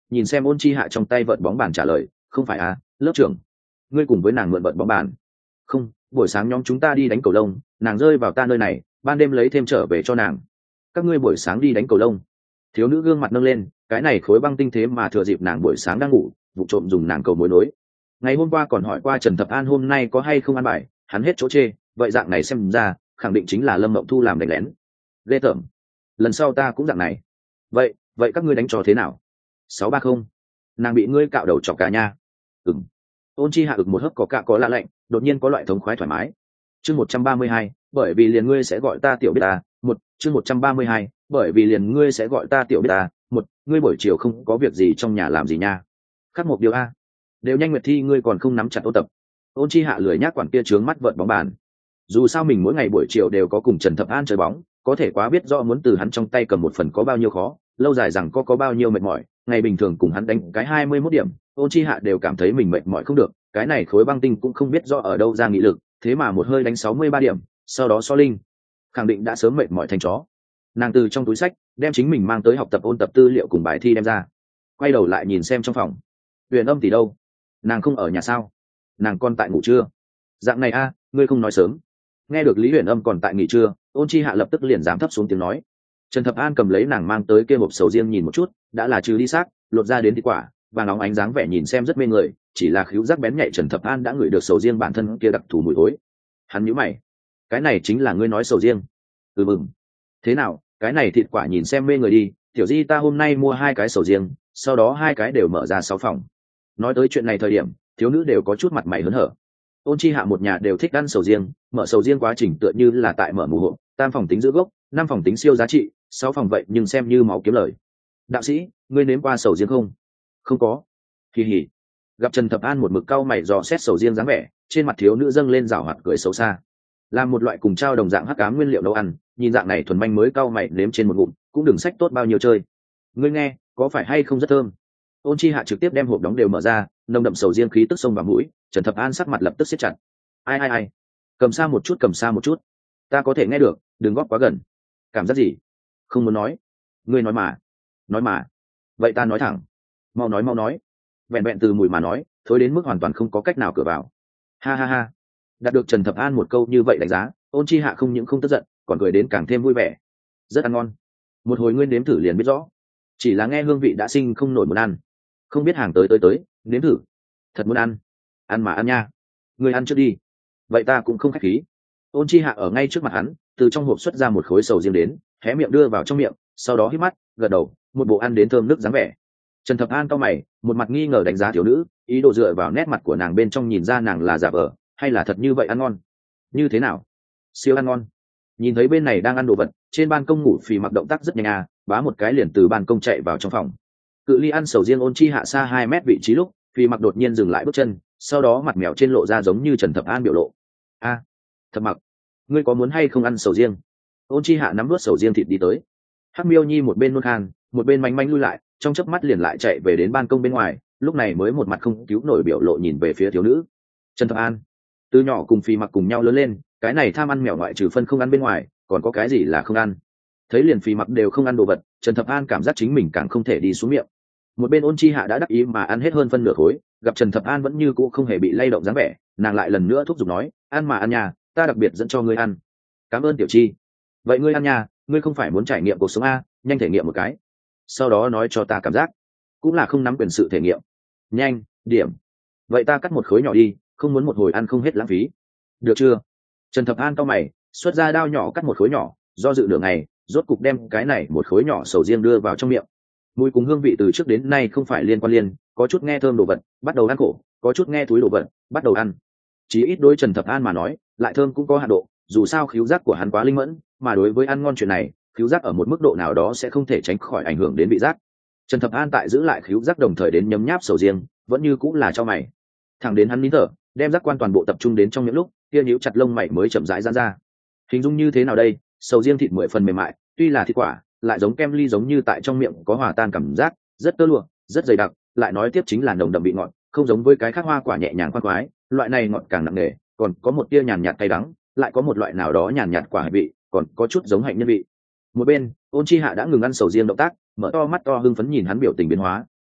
nhìn xem ôn chi hạ trong tay vợt bóng bàn trả lời, không phải à, lớp trưởng, ngươi cùng với nàng mượn vợt bóng bàn? Không, buổi sáng nhóm chúng ta đi đánh cầu lông, nàng rơi vào ta nơi này, ban đêm lấy thêm trở về cho nàng. Các ngươi buổi sáng đi đánh cầu lông? Thiếu nữ gương mặt nâng lên, cái này khối băng tinh thế mà thừa dịp nàng buổi sáng đang ngủ, vụ trộm dùng nàng cầu mối nối. Ngày hôm qua còn hỏi qua Trần Thập An hôm nay có hay không ăn bài, hắn hết chỗ chê, vậy dạng này xem ra khẳng định chính là Lâm Mộng Thu làm đánh lén. Ghê tởm, lần sau ta cũng dạng này. Vậy, vậy các ngươi đánh trò thế nào? Sáu ba không, nàng bị ngươi cạo đầu chọc cả nha. Ừm. Ôn chi hạ ực một hớp có cạ có lạ lạnh, đột nhiên có loại thống khoái thoải mái. Chương một trăm ba mươi hai, bởi vì liền ngươi sẽ gọi ta tiểu biết ta. Một, chương một trăm ba mươi hai, bởi vì liền ngươi sẽ gọi ta tiểu biết ta. Một, ngươi buổi chiều không có việc gì trong nhà làm gì nha? Khắc một điều a. Đều nhanh nguyệt thi ngươi còn không nắm chặt ôn tập. Ôn chi hạ lười nhác quản kia trướng mắt vợt bóng bàn. Dù sao mình mỗi ngày buổi chiều đều có cùng Trần Thập An chơi bóng, có thể quá biết rõ muốn từ hắn trong tay cầm một phần có bao nhiêu khó, lâu dài rằng có có bao nhiêu mệt mỏi. Ngày bình thường cùng hắn đánh cái hai mươi mốt điểm, ôn chi hạ đều cảm thấy mình mệt mỏi không được, cái này khối băng tinh cũng không biết rõ ở đâu ra nghị lực, thế mà một hơi đánh sáu mươi ba điểm, sau đó so linh khẳng định đã sớm mệt mỏi thành chó. Nàng từ trong túi sách đem chính mình mang tới học tập ôn tập tư liệu cùng bài thi đem ra, quay đầu lại nhìn xem trong phòng. Huyền Âm tỷ đâu? Nàng không ở nhà sao? Nàng còn tại ngủ trưa? Dạng này a, ngươi không nói sớm. Nghe được Lý Huyền Âm còn tại nghỉ trưa, ôn chi hạ lập tức liền dám thấp xuống tiếng nói. Trần Thập An cầm lấy nàng mang tới kia hộp sầu riêng nhìn một chút, đã là trừ đi xác, lột ra đến thịt quả, và nóng ánh dáng vẻ nhìn xem rất mê người, chỉ là khứu giác bén nhạy Trần Thập An đã ngửi được sầu riêng bản thân kia đặc thù mùi thối. Hắn nhíu mày, cái này chính là ngươi nói sầu riêng? Ừ mừng. Thế nào, cái này thịt quả nhìn xem mê người đi, tiểu di ta hôm nay mua hai cái sầu riêng, sau đó hai cái đều mở ra sáu phòng. Nói tới chuyện này thời điểm, thiếu nữ đều có chút mặt mày hớn hở. Ôn chi hạ một nhà đều thích ăn sầu riêng, mở sầu riêng quá trình tựa như là tại mở mù hộ, tam phòng tính giữ gốc, năm phòng tính siêu giá trị, sáu phòng vậy nhưng xem như máu kiếm lời. Đạo sĩ, ngươi nếm qua sầu riêng không? Không có. Kỳ hỉ. Gặp Trần Thập An một mực cau mày dò xét sầu riêng dáng vẻ, trên mặt thiếu nữ dâng lên rảo hoạt cười xấu xa. Làm một loại cùng trao đồng dạng hắc ám nguyên liệu nấu ăn, nhìn dạng này thuần manh mới cau mày nếm trên một ngụm, cũng đừng sách tốt bao nhiêu chơi. Ngươi nghe, có phải hay không rất thơm? Ôn chi hạ trực tiếp đem hộp đóng đều mở ra, nồng đậm sầu riêng khí tức sông vào mũi, Trần Thập An sắc mặt lập tức siết chặt. Ai ai ai, cầm xa một chút, cầm xa một chút, ta có thể nghe được, đừng góp quá gần. Cảm giác gì? Không muốn nói. Ngươi nói mà. Nói mà. Vậy ta nói thẳng. Mau nói mau nói. Vẹn vẹn từ mùi mà nói, thối đến mức hoàn toàn không có cách nào cửa vào. Ha ha ha. Đạt được Trần Thập An một câu như vậy đánh giá, ôn chi hạ không những không tức giận, còn cười đến càng thêm vui vẻ. Rất ăn ngon. Một hồi nguyên nếm thử liền biết rõ. Chỉ là nghe hương vị đã sinh không nổi muốn ăn. Không biết hàng tới tới tới, nếm thử. Thật muốn ăn. Ăn mà ăn nha. Ngươi ăn trước đi. Vậy ta cũng không khách khí. Ôn chi hạ ở ngay trước mặt hắn, từ trong hộp xuất ra một khối sầu riêng đến, hé miệng đưa vào trong miệng, sau đó hít mắt, gật đầu, một bộ ăn đến thơm nước dáng vẻ. Trần Thập An cau mày, một mặt nghi ngờ đánh giá thiếu nữ, ý đồ dựa vào nét mặt của nàng bên trong nhìn ra nàng là giả vờ, hay là thật như vậy ăn ngon. Như thế nào? Siêu ăn ngon. Nhìn thấy bên này đang ăn đồ vật, trên ban công ngủ phì mặc động tác rất nhanh à, bá một cái liền từ ban công chạy vào trong phòng. Cự ly ăn sầu riêng ôn chi hạ xa hai mét vị trí lúc, phì mặc đột nhiên dừng lại bước chân, sau đó mặt mèo trên lộ ra giống như Trần Thập An biểu lộ. A, à, Thập Mặc, ngươi có muốn hay không ăn sầu riêng? Ôn chi hạ nắm vớt sầu riêng thịt đi tới. Hắc Miêu Nhi một bên nôn khan, một bên manh manh lui lại, trong chớp mắt liền lại chạy về đến ban công bên ngoài, lúc này mới một mặt không cứu nổi biểu lộ nhìn về phía thiếu nữ. Trần Thập An, từ nhỏ cùng Phi Mặc cùng nhau lớn lên, cái này tham ăn mèo ngoại trừ phân không ăn bên ngoài, còn có cái gì là không ăn? Thấy liền Phi Mặc đều không ăn đồ vật, Trần Thập An cảm giác chính mình càng không thể đi xuống miệng. Một bên Ôn chi hạ đã đắc ý mà ăn hết hơn phân nửa khối, gặp Trần Thập An vẫn như cũ không hề bị lay động dáng vẻ, nàng lại lần nữa thúc giục nói, ăn mà ăn nhà, ta đặc biệt dẫn cho ngươi ăn. Cảm ơn tiểu chi. Vậy ngươi ăn nhà, ngươi không phải muốn trải nghiệm cuộc sống a, nhanh thể nghiệm một cái, sau đó nói cho ta cảm giác. Cũng là không nắm quyền sự thể nghiệm. Nhanh điểm. Vậy ta cắt một khối nhỏ đi, không muốn một hồi ăn không hết lãng phí. Được chưa? Trần Thập An cau mày, xuất ra đao nhỏ cắt một khối nhỏ, do dự nửa ngày, rốt cục đem cái này một khối nhỏ sầu riêng đưa vào trong miệng. Mùi cùng hương vị từ trước đến nay không phải liên quan liên, có chút nghe thơm đồ vật, bắt đầu ăn khổ, có chút nghe túi đồ vật, bắt đầu ăn. Chí ít đối Trần Thập An mà nói, lại thơm cũng có hạn độ, dù sao khứu giác của hắn quá linh mẫn, mà đối với ăn ngon chuyện này, khứu giác ở một mức độ nào đó sẽ không thể tránh khỏi ảnh hưởng đến vị giác. Trần Thập An tại giữ lại khứu giác đồng thời đến nhấm nháp sầu riêng, vẫn như cũng là cho mày. Thẳng đến hắn nín thở, đem giác quan toàn bộ tập trung đến trong những lúc, kia nhíu chặt lông mày mới chậm rãi giãn ra. Hình dung như thế nào đây? Sầu riêng thịt mười phần mềm mại, tuy là thịt quả, lại giống kem ly giống như tại trong miệng có hòa tan cảm giác, rất tơ lụa, rất dày đặc, lại nói tiếp chính là nồng đậm vị ngọt, không giống với cái khác hoa quả nhẹ nhàng khoan khoái, loại này ngọt càng nặng nề, còn có một tia nhàn nhạt cay đắng, lại có một loại nào đó nhàn nhạt quả vị, còn có chút giống hạnh nhân vị. Một bên, Ôn chi hạ đã ngừng ăn sầu riêng động tác, mở to mắt to hưng phấn nhìn hắn biểu tình biến hóa,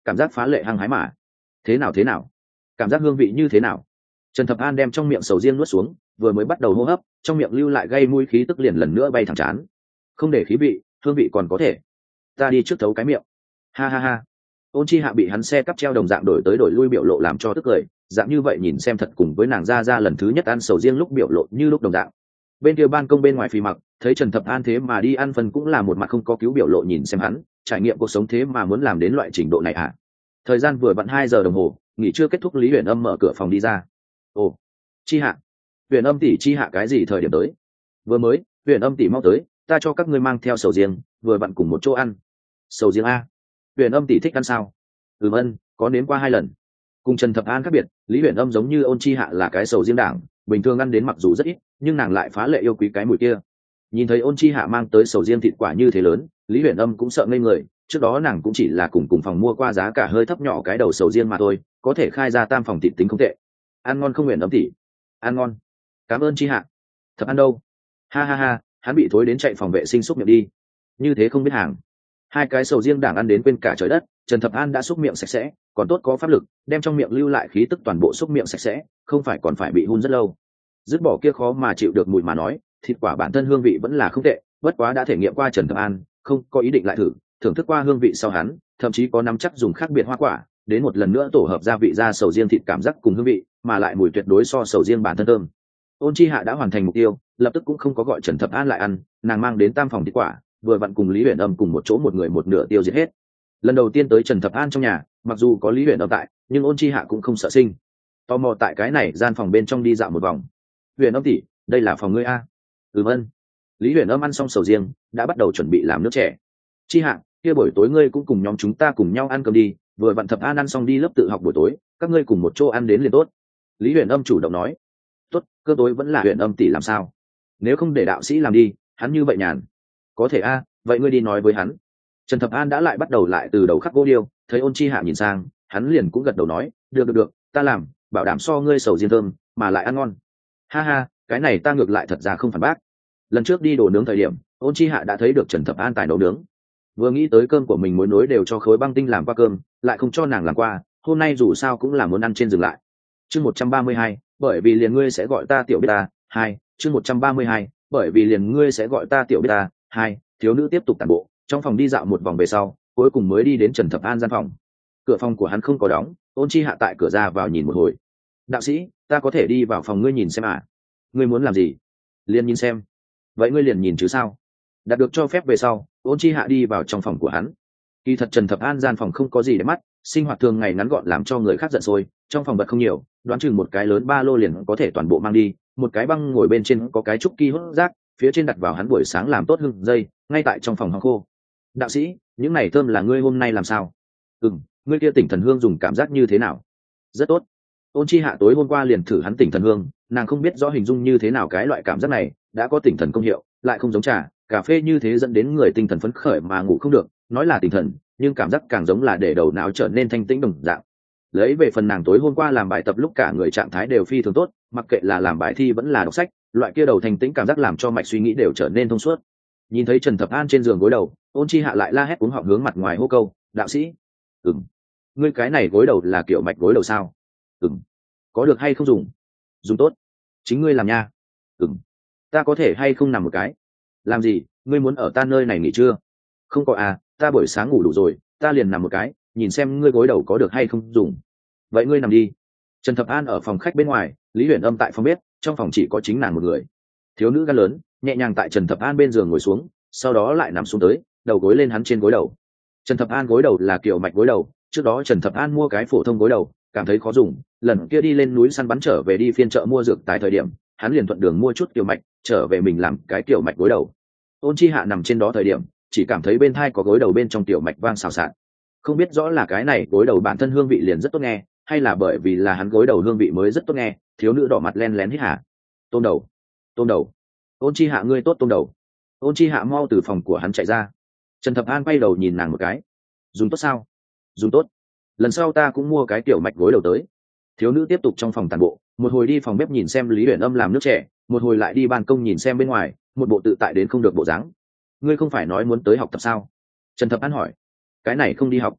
cảm giác phá lệ hăng hái mà. Thế nào thế nào, cảm giác hương vị như thế nào? Trần Thập An đem trong miệng sầu riêng nuốt xuống, vừa mới bắt đầu hô hấp, trong miệng lưu lại gây mũi khí tức liền lần nữa bay thẳng chán. Không để khí vị, hương vị còn có thể. Ta đi trước thấu cái miệng. Ha ha ha. Ôn Chi Hạ bị hắn xe cắp treo đồng dạng đổi tới đổi lui biểu lộ làm cho tức cười, dạng như vậy nhìn xem thật cùng với nàng ra ra lần thứ nhất ăn sầu riêng lúc biểu lộ như lúc đồng dạng. Bên kia ban công bên ngoài Phi Mặc thấy Trần Thập An thế mà đi ăn phần cũng là một mặt không có cứu biểu lộ nhìn xem hắn, trải nghiệm cuộc sống thế mà muốn làm đến loại trình độ này à? Thời gian vừa vặn hai giờ đồng hồ, nghỉ trưa kết thúc, Lý Huyền Âm mở cửa phòng đi ra. Ồ, Chi Hạ, Huyền Âm tỷ, Chi Hạ cái gì thời điểm tới? Vừa mới, Huyền Âm tỷ mau tới, ta cho các ngươi mang theo sầu riêng, vừa vặn cùng một chỗ ăn. Sầu riêng a? Huyền Âm tỷ thích ăn sao? Ừm ân, có nếm qua hai lần. Cùng Trần Thập An khác biệt, Lý Huyền Âm giống như Ôn Chi Hạ là cái sầu riêng đảng, bình thường ăn đến mặc dù rất ít, nhưng nàng lại phá lệ yêu quý cái mùi kia. Nhìn thấy Ôn Chi Hạ mang tới sầu riêng thịt quả như thế lớn, Lý Huyền Âm cũng sợ ngây người, trước đó nàng cũng chỉ là cùng cùng phòng mua qua giá cả hơi thấp nhỏ cái đầu sầu riêng mà thôi, có thể khai ra tam phòng thịt tính không tệ. Ăn ngon không Huyền Âm tỷ? Ăn ngon. Cảm ơn Chi Hạ. Thập An đâu? Ha ha ha, hắn bị thối đến chạy phòng vệ sinh xúc miệng đi. Như thế không biết hàng. Hai cái sầu riêng đảng ăn đến quên cả trời đất, Trần Thập An đã xúc miệng sạch sẽ, còn tốt có pháp lực, đem trong miệng lưu lại khí tức toàn bộ xúc miệng sạch sẽ, không phải còn phải bị hun rất lâu. Dứt bỏ kia khó mà chịu được mùi mà nói, thịt quả bản thân hương vị vẫn là không tệ, bất quá đã thể nghiệm qua Trần Thập An, không có ý định lại thử, thưởng thức qua hương vị sau hắn, thậm chí có nắm chắc dùng khác biệt hoa quả, đến một lần nữa tổ hợp gia vị ra sầu riêng thịt cảm giác cùng hương vị, mà lại mùi tuyệt đối so sầu riêng bản thân thơm. Ôn Chi Hạ đã hoàn thành mục tiêu, lập tức cũng không có gọi Trần Thập An lại ăn, nàng mang đến tam phòng thịt quả, vừa vặn cùng Lý Huyền Âm cùng một chỗ một người một nửa tiêu diệt hết. Lần đầu tiên tới Trần Thập An trong nhà, mặc dù có Lý Huyền Âm tại, nhưng Ôn Chi Hạ cũng không sợ sinh. Tò mò tại cái này gian phòng bên trong đi dạo một vòng. Huyền Âm tỷ, đây là phòng ngươi a? Ừm ân. Lý Huyền Âm ăn xong sầu riêng, đã bắt đầu chuẩn bị làm nước trẻ. Chi Hạ, kia buổi tối ngươi cũng cùng nhóm chúng ta cùng nhau ăn cơm đi, vừa vặn Thập An ăn xong đi lớp tự học buổi tối, các ngươi cùng một chỗ ăn đến liền tốt. Lý Huyền Âm chủ động nói. Tốt, cơ tối vẫn là Huyền Âm tỷ làm sao? Nếu không để đạo sĩ làm đi, hắn như vậy nhàn. Có thể a, vậy ngươi đi nói với hắn. Trần Thập An đã lại bắt đầu lại từ đầu khắc gỗ điêu, thấy Ôn Chi Hạ nhìn sang, hắn liền cũng gật đầu nói, được được được, ta làm, bảo đảm so ngươi sầu riêng thơm, mà lại ăn ngon. Ha ha, cái này ta ngược lại thật ra không phản bác. Lần trước đi đồ nướng thời điểm, Ôn Chi Hạ đã thấy được Trần Thập An tài nấu nướng, vừa nghĩ tới cơm của mình mối nối đều cho Khối Băng Tinh làm qua cơm, lại không cho nàng làm qua, hôm nay dù sao cũng là muốn ăn trên dừng lại. Chương một trăm ba mươi hai, bởi vì liền ngươi sẽ gọi ta tiểu biết ta. Hai, chương một trăm ba mươi hai, bởi vì liền ngươi sẽ gọi ta tiểu biết ta. Hai, thiếu nữ tiếp tục tản bộ, trong phòng đi dạo một vòng về sau, cuối cùng mới đi đến Trần Thập An gian phòng. Cửa phòng của hắn không có đóng, Ôn Chi Hạ tại cửa ra vào nhìn một hồi. Đạo sĩ, ta có thể đi vào phòng ngươi nhìn xem à? Ngươi muốn làm gì? Liền nhìn xem. Vậy ngươi liền nhìn chứ sao? Đạt được cho phép về sau, Ôn Chi Hạ đi vào trong phòng của hắn. Kỳ thật Trần Thập An gian phòng không có gì để mắt, sinh hoạt thường ngày ngắn gọn làm cho người khác giận sôi, trong phòng vật không nhiều, đoán chừng một cái lớn ba lô liền có thể toàn bộ mang đi, một cái băng ngồi bên trên có cái trúc ki hút rác, phía trên đặt vào hắn buổi sáng làm tốt hương dây, ngay tại trong phòng hong khô. Đạo sĩ, những này thơm là ngươi hôm nay làm sao? Ừm, ngươi kia tỉnh thần hương dùng cảm giác như thế nào? Rất tốt. Ôn Chi Hạ tối hôm qua liền thử hắn tỉnh thần hương, nàng không biết rõ hình dung như thế nào cái loại cảm giác này, đã có tỉnh thần công hiệu, lại không giống trà, cà phê như thế dẫn đến người tinh thần phấn khởi mà ngủ không được, nói là tỉnh thần, nhưng cảm giác càng giống là để đầu não trở nên thanh tĩnh đồng dạng. Lấy về phần nàng tối hôm qua làm bài tập lúc cả người trạng thái đều phi thường tốt, mặc kệ là làm bài thi vẫn là đọc sách, loại kia đầu thanh tĩnh cảm giác làm cho mạch suy nghĩ đều trở nên thông suốt. Nhìn thấy Trần Thập An trên giường gối đầu, Ôn Chi Hạ lại la hét cuống họng hướng mặt ngoài hô câu, đạo sĩ. Ừm, ngươi cái này gối đầu là kiểu mạch gối đầu sao? Ừm, có được hay không dùng? Dùng tốt, chính ngươi làm nha. Ừm, ta có thể hay không nằm một cái? Làm gì, ngươi muốn ở ta nơi này nghỉ trưa? Không có à, ta buổi sáng ngủ đủ rồi, ta liền nằm một cái, nhìn xem ngươi gối đầu có được hay không dùng. Vậy ngươi nằm đi. Trần Thập An ở phòng khách bên ngoài, Lý Huyền Âm tại phòng bếp, trong phòng chỉ có chính nàng một người. Thiếu nữ gan lớn, nhẹ nhàng tại Trần Thập An bên giường ngồi xuống, sau đó lại nằm xuống tới, đầu gối lên hắn trên gối đầu. Trần Thập An gối đầu là kiểu mạch gối đầu, trước đó Trần Thập An mua cái phổ thông gối đầu, cảm thấy khó dùng, lần kia đi lên núi săn bắn trở về đi phiên chợ mua dược tại thời điểm, hắn liền thuận đường mua chút kiểu mạch, trở về mình làm cái kiểu mạch gối đầu. Ôn Chi Hạ nằm trên đó thời điểm, chỉ cảm thấy bên thai có gối đầu bên trong tiểu mạch vang xào xạc. Không biết rõ là cái này gối đầu bản thân hương vị liền rất tốt nghe, hay là bởi vì là hắn gối đầu hương vị mới rất tốt nghe. Thiếu nữ đỏ mặt len lén hít hả. Tôm đầu, tôm đầu. Ôn Chi Hạ ngươi tốt tôm đầu. Ôn Chi Hạ mau từ phòng của hắn chạy ra. Trần Thập An quay đầu nhìn nàng một cái. Dùng tốt sao? Dùng tốt. Lần sau ta cũng mua cái tiểu mạch gối đầu tới. Thiếu nữ tiếp tục trong phòng tàn bộ, một hồi đi phòng bếp nhìn xem Lý Huyền Âm làm nước trẻ, một hồi lại đi ban công nhìn xem bên ngoài, một bộ tự tại đến không được bộ dáng. Ngươi không phải nói muốn tới học tập sao? Trần Thập An hỏi. Cái này không đi học.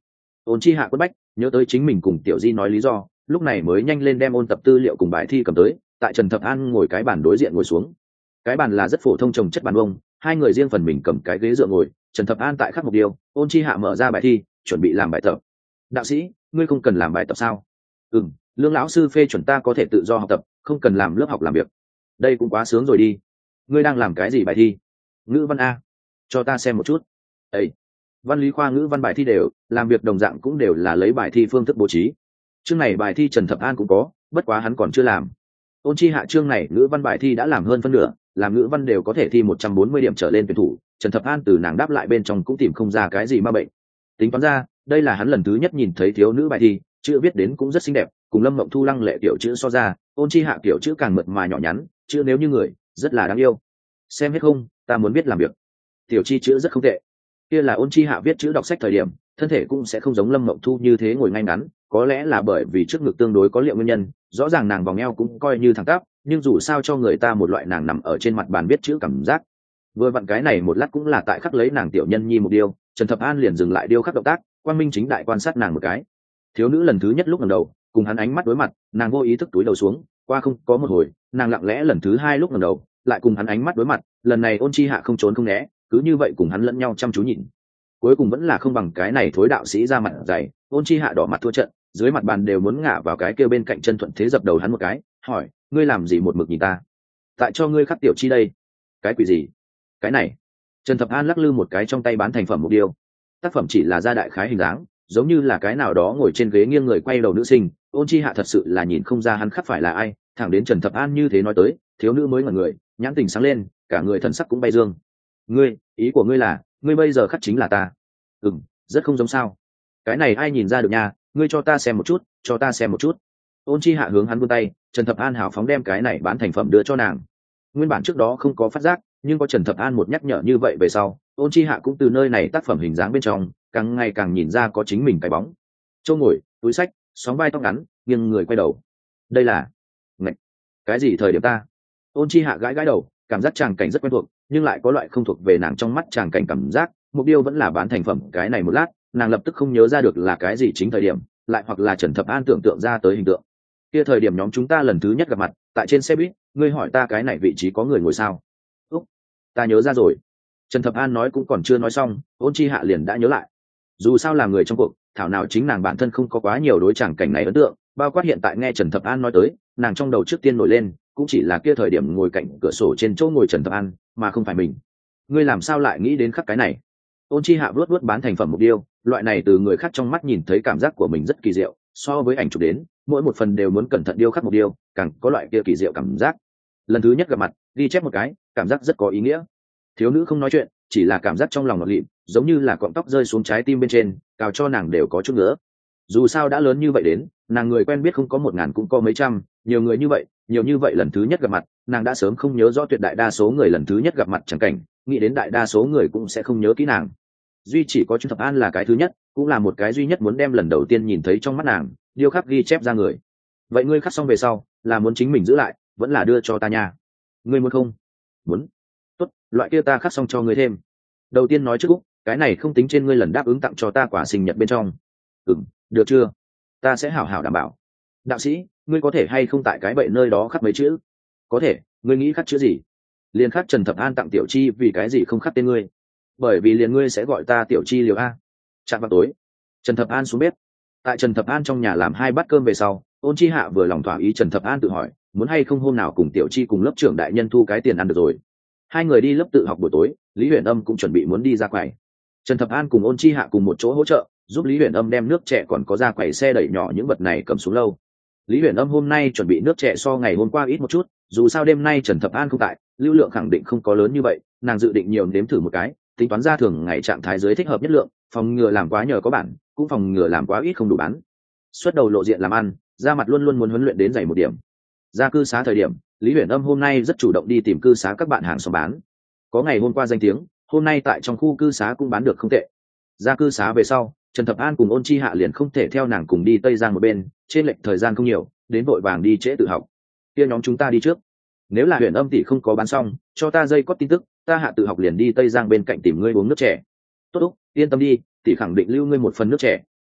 Ôn chi hạ quất bách nhớ tới chính mình cùng tiểu di nói lý do, lúc này mới nhanh lên đem ôn tập tư liệu cùng bài thi cầm tới, tại Trần Thập An ngồi cái bàn đối diện ngồi xuống. Cái bàn là rất phổ thông trồng chất bàn bông, hai người riêng phần mình cầm cái ghế dựa ngồi. Trần Thập An tại khắc mục điêu, ôn chi hạ mở ra bài thi chuẩn bị làm bài tập. Đạo sĩ, ngươi không cần làm bài tập sao? Ừm, Lương lão sư phê chuẩn ta có thể tự do học tập, không cần làm lớp học làm việc. Đây cũng quá sướng rồi đi. Ngươi đang làm cái gì bài thi? Ngữ văn a. Cho ta xem một chút. Ê, văn lý khoa ngữ văn bài thi đều làm việc đồng dạng cũng đều là lấy bài thi phương thức bố trí. Chương này bài thi Trần Thập An cũng có, bất quá hắn còn chưa làm. Ôn chi hạ chương này ngữ văn bài thi đã làm hơn phân nửa, làm ngữ văn đều có thể thi một trăm bốn mươi điểm trở lên tuyển thủ. Trần Thập An từ nàng đáp lại bên trong cũng tìm không ra cái gì ma bệnh. Tính toán ra, đây là hắn lần thứ nhất nhìn thấy thiếu nữ bài thi, chữ viết đến cũng rất xinh đẹp, cùng Lâm Mộng Thu lăng lệ kiểu chữ so ra, ôn chi hạ kiểu chữ càng mượt mà nhỏ nhắn, chữ nếu như người, rất là đáng yêu. Xem hết không, ta muốn biết làm việc. Tiểu chi chữ rất không tệ. Kia là ôn chi hạ viết chữ đọc sách thời điểm, thân thể cũng sẽ không giống Lâm Mộng Thu như thế ngồi ngay ngắn, có lẽ là bởi vì trước ngực tương đối có liệu nguyên nhân, rõ ràng nàng vòng eo cũng coi như thẳng tắp, nhưng dù sao cho người ta một loại nàng nằm ở trên mặt bàn viết chữ cảm giác. Vừa vặn cái này một lát cũng là tại khắc lấy nàng tiểu nhân nhi một điêu, Trần Thập An liền dừng lại điêu khắc động tác, quang minh chính đại quan sát nàng một cái. Thiếu nữ lần thứ nhất lúc ngẩng đầu, cùng hắn ánh mắt đối mặt, nàng vô ý thức túi đầu xuống, qua không có một hồi, nàng lặng lẽ lần thứ hai lúc ngẩng đầu, lại cùng hắn ánh mắt đối mặt, lần này ôn chi hạ không trốn không né, cứ như vậy cùng hắn lẫn nhau chăm chú nhìn. Cuối cùng vẫn là không bằng cái này thối đạo sĩ ra mặt dày, ôn chi hạ đỏ mặt thua trận, dưới mặt bàn đều muốn ngả vào cái kia bên cạnh chân thuận thế dập đầu hắn một cái, hỏi, ngươi làm gì một mực nhìn ta? Tại cho ngươi khắc tiểu chi đây? Cái quỷ gì? Cái này. Trần Thập An lắc lư một cái trong tay bán thành phẩm một điêu. Tác phẩm chỉ là ra đại khái hình dáng, giống như là cái nào đó ngồi trên ghế nghiêng người quay đầu nữ sinh, ôn chi hạ thật sự là nhìn không ra hắn khắc phải là ai, thẳng đến Trần Thập An như thế nói tới, thiếu nữ mới ngẩn người, nhãn tình sáng lên, cả người thần sắc cũng bay dương. Ngươi, ý của ngươi là, ngươi bây giờ khắc chính là ta? Ừm, rất không giống sao. Cái này ai nhìn ra được nha, ngươi cho ta xem một chút, cho ta xem một chút. Ôn chi hạ hướng hắn vươn tay, Trần Thập An hào phóng đem cái này bán thành phẩm đưa cho nàng. Nguyên bản trước đó không có phát giác, nhưng có Trần Thập An một nhắc nhở như vậy về sau, ôn chi hạ cũng từ nơi này tác phẩm hình dáng bên trong càng ngày càng nhìn ra có chính mình cái bóng. Châu ngồi, túi sách, sóng vai tóc ngắn, nghiêng người quay đầu. Đây là Ngậy. Cái gì thời điểm ta? Ôn chi hạ gãi gãi đầu, cảm giác tràng cảnh rất quen thuộc, nhưng lại có loại không thuộc về nàng trong mắt tràng cảnh cảm giác. Mục tiêu vẫn là bán thành phẩm, cái này một lát nàng lập tức không nhớ ra được là cái gì chính thời điểm, lại hoặc là Trần Thập An tưởng tượng ra tới hình tượng. Kia thời điểm nhóm chúng ta lần thứ nhất gặp mặt tại trên xe buýt, ngươi hỏi ta cái này vị trí có người ngồi sao? Úc, ta nhớ ra rồi. Trần Thập An nói cũng còn chưa nói xong, ôn chi hạ liền đã nhớ lại. Dù sao là người trong cuộc, thảo nào chính nàng bản thân không có quá nhiều đối tràng cảnh này ấn tượng, bao quát hiện tại nghe Trần Thập An nói tới, nàng trong đầu trước tiên nổi lên cũng chỉ là kia thời điểm ngồi cạnh cửa sổ trên chỗ ngồi Trần Thập An, mà không phải mình. Ngươi làm sao lại nghĩ đến khắc cái này? Ôn chi hạ vuốt vuốt bán thành phẩm một điêu, loại này từ người khác trong mắt nhìn thấy cảm giác của mình rất kỳ diệu, so với ảnh chụp đến, mỗi một phần đều muốn cẩn thận điêu khắc một điêu, càng có loại kia kỳ diệu cảm giác. Lần thứ nhất gặp mặt, ghi chép một cái, cảm giác rất có ý nghĩa. Thiếu nữ không nói chuyện, chỉ là cảm giác trong lòng ngọt lịm, giống như là cọng tóc rơi xuống trái tim bên trên, cào cho nàng đều có chút nữa. Dù sao đã lớn như vậy đến, nàng người quen biết không có một ngàn cũng có mấy trăm, nhiều người như vậy, nhiều như vậy lần thứ nhất gặp mặt, nàng đã sớm không nhớ rõ tuyệt đại đa số người lần thứ nhất gặp mặt chẳng cảnh, nghĩ đến đại đa số người cũng sẽ không nhớ kỹ nàng. Duy chỉ có Trần Thập An là cái thứ nhất, cũng là một cái duy nhất muốn đem lần đầu tiên nhìn thấy trong mắt nàng, điêu khắc ghi chép ra người. Vậy ngươi khắc xong về sau, là muốn chính mình giữ lại, vẫn là đưa cho ta nha? Ngươi muốn không? Muốn. Tốt, loại kia ta khắc xong cho ngươi thêm. Đầu tiên nói trước Úc, cái này không tính trên ngươi lần đáp ứng tặng cho ta quả sinh nhật bên trong. Ừm, được chưa? Ta sẽ hảo hảo đảm bảo. Đạo sĩ, ngươi có thể hay không tại cái bậy nơi đó khắc mấy chữ? Có thể, ngươi nghĩ khắc chữ gì? Liền khắc Trần Thập An tặng Tiểu Chi, vì cái gì không khắc tên ngươi? Bởi vì liền ngươi sẽ gọi ta Tiểu Chi liều a. Chạm vào tối, Trần Thập An xuống bếp. Tại Trần Thập An trong nhà làm hai bát cơm về sau, ôn chi hạ vừa lòng thỏa ý, Trần Thập An tự hỏi muốn hay không hôm nào cùng Tiểu Chi cùng lớp trưởng đại nhân thu cái tiền ăn được rồi. Hai người đi lớp tự học buổi tối, Lý Huyền Âm cũng chuẩn bị muốn đi ra quầy. Trần Thập An cùng ôn chi hạ cùng một chỗ hỗ trợ, giúp Lý Huyền Âm đem nước trẻ còn có ra quầy xe đẩy nhỏ những vật này cầm xuống lâu. Lý Huyền Âm hôm nay chuẩn bị nước trẻ so ngày hôm qua ít một chút, dù sao đêm nay Trần Thập An không tại, lưu lượng khẳng định không có lớn như vậy, nàng dự định nhiều nếm thử một cái, tính toán ra thường ngày trạng thái dưới thích hợp nhất lượng, phòng ngừa làm quá nhờ có bản, cũng phòng ngừa làm quá ít không đủ bán. Xuất đầu lộ diện làm ăn, ra mặt luôn luôn muốn huấn luyện đến dày một điểm. Ra cư xá thời điểm, Lý Huyền Âm hôm nay rất chủ động đi tìm cư xá các bạn hàng xóm bán. Có ngày hôm qua danh tiếng, hôm nay tại trong khu cư xá cũng bán được không tệ. Ra cư xá về sau, Trần Thập An cùng ôn chi hạ liền không thể theo nàng cùng đi Tây Giang một bên, trên lệch thời gian không nhiều, đến vội vàng đi trễ tự học. Kia nhóm chúng ta đi trước. Nếu là Huyền Âm tỷ không có bán xong, cho ta dây cót tin tức, ta hạ tự học liền đi Tây Giang bên cạnh tìm ngươi uống nước trẻ. Tốt úc, yên tâm đi, tỷ khẳng định lưu ngươi một phần nước trẻ,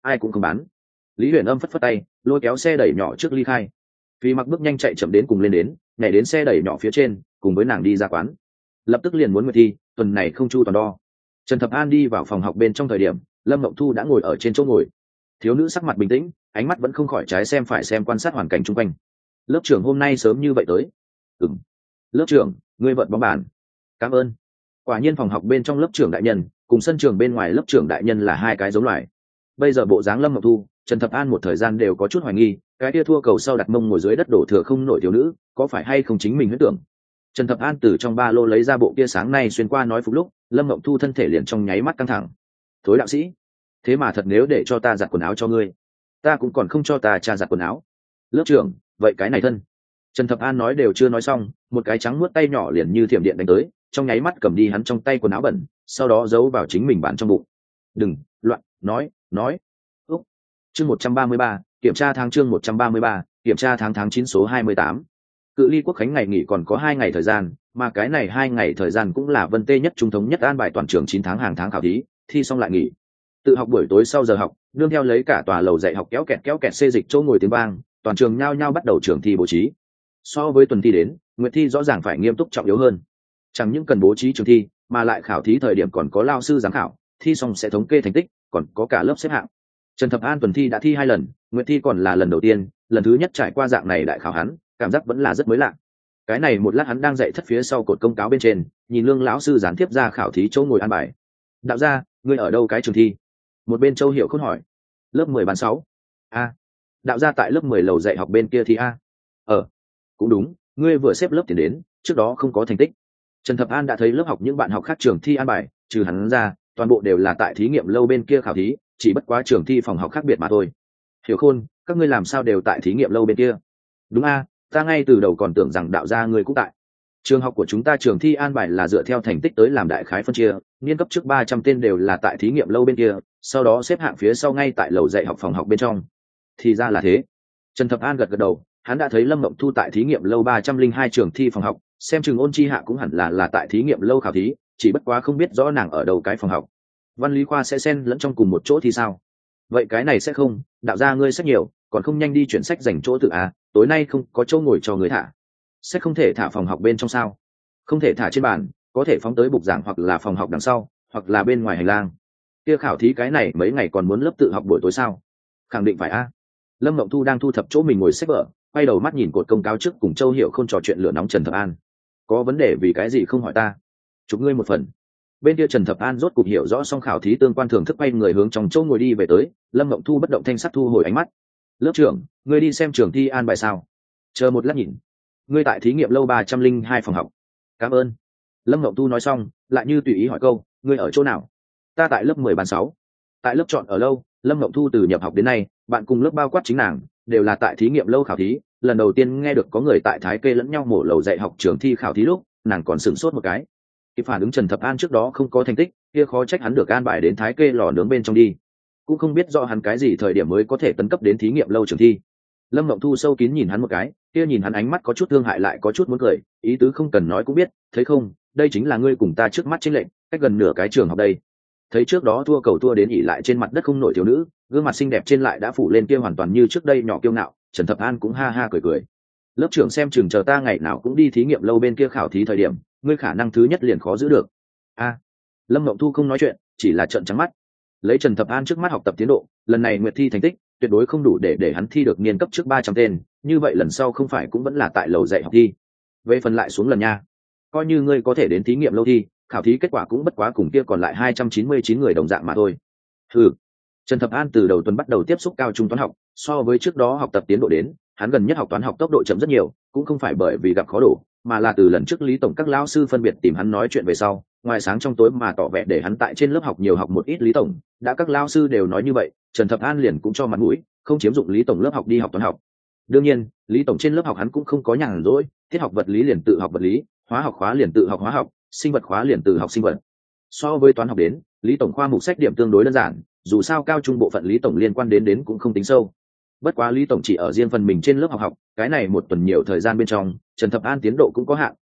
ai cũng không bán. Lý Huyền Âm phất phất tay, lôi kéo xe đẩy nhỏ trước ly khai. Phi Mặc bước nhanh chạy chậm đến cùng lên đến, nhảy đến xe đẩy nhỏ phía trên, cùng với nàng đi ra quán. Lập tức liền muốn nguyệt thi, tuần này không chu toàn đo. Trần Thập An đi vào phòng học bên trong thời điểm, Lâm Mộng Thu đã ngồi ở trên chỗ ngồi. Thiếu nữ sắc mặt bình tĩnh, ánh mắt vẫn không khỏi trái xem phải xem quan sát hoàn cảnh xung quanh. Lớp trưởng hôm nay sớm như vậy tới? Ừm. Lớp trưởng, ngươi vận bóng bàn. Cảm ơn. Quả nhiên phòng học bên trong lớp trưởng đại nhân cùng sân trường bên ngoài lớp trưởng đại nhân là hai cái giống loài. Bây giờ bộ dáng Lâm Mộng Thu, Trần Thập An một thời gian đều có chút hoài nghi, cái kia thua cầu sau đặt mông ngồi dưới đất đổ thừa không nổi thiếu nữ, có phải hay không chính mình huyễn tưởng. Trần Thập An từ trong ba lô lấy ra bộ kia sáng nay xuyên qua nói phục lúc, Lâm Mộng Thu thân thể liền trong nháy mắt căng thẳng. Thối đạo sĩ, thế mà thật nếu để cho ta giặt quần áo cho ngươi, ta cũng còn không cho ta cha giặt quần áo. Lớp trưởng, vậy cái này thân. Trần Thập An nói đều chưa nói xong, một cái trắng muốt tay nhỏ liền như thiểm điện đánh tới, trong nháy mắt cầm đi hắn trong tay quần áo bẩn, sau đó giấu vào chính mình bàn trong bụng. Đừng loạn nói, nói. Úc. Chương một trăm ba mươi ba, kiểm tra tháng chương một trăm ba mươi ba, kiểm tra tháng tháng chín số hai mươi tám. Cự ly quốc khánh ngày nghỉ còn có hai ngày thời gian, mà cái này hai ngày thời gian cũng là Vân Tê nhất trung thống nhất an bài toàn trường chín tháng hàng tháng khảo thí, thi xong lại nghỉ. Tự học buổi tối sau giờ học, nương theo lấy cả tòa lầu dạy học kéo kẹt kéo kẹt xê dịch chỗ ngồi tiếng vang, toàn trường nhao nhao bắt đầu trường thi bố trí. So với tuần thi đến, nguyệt thi rõ ràng phải nghiêm túc trọng yếu hơn. Chẳng những cần bố trí trường thi, mà lại khảo thí thời điểm còn có lao sư giám khảo, thi xong sẽ thống kê thành tích, còn có cả lớp xếp hạng. Trần Thập An tuần thi đã thi hai lần, nguyệt thi còn là lần đầu tiên, lần thứ nhất trải qua dạng này đại khảo hắn, cảm giác vẫn là rất mới lạ. Cái này một lát hắn đang dậy thất phía sau cột công cáo bên trên, nhìn Lương lão sư gián tiếp ra khảo thí chỗ ngồi an bài. Đạo gia, ngươi ở đâu cái trường thi? Một bên Châu Hiểu Khôn hỏi. Lớp mười ban sáu. A. Đạo gia tại lớp mười lầu dạy học bên kia thi a. Ờ, cũng đúng, ngươi vừa xếp lớp tiền đến, trước đó không có thành tích. Trần Thập An đã thấy lớp học những bạn học khác trường thi an bài, trừ hắn ra, toàn bộ đều là tại thí nghiệm lâu bên kia khảo thí, chỉ bất quá trường thi phòng học khác biệt mà thôi. Hiểu Khôn, các ngươi làm sao đều tại thí nghiệm lâu bên kia? Đúng a, ta ngay từ đầu còn tưởng rằng đạo gia ngươi cũng tại. Trường học của chúng ta trường thi an bài là dựa theo thành tích tới làm đại khái phân chia, niên cấp trước ba trăm tên đều là tại thí nghiệm lâu bên kia, sau đó xếp hạng phía sau ngay tại lầu dạy học phòng học bên trong. Thì ra là thế. Trần Thập An gật gật đầu, hắn đã thấy Lâm Mộng Thu tại thí nghiệm lâu ba trăm linh hai trường thi phòng học, xem chừng Ôn Chi Hạ cũng hẳn là là tại thí nghiệm lâu khảo thí, chỉ bất quá không biết rõ nàng ở đâu cái phòng học. Văn lý khoa sẽ xen lẫn trong cùng một chỗ thì sao? Vậy cái này sẽ không, đạo gia ngươi sách nhiều, còn không nhanh đi chuyển sách dành chỗ tự à, tối nay không có chỗ ngồi cho người thả. Sách không thể thả phòng học bên trong sao? Không thể thả trên bàn, có thể phóng tới bục giảng hoặc là phòng học đằng sau, hoặc là bên ngoài hành lang. Kia khảo thí cái này mấy ngày còn muốn lớp tự học buổi tối sao? Khẳng định phải a. Lâm Mộng Thu đang thu thập chỗ mình ngồi xếp vở, quay đầu mắt nhìn cột công cáo trước cùng Châu Hiểu Khôn trò chuyện lửa nóng Trần Thập An. Có vấn đề vì cái gì không hỏi ta? Chúc ngươi một phần. Bên kia Trần Thập An rốt cục hiểu rõ xong khảo thí tương quan thưởng thức, quay người hướng trong chỗ ngồi đi về tới. Lâm Mộng Thu bất động thanh sắc thu hồi ánh mắt. Lớp trưởng, ngươi đi xem trường thi an bài sao? Chờ một lát nhìn. Ngươi tại thí nghiệm lâu ba trăm linh hai phòng học. Cảm ơn. Lâm Mộng Thu nói xong, lại như tùy ý hỏi câu, ngươi ở chỗ nào? Ta tại lớp mười ban sáu. Tại lớp chọn ở lâu, Lâm Mộng Thu từ nhập học đến nay, bạn cùng lớp bao quát chính nàng, đều là tại thí nghiệm lâu khảo thí. Lần đầu tiên nghe được có người tại Thái Kê lẫn nhau mổ lầu dạy học trường thi khảo thí lúc, nàng còn sửng sốt một cái. Kịp phản ứng Trần Thập An trước đó không có thành tích, kia khó trách hắn được an bài đến Thái Kê lò nướng bên trong đi. Cũng không biết rõ hắn cái gì thời điểm mới có thể tấn cấp đến thí nghiệm lâu trường thi. Lâm Mộng Thu sâu kín nhìn hắn một cái, kia nhìn hắn ánh mắt có chút thương hại lại có chút muốn cười, ý tứ không cần nói cũng biết, thấy không, đây chính là ngươi cùng ta trước mắt chính lệnh, cách gần nửa cái trường học đây. Thấy trước đó thua cầu thua đến ỉ lại trên mặt đất không nổi thiếu nữ, gương mặt xinh đẹp trên lại đã phủ lên kia hoàn toàn như trước đây nhỏ kiêu ngạo, Trần Thập An cũng ha ha cười cười. Lớp trưởng xem chừng chờ ta ngày nào cũng đi thí nghiệm lâu bên kia khảo thí thời điểm, ngươi khả năng thứ nhất liền khó giữ được. A. Lâm Mộng Thu không nói chuyện, chỉ là trợn trắng mắt. Lấy Trần Thập An trước mắt học tập tiến độ, lần này nguyệt thi thành tích tuyệt đối không đủ để để hắn thi được niên cấp trước ba trăm tên, như vậy lần sau không phải cũng vẫn là tại lầu dạy học thi. Về phần lại xuống lần nha. Coi như ngươi có thể đến thí nghiệm lâu thi, khảo thí kết quả cũng bất quá cùng kia còn lại hai trăm chín mươi chín người đồng dạng mà thôi. Ừ. Trần Thập An từ đầu tuần bắt đầu tiếp xúc cao trung toán học, so với trước đó học tập tiến độ đến, hắn gần nhất học toán học tốc độ chậm rất nhiều, cũng không phải bởi vì gặp khó đổ, mà là từ lần trước Lý tổng các lão sư phân biệt tìm hắn nói chuyện về sau, ngoài sáng trong tối mà tỏ vẻ để hắn tại trên lớp học nhiều học một ít Lý tổng, đã các lão sư đều nói như vậy, Trần Thập An liền cũng cho mặt mũi, không chiếm dụng Lý tổng lớp học đi học toán học. Đương nhiên, Lý tổng trên lớp học hắn cũng không có nhàn rỗi, tiết học vật lý liền tự học vật lý, hóa học khóa liền tự học hóa học, sinh vật khóa liền tự học sinh vật. So với toán học đến, Lý tổng khoa mục sách điểm tương đối đơn giản, dù sao cao trung bộ phận Lý tổng liên quan đến đến cũng không tính sâu. Bất quá Lý tổng chỉ ở riêng phần mình trên lớp học học, cái này một tuần nhiều thời gian bên trong, Trần Thập An tiến độ cũng có hạn,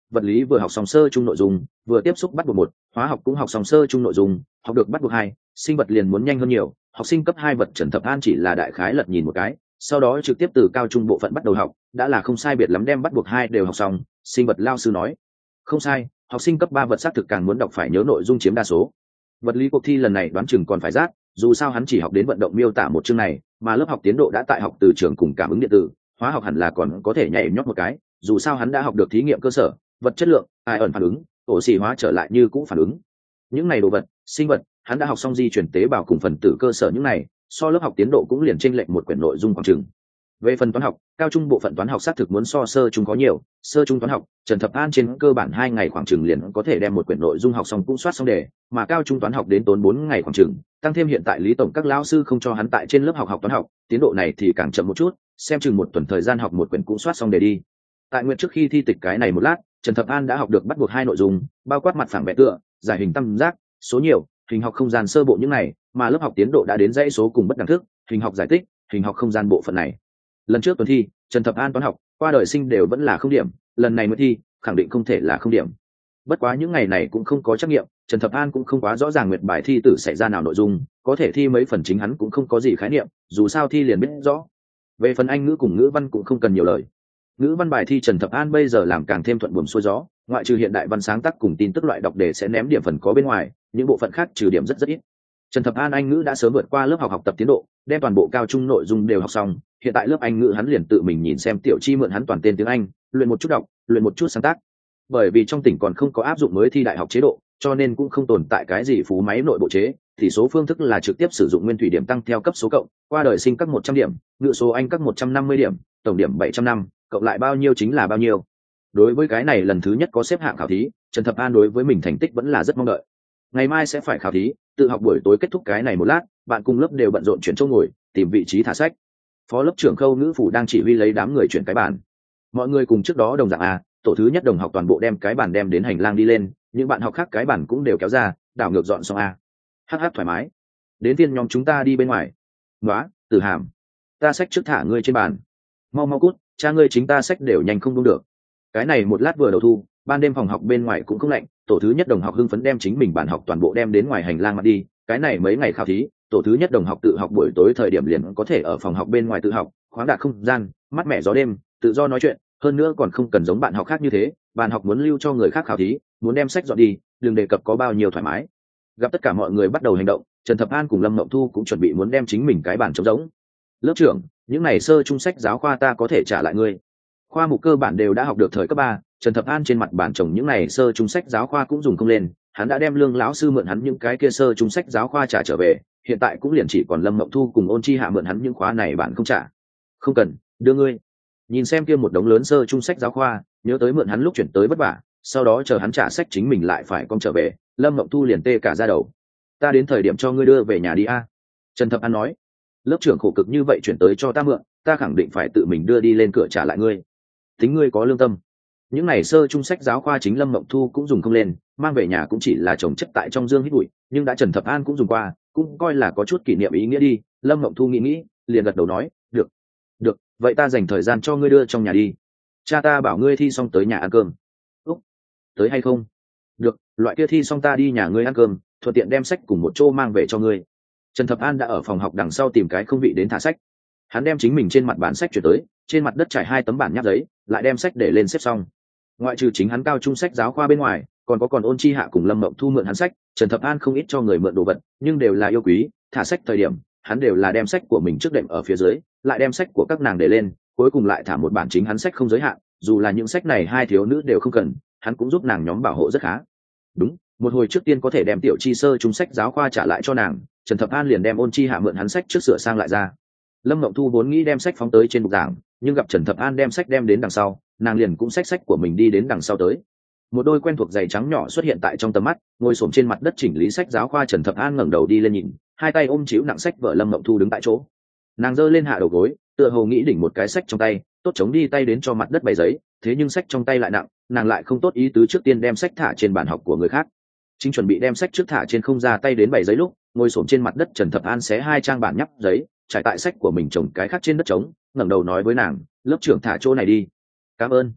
vật lý vừa học xong sơ chung nội dung, vừa tiếp xúc bắt buộc một, hóa học cũng học xong sơ chung nội dung, học được bắt buộc hai, sinh vật liền muốn nhanh hơn nhiều. Học sinh cấp hai vật Trần Thập An chỉ là đại khái lật nhìn một cái, sau đó trực tiếp từ cao trung bộ phận bắt đầu học, đã là không sai biệt lắm đem bắt buộc hai đều học xong. Sinh vật lao sư nói không sai, học sinh cấp ba vật xác thực càng muốn đọc phải nhớ nội dung chiếm đa số. Vật lý cuộc thi lần này đoán chừng còn phải rát, dù sao hắn chỉ học đến vận động miêu tả một chương này, mà lớp học tiến độ đã tại học từ trường cùng cảm ứng điện tử, hóa học hẳn là còn có thể nhảy nhót một cái, dù sao hắn đã học được thí nghiệm cơ sở, vật chất lượng, ai ẩn phản ứng, ổ xì hóa trở lại như cũ phản ứng. Những này đồ vật, sinh vật, hắn đã học xong di chuyển tế bào cùng phần tử cơ sở những này, so lớp học tiến độ cũng liền chênh lệch một quyển nội dung khoảng chừng. Về phần toán học, cao trung bộ phận toán học xác thực muốn so sơ trung có nhiều, sơ trung toán học, Trần Thập An trên cơ bản hai ngày khoảng chừng liền có thể đem một quyển nội dung học xong cũng soát xong đề, mà cao trung toán học đến tốn bốn ngày khoảng chừng, tăng thêm hiện tại lý tổng các lão sư không cho hắn tại trên lớp học học toán học, tiến độ này thì càng chậm một chút, xem chừng một tuần thời gian học một quyển cũng soát xong đề đi. Tại nguyện trước khi thi tịch cái này một lát, Trần Thập An đã học được bắt buộc hai nội dung, bao quát mặt phẳng vẽ tựa, giải hình tam giác, số nhiều, hình học không gian sơ bộ những này, mà lớp học tiến độ đã đến dãy số cùng bất đẳng thức, hình học giải tích, hình học không gian bộ phận này. Lần trước tuần thi, Trần Thập An toán học qua đời sinh đều vẫn là không điểm, lần này mới thi khẳng định không thể là không điểm. Bất quá những ngày này cũng không có trắc nghiệm, Trần Thập An cũng không quá rõ ràng nguyện bài thi tử xảy ra nào nội dung, có thể thi mấy phần chính hắn cũng không có gì khái niệm, dù sao thi liền biết rõ. Về phần Anh ngữ cùng ngữ văn cũng không cần nhiều lời. Ngữ văn bài thi Trần Thập An bây giờ làm càng thêm thuận buồm xuôi gió, ngoại trừ hiện đại văn sáng tác cùng tin tức loại đọc đề sẽ ném điểm phần có bên ngoài, những bộ phận khác trừ điểm rất rất ít. Trần Thập An Anh ngữ đã sớm vượt qua lớp học học tập tiến độ, đem toàn bộ cao trung nội dung đều học xong, hiện tại lớp Anh ngữ hắn liền tự mình nhìn xem Tiểu Chi mượn hắn toàn tên tiếng Anh, luyện một chút đọc, luyện một chút sáng tác. Bởi vì trong tỉnh còn không có áp dụng mới thi đại học chế độ, cho nên cũng không tồn tại cái gì phú máy nội bộ chế, thì số phương thức là trực tiếp sử dụng nguyên thủy điểm tăng theo cấp số cộng, qua đời sinh các một trăm điểm, ngữ số Anh các một trăm năm mươi điểm, tổng điểm bảy trăm năm, cộng lại bao nhiêu chính là bao nhiêu. Đối với cái này lần thứ nhất có xếp hạng khảo thí, Trần Thập An đối với mình thành tích vẫn là rất mong đợi. Ngày mai sẽ phải khảo thí, tự học buổi tối kết thúc cái này một lát, bạn cùng lớp đều bận rộn chuyển chỗ ngồi, tìm vị trí thả sách. Phó lớp trưởng Khâu Ngữ Phủ đang chỉ huy lấy đám người chuyển cái bàn. Mọi người cùng trước đó đồng dạng à, tổ thứ nhất đồng học toàn bộ đem cái bàn đem đến hành lang đi lên, những bạn học khác cái bàn cũng đều kéo ra, đảo ngược dọn xong à. Hắc hắc thoải mái. Đến phiên nhóm chúng ta đi bên ngoài. Nóa, Tử Hàm, ta sách trước thả ngươi trên bàn. Mau mau cút, cha ngươi chính ta sách đều nhanh không đúng được. Cái này một lát vừa đầu thu, ban đêm phòng học bên ngoài cũng không lạnh, tổ thứ nhất đồng học hưng phấn đem chính mình bản học toàn bộ đem đến ngoài hành lang mặt đi. Cái này mấy ngày khảo thí, tổ thứ nhất đồng học tự học buổi tối thời điểm liền có thể ở phòng học bên ngoài tự học, khoáng đạt không gian, mát mẻ gió đêm, tự do nói chuyện, hơn nữa còn không cần giống bạn học khác như thế, bạn học muốn lưu cho người khác khảo thí, muốn đem sách dọn đi, đừng đề cập có bao nhiêu thoải mái. Gặp tất cả mọi người bắt đầu hành động, Trần Thập An cùng Lâm Mộng Thu cũng chuẩn bị muốn đem chính mình cái bản trống rỗng. Lớp trưởng, những này sơ trung sách giáo khoa ta có thể trả lại ngươi. Khoa mục cơ bản đều đã học được thời cấp ba, Trần Thập An trên mặt bản chồng những này sơ trung sách giáo khoa cũng dùng không lên, hắn đã đem Lương lão sư mượn hắn những cái kia sơ trung sách giáo khoa trả trở về, hiện tại cũng liền chỉ còn Lâm Mộng Thu cùng Ôn Chi Hạ mượn hắn những khóa này bạn không trả. Không cần, đưa ngươi. Nhìn xem kia một đống lớn sơ trung sách giáo khoa, nhớ tới mượn hắn lúc chuyển tới vất vả, sau đó chờ hắn trả sách chính mình lại phải con trở về, Lâm Mộng Thu liền tê cả da đầu. Ta đến thời điểm cho ngươi đưa về nhà đi a. Trần Thập An nói. Lớp trưởng khổ cực như vậy chuyển tới cho ta mượn, ta khẳng định phải tự mình đưa đi lên cửa trả lại ngươi. Tính ngươi có lương tâm. Những này sơ trung sách giáo khoa chính Lâm Mộng Thu cũng dùng không lên, mang về nhà cũng chỉ là trồng chất tại trong dương hít bụi, nhưng đã Trần Thập An cũng dùng qua, cũng coi là có chút kỷ niệm ý nghĩa đi. Lâm Mộng Thu nghĩ nghĩ, liền gật đầu nói, được, được, vậy ta dành thời gian cho ngươi đưa trong nhà đi. Cha ta bảo ngươi thi xong tới nhà ăn cơm. Úc, tới hay không? Được, loại kia thi xong ta đi nhà ngươi ăn cơm, thuận tiện đem sách cùng một chỗ mang về cho ngươi. Trần Thập An đã ở phòng học đằng sau tìm cái không vị đến thả sách. Hắn đem chính mình trên mặt bản sách chuyển tới, trên mặt đất trải hai tấm bản nháp giấy, lại đem sách để lên xếp xong. Ngoại trừ chính hắn cao trung sách giáo khoa bên ngoài, còn có còn Ôn Chi Hạ cùng Lâm Mộng Thu mượn hắn sách. Trần Thập An không ít cho người mượn đồ vật, nhưng đều là yêu quý, thả sách thời điểm, hắn đều là đem sách của mình trước đệm ở phía dưới, lại đem sách của các nàng để lên, cuối cùng lại thả một bản chính hắn sách không giới hạn, dù là những sách này hai thiếu nữ đều không cần, hắn cũng giúp nàng nhóm bảo hộ rất khá. Đúng, một hồi trước tiên có thể đem Tiểu Chi sơ trung sách giáo khoa trả lại cho nàng, Trần Thập An liền đem Ôn Chi Hạ mượn hắn sách trước sửa sang lại ra. Lâm Mộng Thu vốn nghĩ đem sách phóng tới trên bục giảng, nhưng gặp Trần Thập An đem sách đem đến đằng sau, nàng liền cũng xách sách của mình đi đến đằng sau tới. Một đôi quen thuộc giày trắng nhỏ xuất hiện tại trong tầm mắt, ngồi xổm trên mặt đất chỉnh lý sách giáo khoa. Trần Thập An ngẩng đầu đi lên nhìn, hai tay ôm chịu nặng sách vợ Lâm Mộng Thu đứng tại chỗ. Nàng giơ lên hạ đầu gối, tựa hồ nghĩ đỉnh một cái sách trong tay, tốt chống đi tay đến cho mặt đất bày giấy, thế nhưng sách trong tay lại nặng, nàng lại không tốt ý tứ trước tiên đem sách thả trên bàn học của người khác. Chính chuẩn bị đem sách trước thả trên không ra tay đến bày giấy lúc, ngồi xổm trên mặt đất Trần Thập An xé hai trang bản nhắp giấy, trải tại sách của mình chồng cái khác trên đất trống, ngẩng đầu nói với nàng, lớp trưởng thả chỗ này đi. Cảm ơn.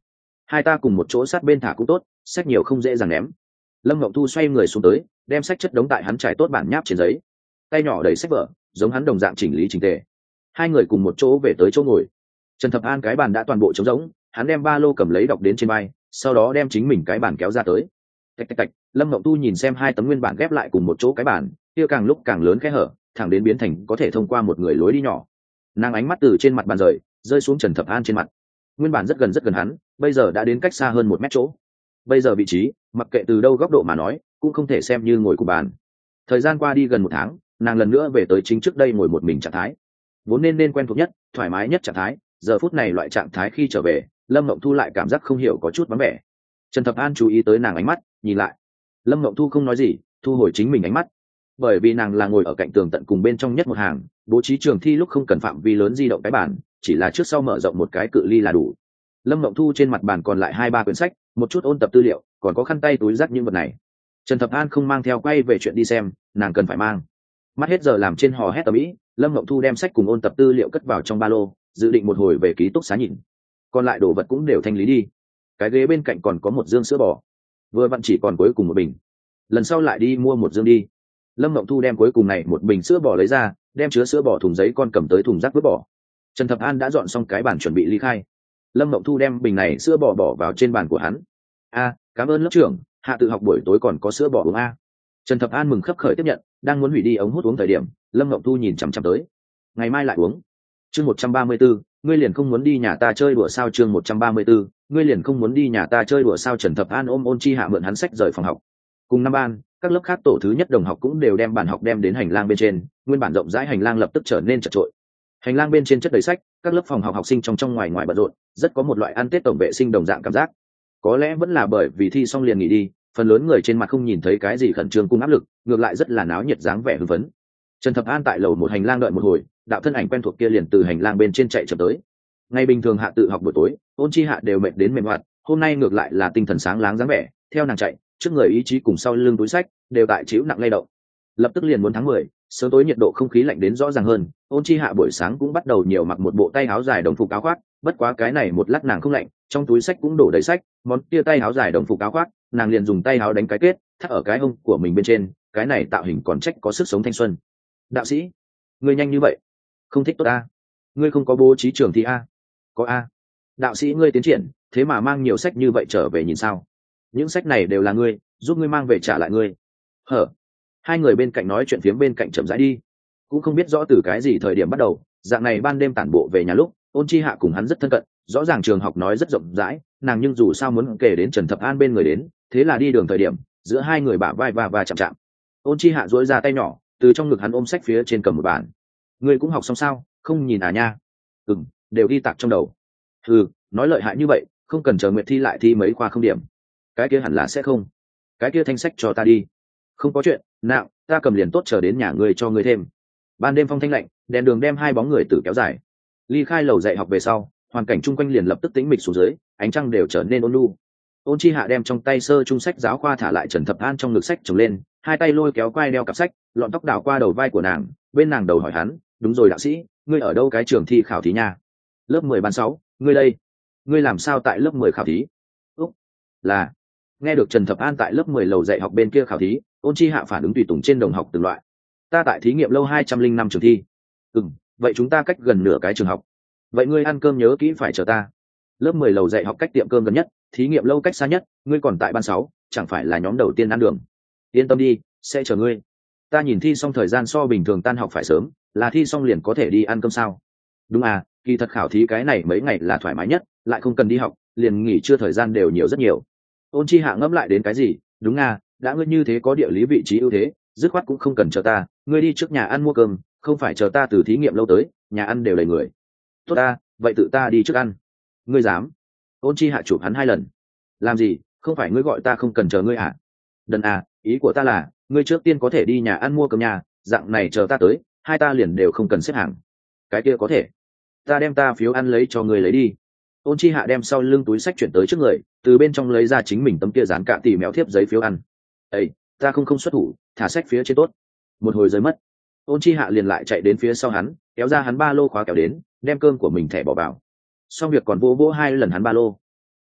hai ta cùng một chỗ sát bên thả cũng tốt, sách nhiều không dễ dàng ném. Lâm Ngộng Thu xoay người xuống tới, đem sách chất đống tại hắn trải tốt bản nháp trên giấy, tay nhỏ đầy sách vở, giống hắn đồng dạng chỉnh lý chỉnh tề. Hai người cùng một chỗ về tới chỗ ngồi. Trần Thập An cái bàn đã toàn bộ trống rỗng, hắn đem ba lô cầm lấy đọc đến trên vai, sau đó đem chính mình cái bàn kéo ra tới. Tạch tạch tạch, Lâm Ngộng Tu nhìn xem hai tấm nguyên bản ghép lại cùng một chỗ cái bàn, kia càng lúc càng lớn khe hở, thẳng đến biến thành có thể thông qua một người lối đi nhỏ. Nàng ánh mắt từ trên mặt bàn rời, rơi xuống Trần Thập An trên mặt. Nguyên bản rất gần rất gần hắn, bây giờ đã đến cách xa hơn một mét chỗ. Bây giờ vị trí, mặc kệ từ đâu góc độ mà nói, cũng không thể xem như ngồi cùng bàn. Thời gian qua đi gần một tháng, nàng lần nữa về tới chính trước đây ngồi một mình trạng thái, vốn nên nên quen thuộc nhất, thoải mái nhất trạng thái. Giờ phút này loại trạng thái khi trở về, Lâm Mộng Thu lại cảm giác không hiểu có chút vắng vẻ. Trần Thập An chú ý tới nàng ánh mắt, nhìn lại. Lâm Mộng Thu không nói gì, thu hồi chính mình ánh mắt, bởi vì nàng là ngồi ở cạnh tường tận cùng bên trong nhất một hàng, bố trí trường thi lúc không cần phạm vi lớn di động cái bàn, chỉ là trước sau mở rộng một cái cự ly là đủ. Lâm Mộng Thu trên mặt bàn còn lại hai ba quyển sách, một chút ôn tập tư liệu, còn có khăn tay túi rác những vật này. Trần Thập An không mang theo, quay về chuyện đi xem, nàng cần phải mang. Mắt hết giờ làm trên hò hét tầm ĩ, Lâm Mộng Thu đem sách cùng ôn tập tư liệu cất vào trong ba lô, dự định một hồi về ký túc xá nhìn. Còn lại đồ vật cũng đều thanh lý đi. Cái ghế bên cạnh còn có một dương sữa bò, vừa vặn chỉ còn cuối cùng một bình. Lần sau lại đi mua một dương đi. Lâm Mộng Thu đem cuối cùng này một bình sữa bò lấy ra, đem chứa sữa bò thùng giấy con cầm tới thùng rác vứt bỏ. Trần Thập An đã dọn xong cái bàn chuẩn bị ly khai. Lâm Mộng Thu đem bình này sữa bò bỏ vào trên bàn của hắn. A, cảm ơn lớp trưởng, hạ tự học buổi tối còn có sữa bò uống a. Trần Thập An mừng khấp khởi tiếp nhận, đang muốn hủy đi ống hút uống thời điểm, Lâm Mộng Thu nhìn chằm chằm tới. Ngày mai lại uống. Chương một trăm ba mươi 134, ngươi liền không muốn đi nhà ta chơi đùa sao? Chương một trăm ba mươi 134, ngươi liền không muốn đi nhà ta chơi đùa sao? Trần Thập An ôm Ôn Chi Hạ mượn hắn sách rời phòng học. Cùng năm ban, các lớp khác tổ thứ nhất đồng học cũng đều đem bàn học đem đến hành lang bên trên, nguyên bản rộng rãi hành lang lập tức trở nên chật trội. Hành lang bên trên chất đầy sách, các lớp phòng học học sinh trong trong ngoài ngoài bận rộn, rất có một loại ăn Tết tổng vệ sinh đồng dạng cảm giác. Có lẽ vẫn là bởi vì thi xong liền nghỉ đi, phần lớn người trên mặt không nhìn thấy cái gì khẩn trương cùng áp lực, ngược lại rất là náo nhiệt dáng vẻ hưng phấn. Trần Thập An tại lầu một hành lang đợi một hồi, đạo thân ảnh quen thuộc kia liền từ hành lang bên trên chạy chậm tới. Ngày bình thường hạ tự học buổi tối, Ôn Chi Hạ đều mệt đến mềm hoạt, hôm nay ngược lại là tinh thần sáng láng dáng vẻ, theo nàng chạy, trước người ý chí cùng sau lưng túi sách đều tại chịu nặng lay động. Lập tức liền muốn tháng mười, sớm tối nhiệt độ không khí lạnh đến rõ ràng hơn, Ôn Chi Hạ buổi sáng cũng bắt đầu nhiều mặc một bộ tay áo dài đồng phục áo khoác, bất quá cái này một lát nàng không lạnh, trong túi sách cũng đổ đầy sách, món kia tay áo dài đồng phục áo khoác, nàng liền dùng tay áo đánh cái kết, thắt ở cái hông của mình bên trên, cái này tạo hình còn trách có sức sống thanh xuân. Đạo sĩ, ngươi nhanh như vậy, không thích tốt a? Ngươi không có bố trí trường thi a? Có a. Đạo sĩ ngươi tiến triển, thế mà mang nhiều sách như vậy trở về nhìn sao? Những sách này đều là ngươi, giúp ngươi mang về trả lại ngươi. Hở? Hai người bên cạnh nói chuyện phiếm bên cạnh chậm rãi đi, cũng không biết rõ từ cái gì thời điểm bắt đầu, dạng này ban đêm tản bộ về nhà lúc, Ôn Chi Hạ cùng hắn rất thân cận, rõ ràng trường học nói rất rộng rãi, nàng nhưng dù sao muốn kể đến Trần Thập An bên người đến, thế là đi đường thời điểm, giữa hai người bả vai va va chạm chạm. Ôn Chi Hạ duỗi ra tay nhỏ, từ trong ngực hắn ôm sách phía trên cầm một bản. Ngươi cũng học xong sao, không nhìn à nha? Ừm, đều ghi tạc trong đầu. Ừ, nói lợi hại như vậy, không cần chờ Nguyệt thi lại thi mấy khoa không điểm. Cái kia hẳn là sẽ không. Cái kia thanh sách cho ta đi. Không có chuyện, nào, ta cầm liền tốt, chờ đến nhà ngươi cho ngươi thêm. Ban đêm phong thanh lạnh, đèn đường đem hai bóng người tử kéo dài. Ly khai lầu dạy học về sau, hoàn cảnh chung quanh liền lập tức tĩnh mịch xuống dưới, ánh trăng đều trở nên ôn nhu. Ôn Chi Hạ đem trong tay sơ trung sách giáo khoa thả lại Trần Thập An trong ngực sách trồng lên, hai tay lôi kéo quai đeo cặp sách, lọn tóc đảo qua đầu vai của nàng, bên nàng đầu hỏi hắn, đúng rồi đạo sĩ, ngươi ở đâu cái trường thi khảo thí nha? Lớp mười ban sáu, ngươi đây, ngươi làm sao tại lớp mười khảo thí? Úc, là. Nghe được Trần Thập An tại lớp mười lầu dạy học bên kia khảo thí, Ôn Chi Hạ phản ứng tùy tùng trên đồng học từng loại. Ta tại thí nghiệm lâu hai trăm linh năm trường thi. Ừm, vậy chúng ta cách gần nửa cái trường học. Vậy ngươi ăn cơm nhớ kỹ phải chờ ta. Lớp mười lầu dạy học cách tiệm cơm gần nhất, thí nghiệm lâu cách xa nhất, ngươi còn tại ban sáu, chẳng phải là nhóm đầu tiên ăn đường. Yên tâm đi, sẽ chờ ngươi. Ta nhìn thi xong thời gian so bình thường tan học phải sớm, là thi xong liền có thể đi ăn cơm sao? Đúng à, kỳ thật khảo thí cái này mấy ngày là thoải mái nhất, lại không cần đi học, liền nghỉ trưa thời gian đều nhiều rất nhiều. Ôn Chi Hạ ngẫm lại đến cái gì, đúng à, đã ngươi như thế có địa lý vị trí ưu thế, dứt khoát cũng không cần chờ ta, ngươi đi trước nhà ăn mua cơm, không phải chờ ta từ thí nghiệm lâu tới, nhà ăn đều đầy người. Tốt ta, vậy tự ta đi trước ăn. Ngươi dám? Ôn Chi Hạ chụp hắn hai lần. Làm gì, không phải ngươi gọi ta không cần chờ ngươi à? Đần à, ý của ta là, ngươi trước tiên có thể đi nhà ăn mua cơm nhà, dạng này chờ ta tới, hai ta liền đều không cần xếp hàng. Cái kia có thể. Ta đem ta phiếu ăn lấy cho ngươi lấy đi. Ôn Chi Hạ đem sau lưng túi sách chuyển tới trước người, từ bên trong lấy ra chính mình tấm kia dán cạ tỉ méo thiếp giấy phiếu ăn. Ê, ta không không xuất thủ, thả sách phía trên tốt. Một hồi rơi mất, Ôn Chi Hạ liền lại chạy đến phía sau hắn, kéo ra hắn ba lô khóa kéo đến, đem cơm của mình thẻ bỏ vào. Xong việc còn vỗ vỗ hai lần hắn ba lô.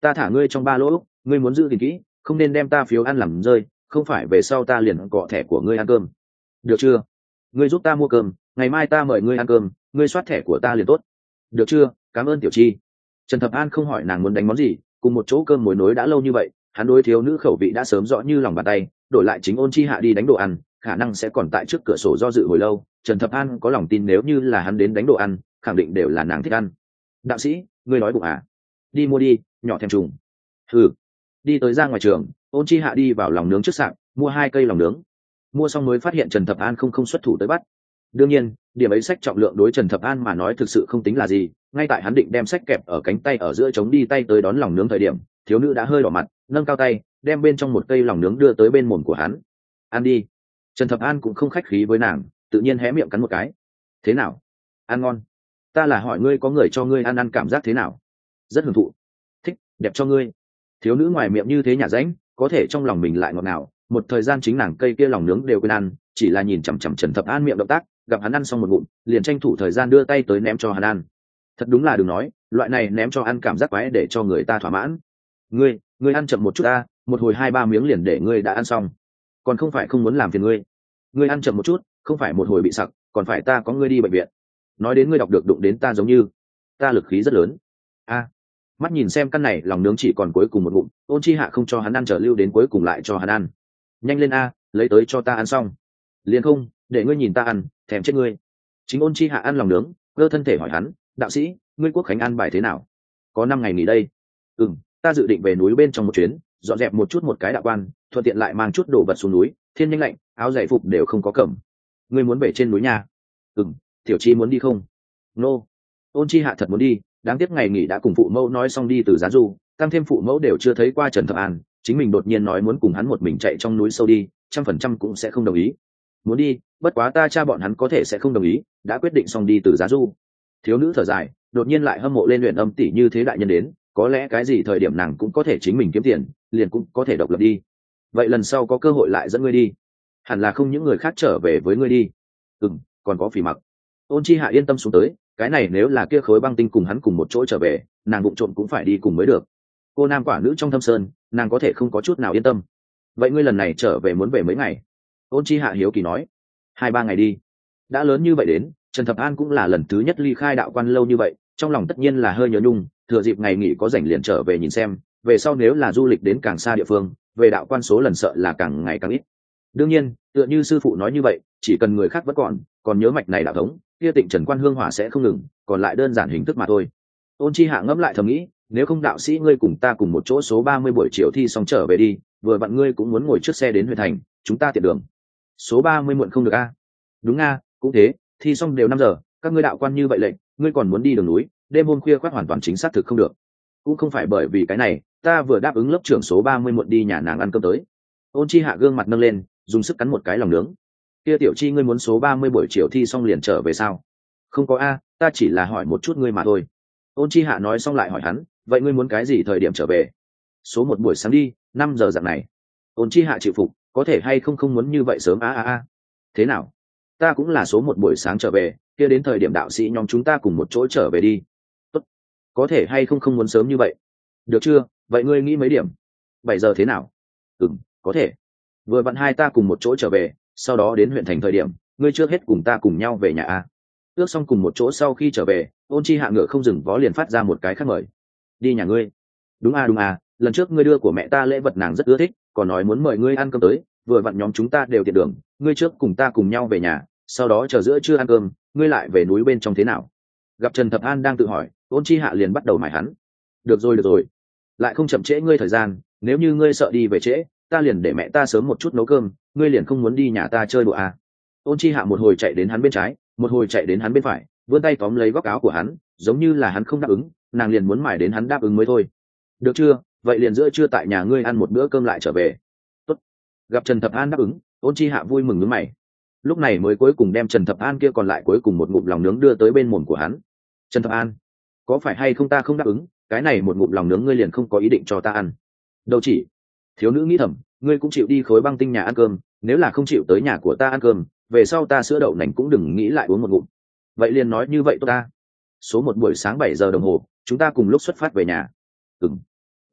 ta thả ngươi trong ba lỗ, ngươi muốn giữ gìn kỹ, không nên đem ta phiếu ăn làm rơi, không phải về sau ta liền cọ thẻ của ngươi ăn cơm, được chưa? Ngươi giúp ta mua cơm, ngày mai ta mời ngươi ăn cơm, ngươi soát thẻ của ta liền tốt, được chưa? Cảm ơn Tiểu Chi. Trần Thập An không hỏi nàng muốn đánh món gì, cùng một chỗ cơm mối nối đã lâu như vậy, hắn đối thiếu nữ khẩu vị đã sớm rõ như lòng bàn tay, đổi lại chính Ôn Chi Hạ đi đánh đồ ăn, khả năng sẽ còn tại trước cửa sổ do dự hồi lâu. Trần Thập An có lòng tin nếu như là hắn đến đánh đồ ăn, khẳng định đều là nàng thích ăn. Đạo sĩ, ngươi nói bụng à? Đi mua đi, nhỏ thèm trùng. Ừ. Đi tới ra ngoài trường, Ôn Chi Hạ đi vào lòng nướng trước sạp, mua hai cây lòng nướng. Mua xong mới phát hiện Trần Thập An không không xuất thủ tới bắt. Đương nhiên, điểm ấy sách trọng lượng đối Trần Thập An mà nói thực sự không tính là gì, ngay tại hắn định đem sách kẹp ở cánh tay ở giữa chống đi tay tới đón lòng nướng thời điểm, thiếu nữ đã hơi đỏ mặt, nâng cao tay, đem bên trong một cây lòng nướng đưa tới bên mồm của hắn. Ăn đi. Trần Thập An cũng không khách khí với nàng, tự nhiên hé miệng cắn một cái. Thế nào? Ăn ngon. Ta là hỏi ngươi có người cho ngươi ăn ăn cảm giác thế nào? Rất hưởng thụ. Thích, đẹp cho ngươi. Thiếu nữ ngoài miệng như thế nhả rãnh, có thể trong lòng mình lại ngọt ngào. Một thời gian chính nàng cây kia lòng nướng đều quên ăn, chỉ là nhìn chằm chằm Trần Thập An miệng động tác, gặp hắn ăn xong một ngụm, liền tranh thủ thời gian đưa tay tới ném cho hắn ăn. Thật đúng là đừng nói, loại này ném cho ăn cảm giác quái để cho người ta thỏa mãn. Ngươi, ngươi ăn chậm một chút ta, một hồi hai ba miếng liền để ngươi đã ăn xong. Còn không phải không muốn làm phiền ngươi. Ngươi ăn chậm một chút, không phải một hồi bị sặc, còn phải ta có ngươi đi bệnh viện. Nói đến ngươi đọc được đụng đến ta giống như, ta lực khí rất lớn. A, mắt nhìn xem căn này lòng nướng chỉ còn cuối cùng một ngụm, Ôn Chi Hạ không cho hắn ăn trở lưu đến cuối cùng lại cho hắn ăn. Nhanh lên a, lấy tới cho ta ăn xong. Liền không, để ngươi nhìn ta ăn, thèm chết ngươi. Chính Ôn Chi Hạ ăn lòng nướng, cơ thân thể hỏi hắn, đạo sĩ, ngươi quốc khánh ăn bài thế nào? Có năm ngày nghỉ đây. Ừm, ta dự định về núi bên trong một chuyến, dọn dẹp một chút một cái đạo quan, thuận tiện lại mang chút đồ vật xuống núi. Thiên nhanh lạnh, áo giày phục đều không có cầm. Ngươi muốn về trên núi nhà? Ừm, Tiểu Chi muốn đi không? Nô. Ôn Chi Hạ thật muốn đi, đáng tiếc ngày nghỉ đã cùng phụ mẫu nói xong đi từ Giá Du, tăng thêm phụ mẫu đều chưa thấy qua Trần Thập An, chính mình đột nhiên nói muốn cùng hắn một mình chạy trong núi sâu đi, trăm phần trăm cũng sẽ không đồng ý. Muốn đi, bất quá ta cha bọn hắn có thể sẽ không đồng ý, đã quyết định xong đi từ Giá Du. Thiếu nữ thở dài, đột nhiên lại hâm mộ lên luyện âm tỷ như thế đại nhân đến, có lẽ cái gì thời điểm nàng cũng có thể chính mình kiếm tiền, liền cũng có thể độc lập đi. Vậy lần sau có cơ hội lại dẫn ngươi đi, hẳn là không những người khác trở về với ngươi đi. Ừm, còn có Phỉ Mặc. Ôn Chi Hạ yên tâm xuống tới, cái này nếu là kia khối băng tinh cùng hắn cùng một chỗ trở về, nàng vụng trộm cũng phải đi cùng mới được. Cô nam quả nữ trong thâm sơn, nàng có thể không có chút nào yên tâm. Vậy ngươi lần này trở về muốn về mấy ngày? Ôn Chi Hạ hiếu kỳ nói. Hai ba ngày đi. Đã lớn như vậy đến, Trần Thập An cũng là lần thứ nhất ly khai đạo quan lâu như vậy, trong lòng tất nhiên là hơi nhớ nhung, thừa dịp ngày nghỉ có rảnh liền trở về nhìn xem, về sau nếu là du lịch đến càng xa địa phương, về đạo quan số lần sợ là càng ngày càng ít. Đương nhiên, tựa như sư phụ nói như vậy, chỉ cần người khác vẫn còn, còn nhớ mạch này đạo thống, kia Tịnh Trần Quan hương hỏa sẽ không ngừng, còn lại đơn giản hình thức mà thôi. Ôn Chi Hạ ngẫm lại thầm nghĩ, nếu không đạo sĩ ngươi cùng ta cùng một chỗ số ba mươi buổi chiều thi xong trở về đi, vừa vặn ngươi cũng muốn ngồi trước xe đến huyện thành, chúng ta tiện đường. Số ba mươi muộn không được a? Đúng a, cũng thế, thi xong đều năm giờ, các ngươi đạo quan như vậy lệnh, ngươi còn muốn đi đường núi, đêm hôm khuya khoác hoàn toàn chính xác thực không được. Cũng không phải bởi vì cái này, ta vừa đáp ứng lớp trưởng số ba mươi muộn đi nhà nàng ăn cơm tới. Ôn Chi Hạ gương mặt nâng lên, dùng sức cắn một cái lòng nướng. Kia Tiểu Chi ngươi muốn số ba mươi buổi chiều thi xong liền trở về sao? Không có a, ta chỉ là hỏi một chút ngươi mà thôi. Ôn Chi Hạ nói xong lại hỏi hắn, vậy ngươi muốn cái gì thời điểm trở về? Số một buổi sáng đi, năm giờ dạng này. Ôn Chi Hạ chịu phục, có thể hay không không muốn như vậy sớm a a a. Thế nào? Ta cũng là số một buổi sáng trở về, kia đến thời điểm đạo sĩ nhóm chúng ta cùng một chỗ trở về đi. Tốt. Có thể hay không không muốn sớm như vậy? Được chưa? Vậy ngươi nghĩ mấy điểm? Bảy giờ thế nào? Ừm, có thể. Vừa vặn hai ta cùng một chỗ trở về, sau đó đến huyện thành thời điểm, ngươi trước hết cùng ta cùng nhau về nhà a. Ước xong cùng một chỗ sau khi trở về, Ôn Chi Hạ ngựa không dừng vó liền phát ra một cái khác mời. Đi nhà ngươi. Đúng a đúng a, lần trước ngươi đưa của mẹ ta lễ vật nàng rất ưa thích, còn nói muốn mời ngươi ăn cơm tới, vừa vặn nhóm chúng ta đều tiện đường, ngươi trước cùng ta cùng nhau về nhà, sau đó chờ giữa trưa ăn cơm, ngươi lại về núi bên trong thế nào? Gặp Trần Thập An đang tự hỏi, Ôn Chi Hạ liền bắt đầu mải hắn. Được rồi được rồi, lại không chậm trễ ngươi thời gian, nếu như ngươi sợ đi về trễ, ta liền để mẹ ta sớm một chút nấu cơm, ngươi liền không muốn đi nhà ta chơi đùa à? Ôn Chi Hạ một hồi chạy đến hắn bên trái, một hồi chạy đến hắn bên phải, vươn tay tóm lấy góc áo của hắn, giống như là hắn không đáp ứng, nàng liền muốn mải đến hắn đáp ứng mới thôi. Được chưa? Vậy liền giữa trưa tại nhà ngươi ăn một bữa cơm lại trở về. Tốt. Gặp Trần Thập An đáp ứng, Ôn Chi Hạ vui mừng nhướng mày. Lúc này mới cuối cùng đem Trần Thập An kia còn lại cuối cùng một ngụm lòng nướng đưa tới bên mồm của hắn. Trần Thập An, có phải hay không ta không đáp ứng, cái này một ngụm lòng nướng ngươi liền không có ý định cho ta ăn? Đâu chỉ. Thiếu nữ nghĩ thầm, ngươi cũng chịu đi khối băng tinh nhà ăn cơm, nếu là không chịu tới nhà của ta ăn cơm, về sau ta sữa đậu nành cũng đừng nghĩ lại uống một ngụm. Vậy liền nói như vậy tốt ta. Số một buổi sáng bảy giờ đồng hồ, chúng ta cùng lúc xuất phát về nhà. Ừm.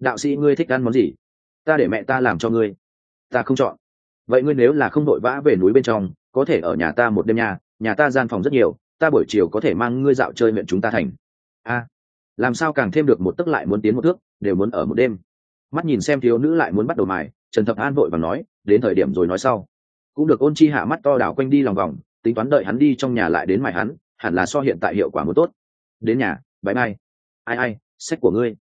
đạo sĩ ngươi thích ăn món gì? Ta để mẹ ta làm cho ngươi. Ta không chọn. Vậy ngươi nếu là không đội vã về núi bên trong, có thể ở nhà ta một đêm nha, nhà ta gian phòng rất nhiều, ta buổi chiều có thể mang ngươi dạo chơi huyện chúng ta thành. A, làm sao càng thêm được một tức lại muốn tiến một thước, đều muốn ở một đêm. Mắt nhìn xem thiếu nữ lại muốn bắt đầu mài, Trần Thập An vội vàng nói, đến thời điểm rồi nói sau. Cũng được. Ôn Chi hạ mắt to đảo quanh đi lòng vòng, tính toán đợi hắn đi trong nhà lại đến mài hắn, hẳn là so hiện tại hiệu quả muốn tốt. Đến nhà, bye bye. Ai ai, sách của ngươi.